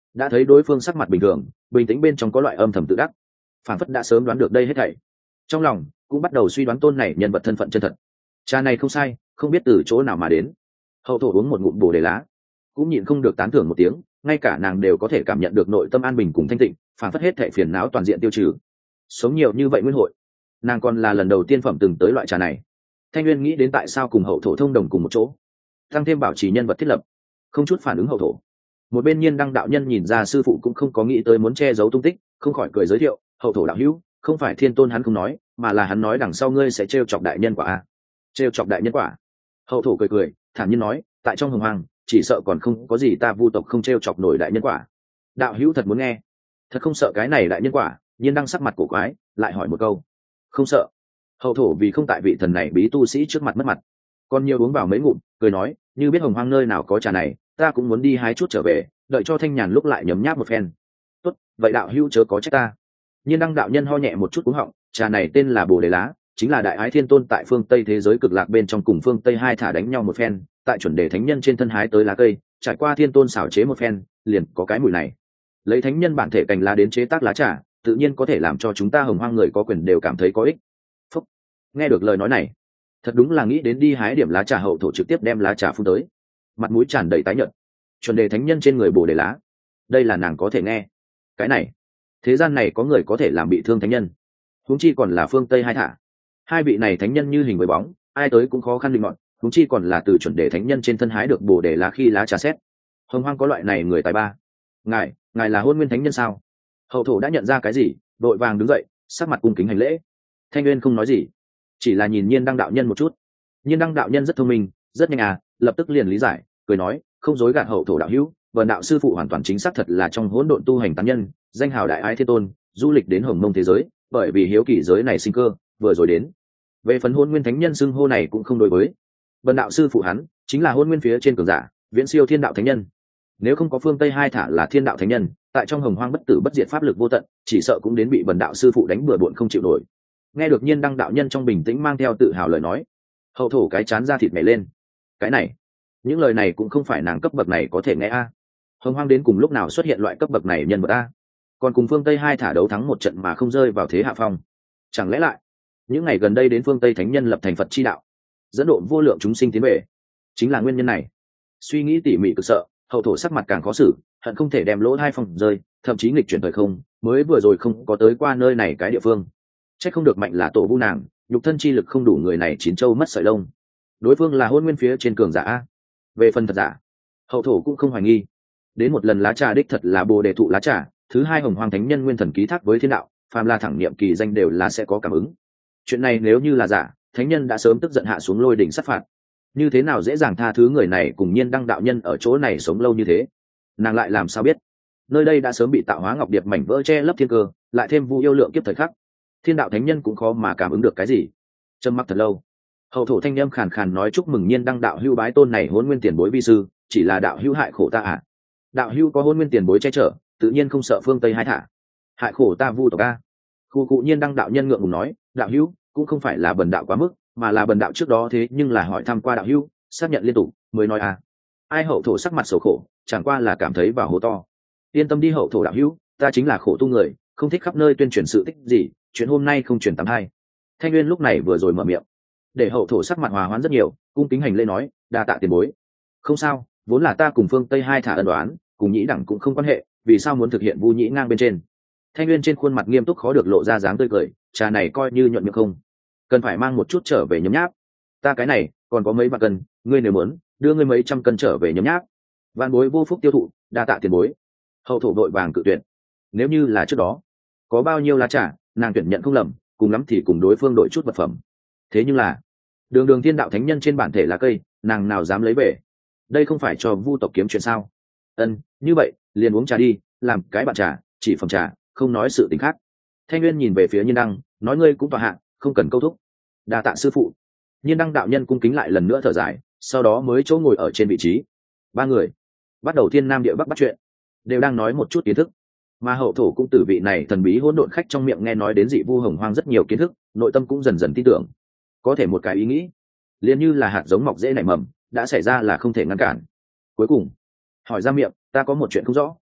đã thấy đối phương sắc mặt bình thường, bình tĩnh bên trong có loại âm thầm tự đắc, phản phất đã sớm đoán được đây hết thảy. Trong lòng cũng bắt đầu suy đoán tôn này nhân vật thân phận chân thật. Trà này không sai, không biết từ chỗ nào mà đến. Hậu thổ uống một ngụm bồ đề lá, cũng nhịn không được tán thưởng một tiếng, ngay cả nàng đều có thể cảm nhận được nội tâm an bình cùng thanh tịnh, phản phất hết thảy phiền não toàn diện tiêu trừ. Sống nhiều như vậy nguyên hội, nàng còn là lần đầu tiên phẩm từng tới loại trà này. Thanh Nguyên nghĩ đến tại sao cùng hậu thổ thông đồng cùng một chỗ, tăng thêm bảo trì nhân vật thiết lập, không chút phản ứng hậu thổ. Một bên Nhiên Đăng đạo nhân nhìn ra sư phụ cũng không có nghĩ tới muốn che giấu tung tích, không khỏi cười giới thiệu, hậu thổ đạo hữu, không phải thiên tôn hắn không nói, mà là hắn nói đằng sau ngươi sẽ trêu chọc đại nhân quả a. Trêu chọc đại nhân quả? Hậu thổ cười cười, thản nhiên nói, tại trong hồng hoàng, chỉ sợ còn không có gì ta vu tộc không trêu chọc nổi đại nhân quả. Đạo hữu thật muốn nghe? Thật không sợ cái này đại nhân quả? Nhiên Đăng sắc mặt cổ quái, lại hỏi một câu. Không sợ. Hậu thổ vì không tại vị thần này bí tu sĩ trước mặt mất mặt, còn nhiều uống vào mấy ngụm, cười nói, như biết hồng hoang nơi nào có trà này, ta cũng muốn đi hái chút trở về, đợi cho thanh nhàn lúc lại nhấm nháp một phen. Tốt, vậy đạo hữu chớ có trách ta. Nhiên Đăng đạo nhân ho nhẹ một chút cúng họng, trà này tên là bồ đề lá, chính là đại ái thiên tôn tại phương tây thế giới cực lạc bên trong cùng phương tây hai thả đánh nhau một phen, tại chuẩn đề thánh nhân trên thân hái tới lá cây, trải qua thiên tôn xảo chế một phen, liền có cái mùi này. Lấy thánh nhân bản thể cành lá đến chế tác lá trà, tự nhiên có thể làm cho chúng ta hồng hoang người có quyền đều cảm thấy có ích. Phúc. Nghe được lời nói này, thật đúng là nghĩ đến đi hái điểm lá trà. Hậu thổ trực tiếp đem lá trà phun tới, mặt mũi tràn đầy tái nhợt. Chuẩn đề thánh nhân trên người bồ đề lá, đây là nàng có thể nghe. Cái này, thế gian này có người có thể làm bị thương thánh nhân, huống chi còn là phương tây hai thả. Hai vị này thánh nhân như hình với bóng, ai tới cũng khó khăn định mọn, huống chi còn là từ chuẩn đề thánh nhân trên thân hái được bồ đề lá khi lá trà xét. Hồng hoang có loại này người tài ba. Ngài là Hôn Nguyên thánh nhân sao? Hậu thổ đã nhận ra cái gì, đội vàng đứng dậy, sắc mặt cung kính hành lễ. Thanh Nguyên không nói gì, chỉ là nhìn Nhiên Đăng đạo nhân một chút. Nhiên Đăng đạo nhân rất thông minh, rất nhanh lập tức liền lý giải, cười nói, không dối gạt hậu thổ đạo hữu, vần đạo sư phụ hoàn toàn chính xác thật là trong hỗn độn tu hành tán nhân, danh hào đại ái thiên tôn, du lịch đến hồng mông thế giới, bởi vì hiếu kỳ giới này sinh cơ, vừa rồi đến. Về phần Hôn Nguyên thánh nhân xưng hô này cũng không đối với. Vần đạo sư phụ hắn chính là Hôn Nguyên phía trên cường giả, viễn siêu thiên đạo thánh nhân. Nếu không có phương tây hai thả là thiên đạo thánh nhân, tại trong hồng hoang bất tử bất diệt pháp lực vô tận, chỉ sợ cũng đến bị vần đạo sư phụ đánh bừa bộn không chịu nổi. Nghe được Nhiên Đăng đạo nhân trong bình tĩnh mang theo tự hào lời nói, hậu thổ cái chán ra thịt nhảy lên. Cái này, những lời này cũng không phải nàng cấp bậc này có thể nghe a. Hồng hoang đến cùng lúc nào xuất hiện loại cấp bậc này nhân vật a? Còn cùng phương tây hai thả đấu thắng một trận mà không rơi vào thế hạ phong. Chẳng lẽ lại những ngày gần đây đến phương tây thánh nhân lập thành Phật chi đạo, dẫn độ vô lượng chúng sinh tiến về, chính là nguyên nhân này? Suy nghĩ tỉ mỉ cực sợ, hậu thổ sắc mặt càng khó xử, hận không thể đem lỗ hai phòng rơi, thậm chí nghịch chuyển thời không, mới vừa rồi không có tới qua nơi này cái địa phương. Chắc không được mạnh là tổ vu nàng, nhục thân chi lực không đủ người này chín châu mất sợi lông. Đối phương là Hôn Nguyên phía trên cường giả a. Về phần thật giả, hậu thổ cũng không hoài nghi. Đến một lần lá trà đích thật là bồ đề thụ lá trà, thứ hai hồng hoàng thánh nhân nguyên thần ký thác với thiên đạo, phàm là thẳng niệm kỳ danh đều là sẽ có cảm ứng. Chuyện này nếu như là giả, thánh nhân đã sớm tức giận hạ xuống lôi đỉnh sát phạt. Như thế nào dễ dàng tha thứ người này cùng Nhiên Đăng đạo nhân ở chỗ này sống lâu như thế? Nàng lại làm sao biết? Nơi đây đã sớm bị tạo hóa ngọc điệp mảnh vỡ che lấp thiên cơ, lại thêm vu yêu lượng kiếp thời khắc, thiên đạo thánh nhân cũng khó mà cảm ứng được cái gì. Trầm mặc thật lâu, hậu thổ thanh âm khàn khàn nói, chúc mừng Nhiên Đăng đạo hữu bái tôn này Hôn Nguyên tiền bối vi sư, chỉ là đạo hữu hại khổ ta à? Đạo hữu có Hôn Nguyên tiền bối che chở, tự nhiên không sợ phương tây hai thả. Hại khổ ta vu tộc a. Khu cụ Nhiên Đăng đạo nhân ngượng ngùng nói, đạo hữu cũng không phải là bần đạo quá mức, mà là bần đạo trước đó thế nhưng là hỏi thăm qua đạo hữu, xác nhận liên tục mới nói à. Ai? Hậu thổ sắc mặt xấu khổ, chẳng qua là cảm thấy vào hố to. Yên tâm đi hậu thổ đạo hữu, ta chính là khổ tu người, không thích khắp nơi tuyên truyền sự tích gì, chuyện hôm nay không truyền tám hai. Thanh Nguyên lúc này vừa rồi mở miệng, để hậu thổ sắc mặt hòa hoãn rất nhiều, cung kính hành lễ nói, đa tạ tiền bối. Không sao, vốn là ta cùng phương tây hai thả ân đoán, cùng nhĩ đẳng cũng không quan hệ, vì sao muốn thực hiện vu nhĩ ngang bên trên? Thanh Nguyên trên khuôn mặt nghiêm túc khó được lộ ra dáng tươi cười, trà này coi như nhuận miệng không, cần phải mang một chút trở về nhấm nháp. Ta cái này còn có mấy vạn cân, ngươi nếu muốn đưa ngươi mấy trăm cân trở về nhấm nháp. Vạn bối vô phúc tiêu thụ, đa tạ tiền bối. Hậu thổ vội vàng cự tuyệt. Nếu như là trước đó, có bao nhiêu lá trà, nàng tuyển nhận không lầm, cùng lắm thì cùng đối phương đổi chút vật phẩm. Thế nhưng là đường thiên đạo thánh nhân trên bản thể lá cây, nàng nào dám lấy về? Đây không phải cho vu tộc kiếm chuyện sao? Như vậy liền uống trà đi, làm cái bạn trà, chỉ phẩm trà, không nói sự tình khác. Thanh Nguyên nhìn về phía Nhiên Đăng, nói, ngươi cũng tọa hạ, không cần câu thúc. Đa tạ sư phụ. Nhiên Đăng đạo nhân cung kính lại lần nữa thở dài, sau đó mới chỗ ngồi ở trên vị trí. Ba người bắt đầu thiên nam địa bắc bắt chuyện, đều đang nói một chút kiến thức, mà hậu thổ cũng từ vị này thần bí hỗn độn khách trong miệng nghe nói đến dị vu hồng hoang rất nhiều kiến thức, nội tâm cũng dần dần tin tưởng. Có thể một cái ý nghĩ, liền như là hạt giống mọc dễ nảy mầm, đã xảy ra là không thể ngăn cản. Cuối cùng hỏi ra miệng, ta có một chuyện không rõ,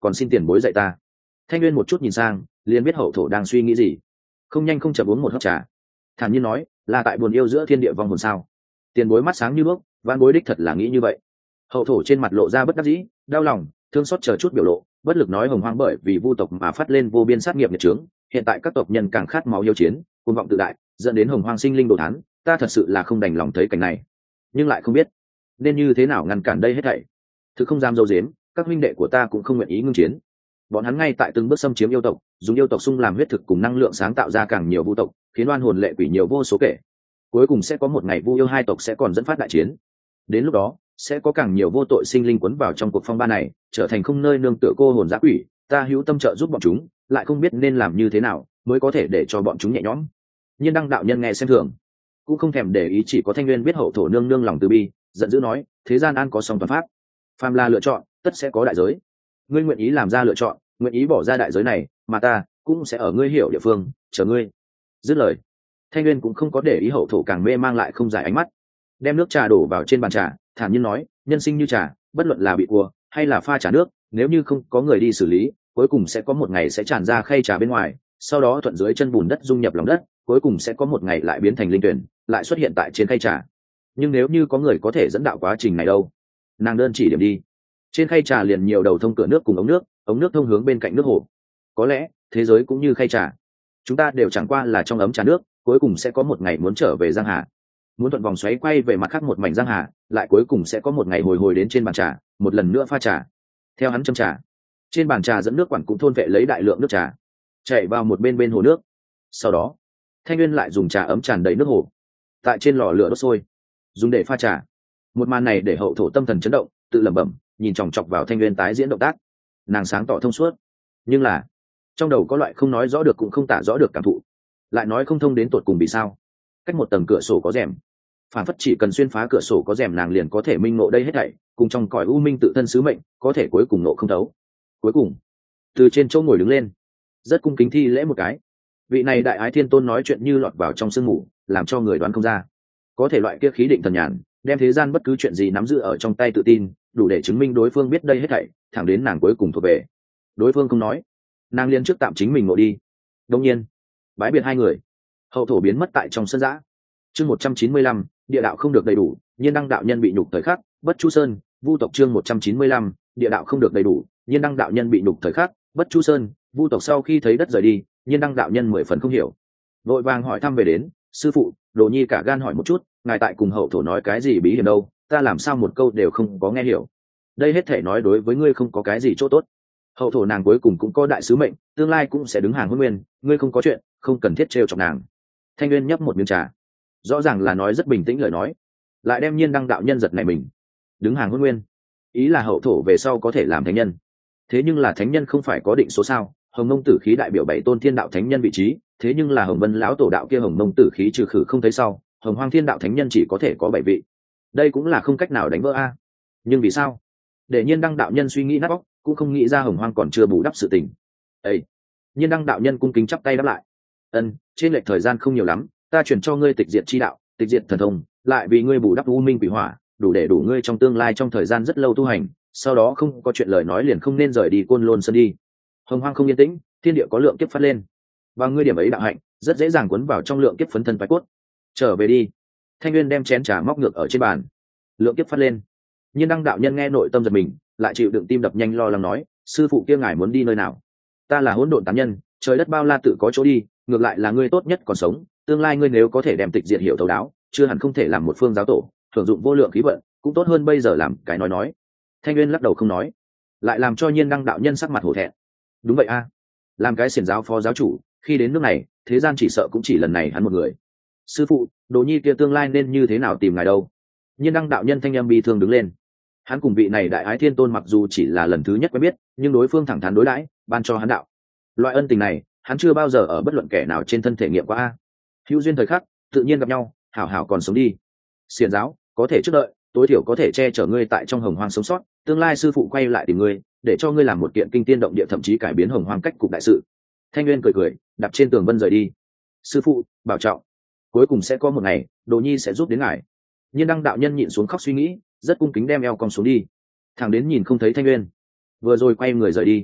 còn xin tiền bối dạy ta. Thanh Nguyên một chút nhìn sang, liền biết hậu thổ đang suy nghĩ gì. Không nhanh không chậm uống một hớp trà, thản nhiên nói, là tại buồn yêu giữa thiên địa vong hồn sao? Tiền bối mắt sáng như đuốc, vãn bối đích thật là nghĩ như vậy. Hậu thổ trên mặt lộ ra bất đắc dĩ, đau lòng, thương xót chờ chút biểu lộ, bất lực nói Hồng Hoang bởi vì vu tộc mà phát lên vô biên sát nghiệp nghiệt chướng, hiện tại các tộc nhân càng khát máu yêu chiến, cuồng vọng tự đại, dẫn đến Hồng Hoang sinh linh đồ thán, ta thật sự là không đành lòng thấy cảnh này, nhưng lại không biết nên như thế nào ngăn cản đây hết thảy. Thực không dám dâu dếm, các huynh đệ của ta cũng không nguyện ý ngưng chiến. Bọn hắn ngay tại từng bước xâm chiếm yêu tộc, dùng yêu tộc xung làm huyết thực cùng năng lượng sáng tạo ra càng nhiều vu tộc, khiến oan hồn lệ quỷ nhiều vô số kể. Cuối cùng sẽ có một ngày vu yêu hai tộc sẽ còn dẫn phát đại chiến. Đến lúc đó, sẽ có càng nhiều vô tội sinh linh cuốn vào trong cuộc phong ba này, trở thành không nơi nương tựa cô hồn dã quỷ. Ta hữu tâm trợ giúp bọn chúng, lại không biết nên làm như thế nào mới có thể để cho bọn chúng nhẹ nhõm. Nhiên Đăng đạo nhân nghe xem thường, cũng không thèm để ý, chỉ có Thanh Nguyên biết hậu thổ nương nương lòng từ bi, giận dữ nói, thế gian an có song toàn pháp, phàm là lựa chọn, tất sẽ có đại giới. Ngươi nguyện ý làm ra lựa chọn, nguyện ý bỏ ra đại giới này, mà ta cũng sẽ ở ngươi hiểu địa phương chờ ngươi. Dứt lời, Thanh Nguyên cũng không có để ý hậu thổ càng mê mang lại không giải ánh mắt, đem nước trà đổ vào trên bàn trà, thản nhiên nói, nhân sinh như trà, bất luận là bị cua hay là pha trà nước, nếu như không có người đi xử lý, cuối cùng sẽ có một ngày sẽ tràn ra khay trà bên ngoài, sau đó thuận dưới chân bùn đất dung nhập lòng đất, cuối cùng sẽ có một ngày lại biến thành linh tuyển, lại xuất hiện tại trên khay trà. Nhưng nếu như có người có thể dẫn đạo quá trình này đâu? Nàng đơn chỉ điểm đi, trên khay trà liền nhiều đầu thông cửa nước cùng ống nước thông hướng bên cạnh nước hồ. Có lẽ thế giới cũng như khay trà, chúng ta đều chẳng qua là trong ấm trà nước, cuối cùng sẽ có một ngày muốn trở về giang hà, muốn thuận vòng xoáy quay về mặt khác một mảnh giang hà, lại cuối cùng sẽ có một ngày hồi đến trên bàn trà, một lần nữa pha trà. Theo hắn châm trà, trên bàn trà dẫn nước quản cũng thôn vệ lấy đại lượng nước trà, chảy vào một bên hồ nước. Sau đó, Thanh Nguyên lại dùng trà ấm tràn đầy nước hồ, tại trên lò lửa đốt sôi, dùng để pha trà. Một màn này để hậu thổ tâm thần chấn động, tự lẩm bẩm, nhìn chòng chọc vào Thanh Nguyên tái diễn động tác. Nàng sáng tỏ thông suốt, nhưng là trong đầu có loại không nói rõ được cũng không tả rõ được cảm thụ, lại nói không thông đến tột cùng vì sao. Cách một tầng cửa sổ có rèm, phản phất chỉ cần xuyên phá cửa sổ có rèm, nàng liền có thể minh ngộ đây hết thảy, cùng trong cõi u minh tự thân sứ mệnh, có thể cuối cùng ngộ không thấu. Cuối cùng, từ trên chỗ ngồi đứng lên, rất cung kính thi lễ một cái. Vị này đại ái thiên tôn nói chuyện như lọt vào trong sương mù, làm cho người đoán không ra. Có thể loại kia khí định thần nhàn, đem thế gian bất cứ chuyện gì nắm giữ ở trong tay tự tin, đủ để chứng minh đối phương biết đây hết thảy, thẳng đến nàng cuối cùng thuộc về. Đối phương không nói, nàng liên trước tạm chính mình ngộ đi. Đương nhiên, bái biệt hai người, hậu thổ biến mất tại trong sân giã. Chương 195, địa đạo không được đầy đủ, Nhiên Đăng đạo nhân bị nhục thời khắc, bất chu sơn, vu tộc. Chương 195, địa đạo không được đầy đủ, Nhiên Đăng đạo nhân bị nhục thời khắc, bất chu sơn, vu tộc. Sau khi thấy đất rời đi, Nhiên Đăng đạo nhân 10 phần không hiểu, vội vàng hỏi thăm về đến, sư phụ, Đồ Nhi cả gan hỏi một chút, ngài tại cùng hậu thổ nói cái gì bí hiểm đâu, ta làm sao một câu đều không có nghe hiểu. Đây hết thể nói đối với ngươi không có cái gì chỗ tốt. Hậu thổ nàng cuối cùng cũng có đại sứ mệnh, tương lai cũng sẽ đứng hàng hôn nguyên, ngươi không có chuyện, không cần thiết trêu chọc nàng. Thanh Nguyên nhấp một miếng trà, rõ ràng là nói rất bình tĩnh lời nói, lại đem Nhiên Đăng đạo nhân giật này mình. Đứng hàng hôn nguyên, ý là hậu thổ về sau có thể làm thánh nhân. Thế nhưng là thánh nhân không phải có định số sao? Hồng Mông Tử Khí đại biểu 7 tôn thiên đạo thánh nhân vị trí, thế nhưng là Hồng Vân lão tổ đạo kia Hồng Mông Tử Khí trừ khử không thấy sau, Hồng Hoang thiên đạo thánh nhân chỉ có thể có 7 vị. Đây cũng là không cách nào đánh vỡ a. Nhưng vì sao? Để Nhiên Đăng đạo nhân suy nghĩ nát óc, cũng không nghĩ ra Hồng Hoang còn chưa bù đắp sự tình. Ê! Nhiên Đăng đạo nhân cung kính chắp tay đáp lại. Ân, trên lệch thời gian không nhiều lắm, ta chuyển cho ngươi tịch diệt chi đạo, tịch diệt thần thông, lại vì ngươi bù đắp u minh quỷ hỏa, đủ để đủ ngươi trong tương lai trong thời gian rất lâu tu hành, sau đó không có chuyện lời nói liền không nên rời đi Côn Lôn Sơn đi. Hồng Hoang không yên tĩnh, thiên địa có lượng kiếp phát lên, và ngươi điểm ấy đạo hạnh rất dễ dàng cuốn vào trong lượng kiếp phấn thân phái cốt. Trở về đi. Thanh Nguyên đem chén trà móc ngược ở trên bàn. Lượng kiếp phát lên. Nhiên Đăng đạo nhân nghe nội tâm giật mình, lại chịu đựng tim đập nhanh lo lắng nói, sư phụ kia ngài muốn đi nơi nào? Ta là hỗn độn tán nhân, trời đất bao la tự có chỗ đi, ngược lại là ngươi tốt nhất còn sống, tương lai ngươi nếu có thể đem tịch diệt hiểu thấu đáo, chưa hẳn không thể làm một phương giáo tổ, thưởng dụng vô lượng khí vận, cũng tốt hơn bây giờ làm cái nói. Thanh Nguyên lắc đầu không nói, lại làm cho Nhiên Đăng đạo nhân sắc mặt hổ thẹn. Đúng vậy a, làm cái xiển giáo phó giáo chủ, khi đến nước này, thế gian chỉ sợ cũng chỉ lần này hắn một người. Sư phụ, Đồ Nhi kia tương lai nên như thế nào tìm ngài đâu? Nhiên Đăng đạo nhân thanh âm bi thương đứng lên. Hắn cùng vị này đại ái thiên tôn mặc dù chỉ là lần thứ nhất quen biết, nhưng đối phương thẳng thắn đối đãi, ban cho hắn đạo. Loại ân tình này, hắn chưa bao giờ ở bất luận kẻ nào trên thân thể nghiệm qua a. Hữu duyên thời khắc, tự nhiên gặp nhau, hảo hảo còn sống đi. Xiển giáo có thể trước đợi, tối thiểu có thể che chở ngươi tại trong Hồng Hoang sống sót, tương lai sư phụ quay lại tìm ngươi, để cho ngươi làm một kiện kinh tiên động địa, thậm chí cải biến Hồng Hoang cách cục đại sự. Thanh Nguyên cười cười, đạp trên tường vân rời đi. Sư phụ bảo trọng, cuối cùng sẽ có một ngày, Đồ Nhi sẽ giúp đến ngài. Nhiên Đăng đạo nhân nhịn xuống khóc suy nghĩ, rất cung kính đem eo cong xuống đi, thẳng đến nhìn không thấy Thanh Nguyên, vừa rồi quay người rời đi.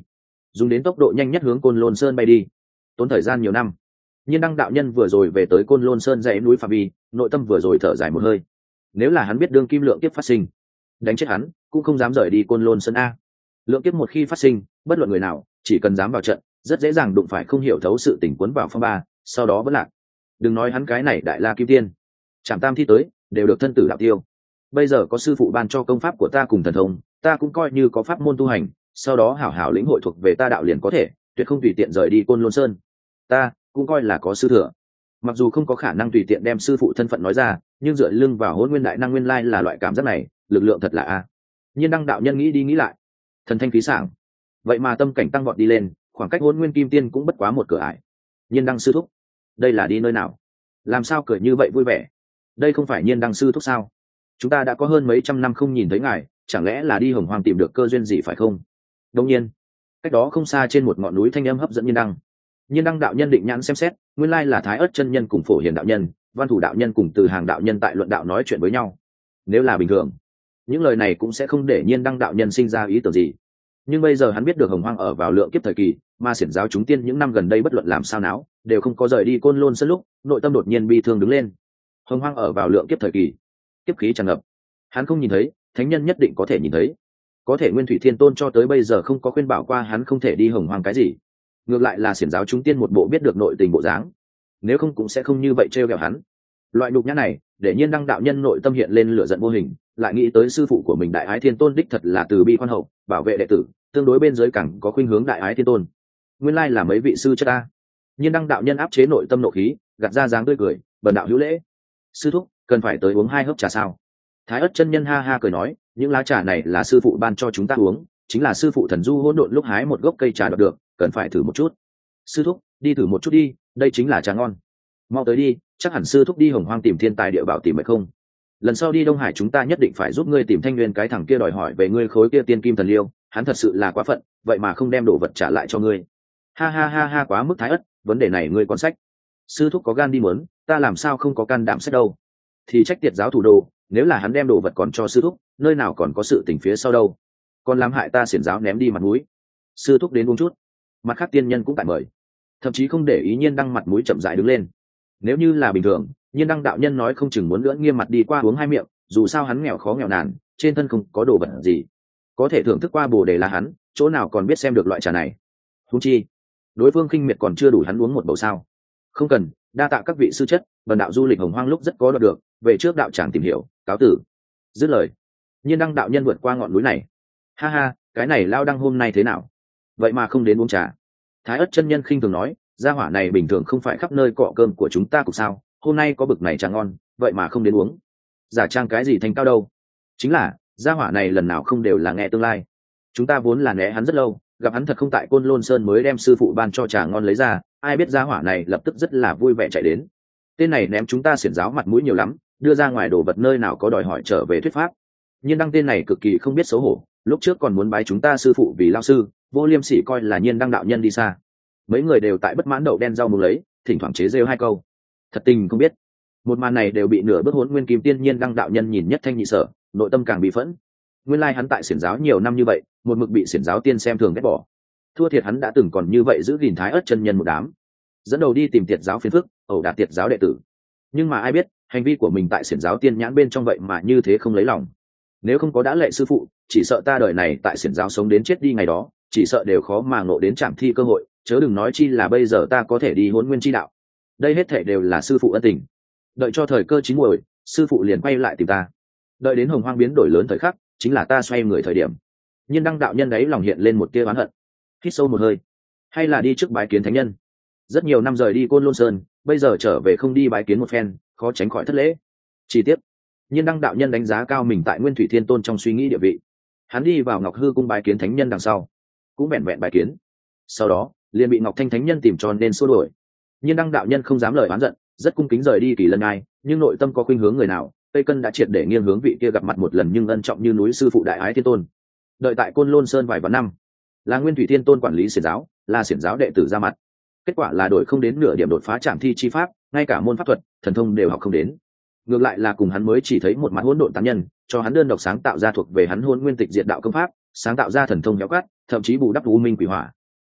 dùng đến tốc độ nhanh nhất hướng Côn Lôn Sơn bay đi. Tốn thời gian nhiều năm, Nhiên Đăng đạo nhân vừa rồi về tới Côn Lôn Sơn dãy núi phạm vi, nội tâm vừa rồi thở dài một hơi. Nếu là hắn biết đương kim lượng kiếp phát sinh, đánh chết hắn cũng không dám rời đi Côn Lôn Sơn a. Lượng kiếp một khi phát sinh, bất luận người nào chỉ cần dám vào trận, rất dễ dàng đụng phải không hiểu thấu sự tình cuốn vào phong ba, sau đó vẫn lạc. Đừng nói hắn cái này đại la kim tiên, Trảm Tam thi tới đều được thân tử đạo tiêu. Bây giờ có sư phụ ban cho công pháp của ta cùng thần thông, ta cũng coi như có pháp môn tu hành, sau đó hảo hảo lĩnh hội thuộc về ta đạo liền có thể, tuyệt không tùy tiện rời đi Côn Lôn Sơn. Ta cũng coi là có sư thừa, mặc dù không có khả năng tùy tiện đem sư phụ thân phận nói ra, nhưng dựa lưng vào Hỗn Nguyên đại năng nguyên lai là loại cảm giác này, lực lượng thật là a. Nhiên Đăng đạo nhân nghĩ đi nghĩ lại, thần thanh khí sảng, vậy mà tâm cảnh tăng vọt đi lên, khoảng cách Hỗn Nguyên kim tiên cũng bất quá một cửa ải. Nhiên Đăng sư thúc, đây là đi nơi nào? Làm sao cười như vậy vui vẻ? Đây không phải Nhiên Đăng sư thúc sao? Chúng ta đã có hơn mấy trăm năm không nhìn thấy ngài, chẳng lẽ là đi Hồng Hoang tìm được cơ duyên gì phải không? Đương nhiên, cách đó không xa trên một ngọn núi thanh âm hấp dẫn Nhiên Đăng. Nhiên Đăng đạo nhân định nhãn xem xét, nguyên lai là Thái Ức chân nhân cùng Phổ Hiền đạo nhân, Văn Thủ đạo nhân cùng Từ Hàng đạo nhân tại luận đạo nói chuyện với nhau. Nếu là bình thường, những lời này cũng sẽ không để Nhiên Đăng đạo nhân sinh ra ý tưởng gì. Nhưng bây giờ hắn biết được Hồng Hoang ở vào lượng kiếp thời kỳ, mà xiển giáo chúng tiên những năm gần đây bất luận làm sao náo, đều không có rời đi Côn Lôn Sơn lúc, nội tâm đột nhiên bi thương đứng lên. Hồng Hoang ở vào lượng kiếp thời kỳ, kiếp khí tràn ngập. Hắn không nhìn thấy, thánh nhân nhất định có thể nhìn thấy. Có thể Nguyên Thủy Thiên Tôn cho tới bây giờ không có khuyên bảo qua hắn không thể đi Hồng Hoang cái gì. Ngược lại là xiển giáo chúng tiên một bộ biết được nội tình bộ dáng, nếu không cũng sẽ không như vậy trêu ghẹo hắn. Loại nhục nhã này để Nhiên Đăng đạo nhân nội tâm hiện lên lửa giận vô hình, lại nghĩ tới sư phụ của mình Đại Ái Thiên Tôn đích thật là từ bi khoan hậu, bảo vệ đệ tử, tương đối bên dưới cẳng có khuynh hướng Đại Ái Thiên Tôn. Nguyên lai là mấy vị sư chất ta. Nhiên Đăng đạo nhân áp chế nội tâm nộ khí, gạt ra dáng tươi cười, bần đạo hữu lễ. Sư thúc, cần phải tới uống 2 hớp trà sao? Thái Ức chân nhân ha ha cười nói, những lá trà này là sư phụ ban cho chúng ta uống, chính là sư phụ thần du hỗn độn lúc hái một gốc cây trà đọc được, cần phải thử một chút. Sư thúc, đi thử một chút đi, đây chính là trà ngon. Mau tới đi, chắc hẳn sư thúc đi Hồng Hoang tìm thiên tài địa bảo tìm phải không? Lần sau đi Đông Hải chúng ta nhất định phải giúp ngươi tìm Thanh Nguyên, cái thằng kia đòi hỏi về ngươi khối kia tiên kim thần liêu, hắn thật sự là quá phận, vậy mà không đem đồ vật trả lại cho ngươi. Ha ha ha ha, quá mức Thái Ức, vấn đề này ngươi quan sách. Sư thúc có gan đi muốn, ta làm sao không có can đảm sách đâu. Thì trách tiệt giáo thủ đồ, nếu là hắn đem đồ vật còn cho sư thúc, nơi nào còn có sự tình phía sau đâu. Còn làm hại ta xiển giáo ném đi mặt mũi. Sư thúc đến uống chút. Mặt khác tiên nhân cũng tại mời, thậm chí không để ý Nhiên Đăng mặt mũi chậm rãi đứng lên. Nếu như là bình thường, Nhiên Đăng đạo nhân nói không chừng muốn lưỡng nghiêm mặt đi qua uống 2 miệng, dù sao hắn nghèo khó nghèo nàn, trên thân không có đồ vật gì, có thể thưởng thức qua Bồ Đề là hắn, chỗ nào còn biết xem được loại trà này. Huống chi, đối phương khinh miệt còn chưa đủ hắn uống một bầu sao? Không cần, đa tạ các vị sư chất, bần đạo du lịch Hồng Hoang lúc rất có đoạt được, về trước đạo tràng tìm hiểu, cáo tử. Dứt lời, Nhiên Đăng đạo nhân vượt qua ngọn núi này. Ha ha, cái này lao đăng hôm nay thế nào? Vậy mà không đến uống trà. Thái Ức chân nhân khinh thường nói, gia hỏa này bình thường không phải khắp nơi cọ cơm của chúng ta cục sao, hôm nay có bực này trà ngon, vậy mà không đến uống. Giả trang cái gì thành cao đâu? Chính là, gia hỏa này lần nào không đều là nghe tương lai. Chúng ta vốn là né hắn rất lâu, gặp hắn thật không tại Côn Lôn Sơn mới đem sư phụ ban cho trà ngon lấy ra, ai biết gia hỏa này lập tức rất là vui vẻ chạy đến. Tên này ném chúng ta xiển giáo mặt mũi nhiều lắm, đưa ra ngoài đồ vật nơi nào có đòi hỏi trở về thuyết pháp. Nhiên Đăng tên này cực kỳ không biết xấu hổ, lúc trước còn muốn bái chúng ta sư phụ vì lao sư, vô liêm sỉ coi là Nhiên Đăng đạo nhân đi xa. Mấy người đều tại bất mãn đậu đen rau muống lấy, thỉnh thoảng chế rêu 2 câu. Thật tình không biết, một màn này đều bị nửa bước Hỗn Nguyên kim tiên Nhiên Đăng đạo nhân nhìn nhất thanh nhị sở, nội tâm càng bị phẫn. Nguyên lai hắn tại xiển giáo nhiều năm như vậy, một mực bị xiển giáo tiên xem thường ghét bỏ. Thua thiệt hắn đã từng còn như vậy giữ gìn Thái Ức chân nhân một đám, dẫn đầu đi tìm tiệt giáo phiền phức, ẩu đả tiệt giáo đệ tử. Nhưng mà ai biết, hành vi của mình tại xiển giáo tiên nhãn bên trong vậy mà như thế không lấy lòng. Nếu không có đã lệ sư phụ, chỉ sợ ta đời này tại xiển giáo sống đến chết đi ngày đó, chỉ sợ đều khó mà ngộ đến trạm thi cơ hội, chớ đừng nói chi là bây giờ ta có thể đi Hỗn Nguyên chi đạo. Đây hết thảy đều là sư phụ ân tình. Đợi cho thời cơ chín muồi, sư phụ liền quay lại tìm ta. Đợi đến Hồng Hoang biến đổi lớn thời khắc, chính là ta xoay người thời điểm. Nhiên Đăng đạo nhân đấy lòng hiện lên một tia oán hận. Hít sâu một hơi, hay là đi trước bái kiến thánh nhân. Rất nhiều năm rời đi Côn Lôn Sơn, bây giờ trở về không đi bái kiến một phen, khó tránh khỏi thất lễ. Chi tiết, Nhiên Đăng đạo nhân đánh giá cao mình tại Nguyên Thủy Thiên Tôn trong suy nghĩ địa vị. Hắn đi vào Ngọc Hư cung bái kiến thánh nhân đằng sau, cũng vẹn vẹn bái kiến. Sau đó, liền bị Ngọc Thanh thánh nhân tìm cho nên xua đuổi. Nhiên Đăng đạo nhân không dám lời oán giận, rất cung kính rời đi Kỳ Lân Ngai, nhưng nội tâm có khuynh hướng người nào, Tây Cân đã triệt để nghiêng hướng vị kia gặp mặt một lần nhưng ân trọng như núi sư phụ Đại Ái Thiên Tôn. Đợi tại Côn Lôn Sơn vài vạn năm, là Nguyên Thủy Thiên Tôn quản lý xiển giáo, là xiển giáo đệ tử ra mặt. Kết quả là đổi không đến nửa điểm đột phá trảm thi chi pháp, ngay cả môn pháp thuật, thần thông đều học không đến. Ngược lại là cùng hắn mới chỉ thấy một mặt hỗn độn tán nhân, cho hắn đơn độc sáng tạo ra thuộc về hắn Hỗn Nguyên Tịch Diệt đạo công pháp, sáng tạo ra thần thông héo cắt, thậm chí bù đắp u minh quỷ hỏa.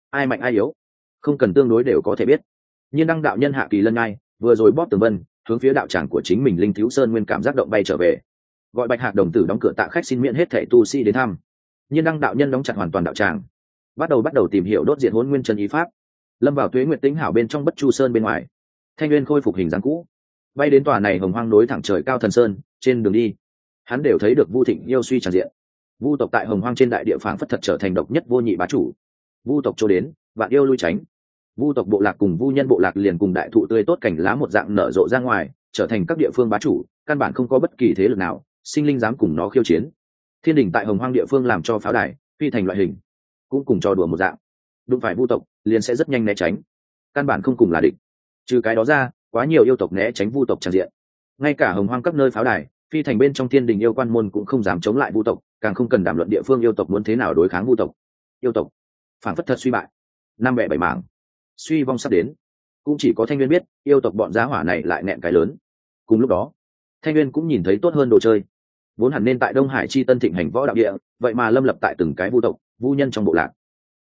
ai mạnh ai yếu không cần tương đối đều có thể biết. Nhiên đăng đạo nhân hạ kỳ lân ngai vừa rồi bóp tường vân hướng phía đạo tràng của chính mình linh thiếu sơn nguyên cảm giác động bay trở về, gọi bạch hạc đồng tử đóng cửa tạ khách xin miễn hết thẻ tu sĩ đến thăm. Nhiên đăng đạo nhân đóng chặt hoàn toàn đạo tràng, bắt đầu tìm hiểu đốt diệt hỗn nguyên chân ý pháp, lâm vào tuế nguyệt tĩnh hảo bên trong bất chu sơn bên ngoài. Thanh nguyên khôi phục hình dáng cũ, bay đến tòa này hồng hoang nối thẳng trời cao thần sơn. Trên đường đi hắn đều thấy được vu thịnh yêu suy tràn diện, vu tộc tại hồng hoang trên đại địa phảng phất thật trở thành độc nhất vô nhị bá chủ. Vu tộc chỗ đến vạn yêu lui tránh, vu tộc bộ lạc cùng vu nhân bộ lạc liền cùng đại thụ tươi tốt cảnh lá một dạng nở rộ ra ngoài, trở thành các địa phương bá chủ, căn bản không có bất kỳ thế lực nào sinh linh dám cùng nó khiêu chiến. Thiên đình tại hồng hoang địa phương làm cho pháo đài phi thành loại hình, cũng cùng trò đùa một dạng, đụng phải vu tộc liền sẽ rất nhanh né tránh, căn bản không cùng là địch. Trừ cái đó ra, quá nhiều yêu tộc né tránh vu tộc tràn diện, ngay cả hồng hoang các nơi pháo đài phi thành bên trong thiên đình yêu quan môn cũng không dám chống lại vu tộc, càng không cần đàm luận địa phương yêu tộc muốn thế nào đối kháng vu tộc. Yêu tộc phản phất thật suy bại, năm bẻ bảy mảng, suy vong sắp đến. Cũng chỉ có thanh nguyên biết yêu tộc bọn giá hỏa này lại nẹn cái lớn. Cùng lúc đó thanh nguyên cũng nhìn thấy tốt hơn đồ chơi, vốn hẳn nên tại đông hải chi tân thịnh hành võ đạo địa, vậy mà lâm lập tại từng cái vu tộc vu nhân trong bộ lạc.